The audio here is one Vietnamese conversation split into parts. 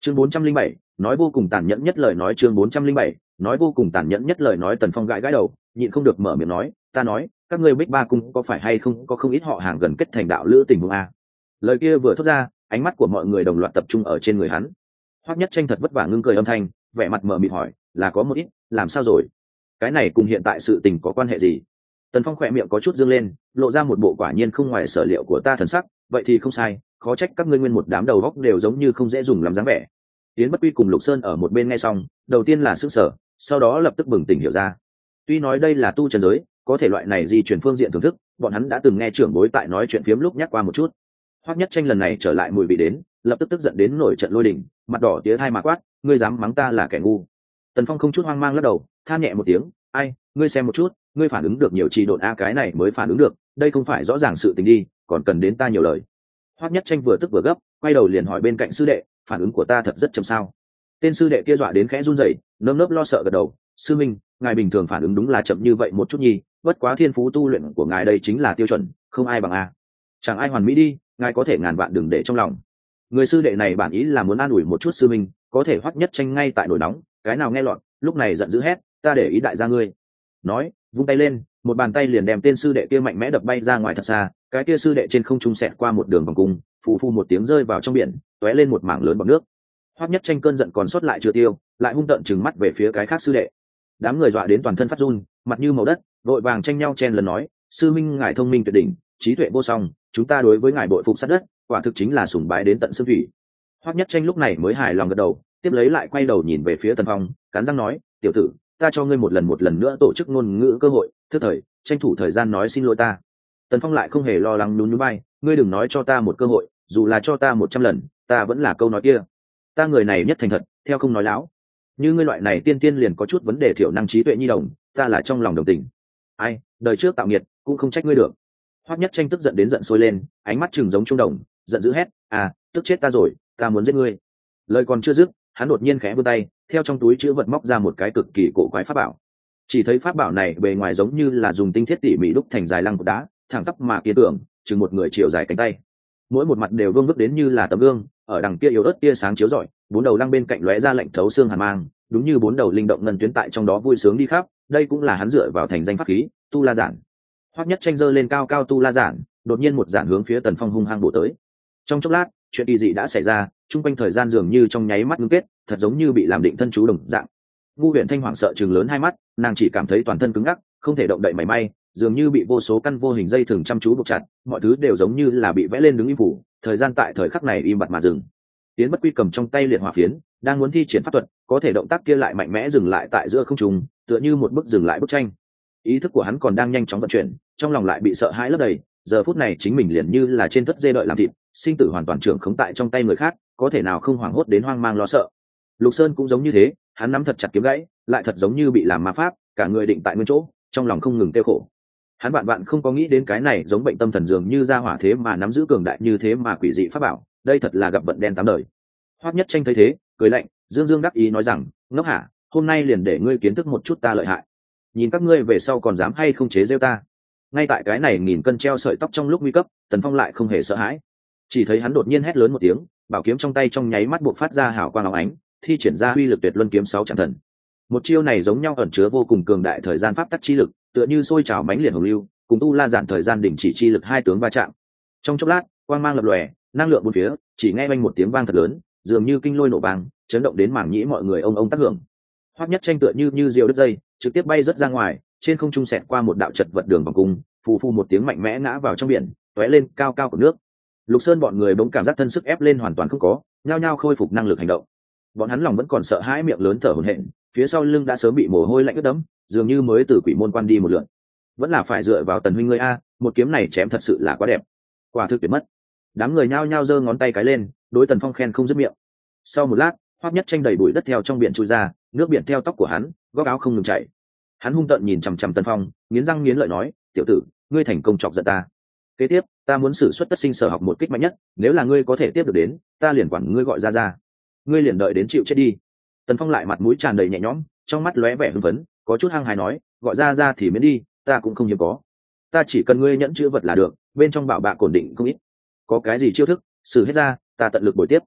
Chương 407, nói vô cùng tàn nhẫn nhất lời nói. Chương 407, nói vô cùng tàn nhẫn nhất lời nói. Tần Phong gãi gãi đầu, nhịn không được mở miệng nói, ta nói, các ngươi Bích Ba cung có phải hay không có không ít họ hàng gần kết thành đạo lữ tình huống a? Lời kia vừa thốt ra, ánh mắt của mọi người đồng loạt tập trung ở trên người hắn. Hoắc Nhất Tranh thật vất vả ngưng cười âm thanh, vẻ mặt mờ mịt hỏi, là có một ít, làm sao rồi? Cái này cùng hiện tại sự tình có quan hệ gì? Tần Phong khỏe miệng có chút dương lên, lộ ra một bộ quả nhiên không ngoài sở liệu của ta thần sắc, vậy thì không sai, khó trách các ngươi nguyên một đám đầu góc đều giống như không dễ dùng làm dáng vẻ. Yến Bất Quy cùng Lục Sơn ở một bên nghe xong, đầu tiên là sửng sở, sau đó lập tức bừng tỉnh hiểu ra. Tuy nói đây là tu trần giới, có thể loại này di chuyển phương diện thưởng thức, bọn hắn đã từng nghe trưởng bối tại nói chuyện phiếm lúc nhắc qua một chút. Hoắc Nhất Tranh lần này trở lại mùi vị đến, lập tức tức giận đến nổi trận lôi đình, mặt đỏ tía thai mà quát, ngươi dám mắng ta là kẻ ngu? Tần Phong không chút hoang mang lắc đầu, than nhẹ một tiếng, ai, ngươi xem một chút, ngươi phản ứng được nhiều trì độn a, cái này mới phản ứng được, đây không phải rõ ràng sự tình đi, còn cần đến ta nhiều lời. Hoắc Nhất Tranh vừa tức vừa gấp, quay đầu liền hỏi bên cạnh sư đệ, phản ứng của ta thật rất chậm sao? Tên sư đệ kia dọa đến khẽ run rẩy, nơm nớp lo sợ gật đầu, sư minh, ngài bình thường phản ứng đúng là chậm như vậy một chút nhi, bất quá thiên phú tu luyện của ngài đây chính là tiêu chuẩn, không ai bằng a. Chẳng ai hoàn mỹ đi, ngài có thể ngàn vạn đừng để trong lòng. Người sư đệ này bản ý là muốn an ủi một chút sư minh, có thể Hoắc Nhất Tranh ngay tại nổi nóng, cái nào nghe lọt, lúc này giận dữ hét, ta để ý đại gia ngươi. Nói, vung tay lên, một bàn tay liền đem tên sư đệ kia mạnh mẽ đập bay ra ngoài thật xa, cái kia sư đệ trên không trung xẹt qua một đường vòng cung, phù phù một tiếng rơi vào trong biển, tóe lên một mảng lớn bọt nước. Hoắc Nhất Tranh cơn giận còn sót lại chưa tiêu, lại hung tợn trừng mắt về phía cái khác sư đệ. Đám người dọa đến toàn thân phát run, mặt như màu đất, vội vàng tranh nhau chen lần nói, sư minh ngài thông minh tuyệt đỉnh, trí tuệ vô song, chúng ta đối với ngài bội phục sát đất, quả thực chính là sùng bái đến tận xương thủy. Hoắc Nhất Tranh lúc này mới hài lòng gật đầu, tiếp lấy lại quay đầu nhìn về phía Tần Phong, cắn răng nói, tiểu tử, ta cho ngươi một lần nữa tổ chức ngôn ngữ cơ hội, thứ thời, tranh thủ thời gian nói xin lỗi ta. Tần Phong lại không hề lo lắng nhún nhún vai, ngươi đừng nói cho ta một cơ hội, dù là cho ta 100 lần, ta vẫn là câu nói kia. Ta người này nhất thành thật, theo không nói láo. Như ngươi loại này tiên tiên liền có chút vấn đề thiểu năng trí tuệ nhi đồng, ta là trong lòng đồng tình. Ai, đời trước tạo nghiệt, cũng không trách ngươi được. Hoắc Nhất Tranh tức giận đến giận sôi lên, ánh mắt trừng giống trung đồng, giận dữ hét, à, tức chết ta rồi, ta muốn giết ngươi. Lời còn chưa dứt, hắn đột nhiên khẽ vươn tay, theo trong túi chữ vật móc ra một cái cực kỳ cổ quái pháp bảo. Chỉ thấy pháp bảo này bề ngoài giống như là dùng tinh thiết tỉ mỉ đúc thành dài lăng của đá, thẳng tắp mà kiên tưởng, chừng một người chiều dài cánh tay. Mỗi một mặt đều vương vức đến như là tấm gương, ở đằng kia yếu ớt tia sáng chiếu rọi, bốn đầu lăng bên cạnh lóe ra lạnh thấu xương hàn mang, đúng như bốn đầu linh động ngân tuyến tại trong đó vui sướng đi khắp. Đây cũng là hắn dựa vào thành danh pháp khí, Tu La Giản. Hoắc Nhất Tranh giơ lên cao cao Tu La Giản, đột nhiên một giản hướng phía Tần Phong hung hăng bổ tới. Trong chốc lát, chuyện kỳ dị đã xảy ra, trung quanh thời gian dường như trong nháy mắt ngưng kết, thật giống như bị làm định thân chú đồng dạng. Ngu Huyền Thanh hoảng sợ trừng lớn hai mắt, nàng chỉ cảm thấy toàn thân cứng ngắc, không thể động đậy mảy may, dường như bị vô số căn vô hình dây thừng chăm chú buộc chặt, mọi thứ đều giống như là bị vẽ lên đứng im phủ, thời gian tại thời khắc này im bặt mà dừng. Tiến Bất Quy cầm trong tay liệt hỏa phiến, đang muốn thi triển pháp thuật, có thể động tác kia lại mạnh mẽ dừng lại tại giữa không trung, tựa như một bức dừng lại bức tranh. Ý thức của hắn còn đang nhanh chóng vận chuyển, trong lòng lại bị sợ hãi lấp đầy, giờ phút này chính mình liền như là trên thất dê đợi làm thịt, sinh tử hoàn toàn trưởng khống tại trong tay người khác, có thể nào không hoảng hốt đến hoang mang lo sợ. Lục Sơn cũng giống như thế, hắn nắm thật chặt kiếm gãy, lại thật giống như bị làm ma pháp, cả người định tại nguyên chỗ, trong lòng không ngừng tiêu khổ. Hắn bạn không có nghĩ đến cái này giống bệnh tâm thần dường như ra hỏa thế mà nắm giữ cường đại như thế mà quỷ dị pháp bảo, đây thật là gặp vận đen tám đời. Hoắc Nhất Tranh thấy thế, cười lạnh, dương dương đắc ý nói rằng, ngốc hả, hôm nay liền để ngươi kiến thức một chút ta lợi hại, nhìn các ngươi về sau còn dám hay không chế giễu ta. Ngay tại cái này nghìn cân treo sợi tóc trong lúc nguy cấp, Tần Phong lại không hề sợ hãi, chỉ thấy hắn đột nhiên hét lớn một tiếng, bảo kiếm trong tay trong nháy mắt buộc phát ra hào quang óng ánh, thi triển ra uy lực tuyệt luân kiếm 6 chạm thần. Một chiêu này giống nhau ẩn chứa vô cùng cường đại thời gian pháp tắc chi lực, tựa như sôi trào mãnh liệt hồng lưu, cùng Tu La Giản thời gian đình chỉ chi lực hai tướng va chạm. Trong chốc lát, quang mang lập lòe, năng lượng bốn phía, chỉ nghe vang một tiếng vang thật lớn, dường như kinh lôi nổ vang, chấn động đến mảng nhĩ mọi người ông tác hưởng. Hoắc Nhất Tranh tựa như diều đứt dây, trực tiếp bay rất ra ngoài, trên không trung xẹt qua một đạo chật vật đường vòng cung, phù phù một tiếng mạnh mẽ ngã vào trong biển, tóe lên cao cao của nước. Lục Sơn bọn người bỗng cảm giác thân sức ép lên hoàn toàn không có, nhao nhao khôi phục năng lực hành động. Bọn hắn lòng vẫn còn sợ hãi, miệng lớn thở hổn hển, phía sau lưng đã sớm bị mồ hôi lạnh ướt đẫm, dường như mới từ quỷ môn quan đi một lượt. Vẫn là phải dựa vào Tần huynh ngươi a, một kiếm này chém thật sự là quá đẹp, quả thực tuyệt mất. Đám người nhao nhao giơ ngón tay cái lên, đối Tần Phong khen không dứt miệng. Sau một lát, Hoắc Nhất Tranh đầy bụi đất theo trong biển trôi ra, nước biển theo tóc của hắn, góc áo không ngừng chảy. Hắn hung tợn nhìn chằm chằm Tần Phong, nghiến răng nghiến lợi nói, tiểu tử, ngươi thành công chọc giận ta. Kế tiếp, ta muốn sử xuất tất sinh sở học một kích mạnh nhất, nếu là ngươi có thể tiếp được đến, ta liền quản ngươi gọi ra. Ngươi liền đợi đến chịu chết đi. Tần Phong lại mặt mũi tràn đầy nhẹ nhõm, trong mắt lóe vẻ hưng phấn, có chút hăng hái nói, gọi ra thì miễn đi, ta cũng không hiếm có. Ta chỉ cần ngươi nhẫn chữ vật là được, bên trong bảo bạ ổn định không ít. Có cái gì chiêu thức, sử hết ra, ta tận lực bồi tiếp.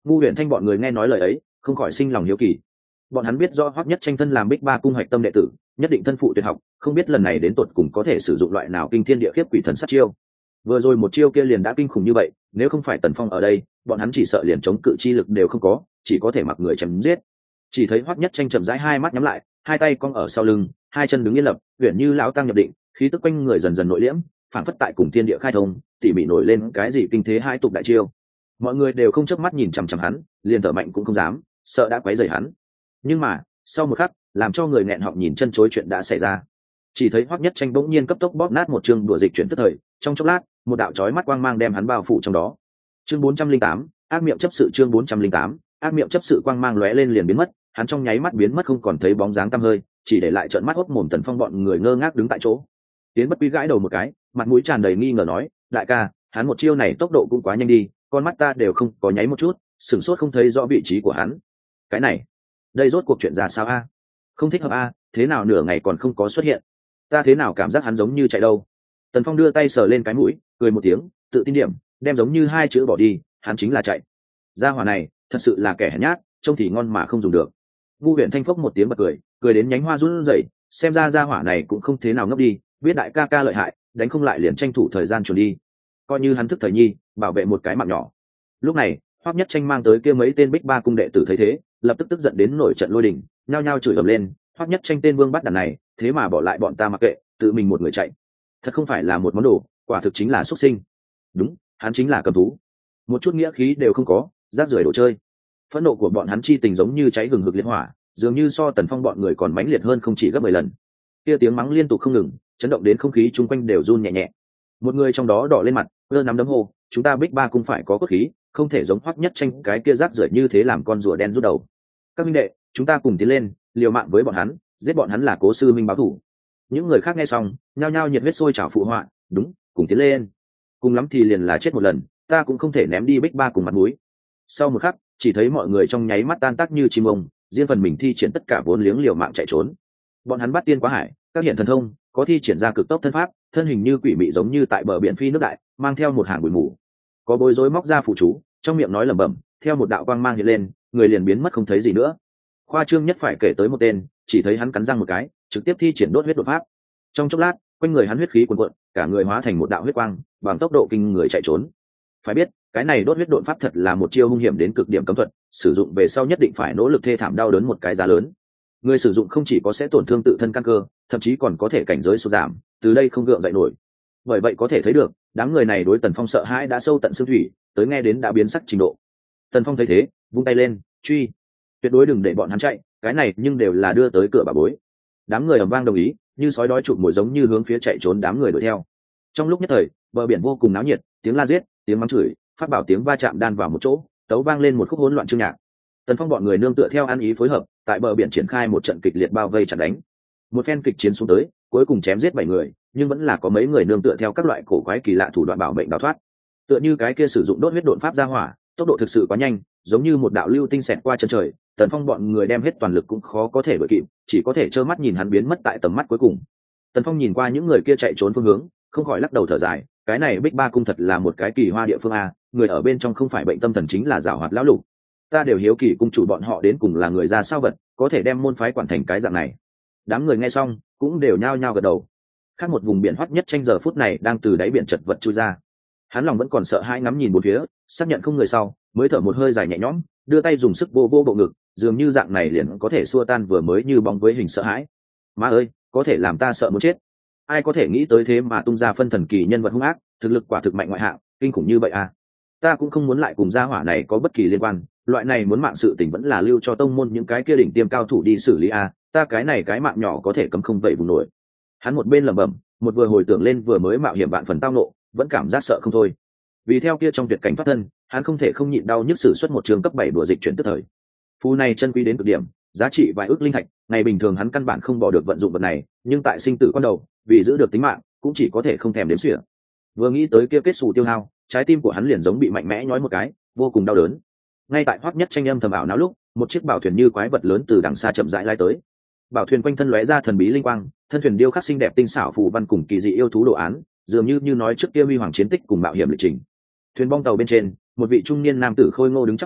Ngu Huyền Thanh bọn người nghe nói lời ấy không khỏi sinh lòng hiếu kỳ. Bọn hắn biết rõ Hoắc Nhất Tranh thân làm Bích Ba cung hạch tâm đệ tử, nhất định thân phụ tuyệt học, không biết lần này đến tột cùng có thể sử dụng loại nào kinh thiên địa khiếp quỷ thần sát chiêu. Vừa rồi một chiêu kia liền đã kinh khủng như vậy, nếu không phải Tần Phong ở đây, bọn hắn chỉ sợ liền chống cự chi lực đều không có, chỉ có thể mặc người chém giết. Chỉ thấy Hoắc Nhất Tranh chậm rãi hai mắt nhắm lại, hai tay cong ở sau lưng, hai chân đứng yên lập, huyền như lão tăng nhập định, khí tức quanh người dần dần nội liễm, phản phất tại cùng thiên địa khai thông, tỉ mỉ nổi lên cái gì kinh thế hai tục đại chiêu. Mọi người đều không chớp mắt nhìn chằm chằm hắn, liền thở mạnh cũng không dám, sợ đã quấy rầy hắn. Nhưng mà sau một khắc, làm cho người nghẹn họng nhìn chân chối chuyện đã xảy ra. Chỉ thấy Hoắc Nhất Tranh bỗng nhiên cấp tốc bóp nát một chương đùa dịch chuyển tức thời, trong chốc lát một đạo chói mắt quang mang đem hắn bao phủ trong đó. Chương 408, ác miệng chấp sự. Chương 408, ác miệng chấp sự. Quang mang lóe lên liền biến mất, hắn trong nháy mắt biến mất không còn thấy bóng dáng tăm hơi, chỉ để lại trợn mắt hốc mồm Tần Phong bọn người ngơ ngác đứng tại chỗ. Tiến Bất Quý gãi đầu một cái, mặt mũi tràn đầy nghi ngờ nói, đại ca, hắn một chiêu này tốc độ cũng quá nhanh đi, con mắt ta đều không có nháy một chút, sửng sốt không thấy rõ vị trí của hắn. Cái này, đây rốt cuộc chuyện ra sao a? Không thích hợp a, thế nào nửa ngày còn không có xuất hiện? Ta thế nào cảm giác hắn giống như chạy đâu? Tần Phong đưa tay sờ lên cái mũi, cười một tiếng, tự tin điểm, đem giống như hai chữ bỏ đi, hắn chính là chạy. Gia hỏa này, thật sự là kẻ hèn nhát, trông thì ngon mà không dùng được. Ngu Huyền Thanh phốc một tiếng bật cười, cười đến nhánh hoa run rẩy, xem ra gia hỏa này cũng không thế nào ngốc đi, biết đại ca ca lợi hại, đánh không lại liền tranh thủ thời gian chuồn đi, coi như hắn thức thời nhi, bảo vệ một cái mạng nhỏ. Lúc này, Hoắc Nhất Tranh mang tới kia mấy tên Bích Ba cung đệ tử thấy thế, lập tức tức giận đến nổi trận lôi đình, nhao nhao chửi ầm lên, Hoắc Nhất Tranh tên vương bắt đàn này, thế mà bỏ lại bọn ta mặc kệ, tự mình một người chạy, thật không phải là một món đồ, quả thực chính là xuất sinh. Đúng, hắn chính là cầm thú, một chút nghĩa khí đều không có, rác rưởi đồ chơi. Phẫn nộ của bọn hắn chi tình giống như cháy hừng hực liệt hỏa, dường như so Tần Phong bọn người còn mãnh liệt hơn không chỉ gấp 10 lần. Kia tiếng mắng liên tục không ngừng, chấn động đến không khí chung quanh đều run nhẹ nhẹ. Một người trong đó đỏ lên mặt, ơ nắm đấm hô, chúng ta Bích Ba cung phải có cốt khí, không thể giống Hoắc Nhất Tranh cái kia rác rưởi như thế làm con rùa đen rút đầu. Các minh đệ, chúng ta cùng tiến lên, liều mạng với bọn hắn, giết bọn hắn là Cố sư minh báo thù. Những người khác nghe xong, nhao nhao nhiệt huyết sôi trào phụ họa, đúng, cùng tiến lên. Cùng lắm thì liền là chết một lần, ta cũng không thể ném đi Bích Ba cùng mặt mũi. Sau một khắc, chỉ thấy mọi người trong nháy mắt tan tác như chim ông, riêng phần mình thi triển tất cả vốn liếng liều mạng chạy trốn. Bọn hắn bắt tiên quá hải, các hiện thần thông, có thi triển ra cực tốc thân pháp, thân hình như quỷ mị giống như tại bờ biển phi nước đại, mang theo một hàng bụi mù. Có bối rối móc ra phụ chú, trong miệng nói lẩm bẩm, theo một đạo quang mang hiện lên, người liền biến mất không thấy gì nữa. Khoa trương nhất phải kể tới một tên, chỉ thấy hắn cắn răng một cái, trực tiếp thi triển đốt huyết đột pháp. Trong chốc lát, quanh người hắn huyết khí cuồn cuộn, cả người hóa thành một đạo huyết quang, bằng tốc độ kinh người chạy trốn. Phải biết, cái này đốt huyết đột pháp thật là một chiêu hung hiểm đến cực điểm cấm thuật, sử dụng về sau nhất định phải nỗ lực thê thảm đau đớn một cái giá lớn. Người sử dụng không chỉ có sẽ tổn thương tự thân căn cơ, thậm chí còn có thể cảnh giới sụt giảm, từ đây không gượng dậy nổi. Bởi vậy có thể thấy được, đám người này đối Tần Phong sợ hãi đã sâu tận xương thủy, tới nghe đến đã biến sắc trình độ. Tần Phong thấy thế, vung tay lên, truy, tuyệt đối đừng để bọn hắn chạy, cái này nhưng đều là đưa tới cửa bà bối. Đám người ầm vang đồng ý, như sói đói chụp mồi giống như hướng phía chạy trốn đám người đuổi theo. Trong lúc nhất thời, bờ biển vô cùng náo nhiệt, tiếng la giết, tiếng mắng chửi, phát bảo tiếng va chạm đan vào một chỗ, tấu vang lên một khúc hỗn loạn chương nhạc. Tần Phong bọn người nương tựa theo ăn ý phối hợp, tại bờ biển triển khai một trận kịch liệt bao vây chặn đánh. Một phen kịch chiến xuống tới, cuối cùng chém giết 7 người, nhưng vẫn là có mấy người nương tựa theo các loại cổ quái kỳ lạ thủ đoạn bảo mệnh đào thoát. Tựa như cái kia sử dụng đốt huyết độn pháp ra hỏa, tốc độ thực sự quá nhanh, giống như một đạo lưu tinh xẹt qua chân trời, Tần Phong bọn người đem hết toàn lực cũng khó có thể đuổi kịp, chỉ có thể trơ mắt nhìn hắn biến mất tại tầm mắt cuối cùng. Tần Phong nhìn qua những người kia chạy trốn phương hướng, không khỏi lắc đầu thở dài, cái này Bích Ba cung thật là một cái kỳ hoa địa phương a, người ở bên trong không phải bệnh tâm thần chính là giảo hoạt lão lục. Ta đều hiếu kỳ cung chủ bọn họ đến cùng là người ra sao vật, có thể đem môn phái quản thành cái dạng này. Đám người nghe xong cũng đều nhao nhao gật đầu. Khác một vùng biển Hoắc Nhất Tranh giờ phút này đang từ đáy biển chật vật chui ra, hắn lòng vẫn còn sợ hãi ngắm nhìn bốn phía, xác nhận không người sau, mới thở một hơi dài nhẹ nhõm, đưa tay dùng sức vô vô bộ ngực, dường như dạng này liền có thể xua tan vừa mới như bóng với hình sợ hãi. Má ơi, có thể làm ta sợ muốn chết. Ai có thể nghĩ tới thế mà tung ra phân thần kỳ nhân vật hung ác, thực lực quả thực mạnh ngoại hạng, kinh khủng như vậy à? Ta cũng không muốn lại cùng gia hỏa này có bất kỳ liên quan, loại này muốn mạng sự tình vẫn là lưu cho tông môn những cái kia đỉnh tiêm cao thủ đi xử lý à, ta cái này cái mạng nhỏ có thể cấm không vậy vùng nổi. Hắn một bên lẩm bẩm, một vừa hồi tưởng lên vừa mới mạo hiểm vạn phần tao nộ, vẫn cảm giác sợ không thôi. Vì theo kia trong tuyệt cảnh thoát thân, hắn không thể không nhịn đau nhức sử xuất một trường cấp 7 đùa dịch chuyển tức thời. Phù này chân quý đến cực điểm, giá trị vài ức linh thạch, ngày bình thường hắn căn bản không bỏ được vận dụng vật này, nhưng tại sinh tử quan đầu, vì giữ được tính mạng, cũng chỉ có thể không thèm đếm xỉa. Vừa nghĩ tới kia kết xù tiêu hao, trái tim của hắn liền giống bị mạnh mẽ nhói một cái, vô cùng đau đớn. Ngay tại Hoắc Nhất Tranh âm thầm ảo não lúc, một chiếc bảo thuyền như quái vật lớn từ đằng xa chậm rãi lai tới. Bảo thuyền quanh thân lóe ra thần bí linh quang, thân thuyền điêu khắc xinh đẹp tinh xảo phù văn cùng kỳ dị yêu thú đồ án, dường như nói trước kia huy hoàng chiến tích cùng mạo hiểm lịch trình. Thuyền bong tàu bên trên, một vị trung niên nam tử khôi ngô đứng chắp tay,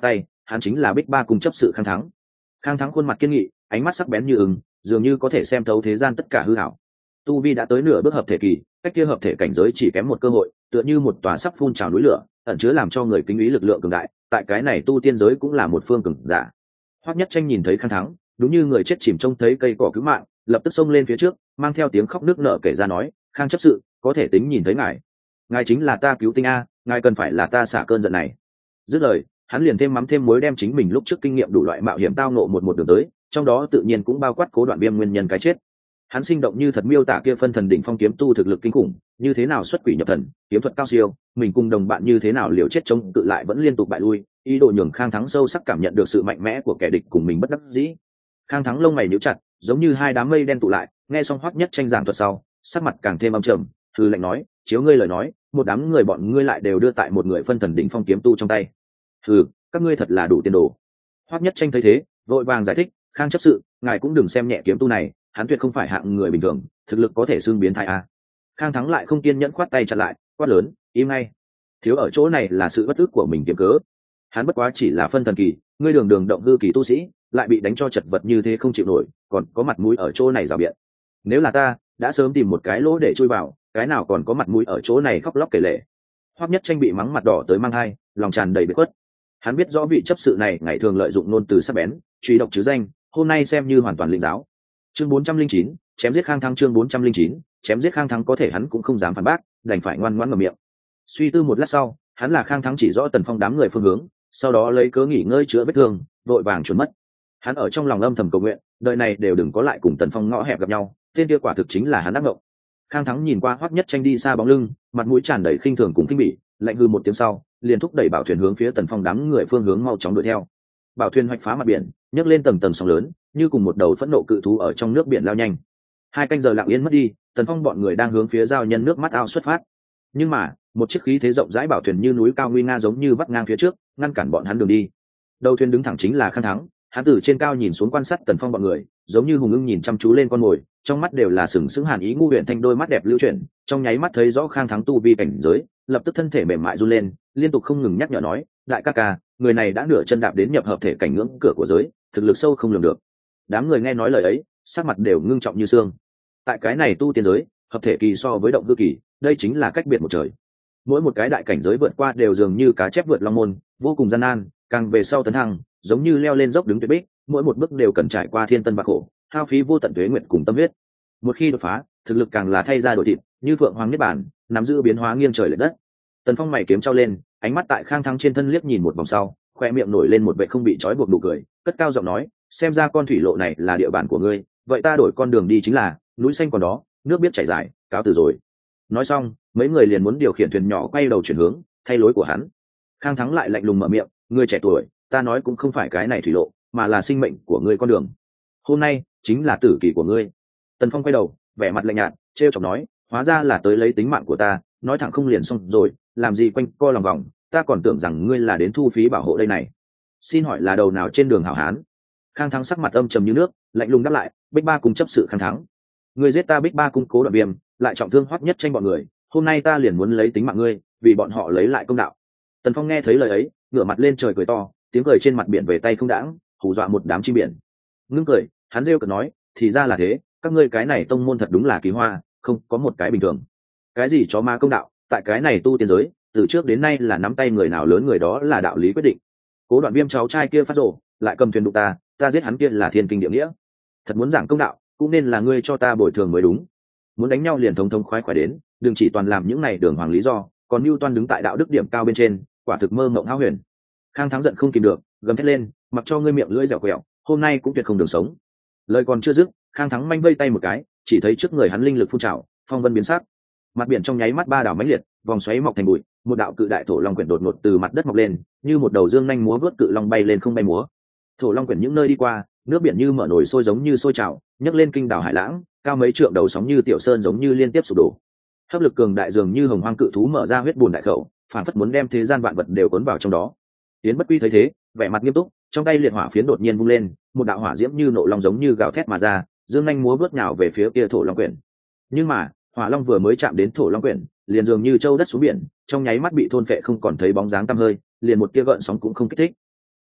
hắn chính là Bích Ba cung chấp sự Khang Thắng. Khang Thắng khuôn mặt kiên nghị, ánh mắt sắc bén như ưng, dường như có thể xem thấu thế gian tất cả hư ảo. Tu vi đã tới nửa bước hợp thể kỳ, cách kia hợp thể cảnh giới chỉ kém một cơ hội, tựa như một tòa sắp phun trào núi lửa, ẩn chứa làm cho người kính ý lực lượng cường đại, tại cái này tu tiên giới cũng là một phương cường giả. Hoắc Nhất Tranh nhìn thấy Khang Thắng, đúng như người chết chìm trông thấy cây cỏ cứu mạng, lập tức xông lên phía trước, mang theo tiếng khóc nức nở kể ra nói: "Khang chấp sự, có thể tính nhìn thấy ngài chính là ta cứu tinh a, ngài cần phải là ta xả cơn giận này." Dứt lời, hắn liền thêm mắm thêm muối đem chính mình lúc trước kinh nghiệm đủ loại mạo hiểm tao nộ một đường tới, trong đó tự nhiên cũng bao quát Cố Đoạn Viêm nguyên nhân cái chết. Hắn sinh động như thật miêu tả kia phân thần đỉnh phong kiếm tu thực lực kinh khủng, như thế nào xuất quỷ nhập thần, kiếm thuật cao siêu, mình cùng đồng bạn như thế nào liều chết chống tự lại vẫn liên tục bại lui, ý đồ nhường Khang Thắng sâu sắc cảm nhận được sự mạnh mẽ của kẻ địch cùng mình bất đắc dĩ. Khang Thắng lông mày nhíu chặt, giống như hai đám mây đen tụ lại, nghe xong Hoắc Nhất Tranh giảng thuật sau, sắc mặt càng thêm âm trầm, hừ lạnh nói: "Chiếu ngươi lời nói, một đám người bọn ngươi lại đều đưa tại một người phân thần đỉnh phong kiếm tu trong tay. Hừ, các ngươi thật là đủ tiền đồ." Hoắc Nhất Tranh thấy thế, vội vàng giải thích: "Khang chấp sự, ngài cũng đừng xem nhẹ kiếm tu này, hắn tuyệt không phải hạng người bình thường, thực lực có thể xưng biến thái a." Khang Thắng lại không kiên nhẫn khoát tay chặn lại, quát lớn: "Im ngay! Thiếu ở chỗ này là sự bất ức của mình kiếm cớ. Hắn bất quá chỉ là phân thần kỳ, ngươi đường đường động hư kỳ tu sĩ, lại bị đánh cho chật vật như thế không chịu nổi, còn có mặt mũi ở chỗ này rào biện. Nếu là ta, đã sớm tìm một cái lỗ để chui vào, cái nào còn có mặt mũi ở chỗ này khóc lóc kể lể." Hoắc Nhất Tranh bị mắng mặt đỏ tới mang hai, lòng tràn đầy bực khuất. Hắn biết rõ vị chấp sự này ngày thường lợi dụng ngôn từ sắc bén, truy độc chứ danh, hôm nay xem như hoàn toàn lĩnh giáo. Chương 409, chém giết Khang Thắng. Chương 409, chém giết Khang Thắng. Có thể hắn cũng không dám phản bác, đành phải ngoan ngoãn ngậm miệng. Suy tư một lát sau, hắn là Khang Thắng chỉ rõ Tần Phong đám người phương hướng, sau đó lấy cớ nghỉ ngơi chữa vết thương, vội vàng trốn mất. Hắn ở trong lòng âm thầm cầu nguyện, đời này đều đừng có lại cùng Tần Phong ngõ hẹp gặp nhau, tên kia quả thực chính là hắn ác ngộng. Khang Thắng nhìn qua Hoắc Nhất Tranh đi xa bóng lưng, mặt mũi tràn đầy khinh thường cùng kinh bỉ, lạnh hư một tiếng sau, liền thúc đẩy bảo thuyền hướng phía Tần Phong đám người phương hướng mau chóng đuổi theo. Bảo thuyền hoạch phá mặt biển, nhấc lên tầng tầng sóng lớn, như cùng một đầu phẫn nộ cự thú ở trong nước biển lao nhanh. 2 canh giờ lặng yên mất đi, Tần Phong bọn người đang hướng phía giao nhân nước mắt ao xuất phát. Nhưng mà, một chiếc khí thế rộng rãi bảo thuyền như núi cao nguy nga giống như vắt ngang phía trước, ngăn cản bọn hắn đường đi. Đầu thuyền đứng thẳng chính là Khang Thắng, hắn từ trên cao nhìn xuống quan sát Tần Phong bọn người, giống như hùng ưng nhìn chăm chú lên con mồi, trong mắt đều là sừng sững hàn ý ngu huyền thanh đôi mắt đẹp lưu chuyển, trong nháy mắt thấy rõ Khang Thắng tu vi cảnh giới, lập tức thân thể mềm mại run lên, liên tục không ngừng nhắc nhở nói: "Đại ca ca, người này đã nửa chân đạp đến nhập hợp thể cảnh ngưỡng cửa của giới, thực lực sâu không lường được." Đám người nghe nói lời ấy, sắc mặt đều ngưng trọng như xương. Tại cái này tu tiên giới, hợp thể kỳ so với động hư kỳ, đây chính là cách biệt một trời. Mỗi một cái đại cảnh giới vượt qua đều dường như cá chép vượt long môn, vô cùng gian nan, càng về sau tấn thăng, giống như leo lên dốc đứng tuyệt bích, mỗi một bước đều cần trải qua thiên tân bạc khổ, hao phí vô tận tuế nguyệt cùng tâm huyết. Một khi đột phá, thực lực càng là thay ra đổi thịt, như phượng hoàng niết bản, nắm giữ biến hóa nghiêng trời lệch đất. Tần Phong mày kiếm trao lên, ánh mắt tại Khang Thắng trên thân liếc nhìn một vòng sau, khoe miệng nổi lên một vẻ không bị trói buộc nụ cười, cất cao giọng nói: "Xem ra con thủy lộ này là địa bàn của ngươi, vậy ta đổi con đường đi chính là núi xanh còn đó, nước biết chảy dài, cáo từ rồi." Nói xong, mấy người liền muốn điều khiển thuyền nhỏ quay đầu chuyển hướng, thay lối của hắn. Khang Thắng lại lạnh lùng mở miệng: "Ngươi trẻ tuổi, ta nói cũng không phải cái này thủy lộ, mà là sinh mệnh của ngươi con đường. Hôm nay chính là tử kỳ của ngươi." Tần Phong quay đầu, vẻ mặt lạnh nhạt, trêu chọc nói: "Hóa ra là tới lấy tính mạng của ta, nói thẳng không liền xong rồi, làm gì quanh co lòng vòng, ta còn tưởng rằng ngươi là đến thu phí bảo hộ đây này. Xin hỏi là đầu nào trên đường hảo hán?" Khang Thắng sắc mặt âm trầm như nước, lạnh lùng đáp lại: "Bích Ba cung chấp sự Khang Thắng. Ngươi giết ta Bích Ba cung Cố Đoạn Viêm, lại trọng thương Hoắc Nhất Tranh bọn người, hôm nay ta liền muốn lấy tính mạng ngươi, vì bọn họ lấy lại công đạo." Tần Phong nghe thấy lời ấy, ngửa mặt lên trời cười to, tiếng cười trên mặt biển về tay không đãng, hù dọa một đám chim biển. Ngưng cười, hắn rêu cợt nói: "Thì ra là thế, các ngươi cái này tông môn thật đúng là kỳ hoa, không có một cái bình thường. Cái gì chó ma công đạo, tại cái này tu tiên giới, từ trước đến nay là nắm tay người nào lớn người đó là đạo lý quyết định. Cố Đoạn Viêm cháu trai kia phát rồ, lại cầm thuyền đụng ta giết hắn kia là thiên kinh địa nghĩa. Thật muốn giảng công đạo, cũng nên là ngươi cho ta bồi thường mới đúng. Muốn đánh nhau liền thống thống khoái khoái đến, đừng chỉ toàn làm những này đường hoàng lý do, còn mưu toan đứng tại đạo đức điểm cao bên trên, quả thực mơ mộng hão huyền." Khang Thắng giận không kìm được, gầm thét lên: "Mặc cho ngươi miệng lưỡi dẻo quẹo, hôm nay cũng tuyệt không đường sống." Lời còn chưa dứt, Khang Thắng manh vây tay một cái, chỉ thấy trước người hắn linh lực phun trào, phong vân biến sắc, mặt biển trong nháy mắt ba đảo mãnh liệt, vòng xoáy mọc thành bụi, một đạo cự đại thổ long quyển đột ngột từ mặt đất mọc lên, như một đầu dương nhanh múa vớt cự long bay lên không bay múa. Thổ long quyển những nơi đi qua, nước biển như mở nồi sôi giống như sôi trào, nhấc lên kinh đảo hải lãng, cao mấy trượng đầu sóng như tiểu sơn giống như liên tiếp sụp đổ. Hấp lực cường đại dường như hồng hoang cự thú mở ra huyết bùn đại khẩu, phản phất muốn đem thế gian vạn vật đều cuốn vào trong đó. Tiến Bất Quy thấy thế, vẻ mặt nghiêm túc, trong tay liệt hỏa phiến đột nhiên vung lên, một đạo hỏa diễm như nộ long giống như gào thét mà ra, dương nhanh múa vớt nhào về phía kia thổ long quyển. Nhưng mà, hỏa long vừa mới chạm đến thổ long quyển, liền dường như châu đất xuống biển, trong nháy mắt bị thôn phệ không còn thấy bóng dáng tăm hơi, liền một tia gợn sóng cũng không kích thích.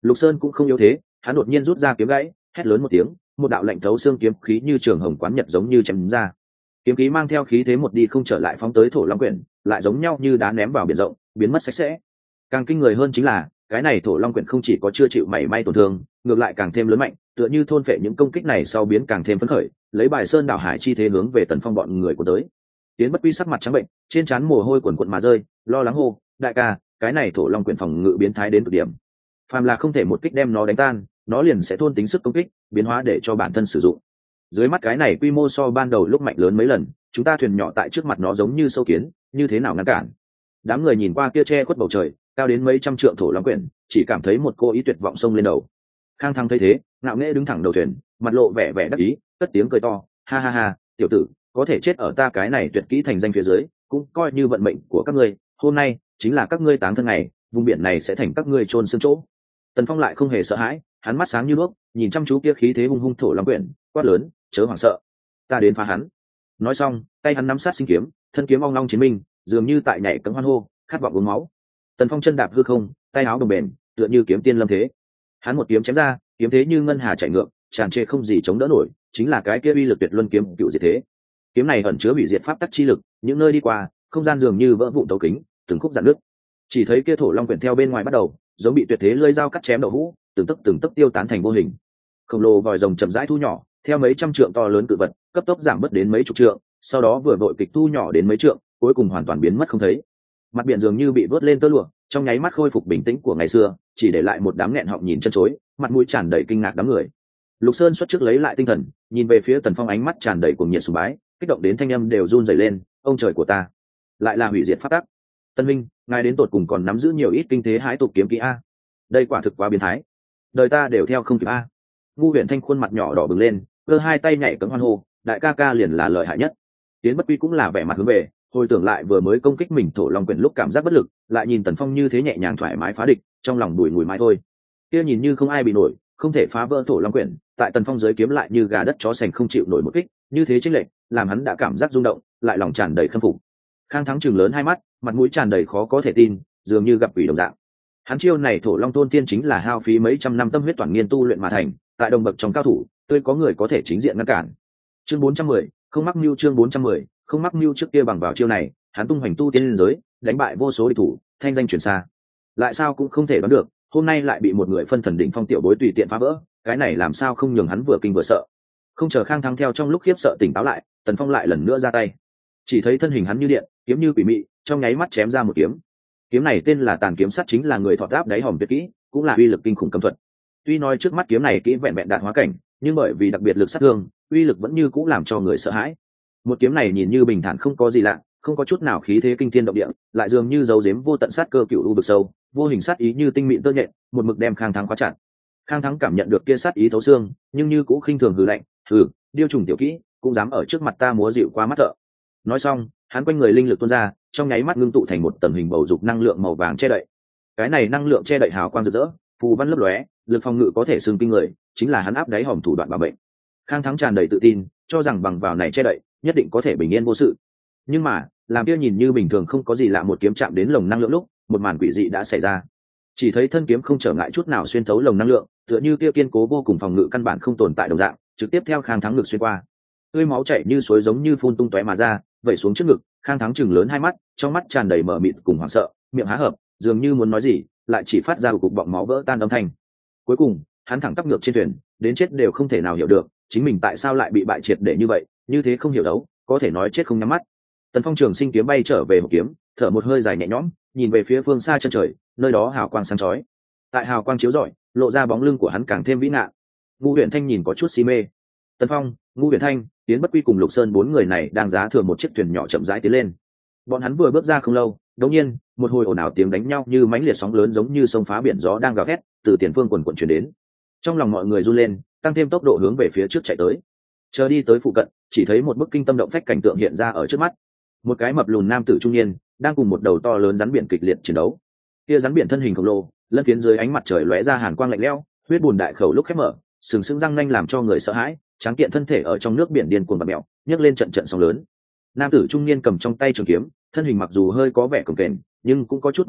Lục Sơn cũng không yếu thế, hắn đột nhiên rút ra kiếm gãy, hét lớn một tiếng, một đạo lạnh thấu xương kiếm khí như trường hồng quán nhật giống như chém ra. Kiếm khí mang theo khí thế một đi không trở lại phóng tới Thổ Long Quyển, lại giống nhau như đá ném vào biển rộng, biến mất sạch sẽ. Càng kinh người hơn chính là, cái này Thổ Long Quyển không chỉ có chưa chịu mảy may tổn thương, ngược lại càng thêm lớn mạnh, tựa như thôn phệ những công kích này sau biến càng thêm phấn khởi, lấy bài sơn đảo hải chi thế hướng về Tần Phong bọn người của tới. Tiến Bất Quy sắc mặt trắng bệnh, trên trán mồ hôi cuồn cuộn mà rơi, lo lắng hô, đại ca, cái này Thổ Long Quyển phòng ngự biến thái đến cực điểm. Phàm là không thể một kích đem nó đánh tan, nó liền sẽ thôn tính sức công kích, biến hóa để cho bản thân sử dụng. Dưới mắt cái này quy mô so ban đầu lúc mạnh lớn mấy lần, chúng ta thuyền nhỏ tại trước mặt nó giống như sâu kiến, như thế nào ngăn cản? Đám người nhìn qua kia che khuất bầu trời, cao đến mấy trăm trượng Thổ Long Quyển, chỉ cảm thấy một cô ý tuyệt vọng xông lên đầu. Khang Thăng thấy thế, ngạo nghễ đứng thẳng đầu thuyền, mặt lộ vẻ vẻ đắc ý, cất tiếng cười to, ha ha ha, tiểu tử, có thể chết ở ta cái này tuyệt kỹ thành danh phía dưới, cũng coi như vận mệnh của các ngươi, hôm nay chính là các ngươi táng thân ngày, vùng biển này sẽ thành các ngươi chôn xương chỗ. Tần Phong lại không hề sợ hãi, hắn mắt sáng như đuốc, nhìn chăm chú kia khí thế hung hung Thổ Long Quyển, quát lớn, chớ hoảng sợ, ta đến phá hắn. Nói xong, tay hắn nắm sát sinh kiếm, thân kiếm ong long chiến minh, dường như tại nhảy cấm hoan hô, khát vọng uống máu. Tần Phong chân đạp hư không, tay áo đồng bền, tựa như kiếm tiên lâm thế. Hắn một kiếm chém ra, kiếm thế như ngân hà chảy ngược, tràn trề không gì chống đỡ nổi, chính là cái kia uy lực tuyệt luân kiếm cựu diệt thế. Kiếm này ẩn chứa hủy diệt pháp tắc chi lực, những nơi đi qua, không gian dường như vỡ vụn tấu kính, từng khúc dạn nước. Chỉ thấy kia Thổ Long Quyển theo bên ngoài bắt đầu, giống bị tuyệt thế lưỡi dao cắt chém đậu hũ, từng tấc tiêu tán thành vô hình. Khổng lồ vòi rồng chậm rãi thu nhỏ, theo mấy trăm trượng to lớn cự vật, cấp tốc giảm bớt đến mấy chục trượng, sau đó vừa vội kịch thu nhỏ đến mấy trượng, cuối cùng hoàn toàn biến mất không thấy. Mặt biển dường như bị vớt lên tơ lụa, trong nháy mắt khôi phục bình tĩnh của ngày xưa, chỉ để lại một đám nghẹn họng nhìn chân chối, mặt mũi tràn đầy kinh ngạc đám người. Lục Sơn xuất trước lấy lại tinh thần, nhìn về phía Tần Phong, ánh mắt tràn đầy cuồng nhiệt sùng bái, kích động đến thanh âm đều run rẩy lên, ông trời của ta, lại là hủy diệt pháp tắc. Tân minh, ngài đến tột cùng còn nắm giữ nhiều ít kinh thế hãi tục kiếm kỹ a. Đây quả thực quá biến thái, đời ta đều theo không kịp a. Ngu Huyền Thanh khuôn mặt nhỏ đỏ bừng lên, cơ hai tay nhảy cẫng hoan hô, đại ca ca liền là lợi hại nhất. Tiến Bất Quy cũng là vẻ mặt hướng về, hồi tưởng lại vừa mới công kích mình Thổ Long Quyển lúc cảm giác bất lực, lại nhìn Tần Phong như thế nhẹ nhàng thoải mái phá địch, trong lòng bùi ngùi mãi thôi. Kia nhìn như không ai bị nổi, không thể phá vỡ Thổ Long Quyển, tại Tần Phong dưới kiếm lại như gà đất chó sành không chịu nổi một kích, như thế chênh lệch, làm hắn đã cảm giác rung động, lại lòng tràn đầy khâm phục. Khang Thắng trừng lớn hai mắt, mặt mũi tràn đầy khó có thể tin, dường như gặp quỷ đồng dạng. Hắn chiêu này Thổ Long Tôn Tiên chính là hao phí mấy trăm năm tâm huyết toàn nghiên tu luyện mà thành, tại đồng bậc trong cao thủ, tươi có người có thể chính diện ngăn cản. Chương 410, không mắc mưu, chương 410, không mắc mưu. Trước kia bằng vào chiêu này, hắn tung hoành tu tiên liên giới, đánh bại vô số địch thủ, thanh danh truyền xa. Lại sao cũng không thể đoán được, hôm nay lại bị một người phân thần đỉnh phong tiểu bối tùy tiện phá vỡ, cái này làm sao không nhường hắn vừa kinh vừa sợ. Không chờ Khang Thắng theo trong lúc khiếp sợ tỉnh táo lại, Tần Phong lại lần nữa ra tay. Chỉ thấy thân hình hắn như điện, kiếm như quỷ mị, trong nháy mắt chém ra một kiếm. Kiếm này tên là Tàn Kiếm Sắt, chính là người thọt áp đáy hòm tuyệt kỹ, cũng là uy lực kinh khủng cấm thuật. Tuy nói trước mắt kiếm này kỹ vẹn vẹn đạt hóa cảnh, nhưng bởi vì đặc biệt lực sát thương, uy lực vẫn như cũng làm cho người sợ hãi. Một kiếm này nhìn như bình thản không có gì lạ, không có chút nào khí thế kinh thiên động địa, lại dường như dấu giếm vô tận sát cơ cựu u vực sâu, vô hình sát ý như tinh mịn tơ nhện, một mực đem Khang Thắng khóa chặt. Khang Thắng cảm nhận được kia sát ý thấu xương, nhưng như cũng khinh thường hừ lạnh, hừ, điêu trùng tiểu kỹ, cũng dám ở trước mặt ta múa dịu qua mắt thợ. Nói xong, hắn quanh người linh lực tuôn ra, trong nháy mắt ngưng tụ thành một tầng hình bầu dục năng lượng màu vàng che đậy. Cái này năng lượng che đậy hào quang rực rỡ, phù văn lấp lóe, lực phòng ngự có thể xương kinh người, chính là hắn áp đáy hòm thủ đoạn bảo mệnh. Khang Thắng tràn đầy tự tin, cho rằng bằng vào này che đậy, nhất định có thể bình yên vô sự. Nhưng mà, làm kia nhìn như bình thường không có gì lạ một kiếm chạm đến lồng năng lượng lúc, một màn quỷ dị đã xảy ra. Chỉ thấy thân kiếm không trở ngại chút nào xuyên thấu lồng năng lượng, tựa như kia kiên cố vô cùng phòng ngự căn bản không tồn tại đồng dạng, trực tiếp theo Khang Thắng ngực xuyên qua. Tươi máu chảy như suối giống như phun tung tóe mà ra, vẩy xuống trước ngực. Khang Thắng chừng lớn hai mắt, trong mắt tràn đầy mờ mịt cùng hoảng sợ, miệng há hợp, dường như muốn nói gì, lại chỉ phát ra một cục bọng máu vỡ tan âm thanh. Cuối cùng, hắn thẳng tắp ngược trên thuyền, đến chết đều không thể nào hiểu được, chính mình tại sao lại bị bại triệt để như vậy, như thế không hiểu đấu, có thể nói chết không nhắm mắt. Tần Phong trường sinh kiếm bay trở về một kiếm, thở một hơi dài nhẹ nhõm, nhìn về phía phương xa chân trời, nơi đó hào quang sáng chói. Tại hào quang chiếu rọi, lộ ra bóng lưng của hắn càng thêm vĩ ngạn. Ngu Huyền Thanh nhìn có chút si mê. Tần Phong, Ngu Huyền Thanh, Tiến Bất Quy cùng Lục Sơn bốn người này đang giá thừa một chiếc thuyền nhỏ chậm rãi tiến lên. Bọn hắn vừa bước ra không lâu, đột nhiên, một hồi ồn ào tiếng đánh nhau như mãnh liệt sóng lớn giống như sông phá biển gió đang gào thét, từ tiền phương quần quần truyền đến. Trong lòng mọi người run lên, tăng thêm tốc độ hướng về phía trước chạy tới. Chờ đi tới phụ cận, chỉ thấy một bức kinh tâm động phách cảnh tượng hiện ra ở trước mắt. Một cái mập lùn nam tử trung niên đang cùng một đầu to lớn rắn biển kịch liệt chiến đấu. Kia rắn biển thân hình khổng lồ, lân phiến dưới ánh mặt trời lóe ra hàn quang lạnh lẽo, huyết bùn đại khẩu lúc khép mở, sừng sững răng nanh làm cho người sợ hãi, tráng kiện thân thể ở trong nước biển điên cuồng bạt mèo, nhấc lên trận trận sóng lớn. Nam tử trung niên cầm trong tay trường kiếm, thân hình mặc dù hơi có vẻ cồng kềnh, nhưng cũng có chút nhanh nhẹn,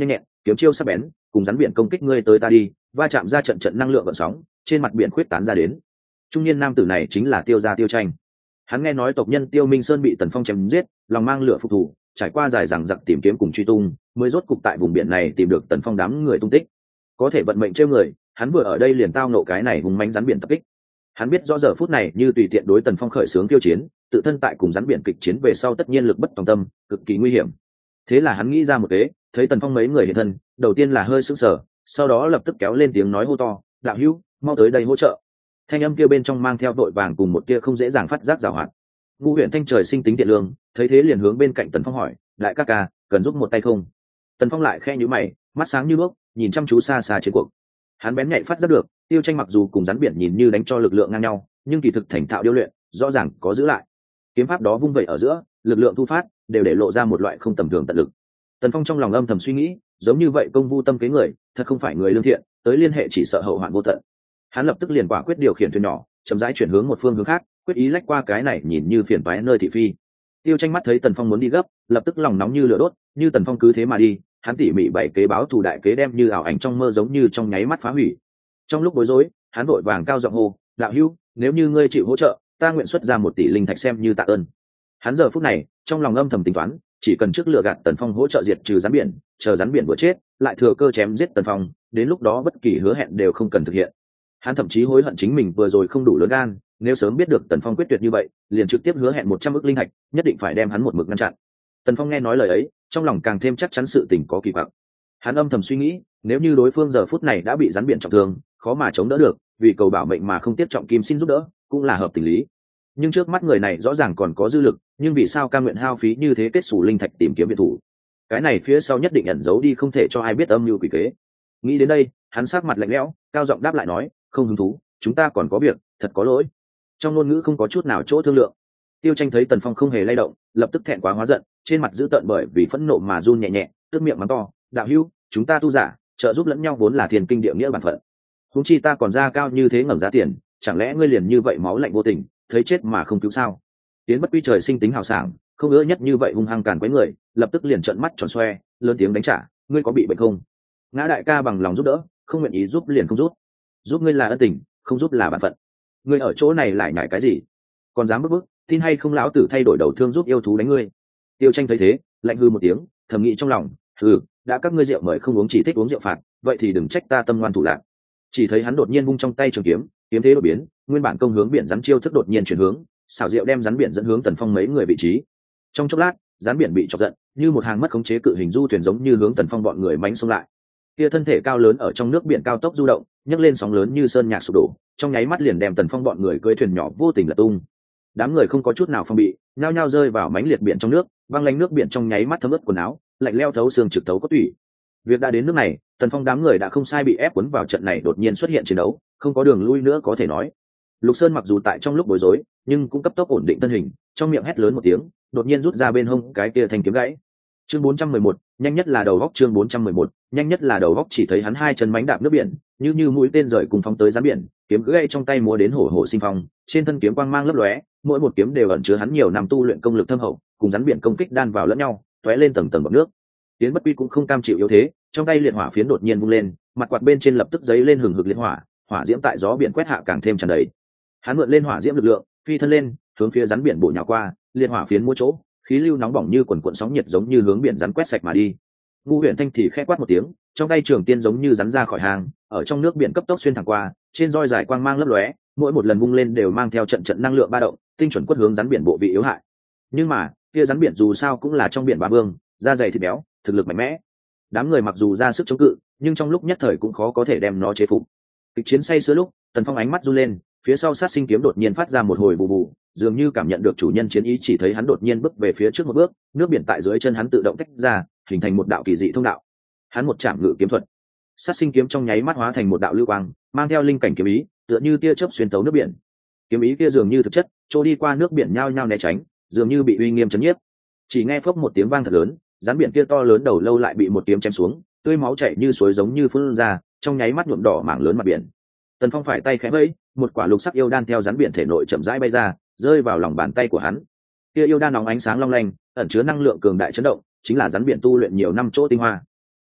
kiếm chiêu sắc bén cùng rắn biển công kích ngươi tới ta đi, va chạm ra trận trận năng lượng gợn sóng, trên mặt biển khuyết tán ra đến. Trung niên nam tử này chính là Tiêu gia Tiêu Tranh. Hắn nghe nói tộc nhân Tiêu Minh Sơn bị Tần Phong chém giết, lòng mang lửa phục thủ, trải qua dài dằng dặc tìm kiếm cùng truy tung, mới rốt cục tại vùng biển này tìm được Tần Phong đám người tung tích. Có thể vận mệnh trêu người, hắn vừa ở đây liền tao nộ cái này hùng mãnh rắn biển tập kích. Hắn biết rõ giờ phút này như tùy tiện đối Tần Phong khởi xướng tiêu chiến, tự thân tại cùng rắn biển kịch chiến về sau tất nhiên lực bất tòng tâm, cực kỳ nguy hiểm. Thế là hắn nghĩ ra một kế, thấy Tần Phong mấy người hiện thân, đầu tiên là hơi sững sờ, sau đó lập tức kéo lên tiếng nói hô to, đạo hữu, mau tới đây hỗ trợ. Thanh âm kia bên trong mang theo đội vàng cùng một tia không dễ dàng phát giác giảo hoạt. Ngu Huyền Thanh trời sinh tính thiện lương, thấy thế liền hướng bên cạnh Tần Phong hỏi, đại ca ca, cần giúp một tay không? Tần Phong lại khẽ nhíu mày, mắt sáng như đuốc, nhìn chăm chú xa xa chiến cuộc. Hắn bén nhạy phát giác được, Tiêu Tranh mặc dù cùng rắn biển nhìn như đánh cho lực lượng ngang nhau, nhưng kỳ thực thành thạo điêu luyện, rõ ràng có giữ lại. Kiếm pháp đó vung vẩy ở giữa, lực lượng thu phát đều để lộ ra một loại không tầm thường tận lực. Tần Phong trong lòng âm thầm suy nghĩ, giống như vậy công vu tâm kế người, thật không phải người lương thiện, tới liên hệ chỉ sợ hậu hoạn vô tận. Hắn lập tức liền quả quyết điều khiển thuyền nhỏ, chậm rãi chuyển hướng một phương hướng khác, quyết ý lách qua cái này nhìn như phiền toái nơi thị phi. Tiêu Tranh mắt thấy Tần Phong muốn đi gấp, lập tức lòng nóng như lửa đốt, như Tần Phong cứ thế mà đi, hắn tỉ mỉ bày kế báo thù đại kế đem như ảo ảnh trong mơ giống như trong nháy mắt phá hủy. Trong lúc bối rối, hắn vội vàng cao giọng hô, đạo hữu, nếu như ngươi chịu hỗ trợ, ta nguyện xuất ra 1 tỷ linh thạch xem như tạ ơn. Hắn giờ phút này trong lòng âm thầm tính toán, chỉ cần trước lựa gạt Tần Phong hỗ trợ diệt trừ rắn biển, chờ rắn biển vừa chết, lại thừa cơ chém giết Tần Phong, đến lúc đó bất kỳ hứa hẹn đều không cần thực hiện. Hắn thậm chí hối hận chính mình vừa rồi không đủ lớn gan, nếu sớm biết được Tần Phong quyết tuyệt như vậy, liền trực tiếp hứa hẹn 100 ức linh thạch, nhất định phải đem hắn một mực ngăn chặn. Tần Phong nghe nói lời ấy, trong lòng càng thêm chắc chắn sự tình có kỳ quặc. Hắn âm thầm suy nghĩ, nếu như đối phương giờ phút này đã bị rắn biển trọng thương, khó mà chống đỡ được, vì cầu bảo mệnh mà không tiếp trọng kim xin giúp đỡ, cũng là hợp tình lý. Nhưng trước mắt người này rõ ràng còn có dư lực, nhưng vì sao cam nguyện hao phí như thế kết sủ linh thạch tìm kiếm viện thủ? Cái này phía sau nhất định ẩn giấu đi không thể cho ai biết âm mưu quỷ kế. Nghĩ đến đây, hắn sắc mặt lạnh lẽo, cao giọng đáp lại nói, không hứng thú, chúng ta còn có việc, thật có lỗi. Trong ngôn ngữ không có chút nào chỗ thương lượng. Tiêu Tranh thấy Tần Phong không hề lay động, lập tức thẹn quá hóa giận, trên mặt dữ tợn bởi vì phẫn nộ mà run nhẹ nhẹ, tức miệng mắng to, đạo hữu, chúng ta tu giả, trợ giúp lẫn nhau vốn là thiên kinh địa nghĩa bản phận. Huống chi ta còn ra cao như thế ngẩng giá tiền, chẳng lẽ ngươi liền như vậy máu lạnh vô tình, thấy chết mà không cứu sao? Tiến Bất Quy trời sinh tính hào sảng, không ngỡ nhất như vậy hung hăng càn quấy người, lập tức liền trợn mắt tròn xoe, lớn tiếng đánh trả, ngươi có bị bệnh không? Ngã đại ca bằng lòng giúp đỡ, không nguyện ý giúp liền không giúp. Giúp ngươi là ân tình, không giúp là bản phận. Ngươi ở chỗ này lại nhảy cái gì? Còn dám bức, tin hay không lão tử thay đổi đầu thương giúp yêu thú đánh ngươi. Tiêu Tranh thấy thế, lạnh hư một tiếng, thầm nghĩ trong lòng, hừ, đã các ngươi rượu mời không uống chỉ thích uống rượu phạt, vậy thì đừng trách ta tâm ngoan thủ lạn. Chỉ thấy hắn đột nhiên vung trong tay trường kiếm, kiếm thế đổi biến, nguyên bản công hướng biển rắn chiêu thức đột nhiên chuyển hướng, xảo diệu đem rắn biển dẫn hướng Tần Phong mấy người vị trí. Trong chốc lát, rắn biển bị chọc giận, như một hàng mất khống chế cự hình du thuyền giống như hướng Tần Phong bọn người mãnh xông lại. Kia thân thể cao lớn ở trong nước biển cao tốc du động, nhấc lên sóng lớn như sơn nhạc sụp đổ, trong nháy mắt liền đem Tần Phong bọn người cưỡi thuyền nhỏ vô tình lật tung. Đám người không có chút nào phòng bị, nhao nhao rơi vào mãnh liệt biển trong nước, băng lánh nước biển trong nháy mắt thấm ướt quần áo, lạnh leo thấu xương trực thấu cốt tủy. Việc đã đến nước này, Tần Phong đám người đã không sai bị ép cuốn vào trận này đột nhiên xuất hiện chiến đấu, không có đường lui nữa có thể nói. Lục Sơn mặc dù tại trong lúc bối rối, nhưng cũng cấp tốc ổn định thân hình, trong miệng hét lớn một tiếng, đột nhiên rút ra bên hông cái kia thanh kiếm gãy. Chương 411, nhanh nhất là đầu góc. Chương 411, nhanh nhất là đầu góc. Chỉ thấy hắn hai chân mánh đạp nước biển, như mũi tên rời cùng phóng tới rắn biển, kiếm gãy trong tay múa đến hổ hổ sinh phong, trên thân kiếm quang mang lấp lóe, mỗi một kiếm đều ẩn chứa hắn nhiều năm tu luyện công lực thâm hậu, cùng rắn biển công kích đan vào lẫn nhau, tóe lên tầng tầng bọt nước. Tiến Bất Quy cũng không cam chịu yếu thế, trong tay liệt hỏa phiến đột nhiên vung lên, mặt quạt bên trên lập tức giấy lên hừng hực liệt hỏa, hỏa diễm tại gió biển quét hạ càng thêm tràn đầy. Hắn mượn lên hỏa diễm lực lượng, phi thân lên, hướng phía rắn biển bổ nhào qua, liệt hỏa phiến múa chỗ, khí lưu nóng bỏng như quần cuộn sóng nhiệt giống như hướng biển rắn quét sạch mà đi. Ngu Huyền Thanh thì khẽ quát một tiếng, trong tay trường tiên giống như rắn ra khỏi hàng, ở trong nước biển cấp tốc xuyên thẳng qua, trên roi dài quang mang lấp lóe, mỗi một lần vung lên đều mang theo trận trận năng lượng ba động, tinh chuẩn quất hướng rắn biển bộ vị yếu hại. Nhưng mà, kia rắn biển dù sao cũng là trong biển bá vương, da dày thịt béo, thực lực mạnh mẽ. Đám người mặc dù ra sức chống cự, nhưng trong lúc nhất thời cũng khó có thể đem nó chế phục. Kịch chiến say sưa lúc, Tần Phong ánh mắt run lên, phía sau sát sinh kiếm đột nhiên phát ra một hồi bù bù, dường như cảm nhận được chủ nhân chiến ý, chỉ thấy hắn đột nhiên bước về phía trước một bước, nước biển tại dưới chân hắn tự động tách ra, hình thành một đạo kỳ dị thông đạo. Hắn một chạm ngự kiếm thuật, sát sinh kiếm trong nháy mắt hóa thành một đạo lưu quang, mang theo linh cảnh kiếm ý, tựa như tia chớp xuyên tấu nước biển. Kiếm ý kia dường như thực chất, trôi đi qua nước biển nhao nhao né tránh, dường như bị uy nghiêm chấn nhiếp. Chỉ nghe phốc một tiếng vang thật lớn, rắn biển kia to lớn đầu lâu lại bị một kiếm chém xuống, tươi máu chảy như suối giống như phun ra, trong nháy mắt nhuộm đỏ mảng lớn mặt biển. Tần Phong phải tay khẽ vẫy, một quả lục sắc yêu đan theo rắn biển thể nội chậm rãi bay ra, rơi vào lòng bàn tay của hắn. Kia yêu đan nóng ánh sáng long lanh, ẩn chứa năng lượng cường đại chấn động, chính là rắn biển tu luyện nhiều năm chỗ tinh hoa.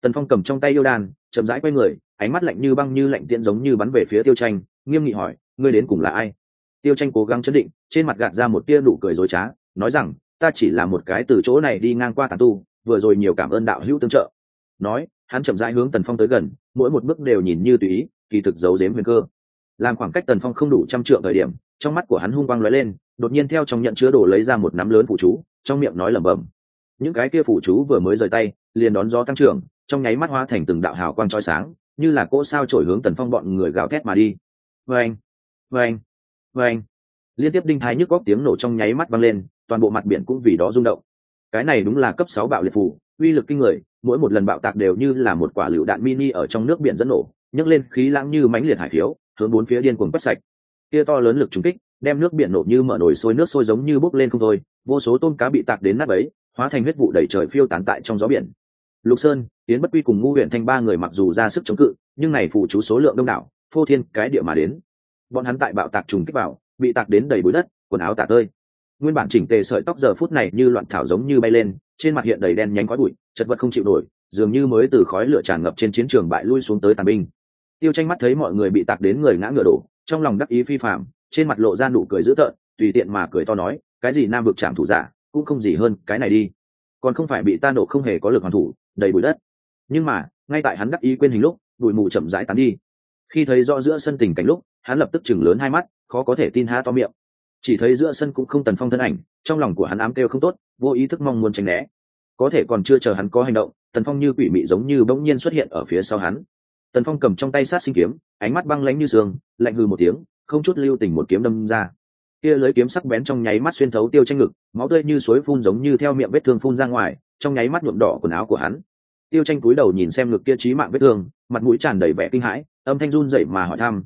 Tần Phong cầm trong tay yêu đan chậm rãi quay người, ánh mắt lạnh như băng như lạnh tiễn giống như bắn về phía Tiêu Tranh, nghiêm nghị hỏi, ngươi đến cùng là ai? Tiêu Tranh cố gắng chấn định, trên mặt gạt ra một tia nụ cười dối trá, nói rằng, ta chỉ là một cái từ chỗ này đi ngang qua tán tu, vừa rồi nhiều cảm ơn đạo hữu tương trợ. Nói, hắn chậm rãi hướng Tần Phong tới gần, mỗi một bước đều nhìn như tùy ý, kỳ thực giấu giếm huyền cơ. Làm khoảng cách Tần Phong không đủ trăm trượng thời điểm, trong mắt của hắn hung quang lóe lên, đột nhiên theo trong nhận chứa đồ lấy ra một nắm lớn phụ chú, trong miệng nói lẩm bẩm. Những cái kia phụ chú vừa mới rời tay, liền đón gió tăng trưởng, trong nháy mắt hóa thành từng đạo hào quang chói sáng, như là cỗ sao chổi hướng Tần Phong bọn người gào thét mà đi. Vâng, vâng, vâng. Liên tiếp đinh thái nhức góc tiếng nổ trong nháy mắt vang lên, toàn bộ mặt biển cũng vì đó rung động. Cái này đúng là cấp 6 bạo liệt phù, uy lực kinh người, mỗi một lần bạo tạc đều như là một quả lựu đạn mini ở trong nước biển dẫn nổ, nhấc lên khí lãng như mãnh liệt hải khiếu, hướng bốn phía điên cuồng quét sạch. Kia to lớn lực trùng kích, đem nước biển nổ như mở nồi sôi, nước sôi giống như bốc lên không thôi, vô số tôm cá bị tạc đến nát bấy, hóa thành huyết vụ đầy trời phiêu tán tại trong gió biển. Lục Sơn, Tiến Bất Quy cùng Ngu Huyền Thanh ba người mặc dù ra sức chống cự, nhưng này phụ chú số lượng đông đảo, phô thiên cái địa mà đến. Bọn hắn tại bạo tạc trùng kích vào, bị tạc đến đầy bụi đất, quần áo tả tơi. Nguyên bản chỉnh tề sợi tóc giờ phút này như loạn thảo giống như bay lên, trên mặt hiện đầy đen nhánh khói bụi, chật vật không chịu nổi, dường như mới từ khói lửa tràn ngập trên chiến trường bại lui xuống tới tàn binh. Tiêu Tranh mắt thấy mọi người bị tạc đến người ngã ngựa đổ, trong lòng đắc ý phi phàm, trên mặt lộ ra nụ cười dữ tợn, tùy tiện mà cười to nói, cái gì nam vực trảm thủ giả, cũng không gì hơn cái này đi. Còn không phải bị ta nổ không hề có lực hoàn thủ, đầy bụi đất. Nhưng mà, ngay tại hắn đắc ý quên hình lúc, bụi mù chậm rãi tán đi. Khi thấy rõ giữa sân tình cảnh lúc, hắn lập tức chừng lớn hai mắt, khó có thể tin há to miệng. Chỉ thấy giữa sân cũng không Tần Phong thân ảnh, trong lòng của hắn ám kêu không tốt, vô ý thức mong muốn tránh né. Có thể còn chưa chờ hắn có hành động, Tần Phong như quỷ mị giống như bỗng nhiên xuất hiện ở phía sau hắn. Tần Phong cầm trong tay sát sinh kiếm, ánh mắt băng lãnh như sương, lạnh hừ một tiếng, không chút lưu tình một kiếm đâm ra. Kia lưỡi kiếm sắc bén trong nháy mắt xuyên thấu Tiêu Tranh ngực, máu tươi như suối phun giống như theo miệng vết thương phun ra ngoài, trong nháy mắt nhuộm đỏ quần áo của hắn. Tiêu Tranh cúi đầu nhìn xem ngực kia chí mạng vết thương, mặt mũi tràn đầy vẻ kinh hãi, âm thanh run rẩy mà hỏi thăm,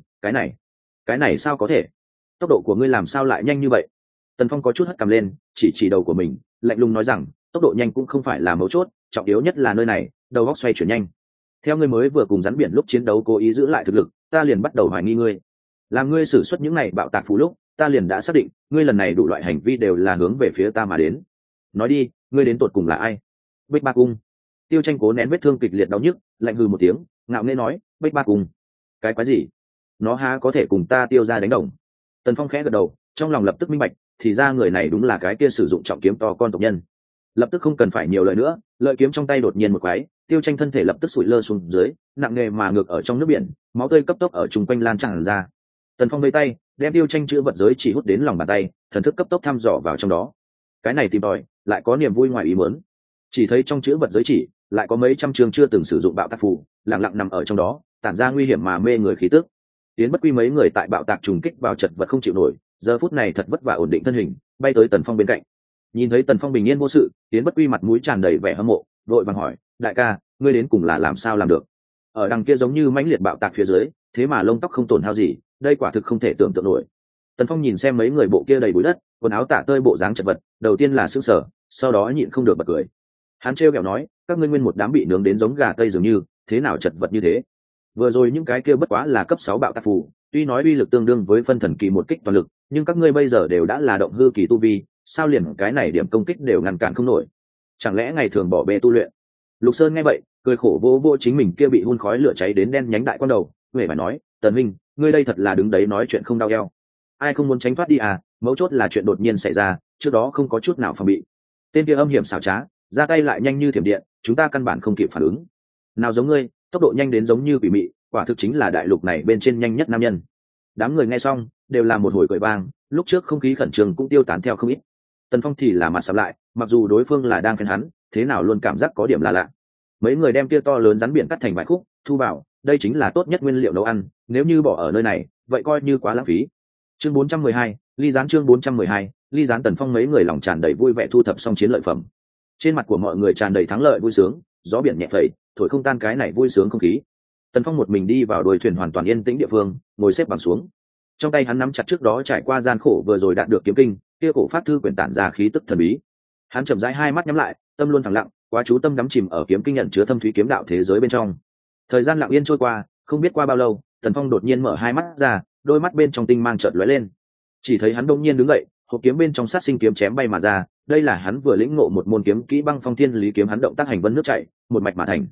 cái này sao có thể? Tốc độ của ngươi làm sao lại nhanh như vậy? Tần Phong có chút hất cằm lên, chỉ đầu của mình, lạnh lùng nói rằng, tốc độ nhanh cũng không phải là mấu chốt, trọng yếu nhất là nơi này, đầu óc xoay chuyển nhanh. Theo ngươi mới vừa cùng rắn biển lúc chiến đấu cố ý giữ lại thực lực, ta liền bắt đầu hoài nghi ngươi. Làm ngươi sử xuất những này bạo tạc phù lúc, ta liền đã xác định, ngươi lần này đủ loại hành vi đều là hướng về phía ta mà đến. Nói đi, ngươi đến tột cùng là ai? Bích Ba Cung. Tiêu Tranh cố nén vết thương kịch liệt đau nhức, lạnh hừ một tiếng, ngạo nghễ nói, Bích Ba Cung. Cái quái gì? Nó há có thể cùng ta Tiêu ra đánh đồng? Tần Phong khẽ gật đầu, trong lòng lập tức minh bạch, thì ra người này đúng là cái kia sử dụng trọng kiếm to con tộc nhân. Lập tức không cần phải nhiều lời nữa, lợi kiếm trong tay đột nhiên một quái, Tiêu Tranh thân thể lập tức sụi lơ xuống dưới, nặng nề mà ngược ở trong nước biển, máu tươi cấp tốc ở chung quanh lan tràn ra. Tần Phong vây tay, đem Tiêu Tranh chữ vật giới chỉ hút đến lòng bàn tay, thần thức cấp tốc thăm dò vào trong đó. Cái này tìm tòi, lại có niềm vui ngoài ý muốn. Chỉ thấy trong chữ vật giới chỉ, lại có mấy trăm trường chưa từng sử dụng bạo tạc phù, lặng lặng nằm ở trong đó, tản ra nguy hiểm mà mê người khí tức. Tiến Bất Quy mấy người tại bạo tạc trùng kích vào chật vật không chịu nổi, giờ phút này thật vất vả ổn định thân hình, bay tới Tần Phong bên cạnh. Nhìn thấy Tần Phong bình yên vô sự, Tiến Bất Quy mặt mũi tràn đầy vẻ hâm mộ, vội vàng hỏi, đại ca, ngươi đến cùng là làm sao làm được? Ở đằng kia giống như mãnh liệt bạo tạc phía dưới, thế mà lông tóc không tổn hao gì, đây quả thực không thể tưởng tượng nổi. Tần Phong nhìn xem mấy người bộ kia đầy bụi đất, quần áo tả tơi bộ dáng chật vật, đầu tiên là sững sờ, sau đó nhịn không được bật cười. Hắn trêu ghẹo nói, các ngươi nguyên một đám bị nướng đến giống gà tây dường như, thế nào chật vật như thế? Vừa rồi những cái kia bất quá là cấp 6 bạo tạc phù, tuy nói uy lực tương đương với phân thần kỳ một kích toàn lực, nhưng các ngươi bây giờ đều đã là động hư kỳ tu vi, sao liền cái này điểm công kích đều ngăn cản không nổi? Chẳng lẽ ngày thường bỏ bê tu luyện? Lục Sơn nghe vậy, cười khổ vô vô chính mình kia bị hun khói lửa cháy đến đen nhánh đại quan đầu, huệ phải nói, Tần Minh, ngươi đây thật là đứng đấy nói chuyện không đau eo. Ai không muốn tránh thoát đi à? Mấu chốt là chuyện đột nhiên xảy ra, trước đó không có chút nào phòng bị. Tên kia âm hiểm xảo trá, ra tay lại nhanh như thiểm điện, chúng ta căn bản không kịp phản ứng. Nào giống ngươi, tốc độ nhanh đến giống như quỷ mị, quả thực chính là đại lục này bên trên nhanh nhất nam nhân. Đám người nghe xong đều là một hồi cười vang, lúc trước không khí khẩn trương cũng tiêu tán theo không ít. Tần Phong thì là mặt sầm lại, mặc dù đối phương là đang khen hắn, thế nào luôn cảm giác có điểm là lạ. Mấy người đem kia to lớn rắn biển cắt thành vài khúc, thu vào, đây chính là tốt nhất nguyên liệu nấu ăn, nếu như bỏ ở nơi này, vậy coi như quá lãng phí. Chương 412, ly gián chương 412, ly gián. Tần Phong mấy người lòng tràn đầy vui vẻ thu thập xong chiến lợi phẩm. Trên mặt của mọi người tràn đầy thắng lợi vui sướng, gió biển nhẹ phẩy, thổi không tan cái này vui sướng không khí. Tần Phong một mình đi vào đồi thuyền hoàn toàn yên tĩnh địa phương, ngồi xếp bằng xuống. Trong tay hắn nắm chặt trước đó trải qua gian khổ vừa rồi đạt được kiếm kinh, kia cổ pháp thư quyển tản ra khí tức thần bí. Hắn chậm rãi hai mắt nhắm lại, tâm luôn phẳng lặng, quá chú tâm đắm chìm ở kiếm kinh nhận chứa thâm thúy kiếm đạo thế giới bên trong. Thời gian lặng yên trôi qua, không biết qua bao lâu, Tần Phong đột nhiên mở hai mắt ra, đôi mắt bên trong tinh mang chợt lóe lên. Chỉ thấy hắn đột nhiên đứng dậy, hộp kiếm bên trong sát sinh kiếm chém bay mà ra, đây là hắn vừa lĩnh ngộ một môn kiếm kỹ Băng Phong Thiên Lý kiếm, hắn động tác hành vân nước chảy, một mạch mà thành.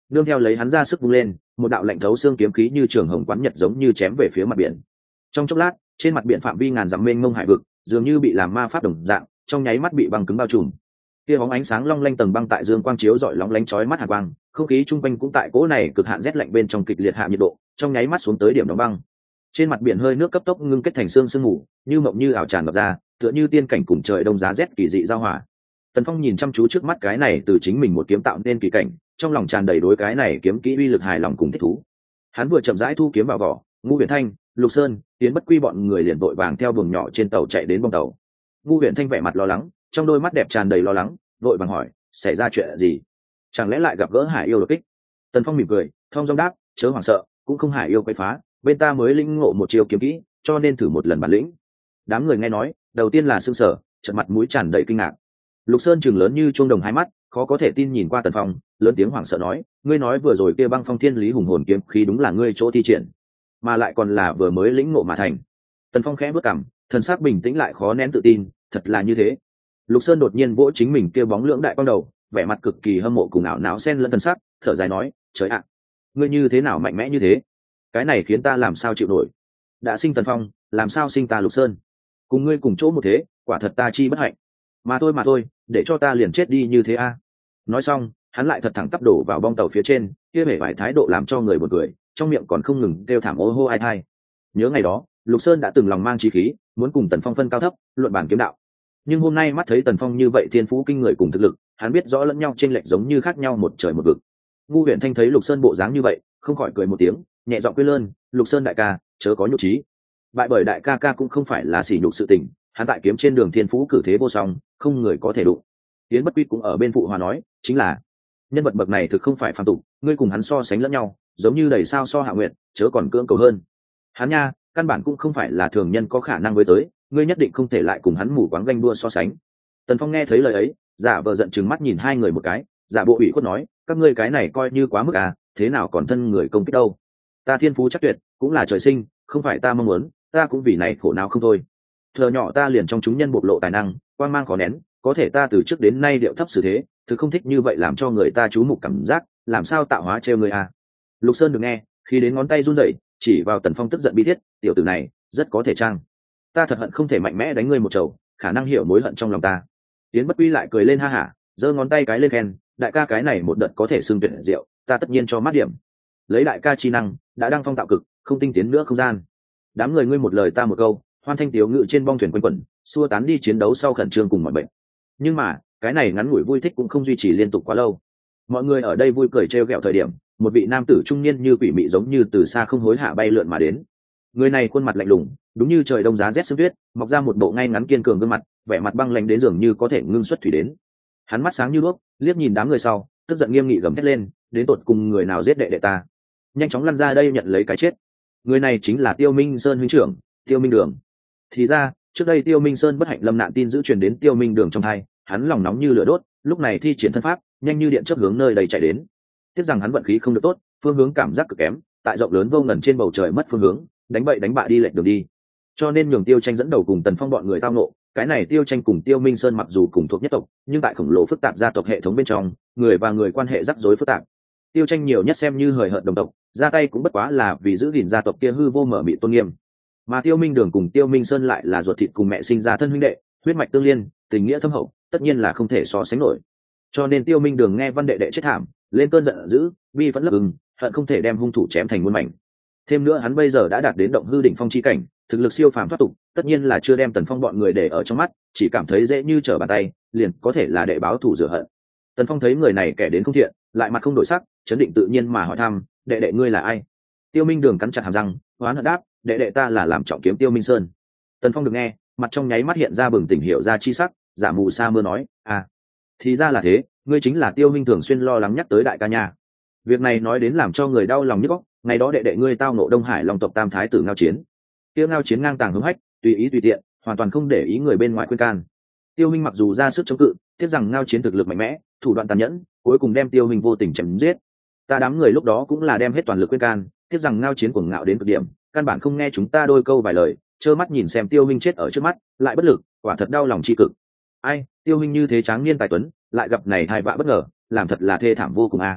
nương theo lấy hắn ra sức vung lên, một đạo lạnh thấu xương kiếm khí như trường hồng quán nhật giống như chém về phía mặt biển. Trong chốc lát, trên mặt biển phạm vi ngàn dặm mênh mông hải vực dường như bị làm ma pháp đồng dạng, trong nháy mắt bị băng cứng bao trùm. Kia bóng ánh sáng long lanh tầng băng tại dương quang chiếu rọi lóng lánh chói mắt hàn quang, không khí trung quanh cũng tại cỗ này cực hạn rét lạnh bên trong kịch liệt hạ nhiệt độ, trong nháy mắt xuống tới điểm đóng băng. Trên mặt biển hơi nước cấp tốc ngưng kết thành sương sương mù, như mộng như ảo tràn ngập ra, tựa như tiên cảnh cùng trời đông giá rét kỳ dị giao hòa. Tần Phong nhìn chăm chú trước mắt cái này từ chính mình một kiếm tạo nên kỳ cảnh, trong lòng tràn đầy đối cái này kiếm kỹ uy lực hài lòng cùng thích thú. Hắn vừa chậm rãi thu kiếm vào vỏ, Ngũ Huyền Thanh, Lục Sơn, Tiến Bất Quy bọn người liền vội vàng theo buồng nhỏ trên tàu chạy đến bong tàu. Ngũ Huyền Thanh vẻ mặt lo lắng, trong đôi mắt đẹp tràn đầy lo lắng, vội vàng hỏi, xảy ra chuyện gì? Chẳng lẽ lại gặp gỡ Hải yêu đột kích? Tần Phong mỉm cười, thong dong đáp, chớ hoảng sợ, cũng không Hải yêu quấy phá, bên ta mới lĩnh ngộ một chiêu kiếm kỹ, cho nên thử một lần bản lĩnh. Đám người nghe nói, đầu tiên là sững sờ, chợt mặt mũi tràn đầy kinh ngạc. Lục Sơn trừng lớn như chuông đồng hai mắt, khó có thể tin nhìn qua Tần Phong, lớn tiếng hoảng sợ nói, ngươi nói vừa rồi kia băng phong thiên lý hùng hồn kiếm khí đúng là ngươi chỗ thi triển, mà lại còn là vừa mới lĩnh ngộ mà thành. Tần Phong khẽ bước cằm, thần sắc bình tĩnh lại khó nén tự tin, thật là như thế. Lục Sơn đột nhiên vỗ chính mình kia bóng lưỡng đại quang đầu, vẻ mặt cực kỳ hâm mộ cùng ảo não xen lẫn thần sắc, thở dài nói, trời ạ, ngươi như thế nào mạnh mẽ như thế? Cái này khiến ta làm sao chịu nổi. Đã sinh Tần Phong, làm sao sinh ta Lục Sơn? Cùng ngươi cùng chỗ một thế, quả thật ta chi bất hạnh. Mà thôi, để cho ta liền chết đi như thế a. Nói xong, hắn lại thật thẳng tắp đổ vào bong tàu phía trên, kia vẻ vải thái độ làm cho người buồn cười, trong miệng còn không ngừng kêu thảm ô hô ai thai. Nhớ ngày đó, Lục Sơn đã từng lòng mang chí khí, muốn cùng Tần Phong phân cao thấp, luận bản kiếm đạo. Nhưng hôm nay mắt thấy Tần Phong như vậy thiên phú kinh người cùng thực lực, hắn biết rõ lẫn nhau chênh lệch giống như khác nhau một trời một vực. Ngu Huyền Thanh thấy Lục Sơn bộ dáng như vậy, không khỏi cười một tiếng, nhẹ giọng quê lơn, Lục Sơn đại ca, chớ có nhục trí. Bại bởi đại ca ca cũng không phải là sỉ nhục sự tình, hắn tại kiếm trên đường thiên phú cử thế vô song, không người có thể đụng. Tiến Bất Quy cũng ở bên phụ hòa nói, chính là nhân vật bậc này thực không phải phàm tục, ngươi cùng hắn so sánh lẫn nhau, giống như đầy sao so hạ nguyện, chớ còn cưỡng cầu hơn. Hắn nha, căn bản cũng không phải là thường nhân có khả năng với tới, ngươi nhất định không thể lại cùng hắn mù quáng ganh đua so sánh. Tần Phong nghe thấy lời ấy, giả vờ giận chừng mắt nhìn hai người một cái, giả bộ ủy khuất nói, các ngươi cái này coi như quá mức à, thế nào còn thân người công kích đâu? Ta thiên phú chắc tuyệt, cũng là trời sinh, không phải ta mong muốn, ta cũng vì này khổ não không thôi. Thừa nhỏ ta liền trong chúng nhân bộc lộ tài năng, quang mang khó nén, có thể ta từ trước đến nay điệu thấp xử thế, thực không thích như vậy làm cho người ta chú mục cảm giác, làm sao tạo hóa trêu người à? Lục Sơn được nghe, khi đến ngón tay run rẩy, chỉ vào Tần Phong tức giận bi thiết, tiểu tử này rất có thể trang, ta thật hận không thể mạnh mẽ đánh ngươi một chầu, khả năng hiểu mối hận trong lòng ta. Tiến Bất Quy lại cười lên ha hả, giơ ngón tay cái lên khen, đại ca cái này một đợt có thể xưng tuyệt diệu, ta tất nhiên cho mát điểm. Lấy đại ca chi năng, đã đăng phong tạo cực, không tinh tiến nữa không gian. Đám người ngươi một lời ta một câu, hoan thanh tiếu ngự trên bong thuyền quanh quẩn, xua tán đi chiến đấu sau khẩn trương cùng mọi bệnh. Nhưng mà cái này ngắn ngủi vui thích cũng không duy trì liên tục quá lâu. Mọi người ở đây vui cười trêu ghẹo thời điểm, một vị nam tử trung niên như quỷ mị giống như từ xa không hối hả bay lượn mà đến. Người này khuôn mặt lạnh lùng, đúng như trời đông giá rét sương tuyết, mọc ra một bộ ngay ngắn kiên cường gương mặt, vẻ mặt băng lãnh đến dường như có thể ngưng xuất thủy đến. Hắn mắt sáng như đuốc, liếc nhìn đám người sau, tức giận nghiêm nghị gầm thét lên, đến tột cùng người nào giết đệ đệ ta, nhanh chóng lăn ra đây nhận lấy cái chết. Người này chính là Tiêu Minh Sơn huynh trưởng, Tiêu Minh Đường. Thì ra, trước đây Tiêu Minh Sơn bất hạnh lâm nạn tin giữ truyền đến Tiêu Minh Đường trong tai, hắn lòng nóng như lửa đốt, lúc này thi triển thân pháp, nhanh như điện chớp hướng nơi đầy chạy đến. Tiếc rằng hắn vận khí không được tốt, phương hướng cảm giác cực kém, tại rộng lớn vô ngần trên bầu trời mất phương hướng, đánh bậy đánh bạ đi lệch đường đi. Cho nên nhường Tiêu Tranh dẫn đầu cùng Tần Phong bọn người tao nộ, cái này Tiêu Tranh cùng Tiêu Minh Sơn mặc dù cùng thuộc nhất tộc, nhưng tại khổng lồ phức tạp gia tộc hệ thống bên trong, người và người quan hệ rắc rối phức tạp. Tiêu Tranh nhiều nhất xem như hời hợt đồng tộc, ra tay cũng bất quá là vì giữ gìn gia tộc kia hư vô mở mị tôn nghiêm. Mà Tiêu Minh Đường cùng Tiêu Minh Sơn lại là ruột thịt cùng mẹ sinh ra thân huynh đệ, huyết mạch tương liên, tình nghĩa thâm hậu, tất nhiên là không thể so sánh nổi. Cho nên Tiêu Minh Đường nghe văn đệ đệ chết thảm, lên cơn giận dữ, bi phẫn lấp ưng, hận không thể đem hung thủ chém thành muôn mảnh. Thêm nữa hắn bây giờ đã đạt đến động hư đỉnh phong chi cảnh, thực lực siêu phàm thoát tục, tất nhiên là chưa đem Tần Phong bọn người để ở trong mắt, chỉ cảm thấy dễ như trở bàn tay, liền có thể là đệ báo thù rửa hận. Tần Phong thấy người này kẻ đến không thiện, lại mặt không đổi sắc, chấn định tự nhiên mà hỏi thăm, đệ đệ ngươi là ai? Tiêu Minh Đường cắn chặt hàm răng, oán hận đáp, đệ đệ ta là làm trọng kiếm Tiêu Minh Sơn. Tần Phong được nghe, mặt trong nháy mắt hiện ra bừng tỉnh hiểu ra chi sắc, giả mù sa mưa nói, à, thì ra là thế, ngươi chính là Tiêu Minh thường xuyên lo lắng nhắc tới đại ca nha. Việc này nói đến làm cho người đau lòng nhức óc, ngày đó đệ đệ ngươi tao nộ Đông Hải Long tộc Tam Thái tử Ngao Chiến. Tiêu Ngao Chiến ngang tàng hứng hách, tùy ý tùy tiện, hoàn toàn không để ý người bên ngoài khuyên can. Tiêu Minh mặc dù ra sức chống cự, tiếc rằng Ngao Chiến thực lực mạnh mẽ, thủ đoạn tàn nhẫn, cuối cùng đem Tiêu Minh vô tình chém giết. Ta đám người lúc đó cũng là đem hết toàn lực khuyên can, tiếc rằng Ngao Chiến cuồng ngạo đến cực điểm, căn bản không nghe chúng ta đôi câu vài lời, trơ mắt nhìn xem Tiêu Minh chết ở trước mắt, lại bất lực, quả thật đau lòng tri cực. Ai, Tiêu Minh như thế tráng niên tài tuấn, lại gặp này tai vạ bất ngờ, làm thật là thê thảm vô cùng a.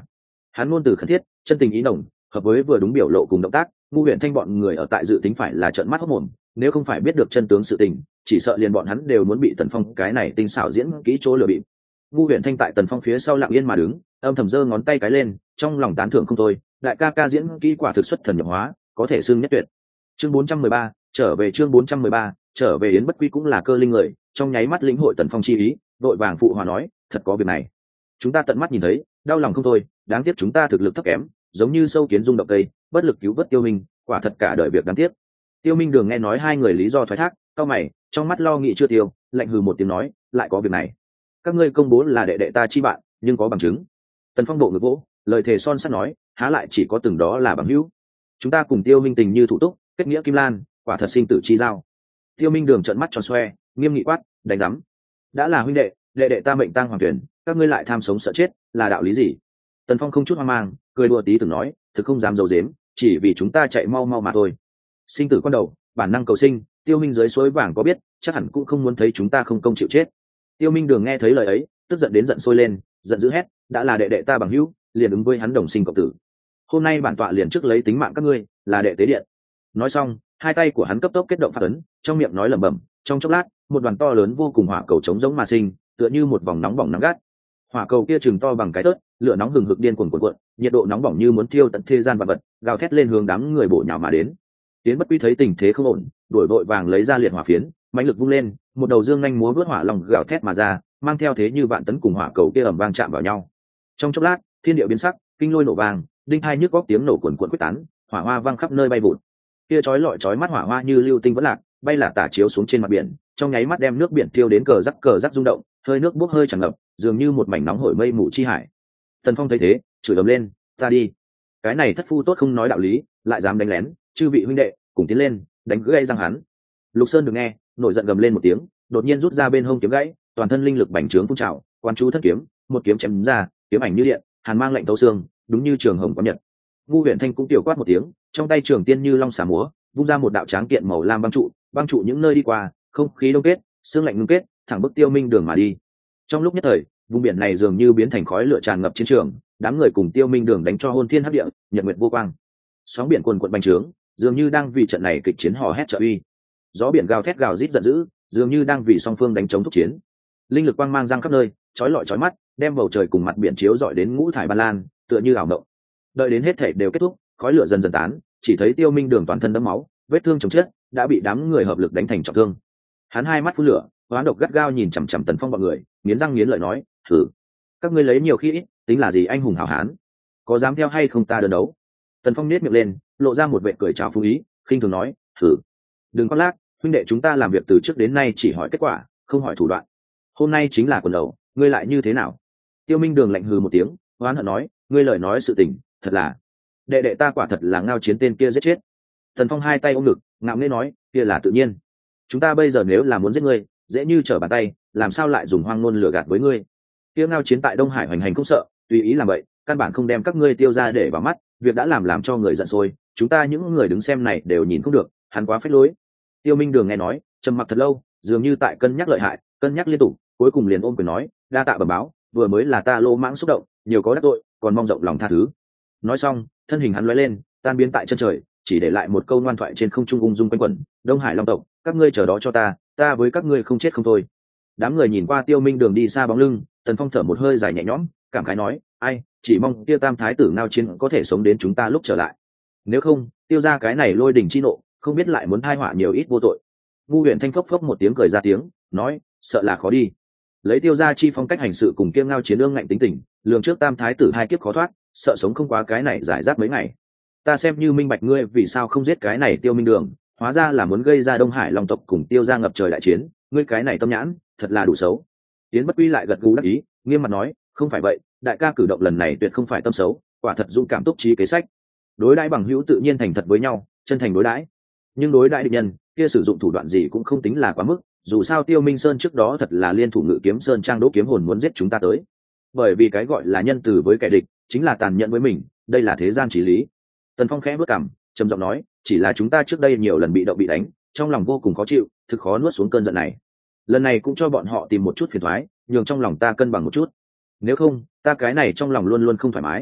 Hắn ngôn từ khẩn thiết, chân tình ý nồng, hợp với vừa đúng biểu lộ cùng động tác. Ngu Huyền Thanh bọn người ở tại dự tính phải là trợn mắt hốt mồm, nếu không phải biết được chân tướng sự tình, chỉ sợ liền bọn hắn đều muốn bị Tần Phong cái này tinh xảo diễn kỹ chỗ lừa bịp. Ngu Huyền Thanh tại Tần Phong phía sau lặng yên mà đứng, âm thầm giơ ngón tay cái lên, trong lòng tán thưởng không thôi. Đại ca ca diễn kỹ quả thực xuất thần nhập hóa, có thể xưng nhất tuyệt. Chương 413, trở về chương 413, trở về. Yến Bất Quy cũng là cơ linh người, trong nháy mắt lĩnh hội Tần Phong chi ý, đội vàng phụ hòa nói, thật có việc này. Chúng ta tận mắt nhìn thấy, đau lòng không thôi, đáng tiếc chúng ta thực lực thấp kém, giống như sâu kiến rung động cây, bất lực cứu vớt Tiêu Minh, quả thật cả đời việc đáng tiếc. Tiêu Minh Đường nghe nói hai người lý do thoái thác, cau mày, trong mắt lo nghĩ chưa tiêu, lạnh hừ một tiếng nói, lại có việc này. Các ngươi công bố là đệ đệ ta chi bạn, nhưng có bằng chứng. Tần Phong bộ ngực vỗ, lời thề son sắt nói, há lại chỉ có từng đó là bằng hữu. Chúng ta cùng Tiêu Minh tình như thủ túc, kết nghĩa kim lan, quả thật sinh tử chi giao. Tiêu Minh Đường trợn mắt tròn xoe, nghiêm nghị quát, đánh rắm. Đã là huynh đệ, đệ đệ ta mệnh tang hoàng tuyển, các ngươi lại tham sống sợ chết, là đạo lý gì? Tần Phong không chút hoang mang, cười đùa tí từng nói, thực không dám giấu giếm, chỉ vì chúng ta chạy mau mau mà thôi. Sinh tử quan đầu, bản năng cầu sinh, Tiêu Minh dưới suối vàng có biết, chắc hẳn cũng không muốn thấy chúng ta không công chịu chết. Tiêu Minh Đường nghe thấy lời ấy, tức giận đến giận sôi lên, giận dữ hét, đã là đệ đệ ta bằng hữu, liền ứng với hắn đồng sinh cộng tử. Hôm nay bản tọa liền trước lấy tính mạng các ngươi, là đệ tế điện. Nói xong, hai tay của hắn cấp tốc kết động phát ấn, trong miệng nói lẩm bẩm, trong chốc lát, một đoàn to lớn vô cùng hỏa cầu chống giống mà sinh, tựa như một vòng nóng bỏng nắng gắt. Hỏa cầu kia chừng to bằng cái tớt, lửa nóng hừng hực điên cuồng cuộn, nhiệt độ nóng bỏng như muốn thiêu tận thế gian vạn vật, gào thét lên hướng đám người bổ nhào mà đến. Tiến Bất Quy thấy tình thế không ổn, đuổi vội vàng lấy ra liệt hỏa phiến, mãnh lực vung lên, một đầu dương nhanh múa vớt hỏa long gào thét mà ra, mang theo thế như vạn tấn cùng hỏa cầu kia ầm vang chạm vào nhau. Trong chốc lát, thiên địa biến sắc, kinh lôi nổ vang, đinh hai nhức góc tiếng nổ cuồn cuộn quyết tán, hỏa hoa vang khắp nơi bay vụt. Kia chói lọi chói mắt hỏa hoa như lưu tinh vẫn lạc, bay là tả chiếu xuống trên mặt biển, trong nháy mắt đem nước biển thiêu đến cờ rắc rung động, hơi nước bốc hơi tràn ngập, dường như một mảnh nóng hổi mây mù chi hải. Tần Phong thấy thế, chửi ầm lên, ta đi. Cái này thất phu tốt không nói đạo lý, lại dám đánh lén, chư vị huynh đệ, cùng tiến lên, đánh gãy răng hắn. Lục Sơn được nghe, nổi giận gầm lên một tiếng, đột nhiên rút ra bên hông kiếm gãy, toàn thân linh lực bành trướng phun trào, quan chú thất kiếm, một kiếm chém ra, kiếm ảnh như điện, hàn mang lạnh thấu xương, đúng như trường hồng có nhật. Ngu Huyền Thanh cũng tiểu quát một tiếng, trong tay trường tiên như long xà múa, vung ra một đạo tráng kiện màu lam băng trụ những nơi đi qua, không khí đông kết, xương lạnh ngưng kết, thẳng bức Tiêu Minh Đường mà đi. Trong lúc nhất thời, vùng biển này dường như biến thành khói lửa tràn ngập chiến trường, đám người cùng Tiêu Minh Đường đánh cho hôn thiên hấp địa, nhật nguyệt vô quang. Sóng biển cuồn cuộn bành trướng, dường như đang vì trận này kịch chiến hò hét trợ uy. Gió biển gào thét gào rít giận dữ, dường như đang vì song phương đánh chống thúc chiến. Linh lực quang mang giăng khắp nơi, chói lọi chói mắt, đem bầu trời cùng mặt biển chiếu rọi đến ngũ thải ban lan, tựa như ảo mộng. Đợi đến hết thể đều kết thúc, khói lửa dần dần tán, chỉ thấy Tiêu Minh Đường toàn thân đẫm máu, vết thương chồng chết, đã bị đám người hợp lực đánh thành trọng thương. Hắn hai mắt phun lửa, hoán độc gắt gao nhìn chằm chằm Tần Phong bọn người, nghiến răng nghiến lợi nói, thử, các ngươi lấy nhiều khi ít, tính là gì anh hùng hảo hán, có dám theo hay không ta đơn đấu? Tần Phong nét miệng lên, lộ ra một vẻ cười chào phúng ý, khinh thường nói, thử, đừng khoác lác, huynh đệ chúng ta làm việc từ trước đến nay chỉ hỏi kết quả, không hỏi thủ đoạn. Hôm nay chính là quần đầu, ngươi lại như thế nào? Tiêu Minh Đường lạnh hừ một tiếng, oán hận nói, ngươi lời nói sự tình, thật là, đệ đệ ta quả thật là ngao chiến tên kia giết chết. Tần Phong hai tay ôm ngực, ngạo nghễ nói, kia là tự nhiên. Chúng ta bây giờ nếu là muốn giết ngươi, dễ như trở bàn tay, làm sao lại dùng hoang ngôn lừa gạt với ngươi? Kia ngao chiến tại Đông Hải hoành hành không sợ, tùy ý làm vậy, căn bản không đem các ngươi tiêu ra để vào mắt, việc đã làm cho người giận sôi, chúng ta những người đứng xem này đều nhìn không được, hắn quá phách lối. Tiêu Minh Đường nghe nói, trầm mặc thật lâu, dường như tại cân nhắc lợi hại, cân nhắc liên tục, cuối cùng liền ôm quyền nói, đa tạ bẩm báo, vừa mới là ta lô mãng xúc động, nhiều có đắc tội, còn mong rộng lòng tha thứ. Nói xong, thân hình hắn lóe lên, tan biến tại chân trời, chỉ để lại một câu ngoan thoại trên không trung ung dung quanh quẩn, Đông Hải Long tộc, các ngươi chờ đó cho ta với các ngươi không chết không thôi. Đám người nhìn qua Tiêu Minh Đường đi xa bóng lưng, Tần Phong thở một hơi dài nhẹ nhõm, cảm khái nói, ai, chỉ mong Tiêu Tam thái tử ngao chiến có thể sống đến chúng ta lúc trở lại, nếu không, Tiêu ra cái này lôi đình chi nộ, không biết lại muốn tai họa nhiều ít vô tội. Ngu Huyền Thanh phốc phốc một tiếng cười ra tiếng, nói, sợ là khó đi. Lấy Tiêu ra chi phong cách hành sự cùng Kiêng Ngao chiến ương ngạnh tính tình, lường trước Tam thái tử hai kiếp khó thoát, sợ sống không quá cái này giải rác mấy ngày. Ta xem như minh bạch ngươi vì sao không giết cái này Tiêu Minh Đường, hóa ra là muốn gây ra Đông Hải Long tộc cùng Tiêu ra ngập trời đại chiến, ngươi cái này tâm nhãn, thật là đủ xấu. Tiến Bất Quy lại gật gù đắc ý, nghiêm mặt nói, không phải vậy, đại ca cử động lần này tuyệt không phải tâm xấu, quả thật dũng cảm túc trí kế sách. Đối đãi bằng hữu tự nhiên thành thật với nhau, chân thành đối đãi. Nhưng đối đãi địch nhân, kia sử dụng thủ đoạn gì cũng không tính là quá mức, dù sao Tiêu Minh Sơn trước đó thật là liên thủ Ngự Kiếm Sơn trang Đỗ Kiếm Hồn muốn giết chúng ta tới. Bởi vì cái gọi là nhân từ với kẻ địch, chính là tàn nhẫn với mình, đây là thế gian chí lý. Tần Phong khẽ bước cằm, trầm giọng nói, chỉ là chúng ta trước đây nhiều lần bị động bị đánh, trong lòng vô cùng khó chịu, thực khó nuốt xuống cơn giận này. Lần này cũng cho bọn họ tìm một chút phiền toái, nhường trong lòng ta cân bằng một chút. Nếu không, ta cái này trong lòng luôn luôn không thoải mái.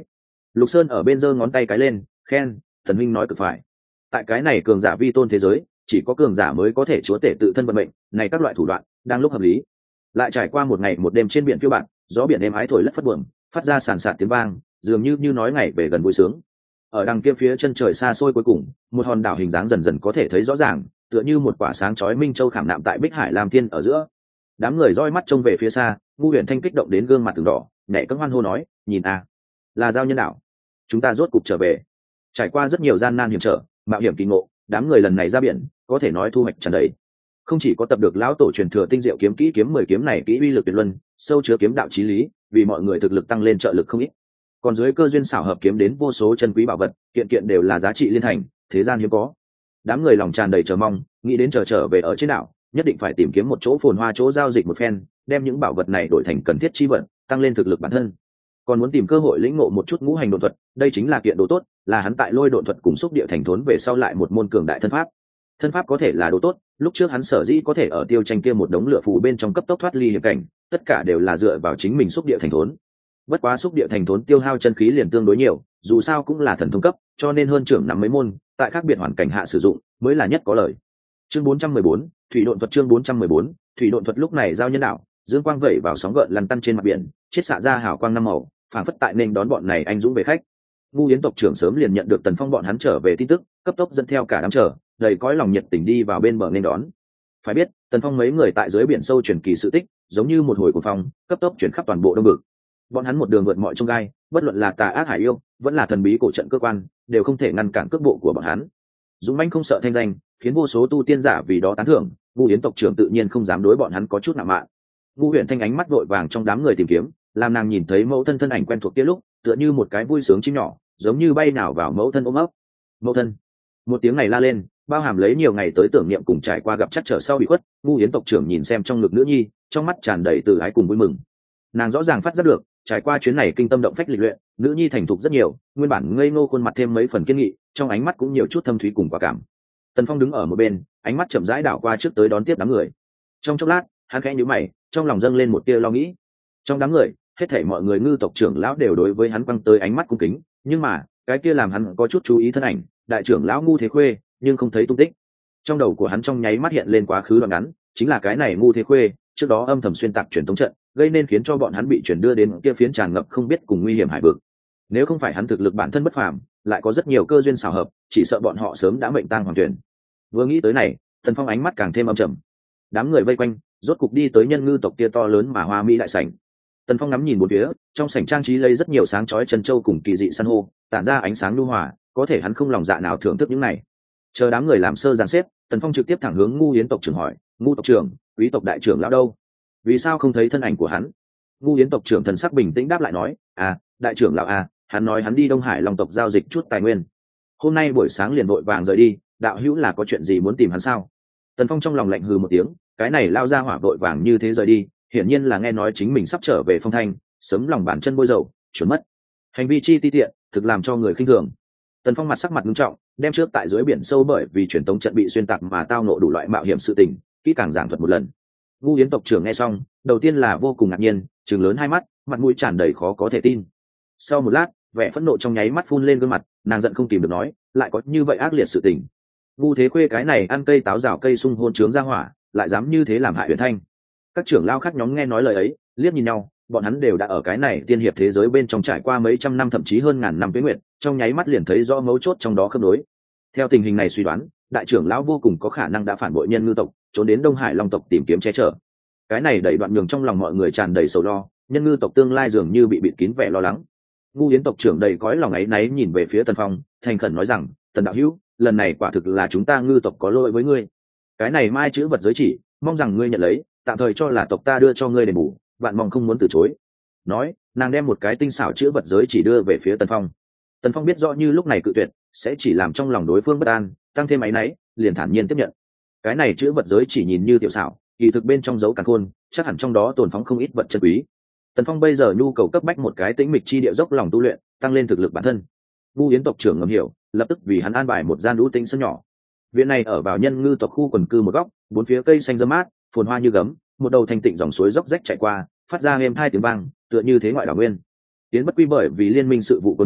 Lục Sơn ở bên giơ ngón tay cái lên khen, thần huynh nói cực phải. Tại cái này cường giả vi tôn thế giới, chỉ có cường giả mới có thể chúa tể tự thân vận mệnh, này các loại thủ đoạn đang lúc hợp lý. Lại trải qua một ngày một đêm trên biển phiêu bạt, gió biển êm ái thổi lất phất buồm, phát ra sàn sạt tiếng vang, dường như nói ngày về gần vui sướng. Ở đằng kia phía chân trời xa xôi cuối cùng, một hòn đảo hình dáng dần dần có thể thấy rõ ràng, tựa như một quả sáng chói minh châu khảm nạm tại Bích Hải Lam Thiên ở giữa. Đám người roi mắt trông về phía xa, Ngu Huyền Thanh kích động đến gương mặt từng đỏ, nhảy cẫng hoan hô nói, nhìn a, là giao nhân đảo, chúng ta rốt cục trở về. Trải qua rất nhiều gian nan hiểm trở, mạo hiểm kỳ ngộ, đám người lần này ra biển, có thể nói thu hoạch tràn đầy. Không chỉ có tập được lão tổ truyền thừa tinh diệu kiếm kỹ kiếm 10 kiếm này kỹ uy lực tuyệt luân, sâu chứa kiếm đạo chí lý, vì mọi người thực lực tăng lên trợ lực không ít. Còn dưới cơ duyên xảo hợp kiếm đến vô số chân quý bảo vật, kiện kiện đều là giá trị liên thành, thế gian hiếm có. Đám người lòng tràn đầy chờ mong, nghĩ đến trở về ở trên đảo, nhất định phải tìm kiếm một chỗ phồn hoa chỗ giao dịch một phen, đem những bảo vật này đổi thành cần thiết chi vật, tăng lên thực lực bản thân. Còn muốn tìm cơ hội lĩnh ngộ một chút ngũ hành độn thuật, đây chính là kiện đồ tốt, là hắn tại lôi độn thuật cùng xúc địa thành thốn về sau lại một môn cường đại thân pháp. Thân pháp có thể là đồ tốt, lúc trước hắn sở dĩ có thể ở tiêu tranh kia một đống lửa phù bên trong cấp tốc thoát ly hiểm cảnh, tất cả đều là dựa vào chính mình xúc địa thành thốn. Bất quá xúc địa thành thốn tiêu hao chân khí liền tương đối nhiều, dù sao cũng là thần thông cấp, cho nên hơn trưởng nắm mấy môn, tại khác biệt hoàn cảnh hạ sử dụng, mới là nhất có lợi. Chương 414, thủy độn thuật. Chương 414, thủy độn thuật. Lúc này giao nhân đảo, dương quang vẩy vào sóng gợn lăn tăn trên mặt biển, chiết xạ ra hào quang năm màu, phảng phất tại nên đón bọn này anh dũng về khách. Ngu Yến tộc trưởng sớm liền nhận được Tần Phong bọn hắn trở về tin tức, cấp tốc dẫn theo cả đám chờ, đầy cõi lòng nhiệt tình đi vào bên bờ nên đón. Phải biết, Tần Phong mấy người tại dưới biển sâu truyền kỳ sự tích, giống như một hồi cuồng phong, cấp tốc chuyển khắp toàn bộ đông vực. Bọn hắn một đường vượt mọi chông gai, bất luận là tà ác hải yêu, vẫn là thần bí cổ trận cơ quan, đều không thể ngăn cản cước bộ của bọn hắn. Dũng mãnh không sợ thanh danh, khiến vô số tu tiên giả vì đó tán thưởng. Ngu Yến tộc trưởng tự nhiên không dám đối bọn hắn có chút nặng mạn. Ngu Huyền Thanh ánh mắt vội vàng trong đám người tìm kiếm, làm nàng nhìn thấy mẫu thân thân ảnh quen thuộc kia lúc, tựa như một cái vui sướng chim nhỏ, giống như bay nào vào mẫu thân ôm ấp. Mẫu thân! Một tiếng này la lên, bao hàm lấy nhiều ngày tới tưởng niệm cùng trải qua gặp chắc trở sau bị khuất. Ngu Yến tộc trưởng nhìn xem trong ngực nữ nhi, trong mắt tràn đầy từ ái cùng vui mừng. Nàng rõ ràng phát giác được, trải qua chuyến này kinh tâm động phách lịch luyện, nữ nhi thành thục rất nhiều, nguyên bản ngây ngô khuôn mặt thêm mấy phần kiên nghị, trong ánh mắt cũng nhiều chút thâm thúy cùng quả cảm. Tần Phong đứng ở một bên, ánh mắt chậm rãi đảo qua trước tới đón tiếp đám người. Trong chốc lát, hắn khẽ nhíu mày, trong lòng dâng lên một tia lo nghĩ. Trong đám người, hết thảy mọi người ngư tộc trưởng lão đều đối với hắn quăng tới ánh mắt cung kính, nhưng mà cái kia làm hắn có chút chú ý thân ảnh, đại trưởng lão Ngu Thế Khuê, nhưng không thấy tung tích. Trong đầu của hắn trong nháy mắt hiện lên quá khứ đoạn ngắn, chính là cái này Ngu Thế Khuê trước đó âm thầm xuyên tạc truyền tống trận, gây nên khiến cho bọn hắn bị chuyển đưa đến kia phiến tràn ngập không biết cùng nguy hiểm hải vực. Nếu không phải hắn thực lực bản thân bất phàm, lại có rất nhiều cơ duyên xảo hợp, chỉ sợ bọn họ sớm đã mệnh tang hoàng tuyển. Vừa nghĩ tới này, Tần Phong ánh mắt càng thêm âm trầm. Đám người vây quanh, rốt cục đi tới nhân ngư tộc kia to lớn mà hoa mỹ đại sảnh. Tần Phong ngắm nhìn một phía, trong sảnh trang trí lấy rất nhiều sáng chói chân châu cùng kỳ dị san hô, tản ra ánh sáng nhu hòa, có thể hắn không lòng dạ nào thưởng thức những này. Chờ đám người làm sơ dàn xếp, Tần Phong trực tiếp thẳng hướng Ngu Yến tộc trưởng hỏi, Ngu tộc trưởng, quý tộc đại trưởng lão đâu? Vì sao không thấy thân ảnh của hắn? Ngu Yến tộc trưởng thần sắc bình tĩnh đáp lại nói, đại trưởng lão hắn nói hắn đi Đông Hải Long tộc giao dịch chút tài nguyên, hôm nay buổi sáng liền vội vàng rời đi, đạo hữu là có chuyện gì muốn tìm hắn sao? Tần Phong trong lòng lạnh hừ một tiếng, cái này lao ra hỏa vội vàng như thế rời đi, hiển nhiên là nghe nói chính mình sắp trở về Phong Thanh, sớm lòng bàn chân bôi dầu, chuẩn mất. Hành vi chi ti tiện, thực làm cho người khinh thường. Tần Phong mặt sắc mặt nghiêm trọng, đem trước tại dưới biển sâu bởi vì truyền tống trận bị xuyên tạc mà tao nộ đủ loại mạo hiểm sự tình, kỹ càng giảng thuật một lần. Ngu Yến tộc trưởng nghe xong, đầu tiên là vô cùng ngạc nhiên, trừng lớn hai mắt, mặt mũi tràn đầy khó có thể tin. Sau một lát, vẻ phẫn nộ trong nháy mắt phun lên gương mặt, nàng giận không kìm được nói, lại có như vậy ác liệt sự tình. Ngu Thế Khuê cái này ăn cây táo rào cây sung hôn trướng ra hỏa, lại dám như thế làm hại Huyền Thanh. Các trưởng lao khác nhóm nghe nói lời ấy, liếc nhìn nhau, bọn hắn đều đã ở cái này tiên hiệp thế giới bên trong trải qua mấy trăm năm thậm chí hơn ngàn năm tuế nguyệt, trong nháy mắt liền thấy rõ mấu chốt trong đó khớp nối. Theo tình hình này suy đoán, đại trưởng lão vô cùng có khả năng đã phản bội nhân ngư tộc, trốn đến Đông Hải Long tộc tìm kiếm che chở. Cái này đẩy đoạn nhường trong lòng mọi người tràn đầy sầu lo, nhân ngư tộc tương lai dường như bị bịt kín vẻ lo lắng. Ngu Yến tộc trưởng đầy cõi lòng áy náy nhìn về phía Tần Phong, thành khẩn nói rằng, Tần đạo hữu, lần này quả thực là chúng ta ngư tộc có lỗi với ngươi. Cái này mai chữ vật giới chỉ, mong rằng ngươi nhận lấy, tạm thời cho là tộc ta đưa cho ngươi đền bù, vạn mong không muốn từ chối. Nói, nàng đem một cái tinh xảo chữ vật giới chỉ đưa về phía Tần Phong. Tần Phong biết rõ như lúc này cự tuyệt sẽ chỉ làm trong lòng đối phương bất an, tăng thêm áy náy, liền thản nhiên tiếp nhận. Cái này chữ vật giới chỉ nhìn như tiểu xảo, kỳ thực bên trong dấu càn khôn, chắc hẳn trong đó tồn phóng không ít vật chân quý. Tần Phong bây giờ nhu cầu cấp bách một cái tĩnh mịch chi địa dốc lòng tu luyện, tăng lên thực lực bản thân. Ngu Yến tộc trưởng ngầm hiểu, lập tức vì hắn an bài một gian lũ tĩnh sân nhỏ. Viện này ở vào nhân ngư tộc khu quần cư một góc, bốn phía cây xanh râm mát, phồn hoa như gấm, một đầu thanh tịnh dòng suối dốc rách chạy qua, phát ra êm tai tiếng vang, tựa như thế ngoại đảo nguyên. Tiến Bất Quy bởi vì liên minh sự vụ quân thân,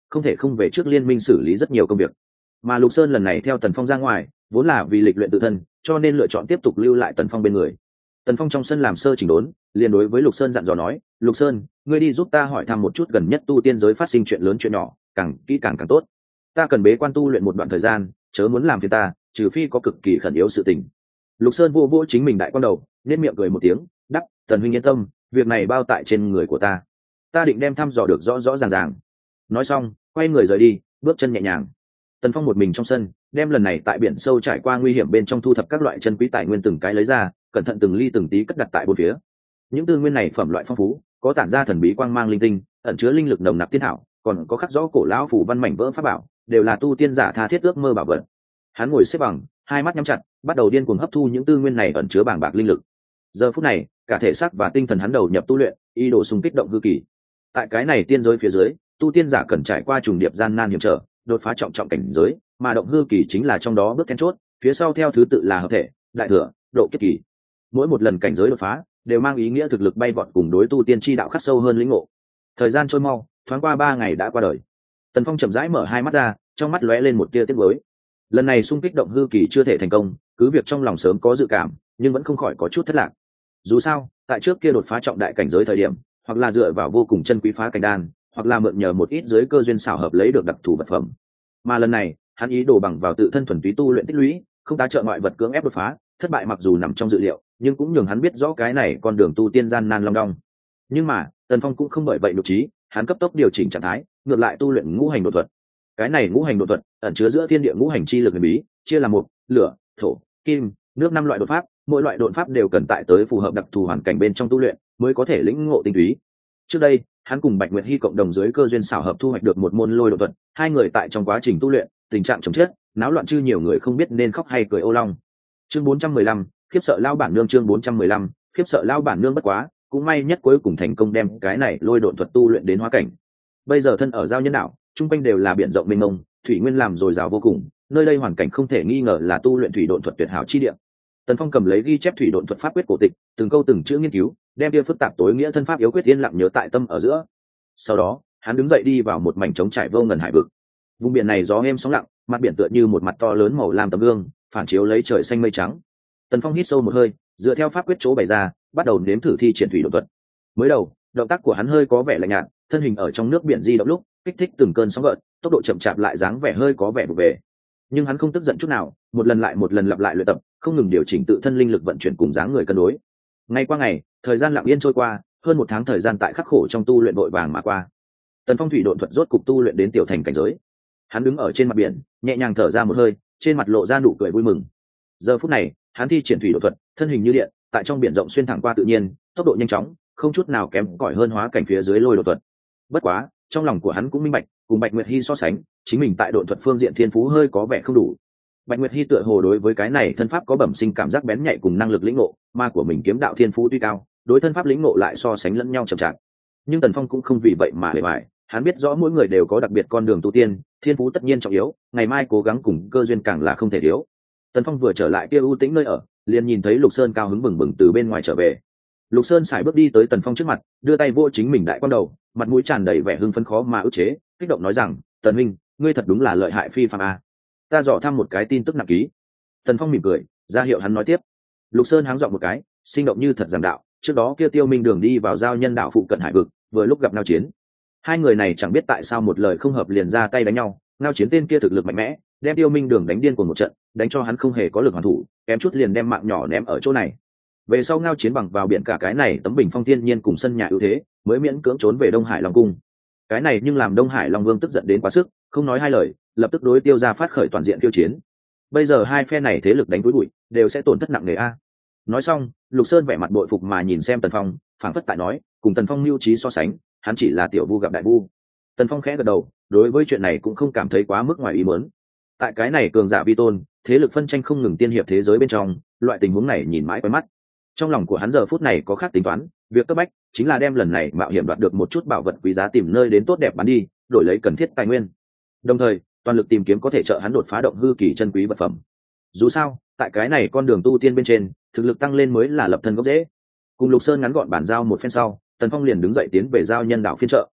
không thể không về trước liên minh xử lý rất nhiều công việc. Mà Lục Sơn lần này theo Tần Phong ra ngoài vốn là vì lịch luyện tự thân, cho nên lựa chọn tiếp tục lưu lại Tần Phong bên người. Tần Phong trong sân làm sơ chỉnh đốn, liền đối với Lục Sơn dặn dò nói: Lục Sơn, ngươi đi giúp ta hỏi thăm một chút gần nhất tu tiên giới phát sinh chuyện lớn chuyện nhỏ, càng kỹ càng tốt. Ta cần bế quan tu luyện một đoạn thời gian, chớ muốn làm phiền ta, trừ phi có cực kỳ khẩn yếu sự tình. Lục Sơn vô vô chính mình đại quan đầu, nên miệng cười một tiếng, đắp: Tần huynh yên tâm, việc này bao tại trên người của ta. Ta định đem thăm dò được rõ rõ ràng ràng. Nói xong, quay người rời đi, bước chân nhẹ nhàng. Tần Phong một mình trong sân, đem lần này tại biển sâu trải qua nguy hiểm bên trong thu thập các loại chân quý tài nguyên từng cái lấy ra, cẩn thận từng ly từng tí cất đặt tại bốn phía. Những tư nguyên này phẩm loại phong phú, có tản ra thần bí quang mang linh tinh, ẩn chứa linh lực nồng nặc tiên thảo, còn có khắc rõ cổ lão phủ văn mảnh vỡ pháp bảo, đều là tu tiên giả tha thiết ước mơ bảo vật. Hắn ngồi xếp bằng, hai mắt nhắm chặt, bắt đầu điên cuồng hấp thu những tư nguyên này ẩn chứa bàng bạc linh lực. Giờ phút này, cả thể xác và tinh thần hắn đầu nhập tu luyện, ý đồ xung kích động hư kỳ. Tại cái này tiên giới phía dưới, tu tiên giả cần trải qua trùng điệp gian nan hiểm trở, đột phá trọng trọng cảnh giới, mà động hư kỳ chính là trong đó bước then chốt, phía sau theo thứ tự là hợp thể, đại thừa, độ kiếp kỳ. Mỗi một lần cảnh giới đột phá, đều mang ý nghĩa thực lực bay vọt cùng đối tu tiên chi đạo khắc sâu hơn lĩnh ngộ. Thời gian trôi mau, thoáng qua 3 ngày đã qua đời. Tần Phong chậm rãi mở hai mắt ra, trong mắt lóe lên một tia tiếc nuối. Lần này xung kích động hư kỳ chưa thể thành công, cứ việc trong lòng sớm có dự cảm, nhưng vẫn không khỏi có chút thất lạc. Dù sao, tại trước kia đột phá trọng đại cảnh giới thời điểm, hoặc là dựa vào vô cùng chân quý phá cảnh đan, hoặc là mượn nhờ một ít dưới cơ duyên xảo hợp lấy được đặc thù vật phẩm. Mà lần này, hắn ý đồ bằng vào tự thân thuần túy tu luyện tích lũy, không tá trợ ngoại vật cưỡng ép đột phá, thất bại mặc dù nằm trong dự liệu, nhưng cũng nhường hắn biết rõ cái này con đường tu tiên gian nan long đong. Nhưng mà, Tần Phong cũng không bởi vậy nhục trí, hắn cấp tốc điều chỉnh trạng thái, ngược lại tu luyện ngũ hành đột thuật. Cái này ngũ hành đột thuật ẩn chứa giữa thiên địa ngũ hành chi lực huyền bí, chia làm mộc, lửa, thổ, kim, nước 5 loại đột pháp, mỗi loại đột pháp đều cần tại tới phù hợp đặc thù hoàn cảnh bên trong tu luyện, mới có thể lĩnh ngộ tinh túy. Trước đây, hắn cùng Bạch Nguyệt Hi cộng đồng dưới cơ duyên xảo hợp thu hoạch được một môn lôi đột thuật, hai người tại trong quá trình tu luyện, tình trạng chồng chết, náo loạn chư nhiều người không biết nên khóc hay cười ô long. Chương 415, khiếp sợ lao bản nương. Chương 415, khiếp sợ lao bản nương. Bất quá, cũng may nhất cuối cùng thành công đem cái này lôi độn thuật tu luyện đến hóa cảnh. Bây giờ thân ở giao nhân đảo, trung quanh đều là biển rộng mênh mông, thủy nguyên làm dồi dào vô cùng, nơi đây hoàn cảnh không thể nghi ngờ là tu luyện thủy độn thuật tuyệt hảo chi địa. Tần Phong cầm lấy ghi chép thủy độn thuật pháp quyết cổ tịch, từng câu từng chữ nghiên cứu, đem kia phức tạp tối nghĩa thân pháp yếu quyết yên lặng nhớ tại tâm ở giữa. Sau đó, hắn đứng dậy đi vào một mảnh trống trải vô ngần hải vực. Vùng biển này gió êm sóng lặng, mặt biển tựa như một mặt to lớn màu lam tấm gương, phản chiếu lấy trời xanh mây trắng. Tần Phong hít sâu một hơi, dựa theo pháp quyết chỗ bày ra, bắt đầu nếm thử thi triển thủy độn thuật. Mới đầu, động tác của hắn hơi có vẻ lạnh nhạt, thân hình ở trong nước biển di động lúc, kích thích từng cơn sóng gợn, tốc độ chậm chạp lại dáng vẻ hơi có vẻ vụ về. Nhưng hắn không tức giận chút nào, một lần lại một lần lặp lại luyện tập, không ngừng điều chỉnh tự thân linh lực vận chuyển cùng dáng người cân đối. Ngày qua ngày, thời gian lặng yên trôi qua, hơn 1 tháng thời gian tại khắc khổ trong tu luyện vội vàng mà qua. Tần Phong thủy độn thuật rốt cục tu luyện đến tiểu thành cảnh giới. Hắn đứng ở trên mặt biển, nhẹ nhàng thở ra một hơi, trên mặt lộ ra nụ cười vui mừng. Giờ phút này, hắn thi triển thủy độn thuật, thân hình như điện, tại trong biển rộng xuyên thẳng qua tự nhiên, tốc độ nhanh chóng, không chút nào kém cỏi hơn hóa cảnh phía dưới lôi độn thuật. Bất quá, trong lòng của hắn cũng minh bạch, cùng Bạch Nguyệt Hi so sánh, chính mình tại độn thuật phương diện thiên phú hơi có vẻ không đủ. Bạch Nguyệt Hi tựa hồ đối với cái này thân pháp có bẩm sinh cảm giác bén nhạy cùng năng lực lĩnh ngộ, mà của mình kiếm đạo thiên phú tuy cao, đối thân pháp lĩnh ngộ lại so sánh lẫn nhau chậm chạp. Nhưng Tần Phong cũng không vì vậy mà bề bại, hắn biết rõ mỗi người đều có đặc biệt con đường tu tiên, thiên phú tất nhiên trọng yếu, ngày mai cố gắng cùng cơ duyên càng là không thể thiếu. Tần Phong vừa trở lại kia ưu tĩnh nơi ở, liền nhìn thấy Lục Sơn cao hứng bừng bừng từ bên ngoài trở về. Lục Sơn sải bước đi tới Tần Phong trước mặt, đưa tay vô chính mình đại quan đầu, mặt mũi tràn đầy vẻ hưng phấn khó mà ức chế, kích động nói rằng: "Tần huynh, ngươi thật đúng là lợi hại phi phàm a." Ta dò thăm một cái tin tức nặng ký. Tần Phong mỉm cười, ra hiệu hắn nói tiếp. Lục Sơn háng giọng một cái, sinh động như thật giảng đạo: "Trước đó kia Tiêu Minh Đường đi vào giao nhân đạo phụ cận hải vực, vừa lúc gặp Ngao Chiến. Hai người này chẳng biết tại sao một lời không hợp liền ra tay đánh nhau, Ngao Chiến tên kia thực lực mạnh mẽ, đem Tiêu Minh Đường đánh điên cuồng một trận, đánh cho hắn không hề có lực hoàn thủ, kém chút liền đem mạng nhỏ ném ở chỗ này. Về sau Ngao Chiến bằng vào biển cả cái này tấm bình phong thiên nhiên cùng sân nhà ưu thế, mới miễn cưỡng trốn về Đông Hải Long cung. Cái này nhưng làm Đông Hải Long Vương tức giận đến quá sức, không nói hai lời, lập tức đối Tiêu gia phát khởi toàn diện tiêu chiến. Bây giờ hai phe này thế lực đánh túi bụi, đều sẽ tổn thất nặng nề a." Nói xong, Lục Sơn vẻ mặt bội phục mà nhìn xem Tần Phong, phảng phất tại nói, cùng Tần Phong mưu trí so sánh, hắn chỉ là tiểu vu gặp đại vu. Tần Phong khẽ gật đầu, đối với chuyện này cũng không cảm thấy quá mức ngoài ý muốn. Tại cái này cường giả vi tôn, thế lực phân tranh không ngừng tiên hiệp thế giới bên trong, loại tình huống này nhìn mãi quen mắt. Trong lòng của hắn giờ phút này có khác tính toán, việc cấp bách chính là đem lần này mạo hiểm đoạt được một chút bảo vật quý giá tìm nơi đến tốt đẹp bán đi, đổi lấy cần thiết tài nguyên. Đồng thời, toàn lực tìm kiếm có thể trợ hắn đột phá động hư kỳ chân quý vật phẩm. Dù sao, tại cái này con đường tu tiên bên trên, thực lực tăng lên mới là lập thân gốc rễ. Cùng Lục Sơn ngắn gọn bản giao một phen sau, Tần Phong liền đứng dậy tiến về giao nhân đảo phiên chợ.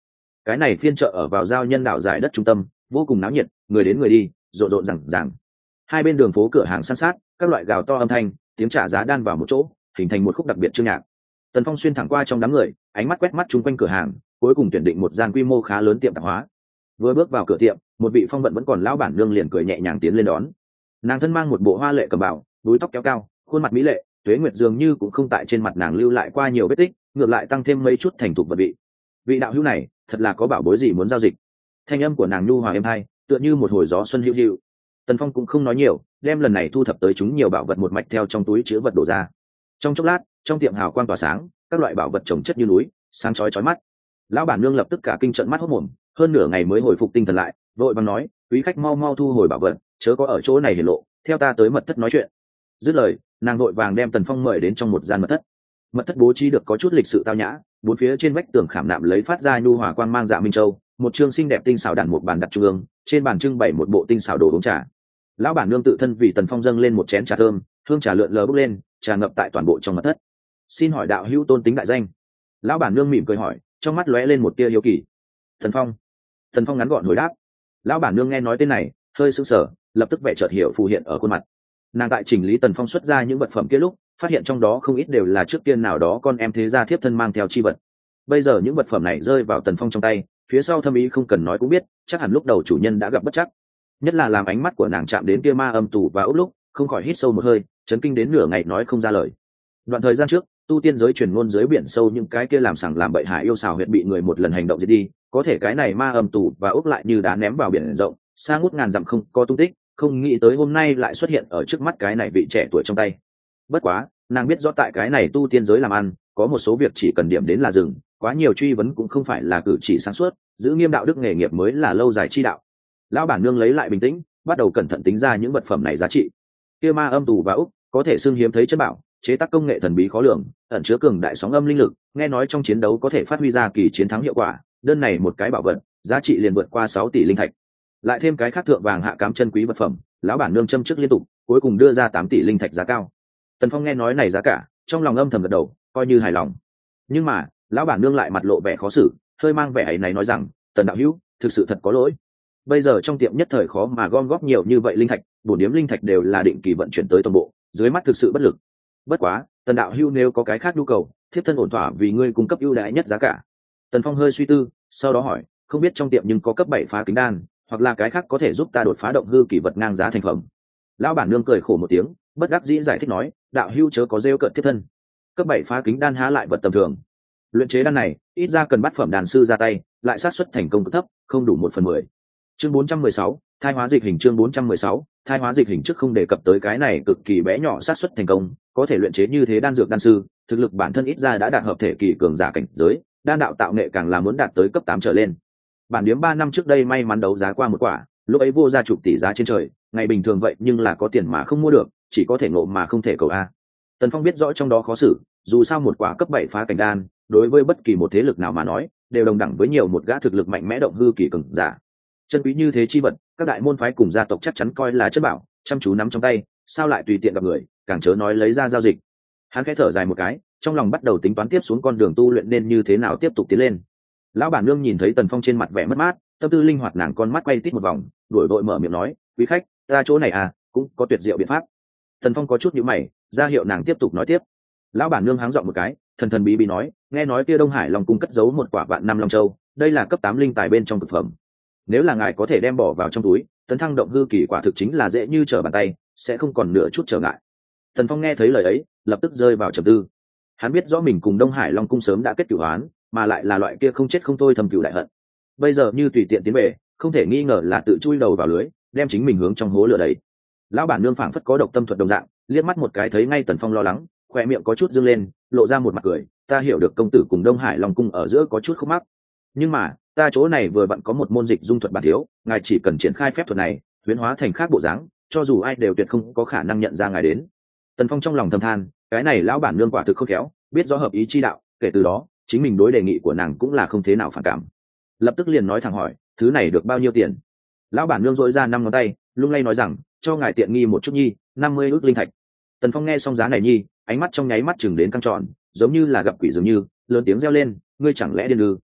Cái này phiên chợ ở vào giao nhân đạo giải đất trung tâm, vô cùng náo nhiệt, người đến người đi, rộn rộn rằng ràng. Hai bên đường phố cửa hàng san sát, các loại gào to âm thanh, tiếng trả giá đan vào một chỗ, hình thành một khúc đặc biệt chương nhạc. Tần Phong xuyên thẳng qua trong đám người, ánh mắt quét mắt chung quanh cửa hàng, cuối cùng tuyển định một gian quy mô khá lớn tiệm tạp hóa. Vừa bước vào cửa tiệm, một vị phong vận vẫn còn lão bản nương liền cười nhẹ nhàng tiến lên đón. Nàng thân mang một bộ hoa lệ cẩm bào, búi tóc kéo cao, khuôn mặt mỹ lệ, tuế nguyệt dường như cũng không tại trên mặt nàng lưu lại qua nhiều vết tích, ngược lại tăng thêm mấy chút thành thục vật vị. Vị đạo hữu này, thật là có bảo bối gì muốn giao dịch. Thanh âm của nàng nhu hòa êm hai, tựa như một hồi gió xuân hữu hữu. Tần Phong cũng không nói nhiều, đem lần này thu thập tới chúng nhiều bảo vật một mạch theo trong túi chứa vật đổ ra. Trong chốc lát, trong tiệm hào quang tỏa sáng, các loại bảo vật chồng chất như núi, sáng chói chói mắt. Lão bản nương lập tức cả kinh trợn mắt hốt mồm, hơn nửa ngày mới hồi phục tinh thần lại, vội vàng nói, quý khách mau mau thu hồi bảo vật, chớ có ở chỗ này hiển lộ, theo ta tới mật thất nói chuyện. Dứt lời, nàng vội vàng đem Tần Phong mời đến trong một gian mật thất. Mật thất bố trí được có chút lịch sự tao nhã, bốn phía trên vách tường khảm nạm lấy phát ra nhu hòa quang mang dạ minh châu, một chương xinh đẹp tinh xảo đàn một bàn đặt trung ương, trên bàn trưng bày một bộ tinh xảo đồ uống trà. Lão bản nương tự thân vì Tần Phong dâng lên một chén trà thơm, hương trà lượn lờ bốc lên, trà ngập tại toàn bộ trong mật thất. Xin hỏi đạo hữu tôn tính đại danh? Lão bản nương mỉm cười hỏi, trong mắt lóe lên một tia hiếu kỳ. Tần Phong. Tần Phong ngắn gọn hồi đáp. Lão bản nương nghe nói tên này, hơi sững sờ, lập tức vẻ chợt hiểu phù hiện ở khuôn mặt. Nàng tại chỉnh lý Tần Phong xuất ra những vật phẩm kia lúc, phát hiện trong đó không ít đều là trước tiên nào đó con em thế gia thiếp thân mang theo chi vật. Bây giờ những vật phẩm này rơi vào Tần Phong trong tay, phía sau thâm ý không cần nói cũng biết, chắc hẳn lúc đầu chủ nhân đã gặp bất trắc. Nhất là làm ánh mắt của nàng chạm đến kia ma âm tù và ốc lúc, không khỏi hít sâu một hơi, chấn kinh đến nửa ngày nói không ra lời. Đoạn thời gian trước, tu tiên giới truyền ngôn dưới biển sâu những cái kia làm sằng làm bậy hại yêu xào huyệt bị người một lần hành động diệt đi, có thể cái này ma âm tù và ốc lại như đá ném vào biển rộng, xa ngút ngàn dặm không có tung tích, không nghĩ tới hôm nay lại xuất hiện ở trước mắt cái này vị trẻ tuổi trong tay. Bất quá, nàng biết rõ tại cái này tu tiên giới làm ăn, có một số việc chỉ cần điểm đến là dừng, quá nhiều truy vấn cũng không phải là cử chỉ sáng suốt, giữ nghiêm đạo đức nghề nghiệp mới là lâu dài chi đạo. Lão bản nương lấy lại bình tĩnh, bắt đầu cẩn thận tính ra những vật phẩm này giá trị. Kia ma âm tù và ốc có thể xưng hiếm thấy chất bảo, chế tác công nghệ thần bí khó lường, ẩn chứa cường đại sóng âm linh lực, nghe nói trong chiến đấu có thể phát huy ra kỳ chiến thắng hiệu quả, đơn này một cái bảo vật, giá trị liền vượt qua 6 tỷ linh thạch. Lại thêm cái khác thượng vàng hạ cám chân quý vật phẩm, lão bản nương châm trước liên tục, cuối cùng đưa ra 8 tỷ linh thạch giá cao. Tần Phong nghe nói này giá cả, trong lòng âm thầm gật đầu, coi như hài lòng. Nhưng mà, lão bản nương lại mặt lộ vẻ khó xử, hơi mang vẻ ấy này nói rằng, Tần đạo hữu, thực sự thật có lỗi. Bây giờ trong tiệm nhất thời khó mà gom góp nhiều như vậy linh thạch, bổn điếm linh thạch đều là định kỳ vận chuyển tới toàn bộ, dưới mắt thực sự bất lực. Bất quá, Tần đạo hữu nếu có cái khác nhu cầu, thiếp thân ổn thỏa vì ngươi cung cấp ưu đãi nhất giá cả. Tần Phong hơi suy tư, sau đó hỏi, không biết trong tiệm nhưng có cấp 7 phá kính đan, hoặc là cái khác có thể giúp ta đột phá động hư kỳ vật ngang giá thành phẩm. Lão bản nương cười khổ một tiếng, bất đắc dĩ giải thích nói, đạo hữu chớ có rêu cợt thiếp thân. Cấp 7 phá kính đan há lại vật tầm thường. Luyện chế đan này, ít ra cần bát phẩm đàn sư ra tay, lại xác suất thành công cực thấp, không đủ 1/10. Chương 416, thai hóa dịch hình. Chương 416, thai hóa dịch hình. Trước không đề cập tới cái này cực kỳ bé nhỏ xác suất thành công, có thể luyện chế như thế đan dược đan sư, thực lực bản thân ít ra đã đạt hợp thể kỳ cường giả cảnh giới, đan đạo tạo nghệ càng là muốn đạt tới cấp 8 trở lên. Bản điếm 3 năm trước đây may mắn đấu giá qua một quả, lúc ấy vô ra chục tỷ giá trên trời, ngày bình thường vậy nhưng là có tiền mà không mua được, chỉ có thể ngộ mà không thể cầu a. Tần Phong biết rõ trong đó khó xử, dù sao một quả cấp 7 phá cảnh đan, đối với bất kỳ một thế lực nào mà nói, đều đồng đẳng với nhiều một gã thực lực mạnh mẽ động hư kỳ cường giả. Chân quý như thế chi vật, các đại môn phái cùng gia tộc chắc chắn coi là chất bảo, chăm chú nắm trong tay, sao lại tùy tiện gặp người, càng chớ nói lấy ra giao dịch. Hắn khẽ thở dài một cái, trong lòng bắt đầu tính toán tiếp xuống con đường tu luyện nên như thế nào tiếp tục tiến lên. Lão bản nương nhìn thấy Tần Phong trên mặt vẻ mất mát, tâm tư linh hoạt, nàng con mắt quay tít một vòng, đuổi vội mở miệng nói, quý khách, ra chỗ này à, cũng có tuyệt diệu biện pháp. Tần Phong có chút nhíu mày, ra hiệu nàng tiếp tục nói tiếp. Lão bản nương háng giọng một cái, thần thần bí bí nói, nghe nói kia Đông Hải Long cung cất giấu một quả vạn năm long châu, đây là cấp 8 linh tài bên trong thực phẩm. Nếu là ngài có thể đem bỏ vào trong túi, tấn thăng động hư kỳ quả thực chính là dễ như trở bàn tay, sẽ không còn nửa chút trở ngại. Tần Phong nghe thấy lời ấy, lập tức rơi vào trầm tư. Hắn biết rõ mình cùng Đông Hải Long cung sớm đã kết cửu oán, mà lại là loại kia không chết không thôi thầm cửu đại hận. Bây giờ như tùy tiện tiến về, không thể nghi ngờ là tự chui đầu vào lưới, đem chính mình hướng trong hố lửa đầy. Lão bản nương phảng phất có độc tâm thuật đồng dạng, liếc mắt một cái thấy ngay Tần Phong lo lắng, khoe miệng có chút dương lên, lộ ra một mặt cười, ta hiểu được công tử cùng Đông Hải Long cung ở giữa có chút khúc mắc, nhưng mà ta chỗ này vừa vặn có một môn dịch dung thuật bản thiếu, ngài chỉ cần triển khai phép thuật này, huyễn hóa thành khác bộ dáng, cho dù ai đều tuyệt không có khả năng nhận ra ngài đến. Tần Phong trong lòng thầm than, cái này lão bản nương quả thực khôn khéo, biết rõ hợp ý chi đạo, kể từ đó chính mình đối đề nghị của nàng cũng là không thế nào phản cảm. Lập tức liền nói thẳng hỏi, thứ này được bao nhiêu tiền? Lão bản nương dội ra 5 ngón tay, lung lay nói rằng, cho ngài tiện nghi một chút nhi, 50 ức linh thạch. Tần Phong nghe xong giá này nhi, ánh mắt trong nháy mắt chừng đến căng tròn, giống như là gặp quỷ dường như, lớn tiếng reo lên, ngươi chẳng lẽ điên ư?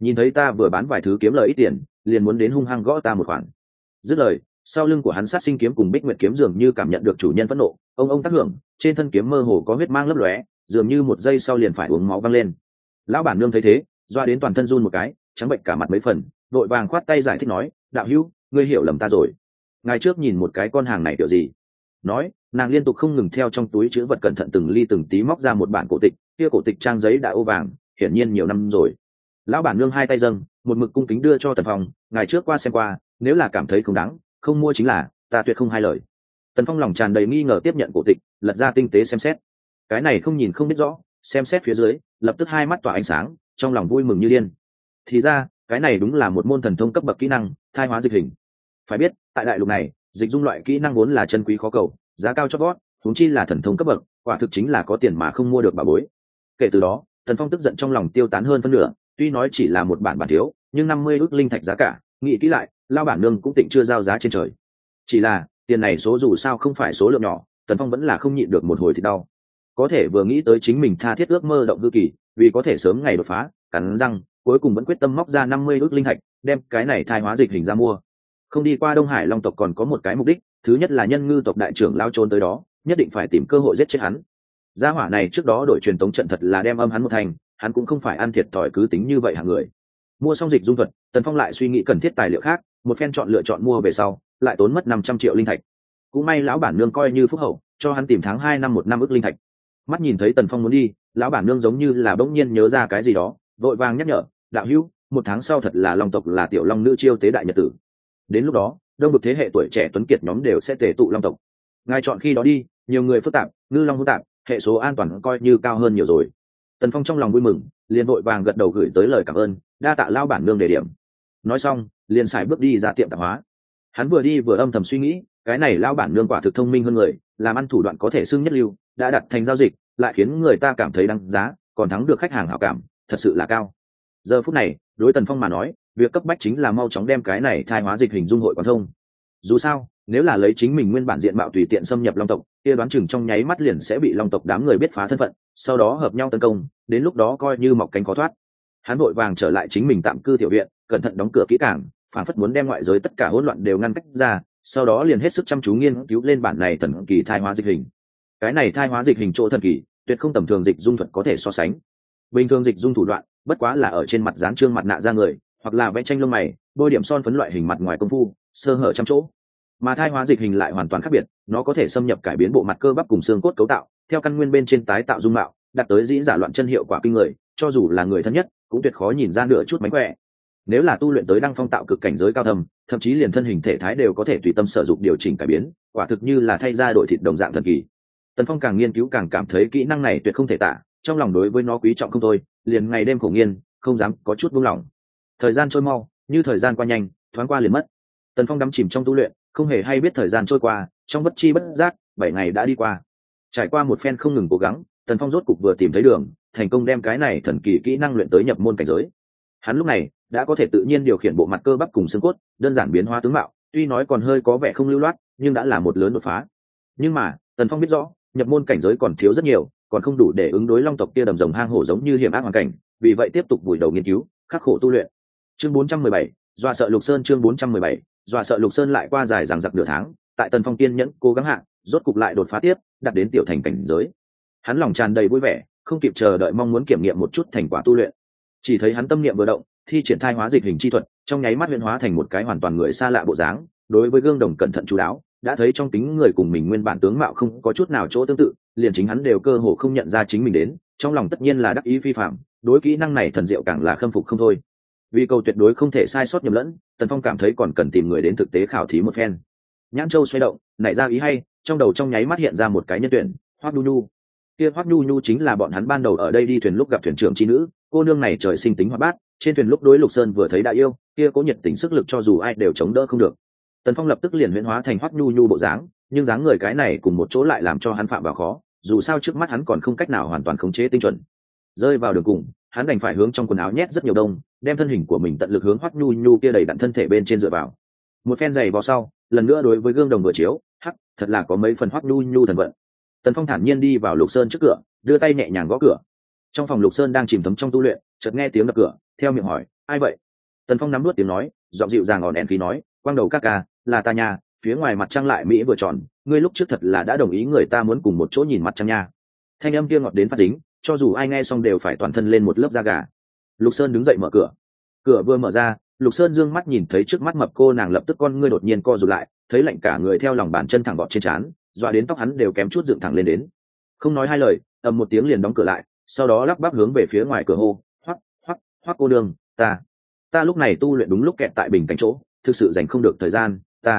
nhìn thấy ta vừa bán vài thứ kiếm lời ít tiền liền muốn đến hung hăng gõ ta một khoản. Dứt lời, sau lưng của hắn sát sinh kiếm cùng bích nguyệt kiếm dường như cảm nhận được chủ nhân phẫn nộ, ông tác hưởng, trên thân kiếm mơ hồ có huyết mang lấp lóe, dường như một giây sau liền phải uống máu văng lên. Lão bản nương thấy thế, doa đến toàn thân run một cái, trắng bệnh cả mặt mấy phần, vội vàng khoát tay giải thích nói, đạo hữu, ngươi hiểu lầm ta rồi. Ngày trước nhìn một cái con hàng này kiểu gì? Nói, nàng liên tục không ngừng theo trong túi chứa vật cẩn thận từng ly từng tí móc ra một bản cổ tịch, kia cổ tịch trang giấy đã ô vàng, hiển nhiên nhiều năm rồi. Lão bản nương hai tay dâng, một mực cung kính đưa cho Tần Phong, ngày trước qua xem qua, nếu là cảm thấy không đáng, không mua chính là, ta tuyệt không hai lời. Tần Phong lòng tràn đầy nghi ngờ tiếp nhận cổ tịch, lật ra tinh tế xem xét. Cái này không nhìn không biết rõ, xem xét phía dưới, lập tức hai mắt tỏa ánh sáng, trong lòng vui mừng như điên. Thì ra, cái này đúng là một môn thần thông cấp bậc kỹ năng, thai hóa dịch hình. Phải biết, tại đại lục này, dịch dung loại kỹ năng vốn là chân quý khó cầu, giá cao chót vót, huống chi là thần thông cấp bậc, quả thực chính là có tiền mà không mua được bà bối. Kể từ đó, Tần Phong tức giận trong lòng tiêu tán hơn phân nửa, tuy nói chỉ là một bản thiếu, nhưng 50 ức linh thạch giá cả, nghĩ kỹ lại, lao bản nương cũng tịnh chưa giao giá trên trời. Chỉ là, tiền này số dù sao không phải số lượng nhỏ, Tần Phong vẫn là không nhịn được một hồi thì đau. Có thể vừa nghĩ tới chính mình tha thiết ước mơ động hư kỳ, vì có thể sớm ngày đột phá, cắn răng, cuối cùng vẫn quyết tâm móc ra 50 ức linh thạch, đem cái này thai hóa dịch hình ra mua. Không đi qua Đông Hải Long tộc còn có một cái mục đích, thứ nhất là nhân ngư tộc đại trưởng lao trốn tới đó, nhất định phải tìm cơ hội giết chết hắn. Gia hỏa này trước đó đổi truyền tống trận thật là đem âm hắn một thành, hắn cũng không phải ăn thiệt thòi cứ tính như vậy hạng người. Mua xong dịch dung thuật, Tần Phong lại suy nghĩ cần thiết tài liệu khác, một phen lựa chọn mua về sau, lại tốn mất 500 triệu linh thạch. Cũng may lão bản nương coi như phúc hậu, cho hắn tìm tháng 2 năm 1 năm ức linh thạch. Mắt nhìn thấy Tần Phong muốn đi, lão bản nương giống như là bỗng nhiên nhớ ra cái gì đó, vội vàng nhắc nhở, đạo hữu, 1 tháng sau thật là long tộc là tiểu long nữ chiêu tế đại nhật tử. Đến lúc đó, đông vực thế hệ tuổi trẻ tuấn kiệt nhóm đều sẽ tề tụ long tộc. Ngài chọn khi đó đi, nhiều người phức tạp, ngư long hỗn tạp, hệ số an toàn coi như cao hơn nhiều rồi. Tần Phong trong lòng vui mừng, liền vội vàng gật đầu gửi tới lời cảm ơn, đa tạ lão bản nương đề điểm. Nói xong, liền xài bước đi ra tiệm tạp hóa. Hắn vừa đi vừa âm thầm suy nghĩ, cái này lão bản nương quả thực thông minh hơn người, làm ăn thủ đoạn có thể xưng nhất lưu, đã đặt thành giao dịch, lại khiến người ta cảm thấy đáng giá, còn thắng được khách hàng hảo cảm, thật sự là cao. Giờ phút này, đối Tần Phong mà nói, việc cấp bách chính là mau chóng đem cái này thai hóa dịch hình dung hội quán thông. Dù sao, nếu là lấy chính mình nguyên bản diện mạo tùy tiện xâm nhập long tộc, kia đoán chừng trong nháy mắt liền sẽ bị long tộc đám người biết phá thân phận, sau đó hợp nhau tấn công, đến lúc đó coi như mọc cánh khó thoát. Hắn vội vàng trở lại chính mình tạm cư tiểu viện, cẩn thận đóng cửa kỹ càng, phản phất muốn đem ngoại giới tất cả hỗn loạn đều ngăn cách ra, sau đó liền hết sức chăm chú nghiên cứu lên bản này thần kỳ thai hóa dịch hình. Cái này thai hóa dịch hình chỗ thần kỳ, tuyệt không tầm thường dịch dung thuật có thể so sánh. Bình thường dịch dung thủ đoạn, bất quá là ở trên mặt dán trương mặt nạ ra người, hoặc là vẽ tranh lông mày, bôi điểm son phấn loại hình mặt ngoài công phu, sơ hở trăm chỗ. Mà thai hóa dịch hình lại hoàn toàn khác biệt, nó có thể xâm nhập cải biến bộ mặt cơ bắp cùng xương cốt cấu tạo, theo căn nguyên bên trên tái tạo dung mạo, đạt tới dĩ giả loạn chân hiệu quả kinh người, cho dù là người thân nhất, cũng tuyệt khó nhìn ra nửa chút mánh khỏe. Nếu là tu luyện tới đăng phong tạo cực cảnh giới cao thâm, thậm chí liền thân hình thể thái đều có thể tùy tâm sở dụng điều chỉnh cải biến, quả thực như là thay ra đổi thịt đồng dạng thần kỳ. Tần Phong càng nghiên cứu càng cảm thấy kỹ năng này tuyệt không thể tả, trong lòng đối với nó quý trọng không thôi, liền ngày đêm khổ nghiên, không dám có chút buông lỏng. Thời gian trôi mau, như thời gian qua nhanh, thoáng qua liền mất. Tần Phong đắm chìm trong tu luyện, không hề hay biết thời gian trôi qua, trong bất chi bất giác, 7 ngày đã đi qua. Trải qua một phen không ngừng cố gắng, Tần Phong rốt cục vừa tìm thấy đường, thành công đem cái này thần kỳ kỹ năng luyện tới nhập môn cảnh giới. Hắn lúc này đã có thể tự nhiên điều khiển bộ mặt cơ bắp cùng xương cốt, đơn giản biến hóa tướng mạo, tuy nói còn hơi có vẻ không lưu loát, nhưng đã là một lớn đột phá. Nhưng mà, Tần Phong biết rõ, nhập môn cảnh giới còn thiếu rất nhiều, còn không đủ để ứng đối long tộc kia đầm rồng hang hổ giống như hiểm ác hoàn cảnh, vì vậy tiếp tục vùi đầu nghiên cứu, khắc khổ tu luyện. Chương 417, dọa sợ Lục Sơn. Chương 417, dọa sợ Lục Sơn. Lại qua dài dằng dặc nửa tháng, tại Tần Phong kiên nhẫn cố gắng hạ, rốt cục lại đột phá tiếp, đạt đến tiểu thành cảnh giới. Hắn lòng tràn đầy vui vẻ, không kịp chờ đợi mong muốn kiểm nghiệm một chút thành quả tu luyện. Chỉ thấy hắn tâm niệm vừa động, thi triển thai hóa dịch hình chi thuật, trong nháy mắt huyễn hóa thành một cái hoàn toàn người xa lạ bộ dáng, đối với gương đồng cẩn thận chú đáo, đã thấy trong tính người cùng mình nguyên bản tướng mạo không có chút nào chỗ tương tự, liền chính hắn đều cơ hồ không nhận ra chính mình đến, trong lòng tất nhiên là đắc ý phi phàm, đối kỹ năng này thần diệu càng là khâm phục không thôi. Vì cầu tuyệt đối không thể sai sót nhầm lẫn, Tần Phong cảm thấy còn cần tìm người đến thực tế khảo thí một phen. Nhãn châu xoay động, nảy ra ý hay, trong đầu trong nháy mắt hiện ra một cái nhân tuyển, Hoắc Nhu Nhu. Kia Hoắc Nhu Nhu chính là bọn hắn ban đầu ở đây đi thuyền lúc gặp thuyền trưởng chi nữ, cô nương này trời sinh tính hoạt bát, trên thuyền lúc đối Lục Sơn vừa thấy đã yêu, kia có nhiệt tình sức lực cho dù ai đều chống đỡ không được. Tần Phong lập tức liền huyễn hóa thành Hoắc Nhu Nhu bộ dáng, nhưng dáng người cái này cùng một chỗ lại làm cho hắn phạm vào khó, dù sao trước mắt hắn còn không cách nào hoàn toàn khống chế tinh chuẩn. Rơi vào đường cùng, hắn đành phải hướng trong quần áo nhét rất nhiều đông, đem thân hình của mình tận lực hướng Hoắc Nhu Nhu kia đầy đặn thân thể bên trên dựa vào. Một phen giày vò sau, lần nữa đối với gương đồng vừa chiếu, hắc, thật là có mấy phần Hoắc Nhu Nhu thần vận. Tần Phong thản nhiên đi vào Lục Sơn trước cửa, đưa tay nhẹ nhàng gõ cửa. Trong phòng Lục Sơn đang chìm thấm trong tu luyện, chợt nghe tiếng đập cửa, theo miệng hỏi, ai vậy? Tần Phong nắm nuốt tiếng nói, giọng dịu dàng ỏn ẻn khí nói, quang đầu các ca, là ta nha, phía ngoài mặt trăng lại mỹ vừa tròn, ngươi lúc trước thật là đã đồng ý người ta muốn cùng một chỗ nhìn mặt trăng nha. Thanh âm kia ngọt đến phát dính, cho dù ai nghe xong đều phải toàn thân lên một lớp da gà. Lục Sơn đứng dậy mở cửa. Cửa vừa mở ra, Lục Sơn dương mắt nhìn thấy trước mắt mập cô nàng, lập tức con ngươi đột nhiên co rụt lại, thấy lạnh cả người theo lòng bàn chân thẳng vọt trên trán, dọa đến tóc hắn đều kém chút dựng thẳng lên đến. Không nói hai lời, ầm một tiếng liền đóng cửa lại, sau đó lắp bắp hướng về phía ngoài cửa hô, hoắc hoắc hoắc cô đường, ta lúc này tu luyện đúng lúc kẹt tại bình cảnh chỗ, thực sự dành không được thời gian,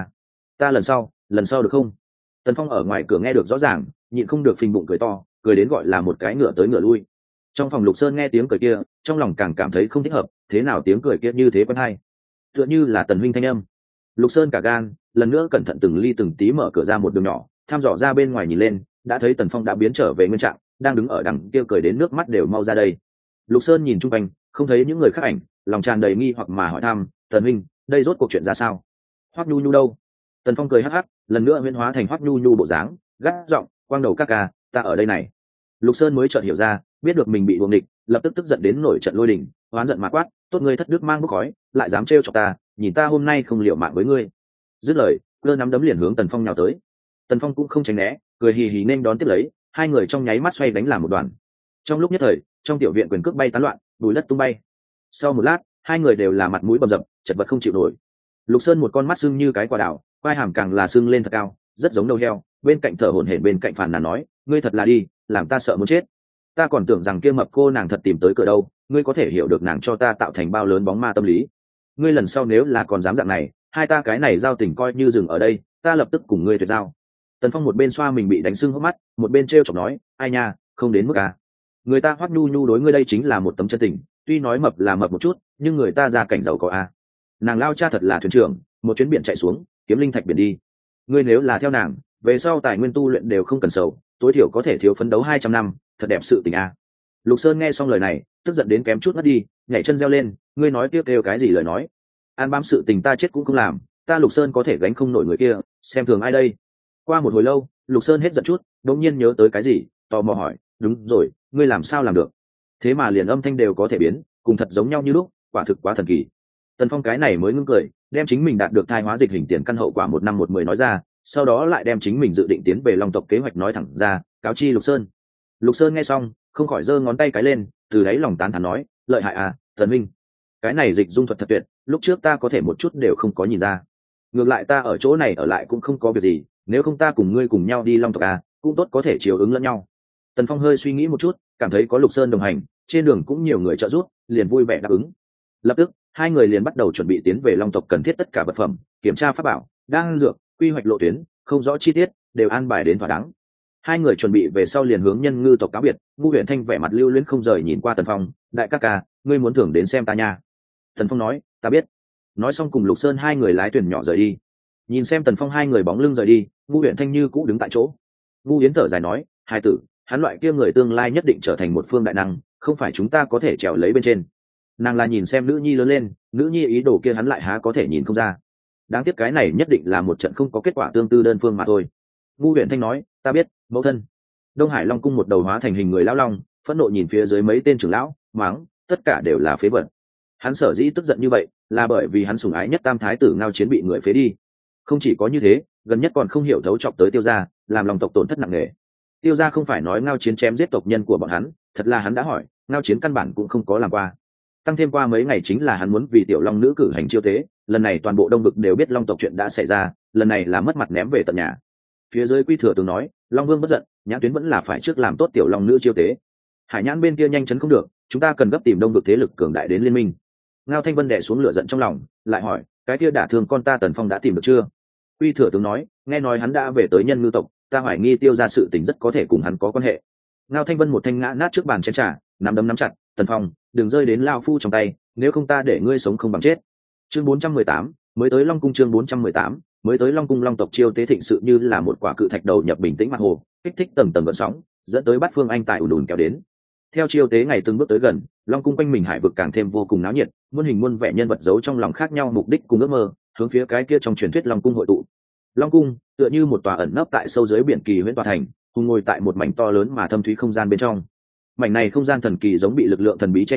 ta lần sau được không? Tần Phong ở ngoài cửa nghe được rõ ràng, nhịn không được phình bụng cười to, cười đến gọi là một cái ngựa tới ngựa lui. Trong phòng Lục Sơn nghe tiếng cười kia, trong lòng càng cảm thấy không thích hợp, thế nào tiếng cười kia như thế quen hay, tựa như là Tần huynh thanh âm. Lục Sơn cả gan, lần nữa cẩn thận từng ly từng tí mở cửa ra một đường nhỏ, thăm dò ra bên ngoài nhìn lên, đã thấy Tần Phong đã biến trở về nguyên trạng, đang đứng ở đằng kia cười đến nước mắt đều mau ra đây. Lục Sơn nhìn chung quanh, không thấy những người khác ảnh, lòng tràn đầy nghi hoặc mà hỏi thăm, Tần huynh, đây rốt cuộc chuyện ra sao? Hoắc Nhu Nhu đâu? Tần Phong cười hắc hắc, lần nữa huyễn hóa thành Hoắc Nhu Nhu bộ dáng, gắt giọng, quang đầu các ca, ta ở đây này. Lục Sơn mới chợt hiểu ra, biết được mình bị buồng địch, lập tức tức giận đến nổi trận lôi đình, oán giận mà quát, tốt ngươi thất đức mang bốc khói, lại dám trêu chọc ta, nhìn ta hôm nay không liệu mạng với ngươi. Dứt lời, cơ nắm đấm liền hướng Tần Phong nhào tới. Tần Phong cũng không tránh né, cười hì hì nên đón tiếp lấy, hai người trong nháy mắt xoay đánh làm một đoàn. Trong lúc nhất thời, trong tiểu viện quyền cước bay tán loạn, bùi đất tung bay. Sau một lát, hai người đều là mặt mũi bầm dập, chật vật không chịu nổi. Lục Sơn một con mắt sưng như cái quả đào, quai hàm càng là sưng lên thật cao, rất giống đầu heo, bên cạnh thở hổn hển bên cạnh phàn nàn nói, ngươi thật là đi, làm ta sợ muốn chết. Ta còn tưởng rằng kia mập cô nàng thật tìm tới cửa đâu, ngươi có thể hiểu được nàng cho ta tạo thành bao lớn bóng ma tâm lý. Ngươi lần sau nếu là còn dám dạng này, hai ta cái này giao tình coi như dừng ở đây, ta lập tức cùng ngươi tuyệt giao. Tần Phong một bên xoa mình bị đánh sưng hốc mắt, một bên trêu chọc nói, ai nha, không đến mức à. Người ta Hoắc Nhu Nhu đối ngươi đây chính là một tấm chân tình, tuy nói mập là mập một chút, nhưng người ta ra cảnh giàu có à. Nàng lao cha thật là thuyền trưởng, một chuyến biển chạy xuống, kiếm linh thạch biển đi. Ngươi nếu là theo nàng, về sau tài nguyên tu luyện đều không cần sầu, tối thiểu có thể thiếu phấn đấu 200 năm, thật đẹp sự tình à. Lục Sơn nghe xong lời này, tức giận đến kém chút mất đi, nhảy chân reo lên, ngươi nói tiếp kêu cái gì lời nói? An bám sự tình ta chết cũng không làm, ta Lục Sơn có thể gánh không nổi người kia, xem thường ai đây? Qua một hồi lâu, Lục Sơn hết giận chút, đột nhiên nhớ tới cái gì, tò mò hỏi, đúng rồi, ngươi làm sao làm được? Thế mà liền âm thanh đều có thể biến, cùng thật giống nhau như lúc, quả thực quá thần kỳ. Tần Phong cái này mới ngưng cười, đem chính mình đạt được thai hóa dịch hình tiền căn hậu quả 1 năm 1 10 nói ra, sau đó lại đem chính mình dự định tiến về Long tộc kế hoạch nói thẳng ra, cáo chi Lục Sơn. Lục Sơn nghe xong, không khỏi giơ ngón tay cái lên, từ đáy lòng tán thán nói, lợi hại à, Tần huynh, cái này dịch dung thuật thật tuyệt, lúc trước ta có thể một chút đều không có nhìn ra. Ngược lại ta ở chỗ này ở lại cũng không có việc gì, nếu không ta cùng ngươi cùng nhau đi Long tộc à, cũng tốt có thể chiều ứng lẫn nhau. Tần Phong hơi suy nghĩ một chút, cảm thấy có Lục Sơn đồng hành, trên đường cũng nhiều người trợ giúp, liền vui vẻ đáp ứng. Lập tức, hai người liền bắt đầu chuẩn bị tiến về Long tộc cần thiết tất cả vật phẩm, kiểm tra pháp bảo, đan dược, quy hoạch lộ tuyến, không rõ chi tiết, đều an bài đến thỏa đáng. Hai người chuẩn bị về sau liền hướng Nhân Ngư tộc cáo biệt. Ngu Huyền Thanh vẻ mặt lưu luyến không rời nhìn qua Tần Phong, đại ca ca, ngươi muốn thưởng đến xem ta nha. Tần Phong nói, ta biết. Nói xong cùng Lục Sơn hai người lái thuyền nhỏ rời đi. Nhìn xem Tần Phong hai người bóng lưng rời đi, Ngu Huyền Thanh như cũ đứng tại chỗ. Ngu Yến thở dài nói, hai tử, hắn loại kia người tương lai nhất định trở thành một phương đại năng, không phải chúng ta có thể trèo lấy bên trên. Nàng là nhìn xem nữ nhi lớn lên, nữ nhi ý đồ kia hắn lại há có thể nhìn không ra. Đáng tiếc cái này nhất định là một trận không có kết quả tương tư đơn phương mà thôi. Ngu Huyền Thanh nói, ta biết, mẫu thân. Đông Hải Long cung một đầu hóa thành hình người lão long, phẫn nộ nhìn phía dưới mấy tên trưởng lão, mắng, tất cả đều là phế vật. Hắn sở dĩ tức giận như vậy, là bởi vì hắn sủng ái nhất Tam thái tử Ngao Chiến bị người phế đi. Không chỉ có như thế, gần nhất còn không hiểu thấu chọc tới Tiêu gia, làm lòng tộc tổn thất nặng nề. Tiêu gia không phải nói Ngao Chiến chém giết tộc nhân của bọn hắn, thật là hắn đã hỏi, Ngao Chiến căn bản cũng không có làm qua. Tăng thêm qua mấy ngày chính là hắn muốn vì tiểu long nữ cử hành chiêu tế, lần này toàn bộ đông vực đều biết long tộc chuyện đã xảy ra, lần này là mất mặt ném về tận nhà. Phía dưới Quy Thừa Tướng nói, Long Vương bất giận, Nhãn Tuyến vẫn là phải trước làm tốt tiểu long nữ chiêu tế. Hải Nhãn bên kia nhanh chấn không được, chúng ta cần gấp tìm đông vực thế lực cường đại đến liên minh. Ngao Thanh Vân đè xuống lửa giận trong lòng, lại hỏi, cái kia đả thương con ta Tần Phong đã tìm được chưa? Quy Thừa Tướng nói, nghe nói hắn đã về tới Nhân Ngư tộc, ta hoài nghi Tiêu ra sự tình rất có thể cùng hắn có quan hệ. Ngao Thanh Vân một thanh ngã nát trước bàn chén trà, nắm đấm nắm chặt, Tần Phong, đừng rơi đến lao phu trong tay, nếu không ta để ngươi sống không bằng chết. Chương 418, mới tới Long cung. Chương 418, mới tới Long cung. Long tộc chiêu tế thịnh sự như là một quả cự thạch đầu nhập bình tĩnh mặt hồ, kích thích tầng tầng gợn sóng, dẫn tới bát phương anh tài ùn ùn kéo đến. Theo chiêu tế ngày từng bước tới gần, Long cung quanh mình hải vực càng thêm vô cùng náo nhiệt, muôn hình muôn vẻ nhân vật giấu trong lòng khác nhau mục đích cùng ước mơ, hướng phía cái kia trong truyền thuyết Long cung hội tụ. Long cung tựa như một tòa ẩn nấp tại sâu dưới biển kỳ huyễn tòa thành, hùng ngồi tại một mảnh to lớn mà thâm thúy không gian bên trong. Mảnh này không gian thần kỳ giống bị lực lượng thần bí che chở,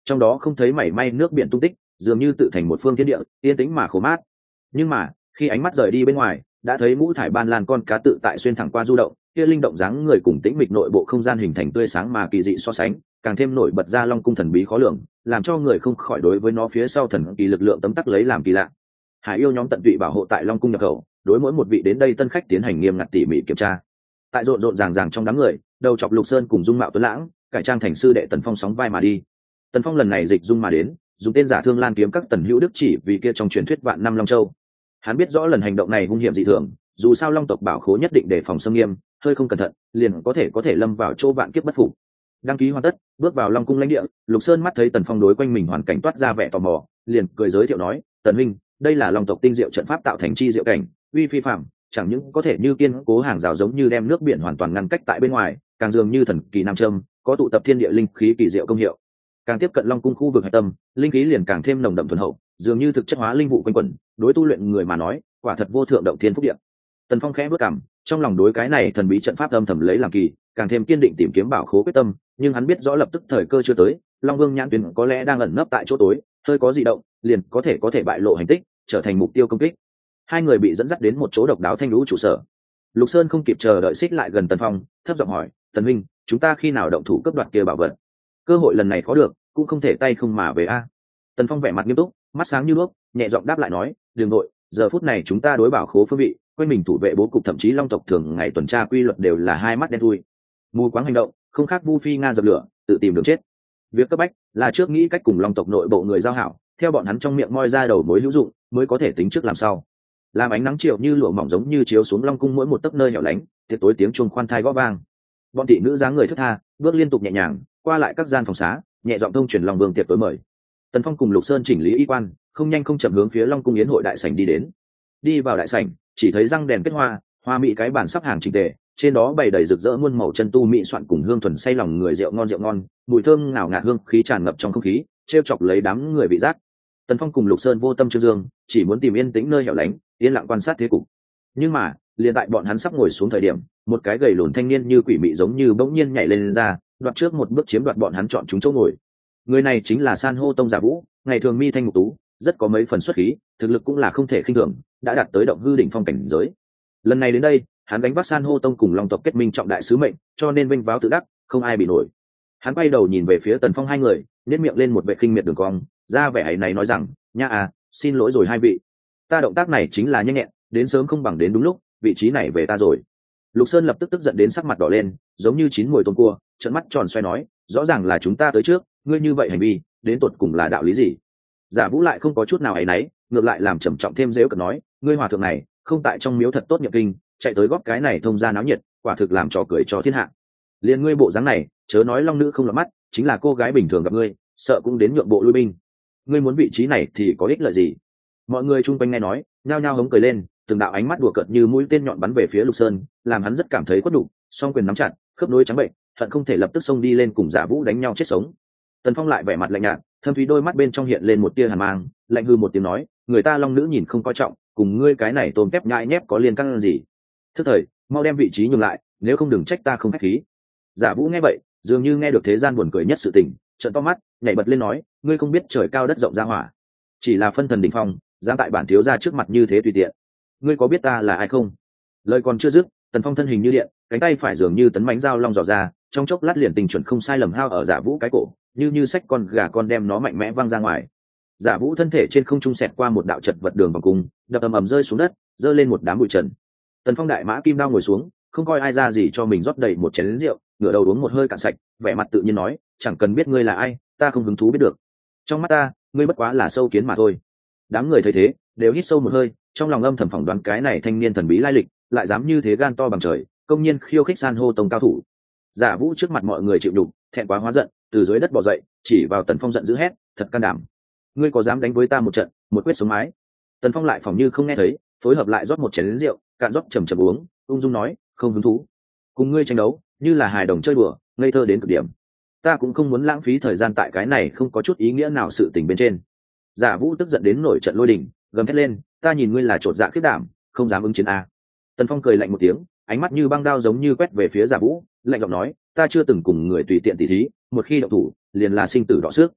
trong đó không thấy mảy may nước biển tung tích, dường như tự thành một phương thiên địa, yên tĩnh mà khổ mát. Nhưng mà khi ánh mắt rời đi bên ngoài, đã thấy ngũ thải ban lan con cá tự tại xuyên thẳng qua du động, kia linh động dáng người cùng tĩnh mịch nội bộ không gian hình thành tươi sáng mà kỳ dị so sánh, càng thêm nổi bật ra long cung thần bí khó lường, làm cho người không khỏi đối với nó phía sau thần kỳ lực lượng tấm tắc lấy làm kỳ lạ. Hải yêu nhóm tận tụy bảo hộ tại long cung nhập khẩu, đối mỗi một vị đến đây tân khách tiến hành nghiêm ngặt tỉ mỉ kiểm tra. Tại rộn rộn ràng ràng trong đám người, đầu chọc Lục Sơn cùng dung mạo tuấn lãng cải trang thành sư đệ Tần Phong sóng vai mà đi. Tần Phong lần này dịch dung mà đến, dùng tên giả Thương Lan kiếm các Tần Hữu Đức chỉ vì kia trong truyền thuyết vạn năm long châu. Hắn biết rõ lần hành động này hung hiểm dị thường, dù sao long tộc bảo khố nhất định đề phòng xâm nghiêm, hơi không cẩn thận liền có thể lâm vào chỗ vạn kiếp bất phục. Đăng ký hoàn tất, bước vào long cung lãnh địa, Lục Sơn mắt thấy Tần Phong đối quanh mình hoàn cảnh toát ra vẻ tò mò, liền cười giới thiệu nói: Tần huynh, đây là long tộc tinh diệu trận pháp tạo thành chi diệu cảnh, uy phi phạm, chẳng những có thể như kiên cố hàng rào giống như đem nước biển hoàn toàn ngăn cách tại bên ngoài, càng dường như thần kỳ nam châm, có tụ tập thiên địa linh khí kỳ diệu công hiệu. Càng tiếp cận long cung khu vực hạch tâm, linh khí liền càng thêm nồng đậm thuần hậu, dường như thực chất hóa linh vụ quanh quẩn, đối tu luyện người mà nói, quả thật vô thượng động thiên phúc địa. Tần Phong khẽ bước cằm, trong lòng đối cái này thần bí trận pháp âm thầm lấy làm kỳ, càng thêm kiên định tìm kiếm bảo khố quyết tâm, nhưng hắn biết rõ lập tức thời cơ chưa tới, Long Vương nhãn tuyến có lẽ đang ẩn nấp tại chỗ tối, hơi có dị động, liền có thể bại lộ hành tích, trở thành mục tiêu công kích. Hai người bị dẫn dắt đến một chỗ độc đáo thanh lũ trụ sở. Lục Sơn không kịp chờ đợi xích lại gần Tần Phong, thấp giọng hỏi: Tần huynh, chúng ta khi nào động thủ cướp đoạt kia bảo vật? Cơ hội lần này khó được, cũng không thể tay không mà về a. Tần Phong vẻ mặt nghiêm túc, mắt sáng như đuốc, nhẹ giọng đáp lại nói: đừng nội, giờ phút này chúng ta đối bảo khố phương vị, quanh mình thủ vệ bố cục thậm chí long tộc thường ngày tuần tra quy luật đều là hai mắt đen thui, mù quáng hành động, không khác Vu Phi Nga dập lửa, tự tìm đường chết. Việc cấp bách là trước nghĩ cách cùng long tộc nội bộ người giao hảo, theo bọn hắn trong miệng moi ra đầu mối hữu dụng, mới có thể tính trước làm sau. Làm ánh nắng chiều như lụa mỏng giống như chiếu xuống long cung mỗi một tấc nơi hẻo lánh, tiệc tối tiếng chuông khoan thai gõ vang. Bọn thị nữ dáng người thướt tha, bước liên tục nhẹ nhàng qua lại các gian phòng xá, nhẹ giọng thông truyền long vương tiệc tối mời. Tần Phong cùng Lục Sơn chỉnh lý y quan, không nhanh không chậm hướng phía long cung yến hội đại sảnh đi đến. Đi vào đại sảnh, chỉ thấy răng đèn kết hoa, hoa mỹ cái bàn sắp hàng chỉnh tề, trên đó bày đầy rực rỡ muôn màu chân tu mỹ soạn cùng hương thuần say lòng người rượu ngon, mùi thơm ngào ngạt hương khí tràn ngập trong không khí, trêu chọc lấy đám người vị giác. Tần Phong cùng Lục Sơn vô tâm trương dương, chỉ muốn tìm yên tĩnh nơi hẻo lánh, yên lặng quan sát thế cục. Nhưng mà, liền tại bọn hắn sắp ngồi xuống thời điểm, một cái gầy lùn thanh niên như quỷ mị giống như bỗng nhiên nhảy lên ra, đoạt trước một bước chiếm đoạt bọn hắn chọn chúng chỗ ngồi. Người này chính là San hô tông Giả Vũ, ngày thường mi thanh mục tú, rất có mấy phần xuất khí, thực lực cũng là không thể khinh thường, đã đạt tới động hư đỉnh phong cảnh giới. Lần này đến đây, hắn đánh vác San hô tông cùng long tộc kết minh trọng đại sứ mệnh, cho nên vinh váo tự đắc, không ai bị nổi. Hắn quay đầu nhìn về phía Tần Phong hai người, nhếch miệng lên một vẻ khinh miệt đường cong, ra vẻ ấy này nói rằng: nha à, xin lỗi rồi hai vị, ta động tác này chính là nhanh nhẹn, đến sớm không bằng đến đúng lúc, vị trí này về ta rồi. Lục Sơn lập tức tức giận đến sắc mặt đỏ lên, giống như chín mùi tôm cua, trợn mắt tròn xoe nói: rõ ràng là chúng ta tới trước, ngươi như vậy hành vi, đến tột cùng là đạo lý gì? Giả Vũ lại không có chút nào ấy nấy, ngược lại làm trầm trọng thêm dễu cợt nói: ngươi hòa thượng này, không tại trong miếu thật tốt nhập kinh, chạy tới góp cái này thông ra náo nhiệt, quả thực làm trò cười cho thiên hạ. Liên ngươi bộ dáng này, chớ nói long nữ không lọt mắt, chính là cô gái bình thường gặp ngươi, sợ cũng đến nhượng bộ lui binh. Ngươi muốn vị trí này thì có ích lợi gì? Mọi người chung quanh nghe nói, nhao nhao hống cười lên, từng đạo ánh mắt đùa cợt như mũi tên nhọn bắn về phía Lục Sơn, làm hắn rất cảm thấy quất đủ, song quyền nắm chặt, khớp nối trắng bệnh, hận không thể lập tức xông đi lên cùng Giả Vũ đánh nhau chết sống. Tần Phong lại vẻ mặt lạnh nhạt, thâm thúy đôi mắt bên trong hiện lên một tia hàn mang, lạnh hư một tiếng nói: người ta long nữ nhìn không coi trọng, cùng ngươi cái này tôm kép nhãi nhép có liên căn gì? Thức thời, mau đem vị trí nhường lại, nếu không đừng trách ta không khách khí. Giả Vũ nghe vậy, dường như nghe được thế gian buồn cười nhất sự tình, trợn to mắt, nhảy bật lên nói: ngươi không biết trời cao đất rộng ra hỏa, chỉ là phân thần đỉnh phong, dám tại bản thiếu gia trước mặt như thế tùy tiện. Ngươi có biết ta là ai không? Lời còn chưa dứt, Tần Phong thân hình như điện, cánh tay phải dường như tấn mãnh dao long dò ra, trong chốc lát liền tình chuẩn không sai lầm hao ở Giả Vũ cái cổ, như xách con gà con đem nó mạnh mẽ văng ra ngoài. Giả Vũ thân thể trên không trung xẹt qua một đạo chật vật đường vòng cung, đập ầm ầm rơi xuống đất, rơi lên một đám bụi trần. Tần Phong đại mã kim đao ngồi xuống, không coi ai ra gì cho mình rót đầy một chén rượu, ngửa đầu uống một hơi cạn sạch, vẻ mặt tự nhiên nói: chẳng cần biết ngươi là ai, ta không hứng thú biết được. Trong mắt ta, ngươi bất quá là sâu kiến mà thôi. Đám người thấy thế, đều hít sâu một hơi, trong lòng âm thầm phỏng đoán cái này thanh niên thần bí lai lịch, lại dám như thế gan to bằng trời, công nhiên khiêu khích San hô tông cao thủ. Giả Vũ trước mặt mọi người chịu đục, thẹn quá hóa giận, từ dưới đất bò dậy, chỉ vào Tần Phong giận dữ hét: thật can đảm, ngươi có dám đánh với ta một trận, một quyết sống mái? Tần Phong lại phỏng như không nghe thấy, phối hợp lại rót một chén rượu, cạn rót chầm chầm uống, ung dung nói: không hứng thú, cùng ngươi tranh đấu như là hài đồng chơi đùa, ngây thơ đến cực điểm. Ta cũng không muốn lãng phí thời gian tại cái này không có chút ý nghĩa nào sự tình bên trên. Giả Vũ tức giận đến nổi trận lôi đình, gầm thét lên: ta nhìn ngươi là trột dạ khiết đảm, không dám ứng chiến a. Tần Phong cười lạnh một tiếng, ánh mắt như băng đao giống như quét về phía Giả Vũ, lạnh giọng nói: ta chưa từng cùng người tùy tiện tỉ thí, một khi động thủ liền là sinh tử đọ sức.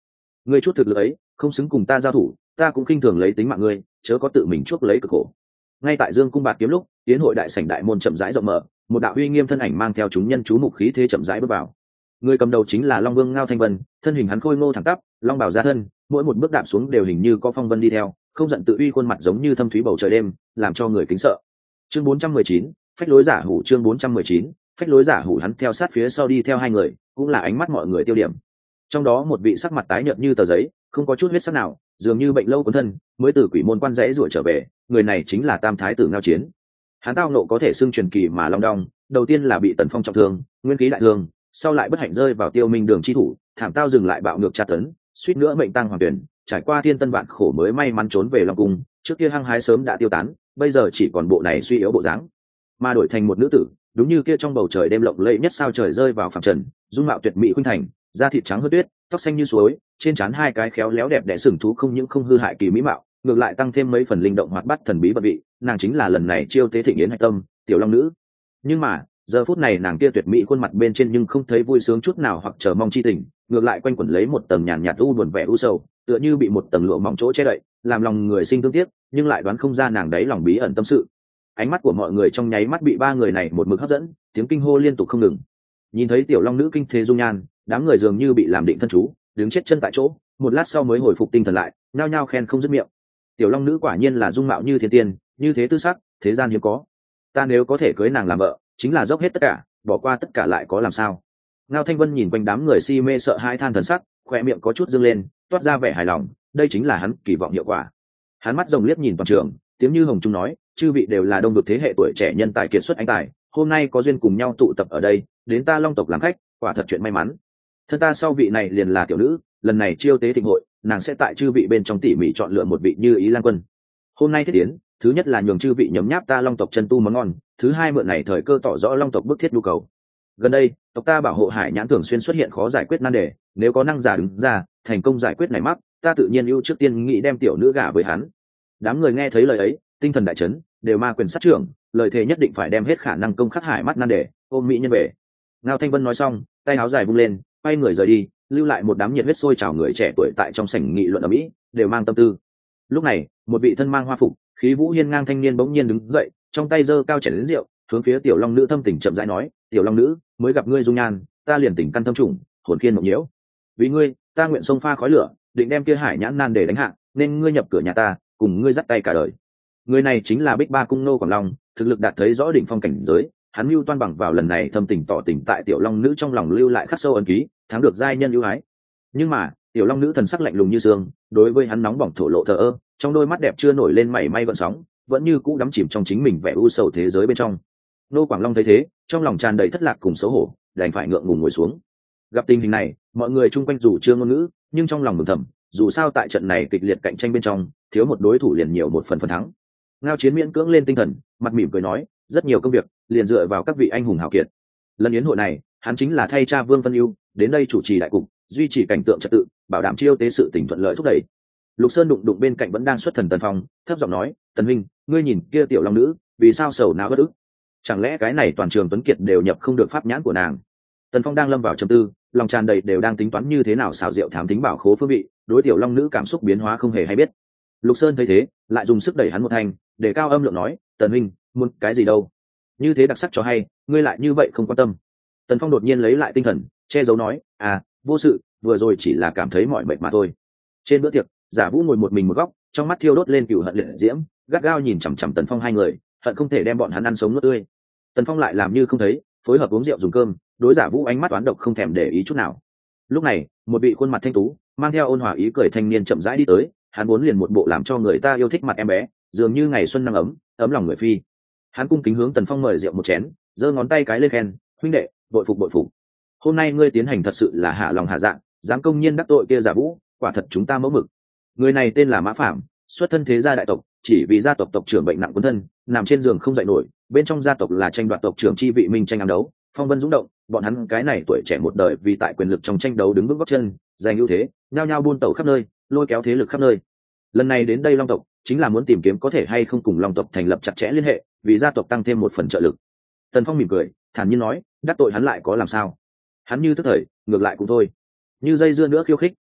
ngươi chút thực lực ấy không xứng cùng ta giao thủ, ta cũng khinh thường lấy tính mạng ngươi, chớ có tự mình chuốc lấy cực khổ. Ngay tại dương cung bạt kiếm lúc, tiến hội đại sảnh đại môn chậm rãi rộng mở, một đạo uy nghiêm thân ảnh mang theo chúng nhân chú mục khí thế chậm rãi bước vào. Người cầm đầu chính là Long Vương Ngao Thanh Vân, thân hình hắn khôi ngô thẳng tắp, long bào ra thân, mỗi một bước đạp xuống đều hình như có phong vân đi theo, không giận tự uy, khuôn mặt giống như thâm thúy bầu trời đêm, làm cho người kính sợ. Chương 419, phách lối giả hủ. Chương 419, phách lối giả hủ. Hắn theo sát phía sau đi theo hai người, cũng là ánh mắt mọi người tiêu điểm. Trong đó một vị sắc mặt tái nhợt như tờ giấy, không có chút huyết sắc nào, dường như bệnh lâu cuốn thân, mới từ quỷ môn quan rẽ ruổi trở về, người này chính là Tam Thái tử Ngao Chiến. Hắn tao nộ có thể xưng truyền kỳ mà long đong, đầu tiên là bị Tần Phong trọng thương, nguyên khí đại thương, sau lại bất hạnh rơi vào Tiêu Minh Đường chi thủ, thảm tao dừng lại bạo ngược tra tấn, suýt nữa mệnh tang hoàng tuyển, trải qua thiên tân vạn khổ mới may mắn trốn về Long Cung, trước kia hăng hái sớm đã tiêu tán, bây giờ chỉ còn bộ này suy yếu bộ dáng, mà đổi thành một nữ tử, đúng như kia trong bầu trời đêm lộng lẫy nhất sao trời rơi vào phàm trần, dung mạo tuyệt mỹ khuynh thành, da thịt trắng hơn tuyết, tóc xanh như suối, trên trán hai cái khéo léo đẹp đẽ sừng thú không những không hư hại kỳ mỹ mạo, ngược lại tăng thêm mấy phần linh động hoạt bát thần bí bậc vị, nàng chính là lần này chiêu tế thịnh yến hạch tâm, tiểu long nữ. Nhưng mà giờ phút này nàng kia tuyệt mỹ khuôn mặt bên trên nhưng không thấy vui sướng chút nào hoặc chờ mong chi tình, ngược lại quanh quẩn lấy một tầng nhàn nhạt u buồn vẻ u sầu, tựa như bị một tầng lụa mỏng chỗ che đậy, làm lòng người sinh thương tiếc, nhưng lại đoán không ra nàng đấy lòng bí ẩn tâm sự. Ánh mắt của mọi người trong nháy mắt bị ba người này một mực hấp dẫn, tiếng kinh hô liên tục không ngừng. Nhìn thấy tiểu long nữ kinh thế dung nhan, đám người dường như bị làm định thân chú, đứng chết chân tại chỗ, một lát sau mới hồi phục tinh thần lại, nhao nhao khen không dứt miệng. Tiểu long nữ quả nhiên là dung mạo như thiên tiên, như thế tư sắc, thế gian hiếm có. Ta nếu có thể cưới nàng làm vợ, chính là dốc hết tất cả, bỏ qua tất cả lại có làm sao? Ngao Thanh Vân nhìn quanh đám người si mê sợ hãi than thần sắc, khoe miệng có chút dương lên, toát ra vẻ hài lòng, đây chính là hắn kỳ vọng hiệu quả. Hắn mắt rồng liếc nhìn toàn trường, tiếng như hồng trung nói, chư vị đều là đông vực thế hệ tuổi trẻ nhân tài kiệt xuất anh tài, hôm nay có duyên cùng nhau tụ tập ở đây, đến ta Long tộc làm khách, quả thật chuyện may mắn. Thân ta sau vị này liền là tiểu nữ, lần này chiêu tế thịnh hội, nàng sẽ tại chư vị bên trong tỉ mỉ chọn lựa một vị như ý lang quân. Hôm nay thiết tiến, thứ nhất là nhường chư vị nhấm nháp ta Long tộc chân tu món ngon, thứ hai mượn này thời cơ tỏ rõ Long tộc bức thiết nhu cầu. Gần đây, tộc ta bảo hộ hải nhãn thường xuyên xuất hiện khó giải quyết nan đề, nếu có năng giả đứng ra, thành công giải quyết này mắc, ta tự nhiên ưu trước tiên nghĩ đem tiểu nữ gả với hắn. Đám người nghe thấy lời ấy, tinh thần đại chấn, đều ma quyền sát trưởng, lời thề nhất định phải đem hết khả năng công khắc hải mắt nan đề, ôm mỹ nhân về. Ngao Thanh Vân nói xong, tay áo dài vung lên, quay người rời đi, lưu lại một đám nhiệt huyết sôi trào người trẻ tuổi tại trong sảnh nghị luận ở mỹ, đều mang tâm tư. Lúc này, một vị thân mang hoa phục, khí vũ hiên ngang thanh niên bỗng nhiên đứng dậy, trong tay giơ cao chén lớn rượu, hướng phía tiểu long nữ thâm tình chậm rãi nói, tiểu long nữ, mới gặp ngươi dung nhan, ta liền tình căn thâm trùng, hồn khiên mộng nhiễu. Vì ngươi, ta nguyện xông pha khói lửa, định đem kia hải nhãn nan để đánh hạ, nên ngươi nhập cửa nhà ta, cùng ngươi dắt tay cả đời. Người này chính là Bích Ba Cung nô Quảng Long, thực lực đạt thấy rõ đỉnh phong cảnh giới, hắn mưu toan bằng vào lần này thâm tình tỏ tình tại tiểu long nữ trong lòng lưu lại khắc sâu ấn ký, thắng được giai nhân ưu ái. Nhưng mà tiểu long nữ thần sắc lạnh lùng như xương, đối với hắn nóng bỏng thổ lộ thờ ơ, trong đôi mắt đẹp chưa nổi lên mảy may gợn sóng, vẫn như cũ đắm chìm trong chính mình vẻ u sầu thế giới bên trong. Nô Quảng Long thấy thế, trong lòng tràn đầy thất lạc cùng xấu hổ, đành phải ngượng ngùng ngồi xuống. Gặp tình hình này, mọi người chung quanh dù chưa ngôn ngữ, nhưng trong lòng mừng thầm, dù sao tại trận này kịch liệt cạnh tranh bên trong, thiếu một đối thủ liền nhiều một phần thắng. Ngao Chiến miễn cưỡng lên tinh thần, mặt mỉm cười nói, rất nhiều công việc liền dựa vào các vị anh hùng hào kiệt. Lần yến hội này, hắn chính là thay cha Vương Phân Ưu đến đây chủ trì đại cục, duy trì cảnh tượng trật tự, bảo đảm chiêu tế sự tình thuận lợi thúc đẩy. Lục Sơn đụng đụng bên cạnh vẫn đang xuất thần Tần Phong, thấp giọng nói, Tần huynh, ngươi nhìn kia tiểu long nữ, vì sao sầu não bất ức? Chẳng lẽ cái này toàn trường tuấn kiệt đều nhập không được pháp nhãn của nàng? Tần Phong đang lâm vào trầm tư, lòng tràn đầy đều đang tính toán như thế nào xào rượu thám tính bảo khố phương vị, đối tiểu long nữ cảm xúc biến hóa không hề hay biết. Lục Sơn thấy thế, lại dùng sức đẩy hắn một thanh, để cao âm lượng nói, Tần huynh, muốn cái gì đâu? Như thế đặc sắc cho hay, ngươi lại như vậy không quan tâm. Tần Phong đột nhiên lấy lại tinh thần, che giấu nói, vô sự, vừa rồi chỉ là cảm thấy mỏi mệt mà thôi. Trên bữa tiệc, Giả Vũ ngồi một mình một góc, trong mắt thiêu đốt lên cừu hận liệt diễm, gắt gao nhìn chằm chằm Tần Phong hai người, hận không thể đem bọn hắn ăn sống nuốt tươi. Tần Phong lại làm như không thấy, phối hợp uống rượu dùng cơm, đối Giả Vũ ánh mắt toán độc không thèm để ý chút nào. Lúc này, một vị khuôn mặt thanh tú, mang theo ôn hòa ý cười thanh niên chậm rãi đi tới, hắn vốn liền một bộ làm cho người ta yêu thích mặt em bé, dường như ngày xuân nắng ấm, ấm lòng người phi. Hắn cung kính hướng Tần Phong mời rượu một chén, giơ ngón tay cái lên khen, huynh đệ, bội phục bội phục. Hôm nay ngươi tiến hành thật sự là hạ lòng hạ dạ, dám công nhiên đắc tội kia Giả Vũ, quả thật chúng ta mẫu mực. Người này tên là Mã Phạm, xuất thân thế gia đại tộc, chỉ vì gia tộc tộc trưởng bệnh nặng cuốn thân, nằm trên giường không dậy nổi, bên trong gia tộc là tranh đoạt tộc trưởng chi vị, minh tranh ám đấu, phong vân dũng động, bọn hắn cái này tuổi trẻ một đời vì tại quyền lực trong tranh đấu đứng vững gót chân, giành ưu thế, nhao nhao buôn tẩu khắp nơi, lôi kéo thế lực khắp nơi. Lần này đến đây Long tộc, chính là muốn tìm kiếm có thể hay không cùng Long tộc thành lập chặt chẽ liên hệ, vì gia tộc tăng thêm một phần trợ lực. Tần Phong mỉm cười, thản nhiên nói, đắc tội hắn lại có làm sao? Hắn như tức thời, ngược lại cũng thôi. Như dây dưa nữa khiêu khích,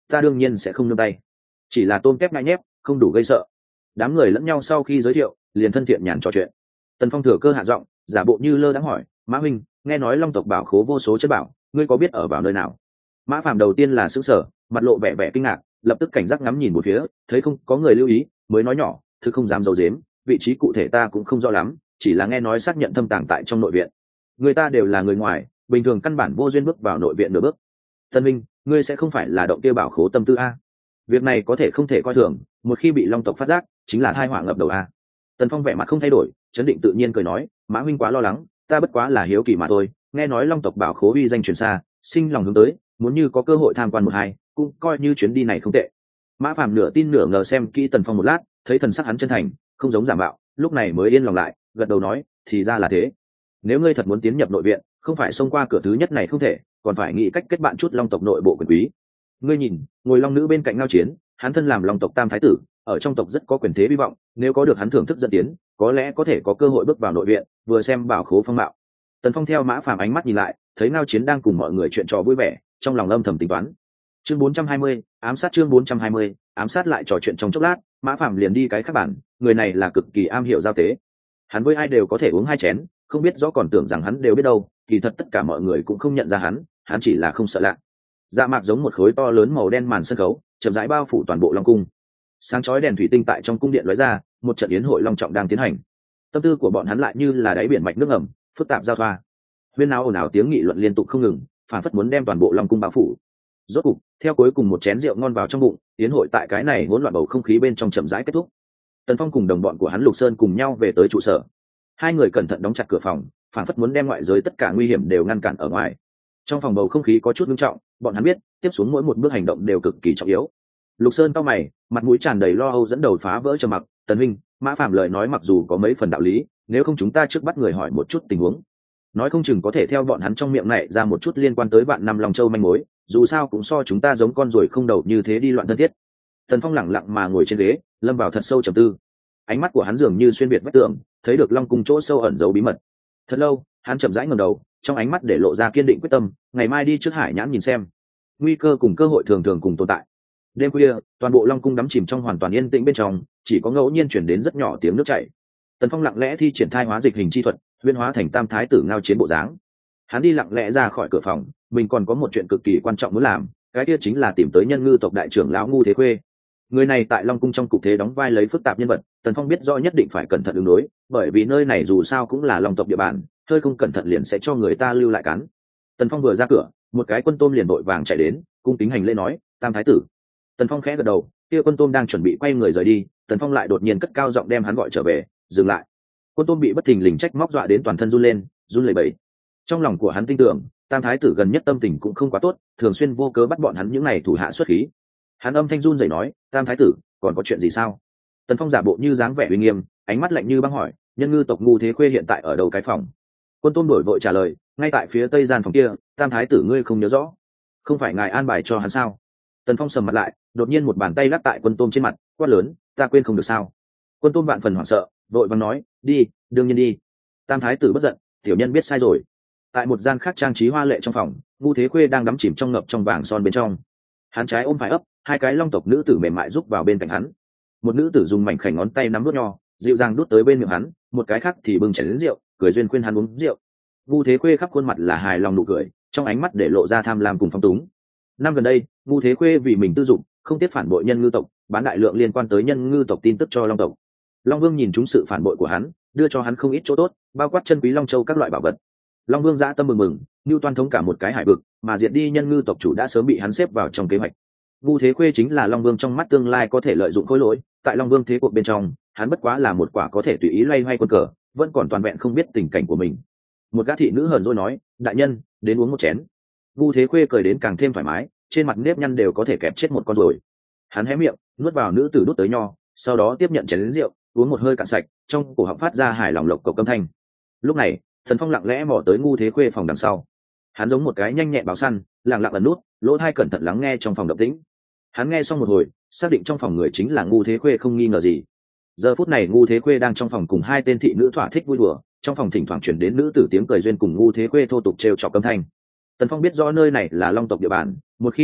ta đương nhiên sẽ không nương tay, chỉ là tôm kép ngại nhép, không đủ gây sợ. Đám người lẫn nhau sau khi giới thiệu liền thân thiện nhàn trò chuyện. Tần Phong thừa cơ hạ giọng, giả bộ như lơ đãng hỏi, Mã huynh, nghe nói Long tộc bảo khố vô số chất bảo, ngươi có biết ở vào nơi nào? Mã Phàm đầu tiên là sững sờ, mặt lộ vẻ vẻ kinh ngạc, lập tức cảnh giác ngắm nhìn một phía, thấy không có người lưu ý, mới nói nhỏ, thực không dám giấu giếm, vị trí cụ thể ta cũng không rõ lắm, chỉ là nghe nói xác nhận thâm tàng tại trong nội viện. Người ta đều là người ngoài, bình thường căn bản vô duyên bước vào nội viện nửa bước. Tân Minh, ngươi sẽ không phải là động kia bảo khố tâm tư a? Việc này có thể không thể coi thường, một khi bị Long tộc phát giác, chính là tai họa ngập đầu a. Tần Phong vẻ mặt không thay đổi, chấn định tự nhiên cười nói, Mã huynh quá lo lắng, ta bất quá là hiếu kỳ mà thôi, nghe nói Long tộc bảo khố uy danh truyền xa, sinh lòng hướng tới, muốn như có cơ hội tham quan một hai, cũng coi như chuyến đi này không tệ. Mã Phàm nửa tin nửa ngờ xem kỹ Tần Phong một lát, thấy thần sắc hắn chân thành, không giống giả mạo, lúc này mới yên lòng lại, gật đầu nói, thì ra là thế. Nếu ngươi thật muốn tiến nhập nội viện, không phải xông qua cửa thứ nhất này không thể, còn phải nghĩ cách kết bạn chút Long tộc nội bộ quyền quý. Ngươi nhìn, ngồi Long nữ bên cạnh Ngao Chiến, hắn thân làm Long tộc tam thái tử, ở trong tộc rất có quyền thế hy vọng, nếu có được hắn thưởng thức dẫn tiến, có lẽ có thể có cơ hội bước vào nội viện, vừa xem bảo khố phong mạo. Tần Phong theo Mã Phàm ánh mắt nhìn lại, thấy Ngao Chiến đang cùng mọi người chuyện trò vui vẻ, trong lòng âm thầm tính toán. Chương 420, ám sát chương 420, ám sát lại trò chuyện trong chốc lát, Mã Phàm liền đi cái khác bản, người này là cực kỳ am hiểu giao tế. Hắn với ai đều có thể uống hai chén, không biết rõ còn tưởng rằng hắn đều biết đâu, kỳ thật tất cả mọi người cũng không nhận ra hắn chỉ là không sợ lạ. Dạ mạc giống một khối to lớn màu đen màn sân khấu, chậm rãi bao phủ toàn bộ Long cung. Sáng chói đèn thủy tinh tại trong cung điện lóe ra, một trận yến hội long trọng đang tiến hành. Tâm tư của bọn hắn lại như là đáy biển mạch nước ẩm, phức tạp giao thoa. Huyên náo ồn ào tiếng nghị luận liên tục không ngừng, phản phất muốn đem toàn bộ Long cung bao phủ. Rốt cục, theo cuối cùng một chén rượu ngon vào trong bụng, yến hội tại cái này hỗn loạn bầu không khí bên trong chậm rãi kết thúc. Tần Phong cùng đồng bọn của hắn Lục Sơn cùng nhau về tới trụ sở. Hai người cẩn thận đóng chặt cửa phòng, phản phất muốn đem ngoại giới tất cả nguy hiểm đều ngăn cản ở ngoài. Trong phòng bầu không khí có chút nghiêm trọng, bọn hắn biết, tiếp xuống mỗi một bước hành động đều cực kỳ trọng yếu. Lục Sơn cau mày, mặt mũi tràn đầy lo âu dẫn đầu phá vỡ trầm mặc, "Tần huynh, Mã Phàm lời nói mặc dù có mấy phần đạo lý, nếu không chúng ta trước bắt người hỏi một chút tình huống. Nói không chừng có thể theo bọn hắn trong miệng này ra một chút liên quan tới vạn năm Long Châu manh mối, dù sao cũng so chúng ta giống con ruồi không đầu như thế đi loạn thân thiết." Tần Phong lẳng lặng mà ngồi trên ghế, lâm vào thật sâu trầm tư. Ánh mắt của hắn dường như xuyên việt vách tường, thấy được Long cung chỗ sâu ẩn giấu bí mật. Thật lâu, hắn chậm rãi ngẩng đầu, trong ánh mắt để lộ ra kiên định quyết tâm, ngày mai đi trước Hải Nhãn nhìn xem. Nguy cơ cùng cơ hội thường thường cùng tồn tại. Đêm khuya, toàn bộ Long cung đắm chìm trong hoàn toàn yên tĩnh bên trong, chỉ có ngẫu nhiên chuyển đến rất nhỏ tiếng nước chảy. Tần Phong lặng lẽ thi triển thai hóa dịch hình chi thuật, huyễn hóa thành tam thái tử Ngao Chiến bộ dáng. Hắn đi lặng lẽ ra khỏi cửa phòng, mình còn có một chuyện cực kỳ quan trọng muốn làm, cái kia chính là tìm tới Nhân Ngư tộc đại trưởng lão Ngu Thế Khuê. Người này tại Long cung trong cục thế đóng vai lấy phức tạp nhân vật, Tần Phong biết rõ nhất định phải cẩn thận ứng đối, bởi vì nơi này dù sao cũng là Long tộc địa bàn, hơi không cẩn thận liền sẽ cho người ta lưu lại cắn. Tần Phong vừa ra cửa, một cái quân tôm liền vội vàng chạy đến, cung kính hành lễ nói, "Tam thái tử." Tần Phong khẽ gật đầu, kia quân tôm đang chuẩn bị quay người rời đi, Tần Phong lại đột nhiên cất cao giọng đem hắn gọi trở về, dừng lại. Quân tôm bị bất thình lình trách móc dọa đến toàn thân run lên, run lẩy bẩy. Trong lòng của hắn tin tưởng, Tam thái tử gần nhất tâm tình cũng không quá tốt, thường xuyên vô cớ bắt bọn hắn những này thủ hạ xuất khí. Hắn âm thanh run rẩy nói, "Tam thái tử, còn có chuyện gì sao?" Tần Phong giả bộ như dáng vẻ uy nghiêm, ánh mắt lạnh như băng hỏi, "Nhân Ngư tộc Ngu Thế Khuê hiện tại ở đâu cái phòng?" Quân tôm đổi vội trả lời, "Ngay tại phía tây gian phòng kia, Tam thái tử ngươi không nhớ rõ? Không phải ngài an bài cho hắn sao?" Tần Phong sầm mặt lại, đột nhiên một bàn tay lắc tại quân tôm trên mặt, quát lớn, "Ta quên không được sao?" Quân tôm vạn phần hoảng sợ, vội vàng nói, "Đi, đương nhiên đi." Tam thái tử bất giận, "Tiểu nhân biết sai rồi." Tại một gian khác trang trí hoa lệ trong phòng, Ngu Thế Khuê đang đắm chìm trong ngập trong vàng son bên trong. Hắn trái ôm phải ấp, hai cái long tộc nữ tử mềm mại giúp vào bên cạnh hắn. Một nữ tử dùng mảnh khảnh ngón tay nắm đốt nho, dịu dàng đút tới bên miệng hắn, một cái khác thì bưng chén đến rượu, cười duyên khuyên hắn uống rượu. Ngu Thế Khuê khắp khuôn mặt là hài lòng nụ cười, trong ánh mắt để lộ ra tham lam cùng phong túng. Năm gần đây, Ngu Thế Khuê vì mình tư dụng, không tiếc phản bội Nhân Ngư tộc, bán đại lượng liên quan tới Nhân Ngư tộc tin tức cho Long tộc. Long Vương nhìn trúng sự phản bội của hắn, đưa cho hắn không ít chỗ tốt, bao quát chân quý Long Châu các loại bảo vật. Long Vương dã tâm mừng mừng, nưu toan thống cả một cái hải vực, mà diệt đi Nhân Ngư tộc chủ đã sớm bị hắn xếp vào trong kế hoạch. Ngu Thế Khuê chính là Long Vương trong mắt tương lai có thể lợi dụng khối lỗi, tại Long Vương thế cuộc bên trong, hắn bất quá là một quả có thể tùy ý loay hoay quân cờ, vẫn còn toàn vẹn không biết tình cảnh của mình. Một gã thị nữ hờn dỗi nói, "Đại nhân, đến uống một chén." Ngu Thế Khuê cười đến càng thêm thoải mái, trên mặt nếp nhăn đều có thể kẹp chết một con rồi. Hắn hé miệng, nuốt vào nữ tử đút tới nho, sau đó tiếp nhận chén lớn rượu, uống một hơi cạn sạch, trong cổ họng phát ra hài lòng lộc cộc âm thanh. Lúc này, Thần Phong lặng lẽ mò tới Ngu Thế Khuê phòng đằng sau. Hắn giống một cái nhanh nhẹn báo săn, lặng lặng ẩn nút, lỗ tai cẩn thận lắng nghe trong phòng động tĩnh. Hắn nghe xong một hồi, xác định trong phòng người chính là Ngu Thế Khuê không nghi ngờ gì. Giờ phút này Ngu Thế Khuê đang trong phòng cùng hai tên thị nữ thỏa thích vui đùa, trong phòng thỉnh thoảng truyền đến nữ tử tiếng cười duyên cùng Ngu Thế Khuê thô tục trêu chọc âm thanh. Tần Phong biết rõ nơi này là Long tộc địa bàn, một khi bại lộ,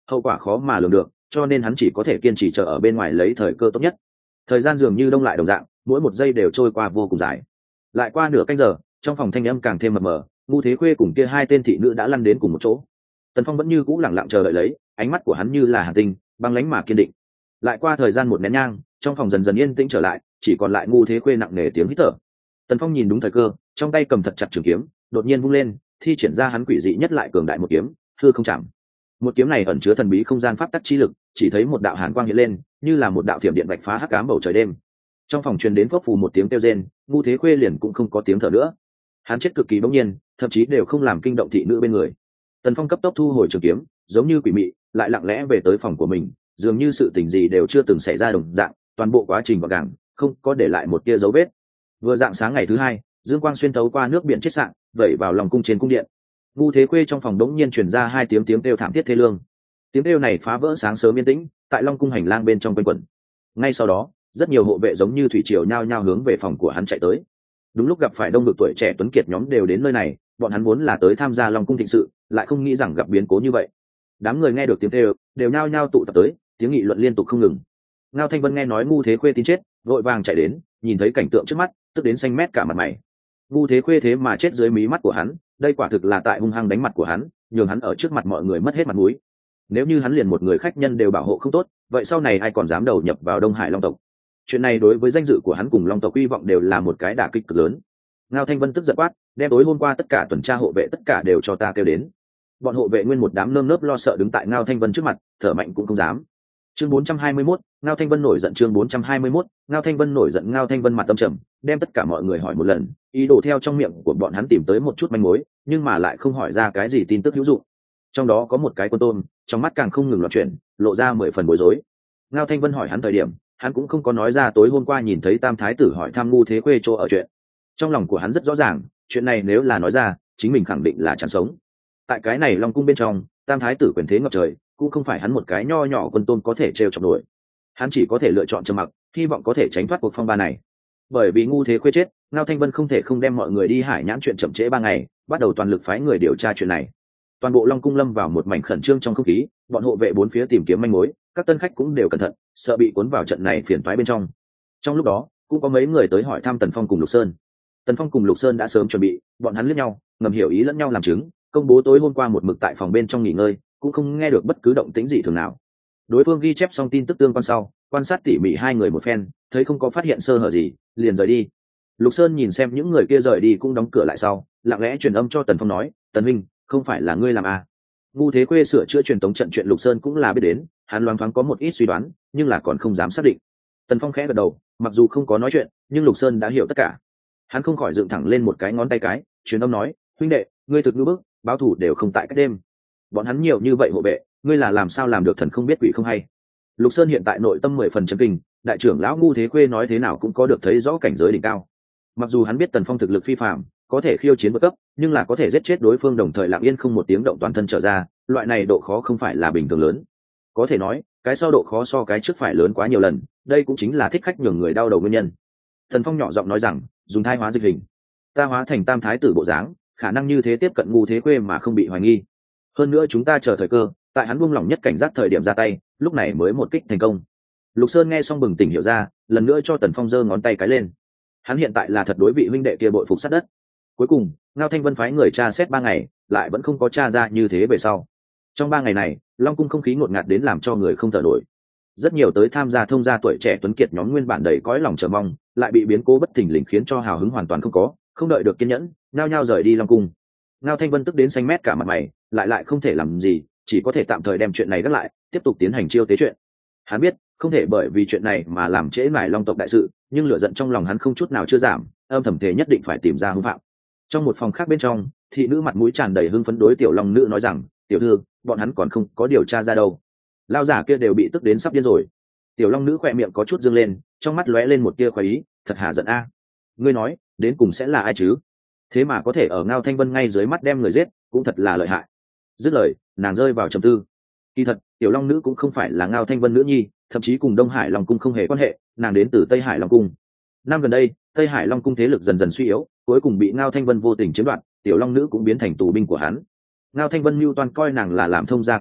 hậu quả khó mà lường được, cho nên hắn chỉ có thể kiên trì chờ ở bên ngoài lấy thời cơ tốt nhất. Thời gian dường như đông lại đồng dạng, mỗi một giây đều trôi qua vô cùng dài. Lại qua nửa canh giờ, trong phòng thanh âm càng thêm mập mờ, Ngu Thế Khuê cùng kia hai tên thị nữ đã lăn đến cùng một chỗ. Tần Phong vẫn như cũ lẳng lặng chờ đợi lấy, ánh mắt của hắn như là hàn tinh, băng lãnh mà kiên định. Lại qua thời gian một nén nhang, trong phòng dần dần yên tĩnh trở lại, chỉ còn lại Ngu Thế Khuê nặng nề tiếng hít thở. Tần Phong nhìn đúng thời cơ, trong tay cầm thật chặt trường kiếm, đột nhiên vung lên, thi triển ra hắn quỷ dị nhất lại cường đại một kiếm, hư không chạm. Một kiếm này ẩn chứa thần bí không gian pháp tắc chi lực, chỉ thấy một đạo hàn quang hiện lên, như là một đạo thiểm điện vạch phá hắc ám bầu trời đêm. Trong phòng truyền đến phốc phù một tiếng kêu rên, Ngu Thế Khuê liền cũng không có tiếng thở nữa. Hắn chết cực kỳ bỗng nhiên, thậm chí đều không làm kinh động thị nữ bên người. Tần Phong cấp tốc thu hồi trường kiếm, giống như quỷ mị, lại lặng lẽ về tới phòng của mình, dường như sự tình gì đều chưa từng xảy ra đồng dạng, toàn bộ quá trình gọn gàng, không có để lại một tia dấu vết. Vừa dạng sáng ngày thứ hai, dương quang xuyên thấu qua nước biển chết sạng, vẩy vào lòng cung trên cung điện. Ngu Thế Khuê trong phòng đống nhiên truyền ra hai tiếng kêu thảm thiết thê lương. Tiếng kêu này phá vỡ sáng sớm yên tĩnh, tại Long cung hành lang bên trong quanh quẩn. Ngay sau đó, rất nhiều hộ vệ giống như thủy triều nhao nhao hướng về phòng của hắn chạy tới. Đúng lúc gặp phải đông vực tuổi trẻ tuấn kiệt nhóm đều đến nơi này, bọn hắn vốn là tới tham gia Long cung thịnh sự, lại không nghĩ rằng gặp biến cố như vậy. Đám người nghe được tiếng kêu, đều nhao nhao tụ tập tới, tiếng nghị luận liên tục không ngừng. Ngao Thanh Vân nghe nói Ngu Thế Khuê tin chết, vội vàng chạy đến, nhìn thấy cảnh tượng trước mắt, tức đến xanh mét cả mặt mày. Ngu Thế Khuê thế mà chết dưới mí mắt của hắn, đây quả thực là tại hung hăng đánh mặt của hắn, nhường hắn ở trước mặt mọi người mất hết mặt mũi. Nếu như hắn liền một người khách nhân đều bảo hộ không tốt, vậy sau này ai còn dám đầu nhập vào Đông Hải Long tộc? Chuyện này đối với danh dự của hắn cùng Long tộc hy vọng đều là một cái đả kích cực lớn. Ngao Thanh Vân tức giận quát, đem tối hôm qua tất cả tuần tra hộ vệ tất cả đều cho ta kêu đến. Bọn hộ vệ nguyên một đám nơm nớp lo sợ đứng tại Ngao Thanh Vân trước mặt, thở mạnh cũng không dám. Chương 421, Ngao Thanh Vân nổi giận. Chương 421, Ngao Thanh Vân nổi giận. Ngao Thanh Vân mặt tâm trầm, đem tất cả mọi người hỏi một lần, ý đồ theo trong miệng của bọn hắn tìm tới một chút manh mối, nhưng mà lại không hỏi ra cái gì tin tức hữu dụng. Trong đó có một cái quân tôn, trong mắt càng không ngừng loạn chuyển, lộ ra 10 phần bối rối. Ngao Thanh Vân hỏi hắn thời điểm, hắn cũng không có nói ra tối hôm qua nhìn thấy Tam Thái tử hỏi thăm Ngu Thế Khuê chỗ ở chuyện. Trong lòng của hắn rất rõ ràng, chuyện này nếu là nói ra, chính mình khẳng định là chẳng sống. Tại cái này Long cung bên trong, Tam Thái tử quyền thế ngập trời, cũng không phải hắn một cái nho nhỏ quân tôn có thể trêu chọc nổi. Hắn chỉ có thể lựa chọn trầm mặc, hy vọng có thể tránh thoát cuộc phong ba này. Bởi vì Ngu Thế Khuê chết, Ngao Thanh Vân không thể không đem mọi người đi Hải Nhãn chuyện chậm trễ 3 ngày, bắt đầu toàn lực phái người điều tra chuyện này. Toàn bộ Long cung lâm vào một mảnh khẩn trương trong không khí, bọn hộ vệ bốn phía tìm kiếm manh mối, các tân khách cũng đều cẩn thận, sợ bị cuốn vào trận này phiền toái bên trong. Trong lúc đó, cũng có mấy người tới hỏi thăm Tần Phong cùng Lục Sơn. Tần Phong cùng Lục Sơn đã sớm chuẩn bị, bọn hắn liếc nhau, ngầm hiểu ý lẫn nhau làm chứng, công bố tối hôm qua một mực tại phòng bên trong nghỉ ngơi, cũng không nghe được bất cứ động tĩnh gì thường nào. Đối phương ghi chép xong tin tức tương quan sau, quan sát tỉ mỉ hai người một phen, thấy không có phát hiện sơ hở gì, liền rời đi. Lục Sơn nhìn xem những người kia rời đi cũng đóng cửa lại sau, lặng lẽ truyền âm cho Tần Phong nói, Tần huynh, không phải là ngươi làm à? Ngu Thế Khuê sửa chữa truyền tống trận chuyện Lục Sơn cũng là biết đến, hắn loáng thoáng có một ít suy đoán, nhưng là còn không dám xác định. Tần Phong khẽ gật đầu, mặc dù không có nói chuyện, nhưng Lục Sơn đã hiểu tất cả. Hắn không khỏi dựng thẳng lên một cái ngón tay cái, truyền âm nói, huynh đệ, ngươi thực ngữ bức, báo thủ đều không tại cách đêm. Bọn hắn nhiều như vậy hộ vệ, ngươi là làm sao làm được thần không biết quỷ không hay? Lục Sơn hiện tại nội tâm 10 phần chấn kinh, đại trưởng lão Ngu Thế Khuê nói thế nào cũng có được thấy rõ cảnh giới đỉnh cao. Mặc dù hắn biết Tần Phong thực lực phi phàm, có thể khiêu chiến vượt cấp, nhưng là có thể giết chết đối phương đồng thời lặng yên không một tiếng động toàn thân trở ra, loại này độ khó không phải là bình thường lớn. Có thể nói, cái sau độ khó so cái trước phải lớn quá nhiều lần, đây cũng chính là thích khách nhường người đau đầu nguyên nhân. Tần Phong nhỏ giọng nói rằng, dùng thai hóa dịch hình, ta hóa thành Tam Thái tử bộ dáng, khả năng như thế tiếp cận Ngu Thế Khuê mà không bị hoài nghi. Hơn nữa chúng ta chờ thời cơ, tại hắn buông lỏng nhất cảnh giác thời điểm ra tay, lúc này mới một kích thành công. Lục Sơn nghe xong bừng tỉnh hiểu ra, lần nữa cho Tần Phong giơ ngón tay cái lên. Hắn hiện tại là thật đối vị huynh đệ kia bội phục sát đất. Cuối cùng, Ngao Thanh Vân phái người tra xét 3 ngày, lại vẫn không có tra ra như thế về sau. Trong 3 ngày này, Long cung không khí ngột ngạt đến làm cho người không thở nổi. Rất nhiều tới tham gia thông gia tuổi trẻ tuấn kiệt nhóm nguyên bản đầy cõi lòng chờ mong, lại bị biến cố bất thình lình khiến cho hào hứng hoàn toàn không có, không đợi được kiên nhẫn, nhao nhao rời đi Long cung. Ngao Thanh Vân tức đến xanh mét cả mặt mày, lại không thể làm gì, chỉ có thể tạm thời đem chuyện này gác lại, tiếp tục tiến hành chiêu tế chuyện. Hắn biết, không thể bởi vì chuyện này mà làm trễ mải Long tộc đại sự, nhưng lửa giận trong lòng hắn không chút nào chưa giảm, âm thầm thể nhất định phải tìm ra hung phạm. Trong một phòng khác bên trong, thị nữ mặt mũi tràn đầy hưng phấn đối tiểu long nữ nói rằng, tiểu thư, bọn hắn còn không có điều tra ra đâu. Lao giả kia đều bị tức đến sắp điên rồi. Tiểu long nữ khỏe miệng có chút dương lên, trong mắt lóe lên một tia khoái ý, thật hà giận a. Ngươi nói, đến cùng sẽ là ai chứ? Thế mà có thể ở Ngao Thanh Vân ngay dưới mắt đem người giết, cũng thật là lợi hại. Dứt lời, nàng rơi vào trầm tư. Kỳ thật, tiểu long nữ cũng không phải là Ngao Thanh Vân nữ nhi, thậm chí cùng Đông Hải Long cung không hề quan hệ, nàng đến từ Tây Hải Long cung. Năm gần đây, Tây Hải Long cung thế lực dần dần suy yếu, cuối cùng bị Ngao Thanh Vân vô tình chiếm đoạt, tiểu long nữ cũng biến thành tù binh của hắn. Ngao Thanh Vân mưu toan coi nàng là làm thông gia công cụ,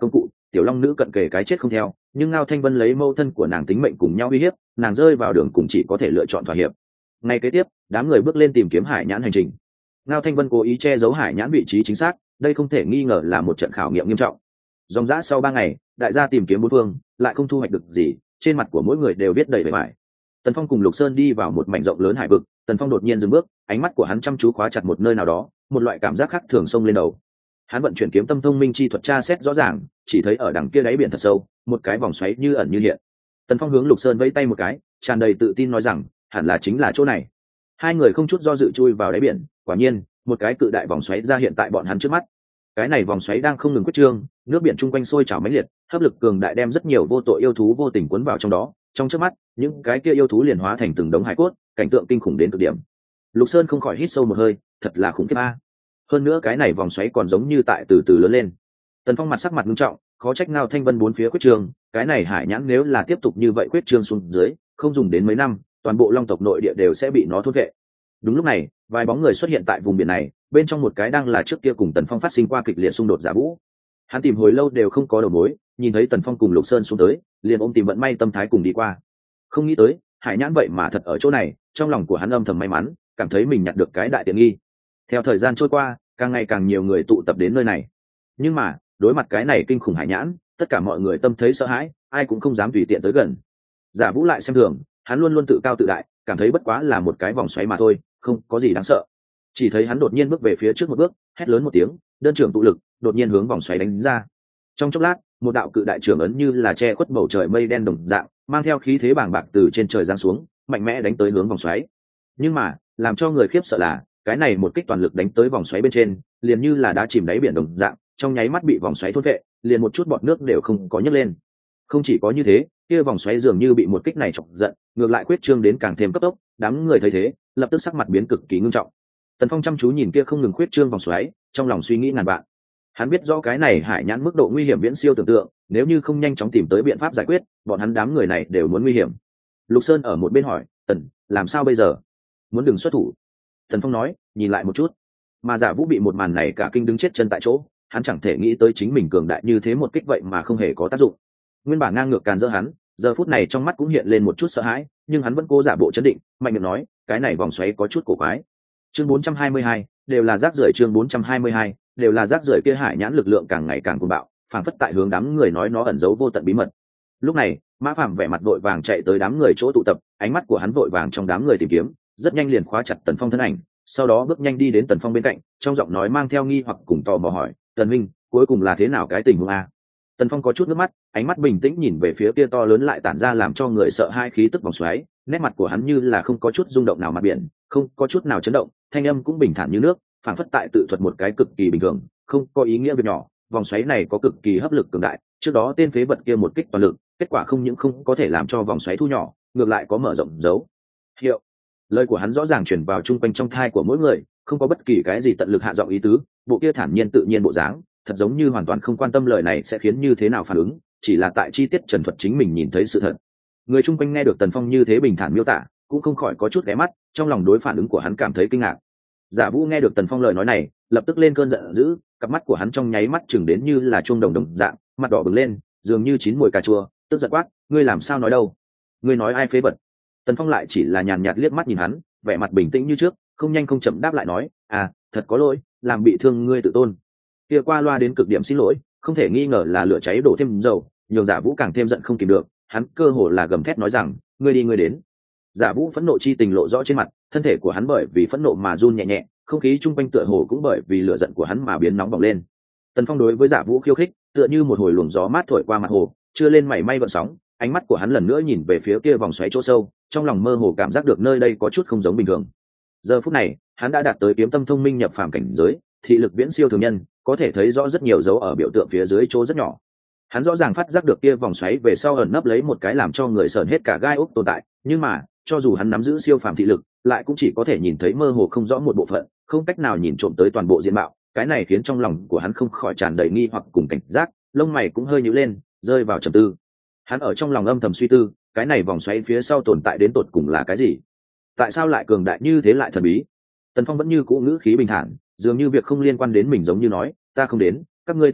tiểu long nữ cận kề cái chết không theo, nhưng Ngao Thanh Vân lấy mâu thân của nàng tính mệnh cùng nhau uy hiếp, nàng rơi vào đường cùng chỉ có thể lựa chọn thỏa hiệp. Ngay kế tiếp, đám người bước lên tìm kiếm hải nhãn hành trình. Ngao Thanh Vân cố ý che giấu hải nhãn vị trí chính xác, đây không thể nghi ngờ là một trận khảo nghiệm nghiêm trọng. Dòng dã sau 3 ngày, đại gia tìm kiếm bốn phương, lại không thu hoạch được gì, trên mặt của mỗi người đều viết đầy vẻ vải. Tần Phong cùng Lục Sơn đi vào một mảnh rộng lớn hải vực, Tần Phong đột nhiên dừng bước, ánh mắt của hắn chăm chú khóa chặt một nơi nào đó, một loại cảm giác khác thường xông lên đầu. Hắn vận chuyển kiếm tâm thông minh chi thuật tra xét rõ ràng, chỉ thấy ở đằng kia đáy biển thật sâu, một cái vòng xoáy như ẩn như hiện. Tần Phong hướng Lục Sơn vẫy tay một cái, tràn đầy tự tin nói rằng, hẳn là chính là chỗ này. Hai người không chút do dự chui vào đáy biển, quả nhiên, một cái cự đại vòng xoáy ra hiện tại bọn hắn trước mắt. Cái này vòng xoáy đang không ngừng quyết trương, nước biển chung quanh sôi trào mãnh liệt, hấp lực cường đại đem rất nhiều vô tội yêu thú vô tình cuốn vào trong đó, trong chớp mắt, những cái kia yêu thú liền hóa thành từng đống hải cốt, cảnh tượng kinh khủng đến cực điểm. Lục Sơn không khỏi hít sâu một hơi, thật là khủng khiếp a. Hơn nữa cái này vòng xoáy còn giống như tại từ từ lớn lên. Tần Phong mặt sắc mặt nghiêm trọng, khó trách Ngao Thanh Vân bốn phía quyết trương, cái này hải nhãn nếu là tiếp tục như vậy quyết trương xuống dưới, không dùng đến mấy năm, toàn bộ long tộc nội địa đều sẽ bị nó thôn vệ. Đúng lúc này, vài bóng người xuất hiện tại vùng biển này, bên trong một cái đang là trước kia cùng Tần Phong phát sinh qua kịch liệt xung đột giả vũ. Hắn tìm hồi lâu đều không có đầu mối, nhìn thấy Tần Phong cùng Lục Sơn xuống tới, liền ôm tìm vận may tâm thái cùng đi qua. Không nghĩ tới, hải nhãn vậy mà thật ở chỗ này, trong lòng của hắn âm thầm may mắn, cảm thấy mình nhặt được cái đại tiện nghi. Theo thời gian trôi qua, càng ngày càng nhiều người tụ tập đến nơi này. Nhưng mà, đối mặt cái này kinh khủng hải nhãn, tất cả mọi người tâm thấy sợ hãi, ai cũng không dám tùy tiện tới gần. Giả Vũ lại xem thường, hắn luôn luôn tự cao tự đại, cảm thấy bất quá là một cái vòng xoáy mà thôi, không có gì đáng sợ. Chỉ thấy hắn đột nhiên bước về phía trước một bước, hét lớn một tiếng, đơn trưởng tụ lực, đột nhiên hướng vòng xoáy đánh ra. Trong chốc lát, một đạo cự đại trưởng ấn như là che khuất bầu trời mây đen đồng dạng, mang theo khí thế bàng bạc từ trên trời giáng xuống, mạnh mẽ đánh tới hướng vòng xoáy. Nhưng mà, làm cho người khiếp sợ là, cái này một kích toàn lực đánh tới vòng xoáy bên trên, liền như là đá chìm đáy biển đồng dạng, trong nháy mắt bị vòng xoáy thôn vệ, liền một chút bọt nước đều không có nhấc lên. Không chỉ có như thế, kia vòng xoáy dường như bị một kích này chọc giận, ngược lại quyết trương đến càng thêm cấp tốc, đám người thấy thế, lập tức sắc mặt biến cực kỳ nghiêm trọng. Tần Phong chăm chú nhìn kia không ngừng khuyết trương vòng xoáy, trong lòng suy nghĩ ngàn vạn. Hắn biết rõ cái này hải nhãn mức độ nguy hiểm viễn siêu tưởng tượng, nếu như không nhanh chóng tìm tới biện pháp giải quyết, bọn hắn đám người này đều muốn nguy hiểm. Lục Sơn ở một bên hỏi, "Tần, làm sao bây giờ? Muốn đừng xuất thủ?" Tần Phong nói, nhìn lại một chút. Mà Giả Vũ bị một màn này cả kinh đứng chết chân tại chỗ, hắn chẳng thể nghĩ tới chính mình cường đại như thế một kích vậy mà không hề có tác dụng. Nguyên bản ngang ngược càn rỡ hắn, giờ phút này trong mắt cũng hiện lên một chút sợ hãi, nhưng hắn vẫn cố giả bộ trấn định, mạnh miệng nói, "Cái này vòng xoáy có chút cổ quái." Chương 422, đều là rác rưởi. Chương 422, đều là rác rưởi. Kia hải nhãn lực lượng càng ngày càng cuồng bạo, phảng phất tại hướng đám người nói nó ẩn giấu vô tận bí mật. Lúc này, Mã Phàm vẻ mặt vội vàng chạy tới đám người chỗ tụ tập, ánh mắt của hắn vội vàng trong đám người tìm kiếm, rất nhanh liền khóa chặt Tần Phong thân ảnh, sau đó bước nhanh đi đến Tần Phong bên cạnh, trong giọng nói mang theo nghi hoặc cùng tò mò hỏi, "Tần huynh, cuối cùng là thế nào cái tình huống a?" Tần Phong có chút nước mắt, ánh mắt bình tĩnh nhìn về phía kia to lớn lại tản ra làm cho người sợ hai khí tức vòng xoáy, nét mặt của hắn như là không có chút rung động nào mặt biển, không có chút nào chấn động, thanh âm cũng bình thản như nước, phảng phất tại tự thuật một cái cực kỳ bình thường, không có ý nghĩa việc nhỏ. Vòng xoáy này có cực kỳ hấp lực cường đại, trước đó tên phế vật kia một kích toàn lực, kết quả không những không có thể làm cho vòng xoáy thu nhỏ, ngược lại có mở rộng dấu hiệu. Lời của hắn rõ ràng truyền vào trung quanh trong thai của mỗi người, không có bất kỳ cái gì tận lực hạ giọng ý tứ, bộ kia thản nhiên tự nhiên bộ dáng, thật giống như hoàn toàn không quan tâm lời này sẽ khiến như thế nào phản ứng, chỉ là tại chi tiết trần thuật chính mình nhìn thấy sự thật. Người chung quanh nghe được Tần Phong như thế bình thản miêu tả, cũng không khỏi có chút ghé mắt, trong lòng đối phản ứng của hắn cảm thấy kinh ngạc. Giả Vũ nghe được Tần Phong lời nói này, lập tức lên cơn giận dữ, cặp mắt của hắn trong nháy mắt chừng đến như là chuông đồng đồng dạng, mặt đỏ bừng lên, dường như chín mùi cà chua, tức giận quát, "Ngươi làm sao nói đâu? Ngươi nói ai phế vật?" Tần Phong lại chỉ là nhàn nhạt liếc mắt nhìn hắn, vẻ mặt bình tĩnh như trước, không nhanh không chậm đáp lại nói, "À, thật có lỗi, làm bị thương ngươi tự tôn." Kia qua loa đến cực điểm xin lỗi, không thể nghi ngờ là lửa cháy đổ thêm dầu, nhường Giả Vũ càng thêm giận không kìm được, hắn cơ hồ là gầm thét nói rằng, "Ngươi đi ngươi đến." Giả Vũ phẫn nộ chi tình lộ rõ trên mặt, thân thể của hắn bởi vì phẫn nộ mà run nhẹ nhẹ, không khí chung quanh tựa hồ cũng bởi vì lửa giận của hắn mà biến nóng bỏng lên. Tần Phong đối với Giả Vũ khiêu khích, tựa như một hồi luồng gió mát thổi qua mặt hồ, chưa lên mảy may gợn sóng, ánh mắt của hắn lần nữa nhìn về phía kia vòng xoáy chỗ sâu, trong lòng mơ hồ cảm giác được nơi đây có chút không giống bình thường. Giờ phút này, hắn đã đạt tới kiếm tâm thông minh nhập phàm cảnh giới, thị lực viễn siêu thường nhân, có thể thấy rõ rất nhiều dấu ở biểu tượng phía dưới chỗ rất nhỏ. Hắn rõ ràng phát giác được kia vòng xoáy về sau ẩn nấp lấy một cái làm cho người sởn hết cả gai ốc tồn tại, nhưng mà, cho dù hắn nắm giữ siêu phàm thị lực, lại cũng chỉ có thể nhìn thấy mơ hồ không rõ một bộ phận, không cách nào nhìn trộm tới toàn bộ diện mạo. Cái này khiến trong lòng của hắn không khỏi tràn đầy nghi hoặc cùng cảnh giác, lông mày cũng hơi nhíu lên, rơi vào trầm tư. Hắn ở trong lòng âm thầm suy tư, cái này vòng xoáy phía sau tồn tại đến tột cùng là cái gì? Tại sao lại cường đại như thế lại thần bí? Tần Phong vẫn như cũ ngữ khí bình thản, dường như việc không liên quan đến mình giống như nói, "Ta không đến, các ngươi tới đi,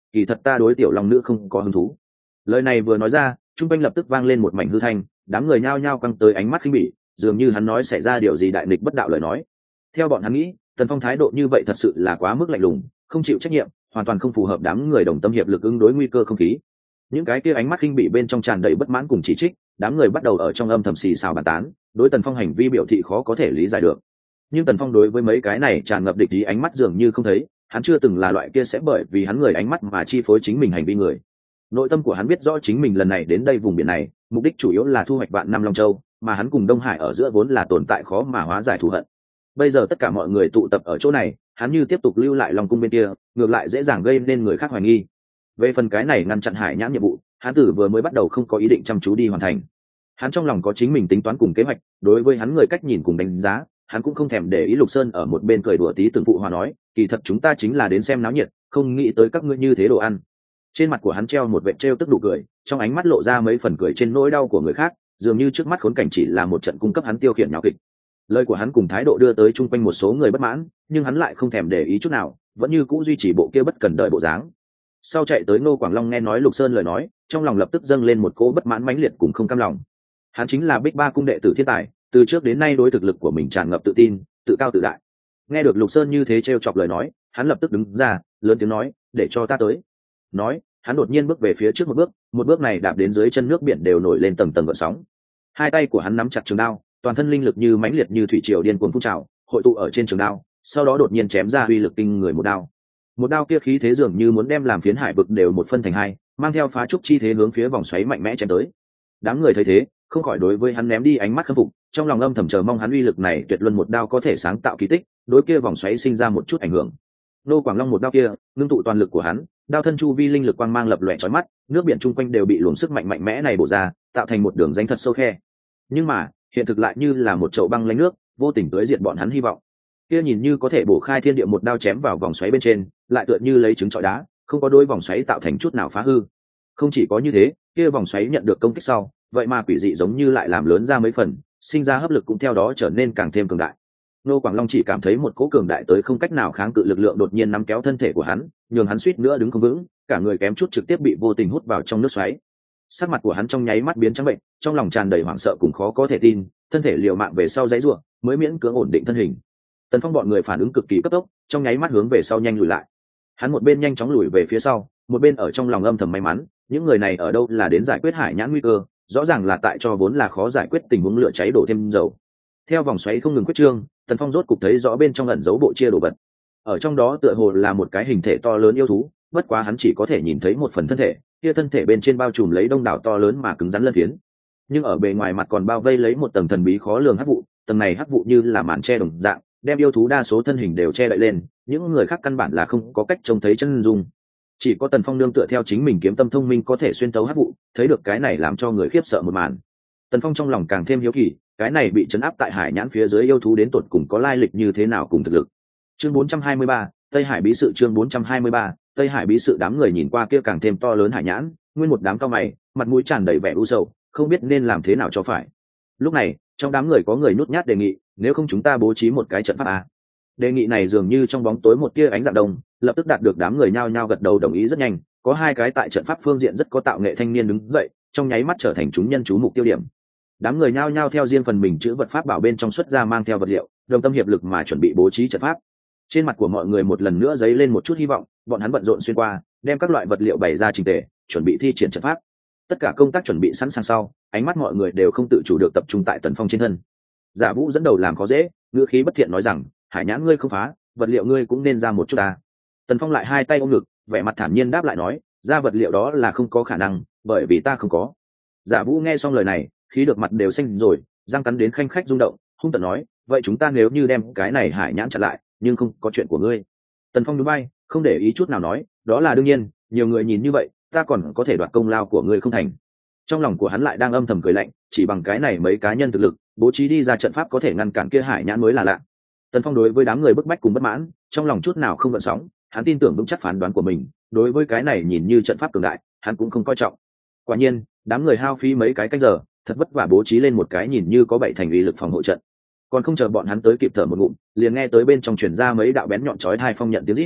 kỳ thật ta đối tiểu long nữ không có hứng thú. Lời này vừa nói ra, trung quanh lập tức vang lên một mảnh hư thanh, đám người nhao nhao căng tới ánh mắt khinh bỉ, dường như hắn nói xảy ra điều gì đại nghịch bất đạo lời nói. Theo bọn hắn nghĩ, Tần Phong thái độ như vậy thật sự là quá mức lạnh lùng, không chịu trách nhiệm, hoàn toàn không phù hợp đám người đồng tâm hiệp lực ứng đối nguy cơ không khí. Những cái kia ánh mắt khinh bỉ bên trong tràn đầy bất mãn cùng chỉ trích, đám người bắt đầu ở trong âm thầm xì xào bàn tán, đối Tần Phong hành vi biểu thị khó có thể lý giải được. Nhưng Tần Phong đối với mấy cái này tràn ngập địch ý ánh mắt dường như không thấy, hắn chưa từng là loại kia sẽ bởi vì hắn người ánh mắt mà chi phối chính mình hành vi người. Nội tâm của hắn biết rõ chính mình lần này đến đây vùng biển này, mục đích chủ yếu là thu hoạch vạn năm Long Châu, mà hắn cùng Đông Hải ở giữa vốn là tồn tại khó mà hóa giải thù hận. Bây giờ tất cả mọi người tụ tập ở chỗ này, hắn như tiếp tục lưu lại Long Cung bên kia, ngược lại dễ dàng gây nên người khác hoài nghi. Về phần cái này ngăn chặn Hải Nhãn nhiệm vụ, hắn tử vừa mới bắt đầu không có ý định chăm chú đi hoàn thành. Hắn trong lòng có chính mình tính toán cùng kế hoạch, đối với hắn người cách nhìn cùng đánh giá, hắn cũng không thèm để ý. Lục Sơn ở một bên cười đùa tí từng phụ hòa nói, kỳ thật chúng ta chính là đến xem náo nhiệt, không nghĩ tới các ngươi như thế đồ ăn. Trên mặt của hắn treo một vệt trêu tức nụ cười, trong ánh mắt lộ ra mấy phần cười trên nỗi đau của người khác, dường như trước mắt khốn cảnh chỉ là một trận cung cấp hắn tiêu khiển nhạo kịch. Lời của hắn cùng thái độ đưa tới chung quanh một số người bất mãn, nhưng hắn lại không thèm để ý chút nào, vẫn như cũ duy trì bộ kia bất cần đời bộ dáng. Sau chạy tới Ngô Quảng Long nghe nói Lục Sơn lời nói, trong lòng lập tức dâng lên một cỗ bất mãn mãnh liệt cùng không cam lòng. Hắn chính là Bích Ba cung đệ tử thiên tài, từ trước đến nay đối thực lực của mình tràn ngập tự tin, tự cao tự đại. Nghe được Lục Sơn như thế trêu chọc lời nói, hắn lập tức đứng ra, lớn tiếng nói, để cho ta tới. Nói, hắn đột nhiên bước về phía trước một bước này đạp đến dưới chân nước biển đều nổi lên tầng tầng gợn sóng. Hai tay của hắn nắm chặt trường đao, toàn thân linh lực như mãnh liệt như thủy triều điên cuồng phun trào, hội tụ ở trên trường đao, sau đó đột nhiên chém ra uy lực kinh người một đao. Một đao kia khí thế dường như muốn đem làm phiến hải vực đều một phân thành hai, mang theo phá trúc chi thế hướng phía vòng xoáy mạnh mẽ chém tới. Đám người thấy thế, không khỏi đối với hắn ném đi ánh mắt khâm phục, trong lòng âm thầm chờ mong hắn uy lực này tuyệt luân một đao có thể sáng tạo kỳ tích, đối kia vòng xoáy sinh ra một chút ảnh hưởng. Nô Quảng Long một đao kia, ngưng tụ toàn lực của hắn, đao thân chu vi linh lực quang mang lập lòe chói mắt, nước biển chung quanh đều bị luồng sức mạnh mạnh mẽ này bổ ra, tạo thành một đường rãnh thật sâu khe. Nhưng mà, hiện thực lại như là một chậu băng lánh nước, vô tình tưới diệt bọn hắn hy vọng. Kia nhìn như có thể bổ khai thiên địa một đao chém vào vòng xoáy bên trên, lại tựa như lấy trứng trọi đá, không có đôi vòng xoáy tạo thành chút nào phá hư. Không chỉ có như thế, kia vòng xoáy nhận được công kích sau, vậy mà quỷ dị giống như lại làm lớn ra mấy phần, sinh ra hấp lực cũng theo đó trở nên càng thêm cường đại. Nô Quảng Long chỉ cảm thấy một cỗ cường đại tới không cách nào kháng cự lực lượng đột nhiên nắm kéo thân thể của hắn, nhường hắn suýt nữa đứng không vững, cả người kém chút trực tiếp bị vô tình hút vào trong nước xoáy. Sắc mặt của hắn trong nháy mắt biến trắng bệnh, trong lòng tràn đầy hoảng sợ cùng khó có thể tin, thân thể liều mạng về sau giãy giụa, mới miễn cưỡng ổn định thân hình. Tần Phong bọn người phản ứng cực kỳ cấp tốc, trong nháy mắt hướng về sau nhanh lùi lại. Hắn một bên nhanh chóng lùi về phía sau, một bên ở trong lòng âm thầm may mắn, những người này ở đâu là đến giải quyết Hải Nhãn nguy cơ, rõ ràng là tại cho vốn là khó giải quyết tình huống lửa cháy đổ thêm dầu. Theo vòng xoáy không ngừng quyết trương, Tần Phong rốt cục thấy rõ bên trong ẩn dấu bộ chia đồ vật. Ở trong đó tựa hồ là một cái hình thể to lớn yêu thú, bất quá hắn chỉ có thể nhìn thấy một phần thân thể, kia thân thể bên trên bao trùm lấy đông đảo to lớn mà cứng rắn lân phiến, nhưng ở bề ngoài mặt còn bao vây lấy một tầng thần bí khó lường hắc vụ, tầng này hắc vụ như là màn che đồng dạng, đem yêu thú đa số thân hình đều che đậy lên, những người khác căn bản là không có cách trông thấy chân dung. Chỉ có Tần Phong nương tựa theo chính mình kiếm tâm thông minh có thể xuyên tấu hắc vụ, thấy được cái này làm cho người khiếp sợ một màn. Tần Phong trong lòng càng thêm hiếu kỳ, cái này bị trấn áp tại Hải Nhãn phía dưới yêu thú đến tột cùng có lai lịch như thế nào cùng thực lực. Chương 423, Tây Hải bí sự. Chương 423, Tây Hải bí sự. Đám người nhìn qua kia càng thêm to lớn Hải Nhãn, nguyên một đám cao mày, mặt mũi tràn đầy vẻ u sầu, không biết nên làm thế nào cho phải. Lúc này, trong đám người có người nhút nhát đề nghị, nếu không chúng ta bố trí một cái trận pháp à? Đề nghị này dường như trong bóng tối một tia ánh dạng đông, lập tức đạt được đám người nhao nhao gật đầu đồng ý rất nhanh. Có hai cái tại trận pháp phương diện rất có tạo nghệ thanh niên đứng dậy, trong nháy mắt trở thành chúng nhân chú mục tiêu điểm. Đám người nhao nhao theo riêng phần mình chữ vật pháp bảo bên trong xuất ra mang theo vật liệu, đồng tâm hiệp lực mà chuẩn bị bố trí trận pháp. Trên mặt của mọi người một lần nữa dấy lên một chút hy vọng, bọn hắn bận rộn xuyên qua, đem các loại vật liệu bày ra chỉnh tề, chuẩn bị thi triển trận pháp. Tất cả công tác chuẩn bị sẵn sàng sau, ánh mắt mọi người đều không tự chủ được tập trung tại Tần Phong trên thân. Giả Vũ dẫn đầu làm khó dễ, ngữ khí bất thiện nói rằng, Hải Nhãn ngươi không phá, vật liệu ngươi cũng nên ra một chút ta. Tần Phong lại hai tay ôm ngực, vẻ mặt thản nhiên đáp lại nói, ra vật liệu đó là không có khả năng, bởi vì ta không có. Giả Vũ nghe xong lời này, khí được mặt đều xanh rồi, răng cắn đến khanh khách rung động, hung tợn nói, vậy chúng ta nếu như đem cái này Hải Nhãn chặn lại, nhưng không có chuyện của ngươi. Tần Phong núi bay, không để ý chút nào nói, đó là đương nhiên, nhiều người nhìn như vậy, ta còn có thể đoạt công lao của ngươi không thành. Trong lòng của hắn lại đang âm thầm cười lạnh, chỉ bằng cái này mấy cá nhân thực lực, bố trí đi ra trận pháp có thể ngăn cản kia Hải Nhãn mới là lạ. Tần Phong đối với đám người bức bách cùng bất mãn, trong lòng chút nào không gợn sóng, hắn tin tưởng vững chắc phán đoán của mình, đối với cái này nhìn như trận pháp cường đại, hắn cũng không coi trọng. Quả nhiên, đám người hao phí mấy cái canh giờ, thật vất vả bố trí lên một cái nhìn như có 7 thành uy lực phòng hộ trận. Còn không chờ bọn hắn tới kịp thở một ngụm, liền nghe tới bên trong truyền ra mấy đạo bén nhọn chói tai phong nhận tiếng rít.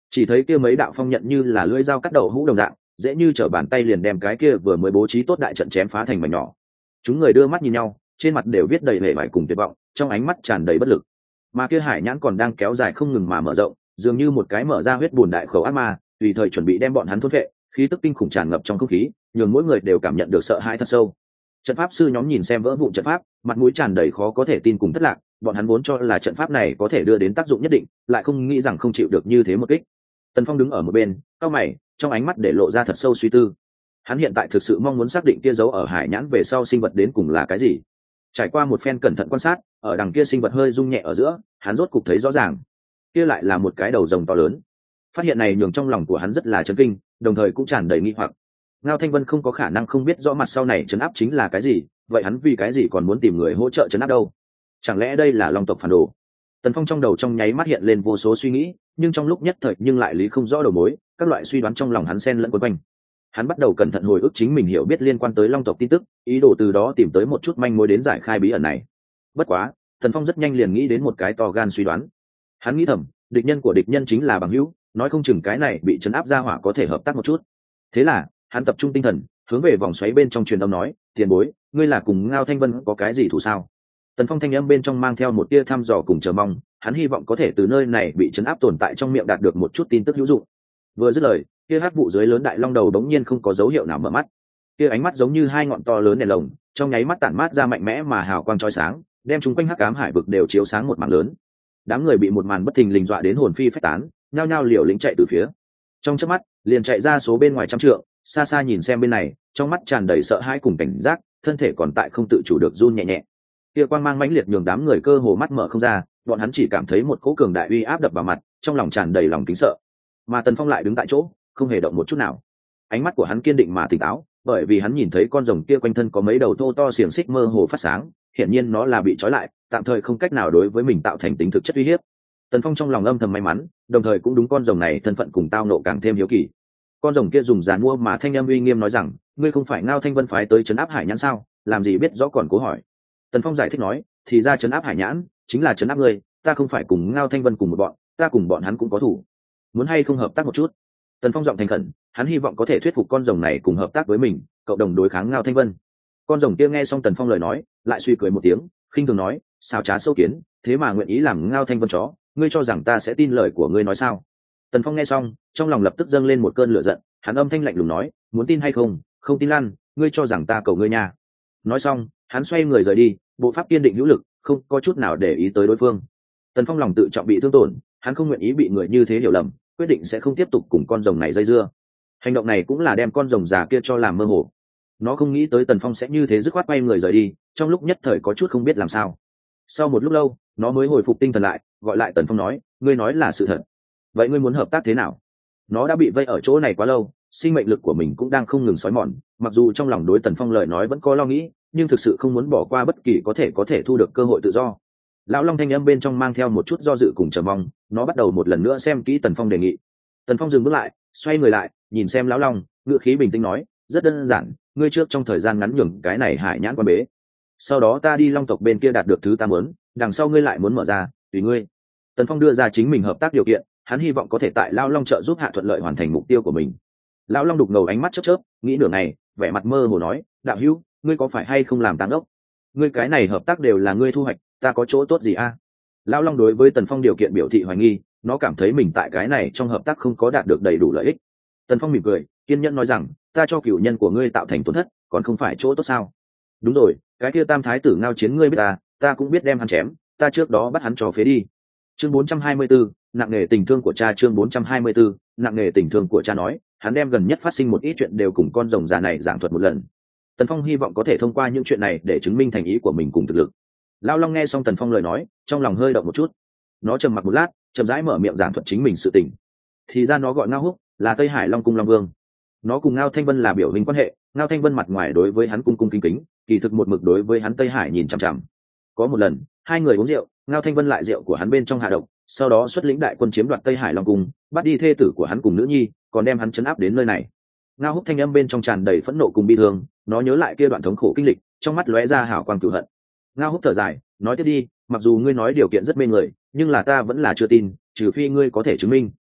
chỉ thấy kia mấy đạo phong nhận như là lưỡi dao cắt đầu hũ đồng dạng, dễ như trở bàn tay liền đem cái kia vừa mới bố trí tốt đại trận chém phá thành mảnh nhỏ. Chúng người đưa mắt nhìn nhau, trên mặt đều viết đầy vẻ vải cùng tuyệt vọng, trong ánh mắt tràn đầy bất lực. Mà kia hải nhãn còn đang kéo dài không ngừng mà mở rộng, dường như một cái mở ra huyết bùn đại khẩu ác ma, tùy thời chuẩn bị đem bọn hắn thôn phệ. Khí tức kinh khủng tràn ngập trong không khí, nhường mỗi người đều cảm nhận được sợ hãi thật sâu. Trận pháp sư nhóm nhìn xem vỡ vụn trận pháp, mặt mũi tràn đầy khó có thể tin cùng thất lạc. Bọn hắn vốn cho là trận pháp này có thể đưa đến tác dụng nhất định, lại không nghĩ rằng không chịu được như thế một kích. Tần Phong đứng ở một bên, cau mày, trong ánh mắt để lộ ra thật sâu suy tư. Hắn hiện tại thực sự mong muốn xác định kia dấu ở hải nhãn về sau sinh vật đến cùng là cái gì. Trải qua một phen cẩn thận quan sát, ở đằng kia sinh vật hơi rung nhẹ ở giữa, hắn rốt cục thấy rõ ràng, kia lại là một cái đầu rồng to lớn. Phát hiện này nhường trong lòng của hắn rất là chấn kinh, đồng thời cũng tràn đầy nghi hoặc. Ngao Thanh Vân không có khả năng không biết rõ mặt sau này trấn áp chính là cái gì, vậy hắn vì cái gì còn muốn tìm người hỗ trợ trấn áp đâu? Chẳng lẽ đây là Long tộc phản đồ? Tần Phong trong đầu trong nháy mắt hiện lên vô số suy nghĩ, nhưng trong lúc nhất thời nhưng lại lý không rõ đầu mối, các loại suy đoán trong lòng hắn xen lẫn quấn quanh. Hắn bắt đầu cẩn thận hồi ức chính mình hiểu biết liên quan tới Long tộc tin tức, ý đồ từ đó tìm tới một chút manh mối đến giải khai bí ẩn này. Bất quá, Tần Phong rất nhanh liền nghĩ đến một cái to gan suy đoán. Hắn nghĩ thầm, địch nhân của địch nhân chính là bằng hữu, nói không chừng cái này bị trấn áp ra hỏa có thể hợp tác một chút. Thế là, hắn tập trung tinh thần, hướng về vòng xoáy bên trong truyền âm nói, tiền bối, ngươi là cùng Ngao Thanh Vân có cái gì thủ sao? Tần Phong thanh âm bên trong mang theo một tia thăm dò cùng chờ mong, hắn hy vọng có thể từ nơi này bị trấn áp tồn tại trong miệng đạt được một chút tin tức hữu dụng. Vừa dứt lời, kia hắc vụ dưới lớn đại long đầu đống nhiên không có dấu hiệu nào mở mắt. Kia ánh mắt giống như hai ngọn to lớn đèn lồng, trong nháy mắt tản mát ra mạnh mẽ mà hào quang chói sáng, đem chúng quanh hắc ám hải vực đều chiếu sáng một mảng lớn. Đám người bị một màn bất thình lình dọa đến hồn phi phách tán, nhao nhao liều lĩnh chạy từ phía. Trong chớp mắt, liền chạy ra số bên ngoài trăm trượng, xa xa nhìn xem bên này, trong mắt tràn đầy sợ hãi cùng cảnh giác, thân thể còn tại không tự chủ được run nhẹ nhẹ. Kia quang mang mãnh liệt nhường đám người cơ hồ mắt mở không ra, bọn hắn chỉ cảm thấy một cỗ cường đại uy áp đập vào mặt, trong lòng tràn đầy lòng kính sợ. Mà Tần Phong lại đứng tại chỗ, không hề động một chút nào. Ánh mắt của hắn kiên định mà tỉnh táo, bởi vì hắn nhìn thấy con rồng kia quanh thân có mấy đầu thô to xiềng xích mơ hồ phát sáng, hiển nhiên nó là bị trói lại, tạm thời không cách nào đối với mình tạo thành tính thực chất uy hiếp. Tần Phong trong lòng âm thầm may mắn, đồng thời cũng đúng con rồng này thân phận cùng tao nộ càng thêm hiếu kỳ. Con rồng kia dùng giàn mua mà thanh âm uy nghiêm nói rằng, ngươi không phải Ngao Thanh Vân phái tới trấn áp hải nhãn sao, làm gì biết rõ còn cố hỏi. Tần Phong giải thích nói, thì ra trấn áp hải nhãn chính là trấn áp ngươi, ta không phải cùng Ngao Thanh Vân cùng một bọn, ta cùng bọn hắn cũng có thủ, muốn hay không hợp tác một chút? Tần Phong giọng thành khẩn, hắn hy vọng có thể thuyết phục con rồng này cùng hợp tác với mình, cộng đồng đối kháng Ngao Thanh Vân. Con rồng kia nghe xong Tần Phong lời nói, lại suy cười một tiếng, khinh thường nói, sao trá sâu kiến, thế mà nguyện ý làm Ngao Thanh Vân chó, ngươi cho rằng ta sẽ tin lời của ngươi nói sao? Tần Phong nghe xong, trong lòng lập tức dâng lên một cơn lửa giận, hắn âm thanh lạnh lùng nói, muốn tin hay không, không tin lăn, ngươi cho rằng ta cầu ngươi nha. Nói xong, hắn xoay người rời đi, bộ pháp kiên định hữu lực, không có chút nào để ý tới đối phương. Tần Phong lòng tự trọng bị thương tổn, hắn không nguyện ý bị người như thế hiểu lầm, quyết định sẽ không tiếp tục cùng con rồng này dây dưa. Hành động này cũng là đem con rồng già kia cho làm mơ hồ. Nó không nghĩ tới Tần Phong sẽ như thế dứt khoát quay người rời đi, trong lúc nhất thời có chút không biết làm sao. Sau một lúc lâu, nó mới hồi phục tinh thần lại, gọi lại Tần Phong nói, ngươi nói là sự thật, vậy ngươi muốn hợp tác thế nào? Nó đã bị vây ở chỗ này quá lâu, sinh mệnh lực của mình cũng đang không ngừng xói mòn, mặc dù trong lòng đối Tần Phong lời nói vẫn có lo nghĩ, nhưng thực sự không muốn bỏ qua bất kỳ có thể thu được cơ hội tự do. Lão Long thanh âm bên trong mang theo một chút do dự cùng chờ mong, nó bắt đầu một lần nữa xem kỹ Tần Phong đề nghị. Tần Phong dừng bước lại, xoay người lại, nhìn xem Lão Long, ngữ khí bình tĩnh nói, rất đơn giản, ngươi trước trong thời gian ngắn nhường cái này hải nhãn quan bế, sau đó ta đi Long tộc bên kia đạt được thứ ta muốn, đằng sau ngươi lại muốn mở ra, tùy ngươi. Tần Phong đưa ra chính mình hợp tác điều kiện, hắn hy vọng có thể tại Lão Long trợ giúp hạ thuận lợi hoàn thành mục tiêu của mình. Lão Long đục ngầu ánh mắt chớp chớp, nghĩ nửa ngày, vẻ mặt mơ hồ nói, đạo hữu, ngươi có phải hay không làm táng ốc? Ngươi cái này hợp tác đều là ngươi thu hoạch, ta có chỗ tốt gì a? Lão Long đối với Tần Phong điều kiện biểu thị hoài nghi, nó cảm thấy mình tại cái này trong hợp tác không có đạt được đầy đủ lợi ích. Tần Phong mỉm cười, kiên nhẫn nói rằng, ta cho cửu nhân của ngươi tạo thành tổn thất, còn không phải chỗ tốt sao? Đúng rồi, cái kia Tam Thái tử Ngao Chiến ngươi biết ta cũng biết đem hắn chém, ta trước đó bắt hắn cho phế đi. Chương 424, nặng nề tình thương của cha. Chương 424, nặng nề tình thương của cha nói, hắn đem gần nhất phát sinh một ít chuyện đều cùng con rồng già này giảng thuật một lần. Tần Phong hy vọng có thể thông qua những chuyện này để chứng minh thành ý của mình cùng thực lực. Lão Long nghe xong Tần Phong lời nói, trong lòng hơi động một chút. Nó trầm mặc một lát, chậm rãi mở miệng giảng thuật chính mình sự tình. Thì ra nó gọi Ngao Húc, là Tây Hải Long cung Long Vương. Nó cùng Ngao Thanh Vân là biểu hình quan hệ, Ngao Thanh Vân mặt ngoài đối với hắn cung cung kính kính, kỳ thực một mực đối với hắn Tây Hải nhìn chằm chằm. Có một lần, hai người uống rượu, Ngao Thanh Vân lại rượu của hắn bên trong hạ độc, sau đó xuất lĩnh đại quân chiếm đoạt Tây Hải Long cung, bắt đi thê tử của hắn cùng nữ nhi, còn đem hắn trấn áp đến nơi này. Ngao Húc thanh âm bên trong tràn đầy phẫn nộ cùng bi thương, nó nhớ lại kia đoạn thống khổ kinh lịch, trong mắt lóe ra hào quang cửu hận. Ngao Húc thở dài, nói tiếp đi, mặc dù ngươi nói điều kiện rất mê người, nhưng là ta vẫn là chưa tin, trừ phi ngươi có thể chứng minh.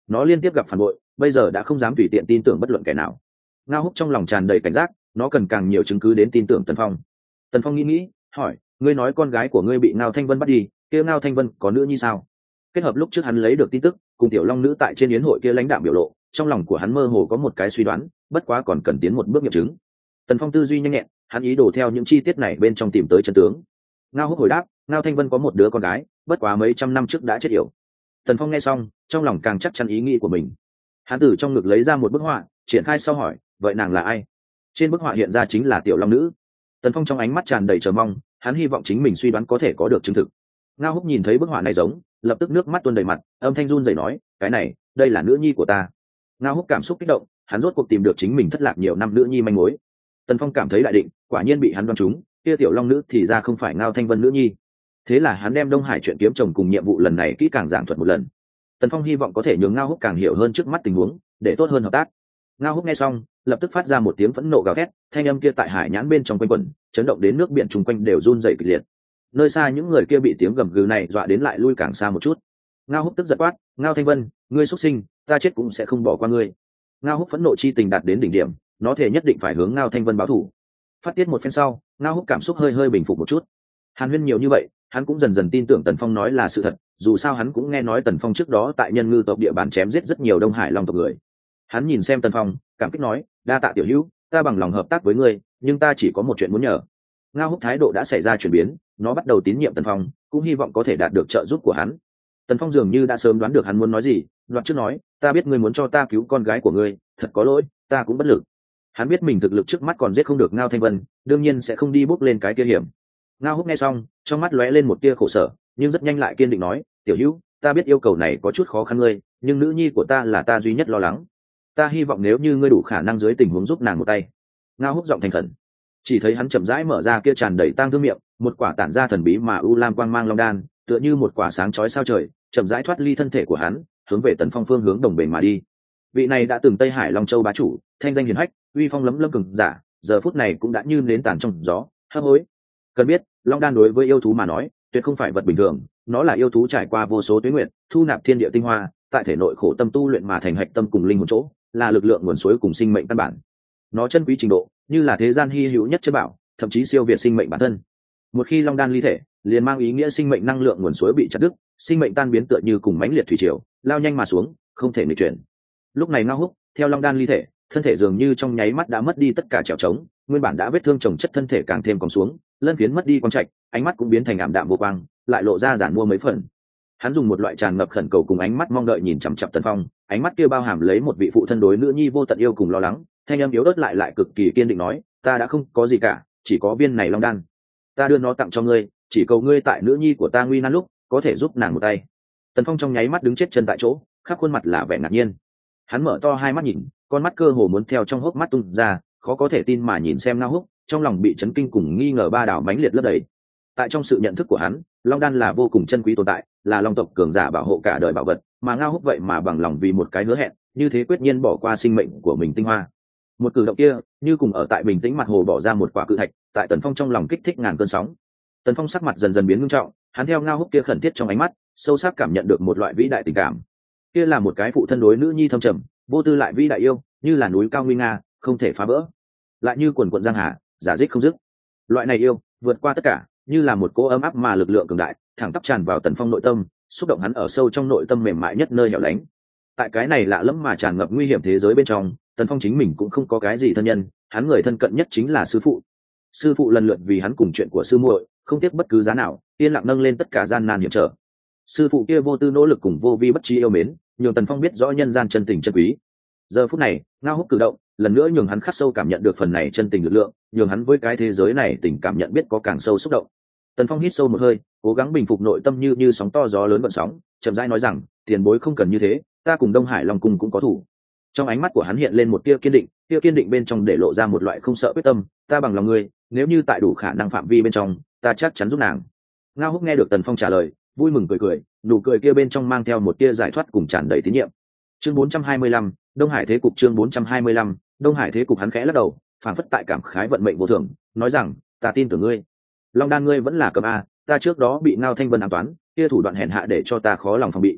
nó liên tiếp gặp phản bội, bây giờ đã không dám tùy tiện tin tưởng bất luận kẻ nào. Ngao Húc trong lòng tràn đầy cảnh giác, nó cần càng nhiều chứng cứ đến tin tưởng Tần Phong. Tần Phong nghĩ hỏi, ngươi nói con gái của ngươi bị Ngao Thanh Vân bắt đi, kia Ngao Thanh Vân có nữ nhi sao? Kết hợp lúc trước hắn lấy được tin tức cùng tiểu long nữ tại trên yến hội kia lãnh đạm biểu lộ, trong lòng của hắn mơ hồ có một cái suy đoán, bất quá còn cần tiến một bước nghiệm chứng. Tần Phong tư duy nhanh nhẹn, hắn ý đồ theo những chi tiết này bên trong tìm tới chân tướng. Ngao Húc hồi đáp, Ngao Thanh Vân có một đứa con gái, bất quá mấy trăm năm trước đã chết yểu. Tần Phong nghe xong, trong lòng càng chắc chắn ý nghĩ của mình. Hắn từ trong ngực lấy ra một bức họa, triển khai sau hỏi, vậy nàng là ai? Trên bức họa hiện ra chính là tiểu long nữ. Tần Phong trong ánh mắt tràn đầy chờ mong, hắn hy vọng chính mình suy đoán có thể có được chứng thực. Ngao Húc nhìn thấy bức họa này giống, lập tức nước mắt tuôn đầy mặt, âm thanh run rẩy nói, cái này, đây là nữ nhi của ta. Ngao Húc cảm xúc kích động, hắn rốt cuộc tìm được chính mình thất lạc nhiều năm nữ nhi manh mối. Tần Phong cảm thấy đại định, quả nhiên bị hắn đoán trúng, kia tiểu long nữ thì ra không phải Ngao Thanh Vân nữ nhi. Thế là hắn đem Đông Hải chuyện kiếm chồng cùng nhiệm vụ lần này kỹ càng giảng thuật một lần. Tần Phong hy vọng có thể nhường Ngao Húc càng hiểu hơn trước mắt tình huống, để tốt hơn hợp tác. Ngao Húc nghe xong, lập tức phát ra một tiếng phẫn nộ gào thét, thanh âm kia tại hải nhãn bên trong quanh quẩn, chấn động đến nước biển chung quanh đều run rẩy kịch liệt. Nơi xa những người kia bị tiếng gầm gừ này dọa đến lại lui càng xa một chút. Ngao Húc tức giận quát, Ngao Thanh Vân, ngươi xuất sinh, ta chết cũng sẽ không bỏ qua ngươi. Ngao Húc phẫn nộ chi tình đạt đến đỉnh điểm, nó thể nhất định phải hướng Ngao Thanh Vân báo thù. Phát tiết một phen sau, Ngao Húc cảm xúc hơi hơi bình phục một chút. Hàn huyên nhiều như vậy, hắn cũng dần dần tin tưởng Tần Phong nói là sự thật, dù sao hắn cũng nghe nói Tần Phong trước đó tại Nhân Ngư tộc địa bàn chém giết rất nhiều Đông Hải Long tộc người. Hắn nhìn xem Tần Phong, cảm kích nói, đa tạ tiểu hữu, ta bằng lòng hợp tác với ngươi, nhưng ta chỉ có một chuyện muốn nhờ. Ngao Húc thái độ đã xảy ra chuyển biến, nó bắt đầu tín nhiệm Tần Phong, cũng hy vọng có thể đạt được trợ giúp của hắn. Tần Phong dường như đã sớm đoán được hắn muốn nói gì, đoạn trước nói, ta biết ngươi muốn cho ta cứu con gái của ngươi, thật có lỗi, ta cũng bất lực. Hắn biết mình thực lực trước mắt còn giết không được Ngao Thanh Vân, đương nhiên sẽ không đi bước lên cái kia hiểm. Ngao Húc nghe xong, trong mắt lóe lên một tia khổ sở, nhưng rất nhanh lại kiên định nói, tiểu hữu, ta biết yêu cầu này có chút khó khăn ngươi, nhưng nữ nhi của ta là ta duy nhất lo lắng. Ta hy vọng nếu như ngươi đủ khả năng dưới tình huống giúp nàng một tay. Ngao Húc giọng thành khẩn. Chỉ thấy hắn chậm rãi mở ra kia tràn đầy tang thương miệng, một quả tản ra thần bí mà u lam quang mang long đan, tựa như một quả sáng chói sao trời, chậm rãi thoát ly thân thể của hắn, hướng về Tần Phong phương hướng đồng bể mà đi. Vị này đã từng Tây Hải Long Châu bá chủ, thanh danh hiển hách, uy phong lấm lấm cường giả, giờ phút này cũng đã như nến tàn trong gió, hấp hối. Cần biết, long đan đối với yêu thú mà nói, tuyệt không phải vật bình thường, nó là yêu thú trải qua vô số tuế nguyện, thu nạp thiên địa tinh hoa, tại thể nội khổ tâm tu luyện mà thành hạch tâm cùng linh hồn chỗ, là lực lượng nguồn suối cùng sinh mệnh căn bản. Nó chân quý trình độ, như là thế gian hy hữu nhất chất bảo, thậm chí siêu việt sinh mệnh bản thân. Một khi long đan ly thể, liền mang ý nghĩa sinh mệnh năng lượng nguồn suối bị chặt đứt, sinh mệnh tan biến tựa như cùng mãnh liệt thủy triều, lao nhanh mà xuống, không thể nghịch chuyển. Lúc này Ngao Húc, theo long đan ly thể, thân thể dường như trong nháy mắt đã mất đi tất cả trèo trống, nguyên bản đã vết thương chồng chất thân thể càng thêm còng xuống, lân phiến mất đi quang trạch, ánh mắt cũng biến thành ảm đạm vô quang, lại lộ ra giản mua mấy phần. Hắn dùng một loại tràn ngập khẩn cầu cùng ánh mắt mong đợi nhìn chằm chằm Tần Phong, ánh mắt kia bao hàm lấy một vị phụ thân đối nữ nhi vô tận yêu cùng lo lắng, thanh âm yếu ớt lại cực kỳ kiên định nói, ta đã không có gì cả, chỉ có viên này long đan, ta đưa nó tặng cho ngươi, chỉ cầu ngươi tại nữ nhi của ta nguy nan lúc có thể giúp nàng một tay. Tần Phong trong nháy mắt đứng chết chân tại chỗ, khắp khuôn mặt là vẻ ngạc nhiên. Hắn mở to hai mắt nhìn, con mắt cơ hồ muốn theo trong hốc mắt tung ra, khó có thể tin mà nhìn xem Ngao Húc, trong lòng bị chấn kinh cùng nghi ngờ ba đảo mãnh liệt lấp đầy. Tại trong sự nhận thức của hắn, long đan là vô cùng chân quý tồn tại, là long tộc cường giả bảo hộ cả đời bảo vật, mà Ngao Húc vậy mà bằng lòng vì một cái hứa hẹn, như thế quyết nhiên bỏ qua sinh mệnh của mình tinh hoa. Một cử động kia, như cùng ở tại bình tĩnh mặt hồ bỏ ra một quả cự thạch, tại Tần Phong trong lòng kích thích ngàn cơn sóng. Tần Phong sắc mặt dần dần biến nghiêm trọng, hắn theo Ngao Húc kia khẩn thiết trong ánh mắt, sâu sắc cảm nhận được một loại vĩ đại tình cảm. Kia là một cái phụ thân đối nữ nhi thâm trầm, vô tư lại vĩ đại yêu, như là núi cao nguy nga, không thể phá vỡ, lại như quần quần giang hà, giả dích không dứt. Loại này yêu, vượt qua tất cả, như là một cỗ ấm áp mà lực lượng cường đại, thẳng tắp tràn vào Tần Phong nội tâm, xúc động hắn ở sâu trong nội tâm mềm mại nhất nơi hẻo lánh. Tại cái này lạ lẫm mà tràn ngập nguy hiểm thế giới bên trong, Tần Phong chính mình cũng không có cái gì thân nhân, hắn người thân cận nhất chính là sư phụ. Sư phụ lần lượt vì hắn cùng chuyện của sư muội, không tiếc bất cứ giá nào, yên lặng nâng lên tất cả gian nan hiểm trở. Sư phụ kia vô tư nỗ lực cùng vô vi bất trí yêu mến, nhường Tần Phong biết rõ nhân gian chân tình chân quý. Giờ phút này, Ngao Húc cử động, lần nữa nhường hắn khắc sâu cảm nhận được phần này chân tình lực lượng, nhường hắn với cái thế giới này tình cảm nhận biết có càng sâu xúc động. Tần Phong hít sâu một hơi, cố gắng bình phục nội tâm như sóng to gió lớn gợn sóng, chậm rãi nói rằng, tiền bối không cần như thế, ta cùng Đông Hải Long Cung cũng có thủ. Trong ánh mắt của hắn hiện lên một tia kiên định bên trong để lộ ra một loại không sợ quyết tâm, ta bằng lòng ngươi, nếu như tại đủ khả năng phạm vi bên trong, ta chắc chắn giúp nàng. Ngao Húc nghe được Tần Phong trả lời, vui mừng cười, nụ cười kia bên trong mang theo một tia giải thoát cùng tràn đầy tín nhiệm. Chương 425, Đông Hải thế cục. Chương 425, Đông Hải thế cục. Hắn khẽ lắc đầu, phảng phất tại cảm khái vận mệnh vô thường, nói rằng, ta tin tưởng ngươi. Long đan ngươi vẫn là cầm a, ta trước đó bị Ngao Thanh Vân ám toán, kia thủ đoạn hèn hạ để cho ta khó lòng phòng bị.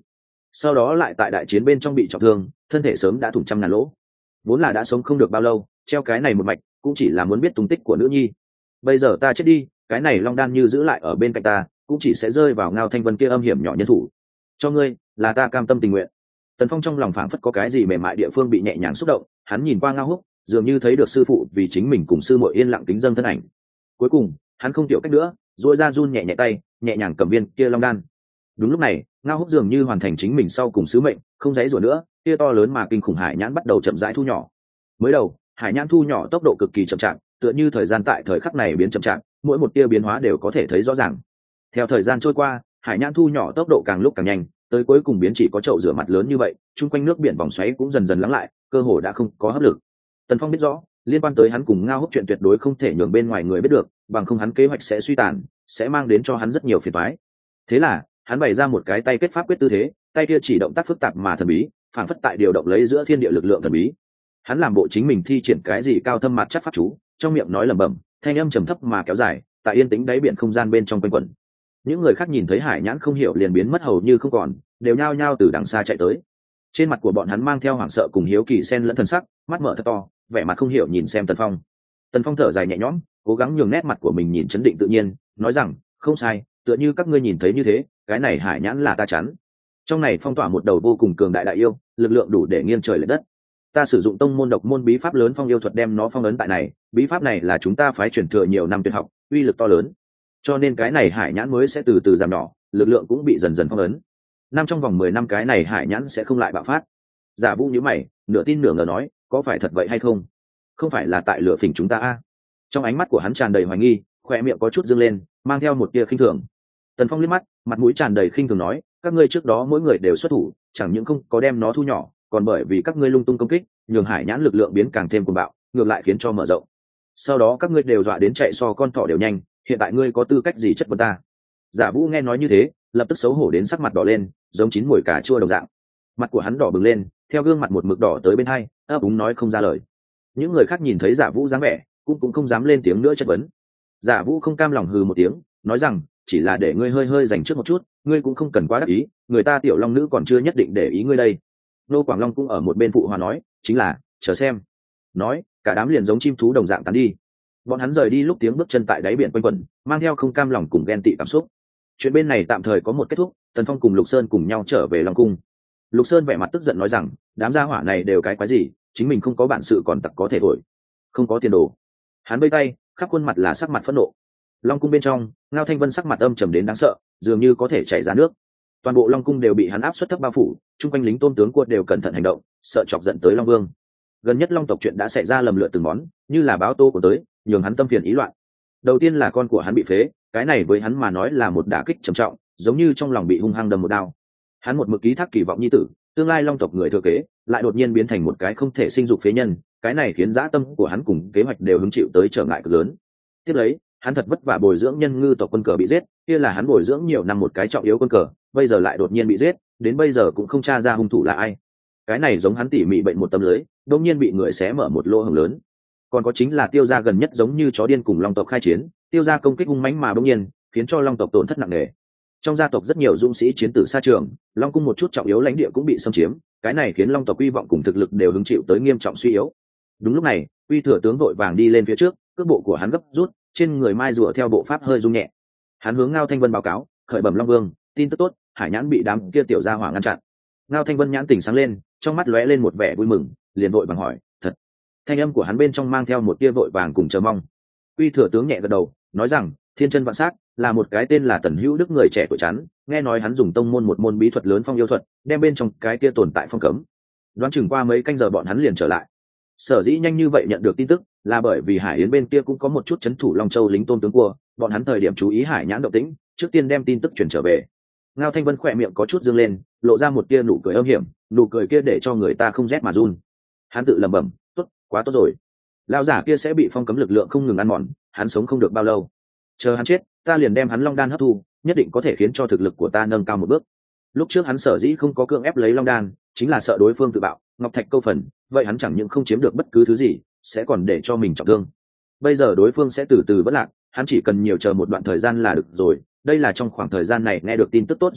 sau đó lại tại đại chiến bên trong bị trọng thương, thân thể sớm đã thủng trăm ngàn lỗ, vốn là đã sống không được bao lâu, treo cái này một mạch cũng chỉ là muốn biết tung tích của nữ nhi. Bây giờ ta chết đi, cái này long đan như giữ lại ở bên cạnh ta cũng chỉ sẽ rơi vào Ngao Thanh Vân kia âm hiểm nhỏ nhân thủ. Cho ngươi, là ta cam tâm tình nguyện. Tần Phong trong lòng phảng phất có cái gì mềm mại địa phương bị nhẹ nhàng xúc động, hắn nhìn qua Ngao Húc, dường như thấy được sư phụ vì chính mình cùng sư muội yên lặng kính dâng thân ảnh. Cuối cùng hắn không tiểu cách nữa, duỗi ra run nhẹ nhẹ tay, nhẹ nhàng cầm viên kia long đan. Đúng lúc này, Ngao Húc dường như hoàn thành chính mình sau cùng sứ mệnh, không dãy rủa nữa, kia to lớn mà kinh khủng hải nhãn bắt đầu chậm rãi thu nhỏ. Mới đầu, hải nhãn thu nhỏ tốc độ cực kỳ chậm chạp, tựa như thời gian tại thời khắc này biến chậm chạp, mỗi một tia biến hóa đều có thể thấy rõ ràng. Theo thời gian trôi qua, hải nhãn thu nhỏ tốc độ càng lúc càng nhanh, tới cuối cùng biến chỉ có chậu rửa mặt lớn như vậy, chung quanh nước biển vòng xoáy cũng dần dần lắng lại, cơ hồ đã không có hấp lực. Tần Phong biết rõ, liên quan tới hắn cùng Ngao Húc chuyện tuyệt đối không thể nhường bên ngoài người biết được, bằng không hắn kế hoạch sẽ suy tàn, sẽ mang đến cho hắn rất nhiều phiền toái. Thế là, hắn bày ra một cái tay kết pháp quyết tư thế, tay kia chỉ động tác phức tạp mà thần bí, phản phất tại điều động lấy giữa thiên địa lực lượng thần bí. Hắn làm bộ chính mình thi triển cái gì cao thâm mặt chắc pháp chú, trong miệng nói lẩm bẩm, thanh âm trầm thấp mà kéo dài, tại yên tĩnh đáy biển không gian bên trong quanh quẩn. Những người khác nhìn thấy hải nhãn không hiểu liền biến mất hầu như không còn, đều nhao nhao từ đằng xa chạy tới. Trên mặt của bọn hắn mang theo hoảng sợ cùng hiếu kỳ xen lẫn thần sắc, mắt mở thật to, vẻ mặt không hiểu nhìn xem Tần Phong. Tần Phong thở dài nhẹ nhõm, cố gắng nhường nét mặt của mình nhìn chấn định tự nhiên, nói rằng, không sai, tựa như các ngươi nhìn thấy như thế, cái này hải nhãn là ta chắn. Trong này phong tỏa một đầu vô cùng cường đại đại yêu, lực lượng đủ để nghiêng trời lệch đất. Ta sử dụng tông môn độc môn bí pháp lớn phong yêu thuật đem nó phong ấn tại này, bí pháp này là chúng ta phái truyền thừa nhiều năm tuyệt học, uy lực to lớn, cho nên cái này hải nhãn mới sẽ từ từ giảm nhỏ, lực lượng cũng bị dần dần phong ấn. Trong vòng 10 năm cái này hải nhãn sẽ không lại bạo phát. Giả Vũ nhíu mày, nửa tin nửa ngờ nói, có phải thật vậy hay không? Không phải là tại lửa phỉnh chúng ta a? Trong ánh mắt của hắn tràn đầy hoài nghi, khóe miệng có chút dương lên, mang theo một tia khinh thường. Tần Phong liếc mắt, mặt mũi tràn đầy khinh thường nói, các ngươi trước đó mỗi người đều xuất thủ, chẳng những không có đem nó thu nhỏ, còn bởi vì các ngươi lung tung công kích, nhường hải nhãn lực lượng biến càng thêm cuồng bạo, ngược lại khiến cho mở rộng. Sau đó các ngươi đều dọa đến chạy so con thỏ đều nhanh, hiện tại ngươi có tư cách gì chất vấn ta? Giả Vũ nghe nói như thế, lập tức xấu hổ đến sắc mặt đỏ lên, giống chín mùi cà chua đồng dạng. Mặt của hắn đỏ bừng lên, theo gương mặt một mực đỏ tới bên hai, ấp úng nói không ra lời. Những người khác nhìn thấy Giả Vũ dáng vẻ, cũng không dám lên tiếng nữa chất vấn. Giả Vũ không cam lòng hừ một tiếng, nói rằng, chỉ là để ngươi hơi hơi dành trước một chút, ngươi cũng không cần quá đắc ý, người ta tiểu long nữ còn chưa nhất định để ý ngươi đây. Nô Quảng Long cũng ở một bên phụ hòa nói, chính là, chờ xem. Nói, cả đám liền giống chim thú đồng dạng tán đi. Bọn hắn rời đi lúc tiếng bước chân tại đáy biển quanh quẩn, mang theo không cam lòng cùng ghen tị cảm xúc. Chuyện bên này tạm thời có một kết thúc, Tần Phong cùng Lục Sơn cùng nhau trở về Long Cung. Lục Sơn vẻ mặt tức giận nói rằng, đám gia hỏa này đều cái quái gì, chính mình không có bản sự còn tặc có thể thổi, không có tiền đồ. Hắn bơi tay, khắp khuôn mặt là sắc mặt phẫn nộ. Long Cung bên trong, Ngao Thanh Vân sắc mặt âm trầm đến đáng sợ, dường như có thể chảy ra nước. Toàn bộ Long Cung đều bị hắn áp suất thấp bao phủ, chung quanh lính tôn tướng quân đều cẩn thận hành động, sợ chọc giận tới Long Vương. Gần nhất Long tộc chuyện đã xảy ra lầm lượt từng món, như là báo tô của tới, nhường hắn tâm phiền ý loạn. Đầu tiên là con của hắn bị phế, cái này với hắn mà nói là một đả kích trầm trọng, giống như trong lòng bị hung hăng đâm một đao. Hắn một mực ký thác kỳ vọng nhi tử, tương lai Long tộc người thừa kế, lại đột nhiên biến thành một cái không thể sinh dục phế nhân, cái này khiến dã tâm của hắn cùng kế hoạch đều hứng chịu tới trở ngại cực lớn. Tiếp lấy, hắn thật vất vả bồi dưỡng nhân ngư tộc quân cờ bị giết, kia là hắn bồi dưỡng nhiều năm một cái trọng yếu quân cờ, bây giờ lại đột nhiên bị giết, đến bây giờ cũng không tra ra hung thủ là ai. Cái này giống hắn tỉ mỉ bệnh một tấm lưới, đột nhiên bị người xé mở một lỗ hổng lớn. Còn có chính là Tiêu gia gần nhất giống như chó điên cùng Long tộc khai chiến, Tiêu gia công kích hung mãnh mà đột nhiên khiến cho Long tộc tổn thất nặng nề. Trong gia tộc rất nhiều dũng sĩ chiến tử xa trường, Long cung một chút trọng yếu lãnh địa cũng bị xâm chiếm, cái này khiến Long tộc uy vọng cùng thực lực đều hứng chịu tới nghiêm trọng suy yếu. Đúng lúc này, Uy thừa tướng vội vàng đi lên phía trước, cước bộ của hắn gấp rút, trên người mai rùa theo bộ pháp hơi rung nhẹ. Hắn hướng Ngao Thanh Vân báo cáo, khởi bẩm Long Vương, tin tức tốt, hải nhãn bị đám kia tiểu gia hỏa ngăn chặn. Ngao Thanh Vân nhãn tỉnh sáng lên, trong mắt lóe lên một vẻ vui mừng, liền vội vàng hỏi, thật? Thanh âm của hắn bên trong mang theo một tia vội vàng cùng chờ mong. Uy thừa tướng nhẹ gật đầu, nói rằng, Thiên Chân Vạn Sát là một cái tên là Tần Hữu Đức người trẻ tuổi chắn, nghe nói hắn dùng tông môn một môn bí thuật lớn phong yêu thuật, đem bên trong cái kia tồn tại phong cấm. Đoán chừng qua mấy canh giờ bọn hắn liền trở lại. Sở dĩ nhanh như vậy nhận được tin tức, là bởi vì Hải Yến bên kia cũng có một chút trấn thủ Long Châu lính tôn tướng cua, bọn hắn thời điểm chú ý hải nhãn động tĩnh, trước tiên đem tin tức truyền trở về. Ngao Thanh Vân khỏe miệng có chút dương lên, lộ ra một tia nụ cười âm hiểm, nụ cười kia để cho người ta không rét mà run. Hắn tự lẩm bẩm, tốt, quá tốt rồi. Lão giả kia sẽ bị phong cấm lực lượng không ngừng ăn mòn, hắn sống không được bao lâu. Chờ hắn chết, ta liền đem hắn long đan hấp thu, nhất định có thể khiến cho thực lực của ta nâng cao một bước. Lúc trước hắn sở dĩ không có cưỡng ép lấy long đan, chính là sợ đối phương tự bạo, ngọc thạch câu phần, vậy hắn chẳng những không chiếm được bất cứ thứ gì, sẽ còn để cho mình trọng thương. Bây giờ đối phương sẽ từ từ vất lạc, hắn chỉ cần nhiều chờ một đoạn thời gian là được rồi. Đây là trong khoảng thời gian này nghe được tin tức tốt duy nhất,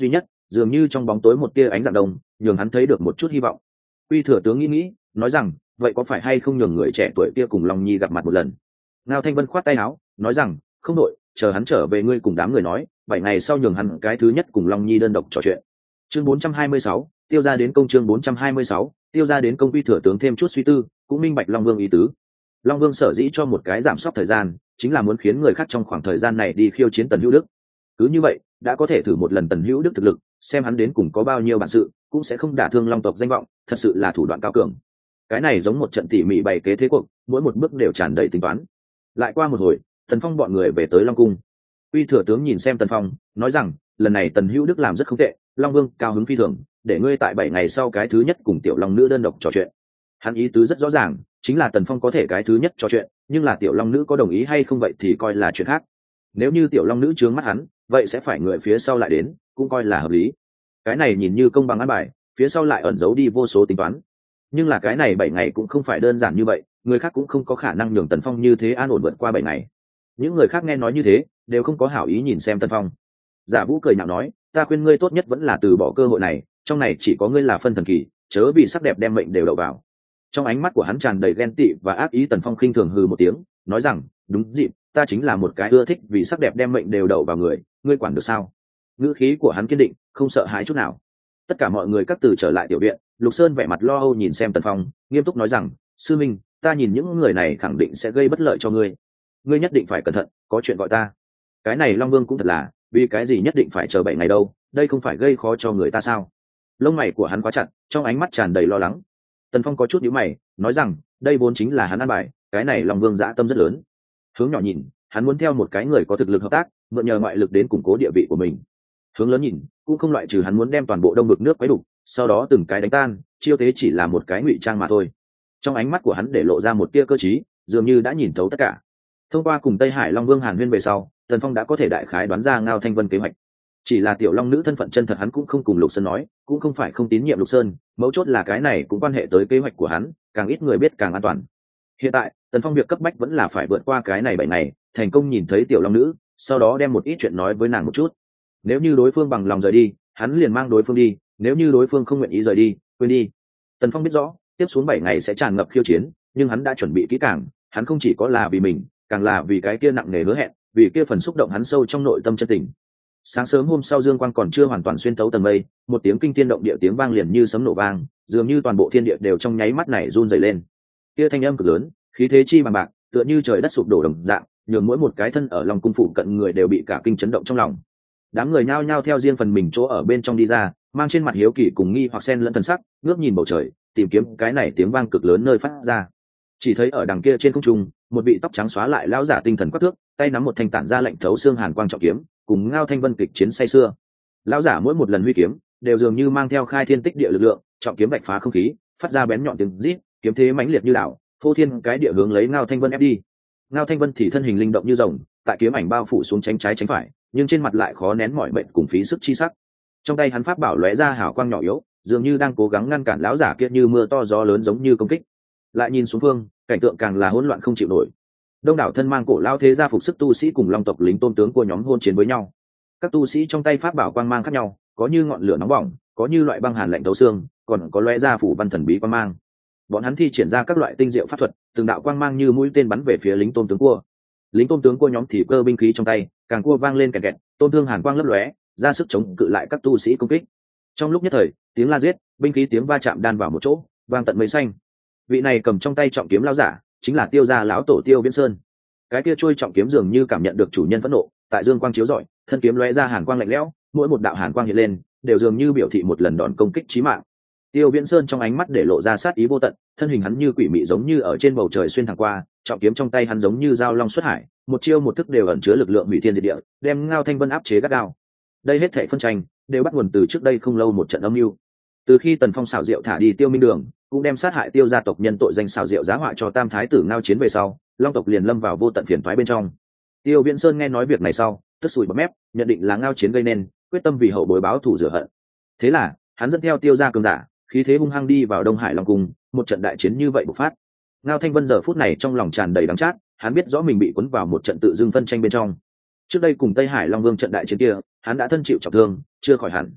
dường như trong bóng tối một tia ánh dạng đông nhường hắn thấy được một chút hy vọng. Quy Thừa tướng nghĩ nói rằng vậy có phải hay không nhường người trẻ tuổi kia cùng Long Nhi gặp mặt một lần. Ngao Thanh Vân khoát tay áo nói rằng không đội, chờ hắn trở về ngươi cùng đám người nói 7 ngày sau nhường hắn cái thứ nhất cùng Long Nhi đơn độc trò chuyện. Chương 426, tiêu ra đến công. Chương 426, tiêu ra đến công. Quy Thừa tướng thêm chút suy tư cũng minh bạch Long Vương ý tứ. Long Vương sở dĩ cho một cái giảm sốc thời gian chính là muốn khiến người khác trong khoảng thời gian này đi khiêu chiến Tần Hữu Đức. Cứ như vậy đã có thể thử một lần Tần Hữu Đức thực lực, xem hắn đến cùng có bao nhiêu bản sự, cũng sẽ không đả thương Long tộc danh vọng, thật sự là thủ đoạn cao cường. Cái này giống một trận tỉ mỉ bày kế thế cuộc, mỗi một bước đều tràn đầy tính toán. Lại qua một hồi, Tần Phong bọn người về tới Long cung. Uy Thừa tướng nhìn xem Tần Phong nói rằng lần này Tần Hữu Đức làm rất không tệ, Long Vương cao hứng phi thường, để ngươi tại 7 ngày sau cái thứ nhất cùng tiểu long nữ đơn độc trò chuyện. Hắn ý tứ rất rõ ràng, chính là Tần Phong có thể cái thứ nhất trò chuyện, nhưng là tiểu long nữ có đồng ý hay không vậy thì coi là chuyện khác. Nếu như tiểu long nữ trướng mắt hắn, vậy sẽ phải người phía sau lại đến, cũng coi là hợp lý. Cái này nhìn như công bằng ăn bài, phía sau lại ẩn giấu đi vô số tính toán. Nhưng là cái này 7 ngày cũng không phải đơn giản như vậy, người khác cũng không có khả năng nhường Tần Phong như thế an ổn vượt qua 7 ngày. Những người khác nghe nói như thế, đều không có hảo ý nhìn xem Tần Phong. Giả Vũ cười nhạo nói, ta khuyên ngươi tốt nhất vẫn là từ bỏ cơ hội này, trong này chỉ có ngươi là phân thần kỳ, chớ vì sắc đẹp đem mệnh đều đậu vào. Trong ánh mắt của hắn tràn đầy ghen tị và ác ý. Tần Phong khinh thường hừ một tiếng, nói rằng đúng dịp, ta chính là một cái ưa thích vì sắc đẹp đem mệnh đều đậu vào người, ngươi quản được sao? Ngữ khí của hắn kiên định, không sợ hãi chút nào. Tất cả mọi người các từ trở lại tiểu viện. Lục Sơn vẻ mặt lo âu nhìn xem Tần Phong, nghiêm túc nói rằng sư minh, ta nhìn những người này khẳng định sẽ gây bất lợi cho ngươi, ngươi nhất định phải cẩn thận, có chuyện gọi ta. Cái này Long Vương cũng thật là, vì cái gì nhất định phải chờ 7 ngày đâu, đây không phải gây khó cho người ta sao? Lông mày của hắn quá chặt, trong ánh mắt tràn đầy lo lắng. Tần Phong có chút nhíu mày, nói rằng đây vốn chính là hắn ăn bài, cái này Long Vương dã tâm rất lớn. Hướng nhỏ nhìn, hắn muốn theo một cái người có thực lực hợp tác, mượn nhờ ngoại lực đến củng cố địa vị của mình. Hướng lớn nhìn, cũng không loại trừ hắn muốn đem toàn bộ đông vực nước quấy đục, sau đó từng cái đánh tan, chiêu tế chỉ là một cái ngụy trang mà thôi. Trong ánh mắt của hắn để lộ ra một tia cơ trí, dường như đã nhìn thấu tất cả. Thông qua cùng Tây Hải Long Vương hàn huyên về sau, Tần Phong đã có thể đại khái đoán ra Ngao Thanh Vân kế hoạch. Chỉ là tiểu long nữ thân phận chân thật hắn cũng không cùng Lục Sơn nói, cũng không phải không tín nhiệm Lục Sơn, mấu chốt là cái này cũng quan hệ tới kế hoạch của hắn, càng ít người biết càng an toàn. Hiện tại Tần Phong việc cấp bách vẫn là phải vượt qua cái này 7 ngày, thành công nhìn thấy tiểu long nữ, sau đó đem một ít chuyện nói với nàng một chút. Nếu như đối phương bằng lòng rời đi, hắn liền mang đối phương đi, nếu như đối phương không nguyện ý rời đi, quên đi. Tần Phong biết rõ tiếp xuống 7 ngày sẽ tràn ngập khiêu chiến, nhưng hắn đã chuẩn bị kỹ càng, hắn không chỉ có là vì mình, càng là vì cái kia nặng nề hứa hẹn, vì kia phần xúc động hắn sâu trong nội tâm chân tình. Sáng sớm hôm sau dương quang còn chưa hoàn toàn xuyên tấu tầng mây, một tiếng kinh thiên động địa tiếng vang liền như sấm nổ vang, dường như toàn bộ thiên địa đều trong nháy mắt này run rẩy lên. Kia thanh âm cực lớn, khí thế chi bằng bạc, tựa như trời đất sụp đổ đồng dạng, nhường mỗi một cái thân ở Long cung phụ cận người đều bị cả kinh chấn động trong lòng. Đám người nhao nhao theo riêng phần mình chỗ ở bên trong đi ra, mang trên mặt hiếu kỳ cùng nghi hoặc xen lẫn thần sắc, ngước nhìn bầu trời, tìm kiếm cái này tiếng vang cực lớn nơi phát ra. Chỉ thấy ở đằng kia trên không trung, một vị tóc trắng xóa lại lão giả tinh thần quắc thước, tay nắm một thanh tản ra lạnh thấu xương hàn quang trọng kiếm, cùng Ngao Thanh Vân kịch chiến say xưa. Lão giả mỗi một lần huy kiếm, đều dường như mang theo khai thiên tích địa lực lượng, trọng kiếm vạch phá không khí, phát ra bén nhọn tiếng rít, kiếm thế mãnh liệt như đảo, phô thiên cái địa hướng lấy Ngao Thanh Vân ép đi. Ngao Thanh Vân thì thân hình linh động như rồng, tại kiếm ảnh bao phủ xuống tránh trái tránh phải, nhưng trên mặt lại khó nén mỏi mệt cùng phí sức chi sắc. Trong tay hắn pháp bảo lóe ra hào quang nhỏ yếu, dường như đang cố gắng ngăn cản lão giả kia như mưa to gió lớn giống như công kích. Lại nhìn xuống phương, cảnh tượng càng là hỗn loạn không chịu nổi. Đông đảo thân mang cổ lao thế gia phục sức tu sĩ cùng Long tộc lính tôn tướng của nhóm hôn chiến với nhau. Các tu sĩ trong tay pháp bảo quang mang khác nhau, có như ngọn lửa nóng bỏng, có như loại băng hàn lạnh thấu xương, còn có lóe ra phủ văn thần bí quang mang. Bọn hắn thi triển ra các loại tinh diệu pháp thuật, từng đạo quang mang như mũi tên bắn về phía lính tôn tướng cua. Lính tôn tướng cua nhóm thì cơ binh khí trong tay, càng cua vang lên kẹt kẹt, tôn thương hàn quang lấp lóe, ra sức chống cự lại các tu sĩ công kích. Trong lúc nhất thời, tiếng la giết, binh khí tiếng va chạm đan vào một chỗ, vang tận mây xanh. Vị này cầm trong tay trọng kiếm lão giả, chính là Tiêu gia lão tổ Tiêu Viễn Sơn. Cái kia trôi trọng kiếm dường như cảm nhận được chủ nhân phẫn nộ, tại dương quang chiếu rọi, thân kiếm lóe ra hàn quang lạnh lẽo, mỗi một đạo hàn quang hiện lên, đều dường như biểu thị một lần đòn công kích chí mạng. Tiêu Viễn Sơn trong ánh mắt để lộ ra sát ý vô tận, thân hình hắn như quỷ mị giống như ở trên bầu trời xuyên thẳng qua, trọng kiếm trong tay hắn giống như dao long xuất hải, một chiêu một thức đều ẩn chứa lực lượng hủy thiên diệt địa, đem Ngao Thanh Vân áp chế gắt gao. Đây hết thảy phân tranh đều bắt nguồn từ trước đây không lâu một trận âm mưu. Từ khi Tần Phong xảo diệu thả đi Tiêu Minh Đường, cũng đem sát hại Tiêu gia tộc nhân tội danh xảo diệu giá họa cho Tam thái tử Ngao Chiến về sau, Long tộc liền lâm vào vô tận phiền toái bên trong. Tiêu Viễn Sơn nghe nói việc này sau, tức sùi bọt mép, nhận định là Ngao Chiến gây nên, quyết tâm vì hậu bối báo thù rửa hận. Thế là, hắn dẫn theo Tiêu gia cường giả, khí thế hung hăng đi vào Đông Hải Long cung, một trận đại chiến như vậy bộc phát. Ngao Thanh Vân giờ phút này trong lòng tràn đầy đắng chát, hắn biết rõ mình bị cuốn vào một trận tự dưng phân tranh bên trong. Trước đây cùng Tây Hải Long Vương trận đại chiến kia, hắn đã thân chịu trọng thương, chưa khỏi hẳn.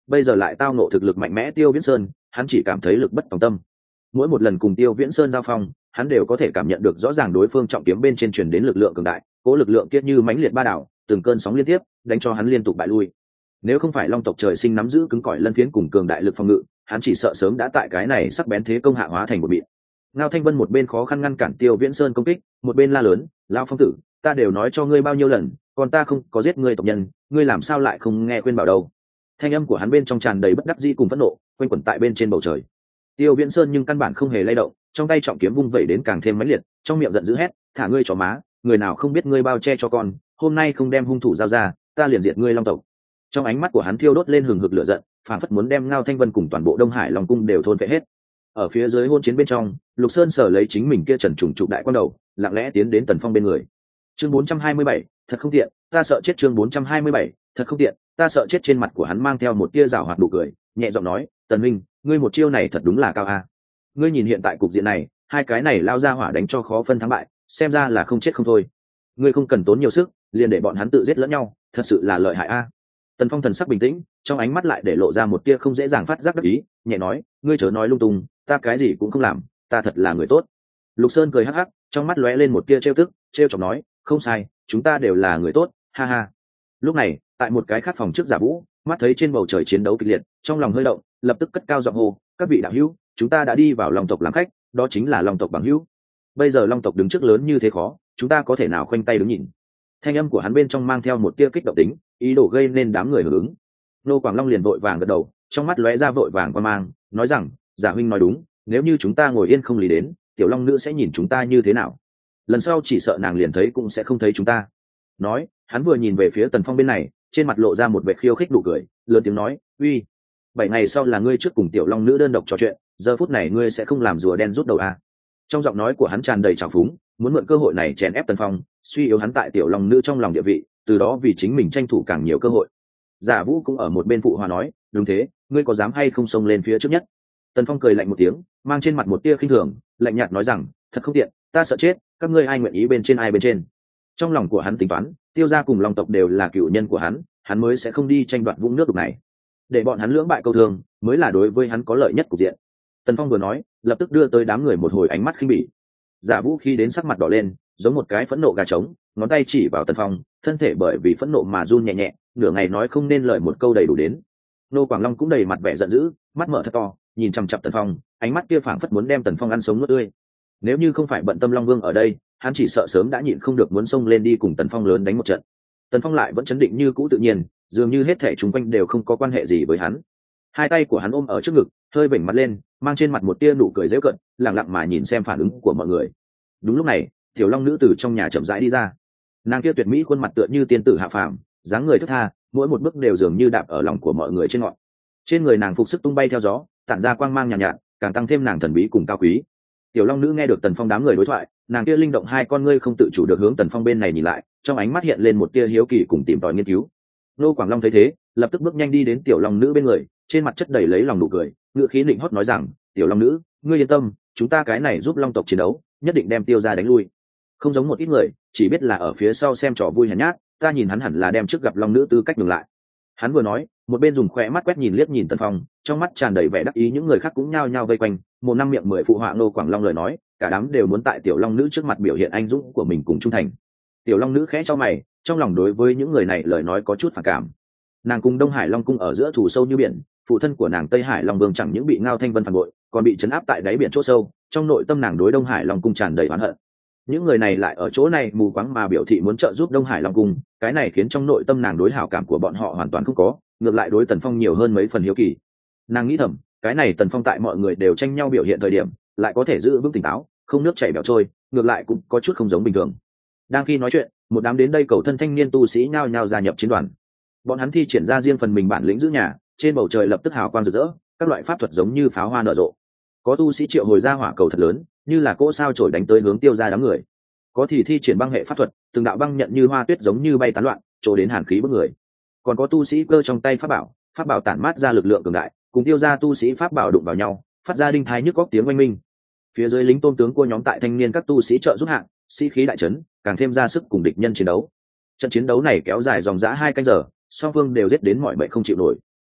bây giờ lại tao nộ thực lực mạnh mẽ Tiêu Viễn Sơn, hắn chỉ cảm thấy lực bất tòng tâm. Mỗi một lần cùng Tiêu Viễn Sơn giao phong, hắn đều có thể cảm nhận được rõ ràng đối phương trọng kiếm bên trên truyền đến lực lượng cường đại, cố lực lượng kia như mãnh liệt ba đảo, từng cơn sóng liên tiếp, đánh cho hắn liên tục bại lui. Nếu không phải Long tộc trời sinh nắm giữ cứng cỏi lân phiến cùng cường đại lực phòng ngự, hắn chỉ sợ sớm đã tại cái này sắc bén thế công hạ hóa thành một bịt. Ngao Thanh Vân một bên khó khăn ngăn cản Tiêu Viễn Sơn công kích, một bên la lớn, "Lão Phong tử, ta đều nói cho ngươi bao nhiêu lần, còn ta không có giết ngươi tộc nhân, ngươi làm sao lại không nghe khuyên bảo đâu?" Thanh âm của hắn bên trong tràn đầy bất đắc dĩ cùng phẫn nộ, quanh quẩn tại bên trên bầu trời. Tiêu Viễn Sơn nhưng căn bản không hề lay động, trong tay trọng kiếm vung vẩy đến càng thêm mãnh liệt, trong miệng giận dữ hét, "Thả ngươi chó má, người nào không biết ngươi bao che cho con, hôm nay không đem hung thủ giao ra, ta liền diệt ngươi Long tộc." Trong ánh mắt của hắn thiêu đốt lên hừng hực lửa giận, phản phất muốn đem Ngao Thanh Vân cùng toàn bộ Đông Hải Long cung đều thôn phệ hết. Ở phía dưới hôn chiến bên trong, Lục Sơn sở lấy chính mình kia trần trùng trụ đại quan đầu, lặng lẽ tiến đến Tần Phong bên người. Chương 427, thật không tiện, ta sợ chết. Chương 427, thật không tiện, ta sợ chết. Trên mặt của hắn mang theo một tia giảo hoạt nụ cười, nhẹ giọng nói, "Tần Minh, ngươi một chiêu này thật đúng là cao a. Ngươi nhìn hiện tại cục diện này, hai cái này lao ra hỏa đánh cho khó phân thắng bại, xem ra là không chết không thôi. Ngươi không cần tốn nhiều sức, liền để bọn hắn tự giết lẫn nhau, thật sự là lợi hại a." Tần Phong thần sắc bình tĩnh, trong ánh mắt lại để lộ ra một tia không dễ dàng phát giác đắc ý, nhẹ nói, "Ngươi chớ nói lung tung, ta cái gì cũng không làm, ta thật là người tốt." Lục Sơn cười hắc hắc, trong mắt lóe lên một tia trêu tức, trêu chọc nói, "Không sai, chúng ta đều là người tốt, ha ha." Lúc này, tại một cái khác phòng trước Giả Vũ, mắt thấy trên bầu trời chiến đấu kịch liệt, trong lòng hơi động, lập tức cất cao giọng hô, "Các vị đạo hữu, chúng ta đã đi vào Long tộc làm khách, đó chính là Long tộc bằng hữu. Bây giờ Long tộc đứng trước lớn như thế khó, chúng ta có thể nào khoanh tay đứng nhìn?" Thanh âm của hắn bên trong mang theo một tia kích động tính, ý đồ gây nên đám người hưởng ứng. Nô Quảng Long liền vội vàng gật đầu, trong mắt lóe ra vội vàng quan mang, nói rằng, "Giả huynh nói đúng, nếu như chúng ta ngồi yên không lý đến, tiểu long nữ sẽ nhìn chúng ta như thế nào? Lần sau chỉ sợ nàng liền thấy cũng sẽ không thấy chúng ta." Nói, hắn vừa nhìn về phía Tần Phong bên này, trên mặt lộ ra một vẻ khiêu khích nụ cười, lớn tiếng nói, "Uy, 7 ngày sau là ngươi trước cùng tiểu long nữ đơn độc trò chuyện, giờ phút này ngươi sẽ không làm rùa đen rút đầu à?" Trong giọng nói của hắn tràn đầy trào phúng, muốn mượn cơ hội này chèn ép Tần Phong, suy yếu hắn tại tiểu long nữ trong lòng địa vị, từ đó vì chính mình tranh thủ càng nhiều cơ hội. Giả Vũ cũng ở một bên phụ hòa nói, "Đúng thế, ngươi có dám hay không xông lên phía trước nhất?" Tần Phong cười lạnh một tiếng, mang trên mặt một tia khinh thường, lạnh nhạt nói rằng, "Thật không tiện, ta sợ chết, các ngươi ai nguyện ý bên trên ai bên trên." Trong lòng của hắn tính toán, Tiêu gia cùng Long tộc đều là cựu nhân của hắn mới sẽ không đi tranh đoạt vũng nước đục này. Để bọn hắn lưỡng bại câu thương, mới là đối với hắn có lợi nhất cục diện. Tần Phong vừa nói, lập tức đưa tới đám người một hồi ánh mắt khinh bỉ. Giả Vũ khi đến sắc mặt đỏ lên, giống một cái phẫn nộ gà trống, ngón tay chỉ vào Tần Phong, thân thể bởi vì phẫn nộ mà run nhẹ nhẹ, nửa ngày nói không nên lời một câu đầy đủ đến. Nô Quảng Long cũng đầy mặt vẻ giận dữ, mắt mở thật to, nhìn chằm chằm Tần Phong, ánh mắt kia phảng phất muốn đem Tần Phong ăn sống nuốt tươi. Nếu như không phải bận tâm Long Vương ở đây, hắn chỉ sợ sớm đã nhịn không được muốn xông lên đi cùng Tần Phong lớn đánh một trận. Tần Phong lại vẫn chấn định như cũ tự nhiên, dường như hết thảy chúng quanh đều không có quan hệ gì với hắn. Hai tay của hắn ôm ở trước ngực, hơi vểnh mặt lên, mang trên mặt một tia nụ cười giễu cợt, lặng lặng mà nhìn xem phản ứng của mọi người. Đúng lúc này, tiểu long nữ từ trong nhà chậm rãi đi ra. Nàng kia tuyệt mỹ khuôn mặt tựa như tiên tử hạ phàm, dáng người thướt tha, mỗi một bước đều dường như đạp ở lòng của mọi người trên ngọn. Trên người nàng phục sức tung bay theo gió, tản ra quang mang nhàn nhạt, càng tăng thêm nàng thần bí cùng cao quý. Tiểu long nữ nghe được Tần Phong đám người đối thoại, nàng kia linh động hai con ngươi không tự chủ được hướng Tần Phong bên này nhìn lại, trong ánh mắt hiện lên một tia hiếu kỳ cùng tìm tòi nghiên cứu. Nô Quảng Long thấy thế, lập tức bước nhanh đi đến tiểu long nữ bên người, trên mặt chất đầy lấy lòng nụ cười, ngữ khí định hót nói rằng, "Tiểu long nữ, ngươi yên tâm, chúng ta cái này giúp Long tộc chiến đấu, nhất định đem Tiêu gia đánh lui." Không giống một ít người, chỉ biết là ở phía sau xem trò vui hèn nhát, ta nhìn hắn hẳn là đem trước gặp long nữ tư cách ngừng lại. Hắn vừa nói, một bên dùng khỏe mắt quét nhìn liếc nhìn Tần Phong, trong mắt tràn đầy vẻ đắc ý, những người khác cũng nhao nhao vây quanh, một năm miệng mười phụ họa Nô Quảng Long lời nói, cả đám đều muốn tại tiểu long nữ trước mặt biểu hiện anh dũng của mình cùng trung thành. Tiểu long nữ khẽ chau mày, trong lòng đối với những người này lời nói có chút phản cảm. Nàng cùng Đông Hải Long cung ở giữa thù sâu như biển, phụ thân của nàng Tây Hải Long Vương chẳng những bị Ngao Thanh Vân phản bội, còn bị trấn áp tại đáy biển chỗ sâu, trong nội tâm nàng đối Đông Hải Long cung tràn đầy oán hận. Những người này lại ở chỗ này mù quáng mà biểu thị muốn trợ giúp Đông Hải Long cung, cái này khiến trong nội tâm nàng đối hảo cảm của bọn họ hoàn toàn không có, ngược lại đối Tần Phong nhiều hơn mấy phần hiếu kỳ. Nàng nghĩ thầm, cái này Tần Phong tại mọi người đều tranh nhau biểu hiện thời điểm, lại có thể giữ vững tỉnh táo, không nước chảy bẻo trôi, ngược lại cũng có chút không giống bình thường. Đang khi nói chuyện, một đám đến đây cầu thân thanh niên tu sĩ nhao nhao gia nhập chiến đoàn. Bọn hắn thi triển ra riêng phần mình bản lĩnh giữ nhà, trên bầu trời lập tức hào quang rực rỡ, các loại pháp thuật giống như pháo hoa nở rộ. Có tu sĩ triệu hồi ra hỏa cầu thật lớn, như là cỗ sao chổi đánh tới hướng Tiêu gia đám người. Có thì thi triển băng hệ pháp thuật, từng đạo băng nhận như hoa tuyết giống như bay tán loạn, trổ đến hàn khí bức người. Còn có tu sĩ cơ trong tay pháp bảo tản mát ra lực lượng cường đại, cùng Tiêu gia tu sĩ pháp bảo đụng vào nhau, phát ra đinh thái nhức góc tiếng oanh minh. Phía dưới lính tôn tướng cua nhóm tại thanh niên các tu sĩ trợ giúp hạng, sĩ khí đại trấn, càng thêm ra sức cùng địch nhân chiến đấu. Trận chiến đấu này kéo dài dòng dã 2 canh giờ, song phương đều giết đến mọi mệnh không chịu nổi.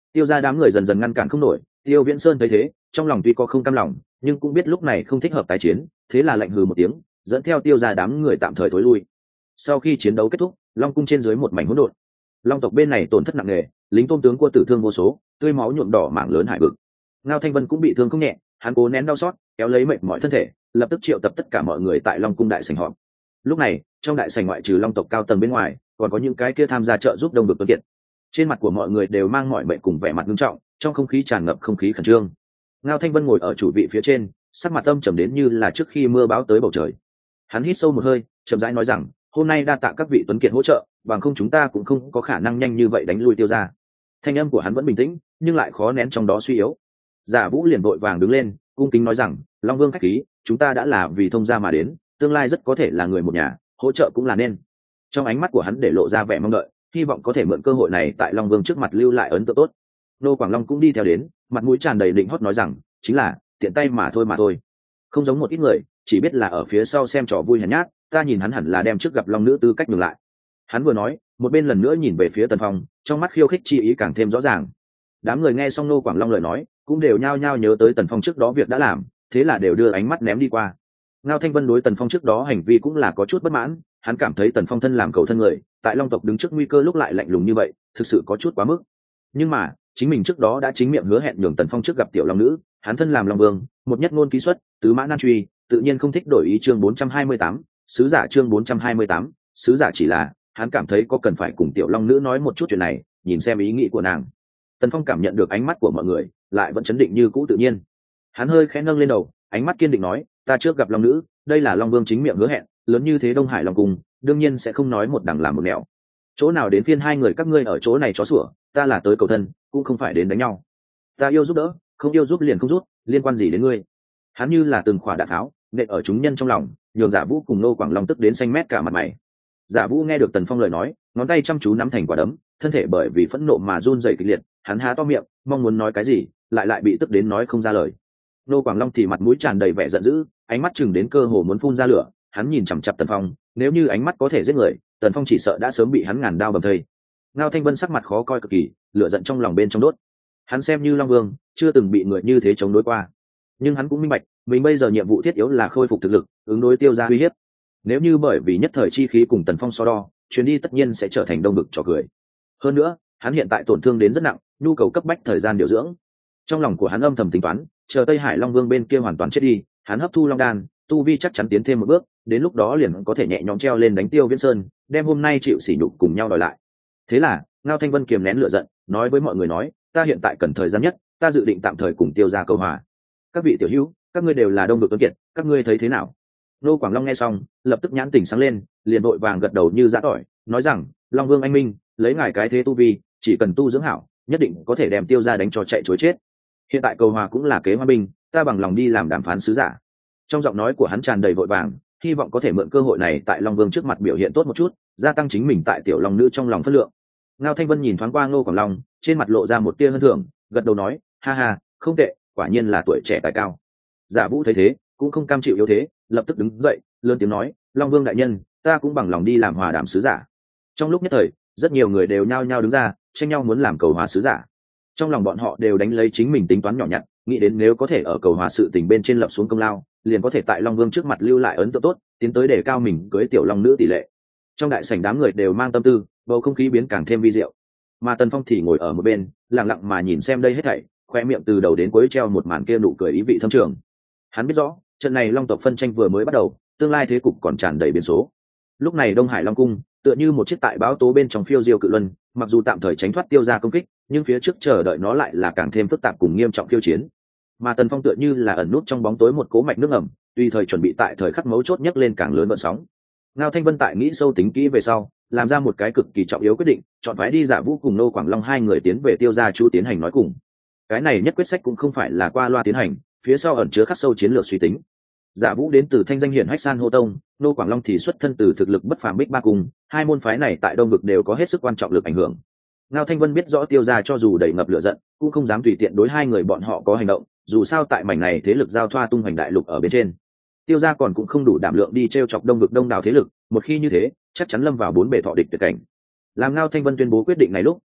Tiêu ra đám người dần dần ngăn cản không nổi. Tiêu Viễn Sơn thấy thế, trong lòng tuy có không cam lòng, nhưng cũng biết lúc này không thích hợp tái chiến, thế là lạnh hừ một tiếng, dẫn theo Tiêu ra đám người tạm thời tối lui. Sau khi chiến đấu kết thúc, Long cung trên dưới một mảnh hỗn độn. Long tộc bên này tổn thất nặng nề, lính tôm tướng cua tử thương vô số, tươi máu nhuộm đỏ mảng lớn hải vực. Ngao Thanh Vân cũng bị thương không nhẹ, hắn cố nén đau xót, kéo lấy mệt mỏi thân thể, lập tức triệu tập tất cả mọi người tại Long cung đại sảnh họp. Lúc này, trong đại sảnh ngoại trừ Long tộc cao tầng bên ngoài, còn có những cái kia tham gia trợ giúp đông vực tuấn kiệt. Trên mặt của mọi người đều mang mọi mệnh cùng vẻ mặt nghiêm trọng, trong không khí tràn ngập không khí khẩn trương. Ngao Thanh Vân ngồi ở chủ vị phía trên, sắc mặt âm trầm đến như là trước khi mưa bão tới bầu trời. Hắn hít sâu một hơi, chậm rãi nói rằng, hôm nay đa tạ các vị tuấn kiệt hỗ trợ, bằng không chúng ta cũng không có khả năng nhanh như vậy đánh lui Tiêu gia. Thanh âm của hắn vẫn bình tĩnh, nhưng lại khó nén trong đó suy yếu. Giả Vũ liền vội vàng đứng lên, cung kính nói rằng, Long Vương khách khí, chúng ta đã là vì thông gia mà đến, tương lai rất có thể là người một nhà, hỗ trợ cũng là nên. Trong ánh mắt của hắn để lộ ra vẻ mong đợi, hy vọng có thể mượn cơ hội này tại Long Vương trước mặt lưu lại ấn tượng tốt. Nô Quảng Long cũng đi theo đến, mặt mũi tràn đầy định hót nói rằng, chính là tiện tay mà thôi, không giống một ít người, chỉ biết là ở phía sau xem trò vui hèn nhát, ta nhìn hắn hẳn là đem trước gặp Long nữ tư cách ngược lại. Hắn vừa nói, một bên lần nữa nhìn về phía Tần Phong, trong mắt khiêu khích chi ý càng thêm rõ ràng. Đám người nghe xong Nô Quảng Long lời nói, cũng đều nhao nhao nhớ tới Tần Phong trước đó việc đã làm, thế là đều đưa ánh mắt ném đi qua. Ngao Thanh Vân đối Tần Phong trước đó hành vi cũng là có chút bất mãn, hắn cảm thấy Tần Phong thân làm cầu thân người, tại Long tộc đứng trước nguy cơ lúc lại lạnh lùng như vậy, thực sự có chút quá mức. Nhưng mà, chính mình trước đó đã chính miệng hứa hẹn nhường Tần Phong trước gặp tiểu long nữ, hắn thân làm Long Vương, một nhất ngôn ký xuất, tứ mã nan truy, tự nhiên không thích đổi ý. Chương 428, sứ giả. Chương 428, sứ giả chỉ là, hắn cảm thấy có cần phải cùng tiểu long nữ nói một chút chuyện này, nhìn xem ý nghĩ của nàng. Tần Phong cảm nhận được ánh mắt của mọi người, lại vẫn chấn định như cũ tự nhiên. Hắn hơi khẽ nâng lên đầu, ánh mắt kiên định nói, ta trước gặp long nữ, đây là Long Vương chính miệng hứa hẹn, lớn như thế Đông Hải Long cung, đương nhiên sẽ không nói một đằng làm một nẻo. Chỗ nào đến phiên hai người các ngươi ở chỗ này chó sủa, ta là tới cầu thân, cũng không phải đến đánh nhau. Ta yêu giúp đỡ, không yêu giúp liền không giúp, liên quan gì đến ngươi? Hắn như là từng khỏa đạn tháo, nện ở chúng nhân trong lòng, nhường Giả Vũ cùng Nô Quảng Long tức đến xanh mét cả mặt mày. Giả Vũ nghe được Tần Phong lời nói, ngón tay chăm chú nắm thành quả đấm, thân thể bởi vì phẫn nộ mà run rẩy kịch liệt, hắn há to miệng, mong muốn nói cái gì, lại bị tức đến nói không ra lời. Nô Quảng Long thì mặt mũi tràn đầy vẻ giận dữ, ánh mắt chừng đến cơ hồ muốn phun ra lửa, hắn nhìn chằm chằm Tần Phong, nếu như ánh mắt có thể giết người, Tần Phong chỉ sợ đã sớm bị hắn ngàn đao bầm thây. Ngao Thanh Vân sắc mặt khó coi cực kỳ, lửa giận trong lòng bên trong đốt. Hắn xem như Long Vương, chưa từng bị người như thế chống đối qua, nhưng hắn cũng minh bạch, mình bây giờ nhiệm vụ thiết yếu là khôi phục thực lực, ứng đối Tiêu gia uy hiếp. Nếu như bởi vì nhất thời chi khí cùng Tần Phong so đo, chuyến đi tất nhiên sẽ trở thành đông vực trò cười. Hơn nữa, hắn hiện tại tổn thương đến rất nặng, nhu cầu cấp bách thời gian điều dưỡng. Trong lòng của hắn âm thầm tính toán, chờ Tây Hải Long Vương bên kia hoàn toàn chết đi, hắn hấp thu Long đan, tu vi chắc chắn tiến thêm một bước, đến lúc đó liền có thể nhẹ nhõm treo lên đánh Tiêu Viễn Sơn, đem hôm nay chịu sỉ nhục cùng nhau đòi lại. Thế là, Ngao Thanh Vân kiềm nén lửa giận, nói với mọi người nói, ta hiện tại cần thời gian nhất, ta dự định tạm thời cùng Tiêu gia cầu hòa. Các vị tiểu hữu, các ngươi đều là đông vực tuấn kiệt, các ngươi thấy thế nào? Nô Quảng Long nghe xong, lập tức nhãn tỉnh sáng lên, liền vội vàng gật đầu như giã tỏi, nói rằng, Long Vương anh minh, lấy ngài cái thế tu vi, chỉ cần tu dưỡng hảo, nhất định có thể đem Tiêu gia đánh cho chạy trối chết. Hiện tại cầu hòa cũng là kế hòa bình, ta bằng lòng đi làm đàm phán sứ giả. Trong giọng nói của hắn tràn đầy vội vàng, hy vọng có thể mượn cơ hội này tại Long Vương trước mặt biểu hiện tốt một chút, gia tăng chính mình tại tiểu long nữ trong lòng phân lượng. Ngao Thanh Vân nhìn thoáng qua Ngô Quảng Long, trên mặt lộ ra một tia hân thưởng, gật đầu nói, ha ha, không tệ, quả nhiên là tuổi trẻ tài cao. Giả Vũ thấy thế, cũng không cam chịu yếu thế, lập tức đứng dậy, lớn tiếng nói, Long Vương đại nhân, ta cũng bằng lòng đi làm hòa đàm sứ giả. Trong lúc nhất thời, rất nhiều người đều nhao nhao đứng ra, tranh nhau muốn làm cầu hòa sứ giả. Trong lòng bọn họ đều đánh lấy chính mình tính toán nhỏ nhặt, nghĩ đến nếu có thể ở cầu hòa sự tình bên trên lập xuống công lao, liền có thể tại Long Vương trước mặt lưu lại ấn tượng tốt, tiến tới để cao mình cưới tiểu long nữ tỷ lệ. Trong đại sảnh đám người đều mang tâm tư, bầu không khí biến càng thêm vi diệu. Mà Tần Phong thì ngồi ở một bên, lặng lặng mà nhìn xem đây hết thảy, khoe miệng từ đầu đến cuối treo một màn kia nụ cười ý vị thâm trường. Hắn biết rõ, trận này Long tộc phân tranh vừa mới bắt đầu, tương lai thế cục còn tràn đầy biến số. Lúc này Đông Hải Long cung tựa như một chiếc tại bão tố bên trong phiêu diêu cự luân, mặc dù tạm thời tránh thoát Tiêu gia công kích, nhưng phía trước chờ đợi nó lại là càng thêm phức tạp cùng nghiêm trọng khiêu chiến. Mà Tần Phong tựa như là ẩn nút trong bóng tối một cố mạch nước ẩm, tùy thời chuẩn bị tại thời khắc mấu chốt nhấc lên càng lớn vận sóng. Ngao Thanh Vân tại nghĩ sâu tính kỹ về sau, làm ra một cái cực kỳ trọng yếu quyết định, chọn phái đi Giả Vũ cùng Nô Quảng Long hai người tiến về Tiêu gia chú tiến hành nói cùng. Cái này nhất quyết sách cũng không phải là qua loa tiến hành, phía sau ẩn chứa khắc sâu chiến lược suy tính. Giả Vũ đến từ thanh danh hiển hách San Hô Tông, Nô Quảng Long thì xuất thân từ thực lực bất phàm Bích Ba Cung, hai môn phái này tại đông vực đều có hết sức quan trọng lực ảnh hưởng. Ngao Thanh Vân biết rõ Tiêu gia cho dù đầy ngập lửa giận, cũng không dám tùy tiện đối hai người bọn họ có hành động, dù sao tại mảnh này thế lực giao thoa tung hoành đại lục ở bên trên. Tiêu gia còn cũng không đủ đảm lượng đi trêu chọc đông vực đông đảo thế lực, một khi như thế, chắc chắn lâm vào bốn bề thọ địch tuyệt cảnh. Làm Ngao Thanh Vân tuyên bố quyết định này lúc,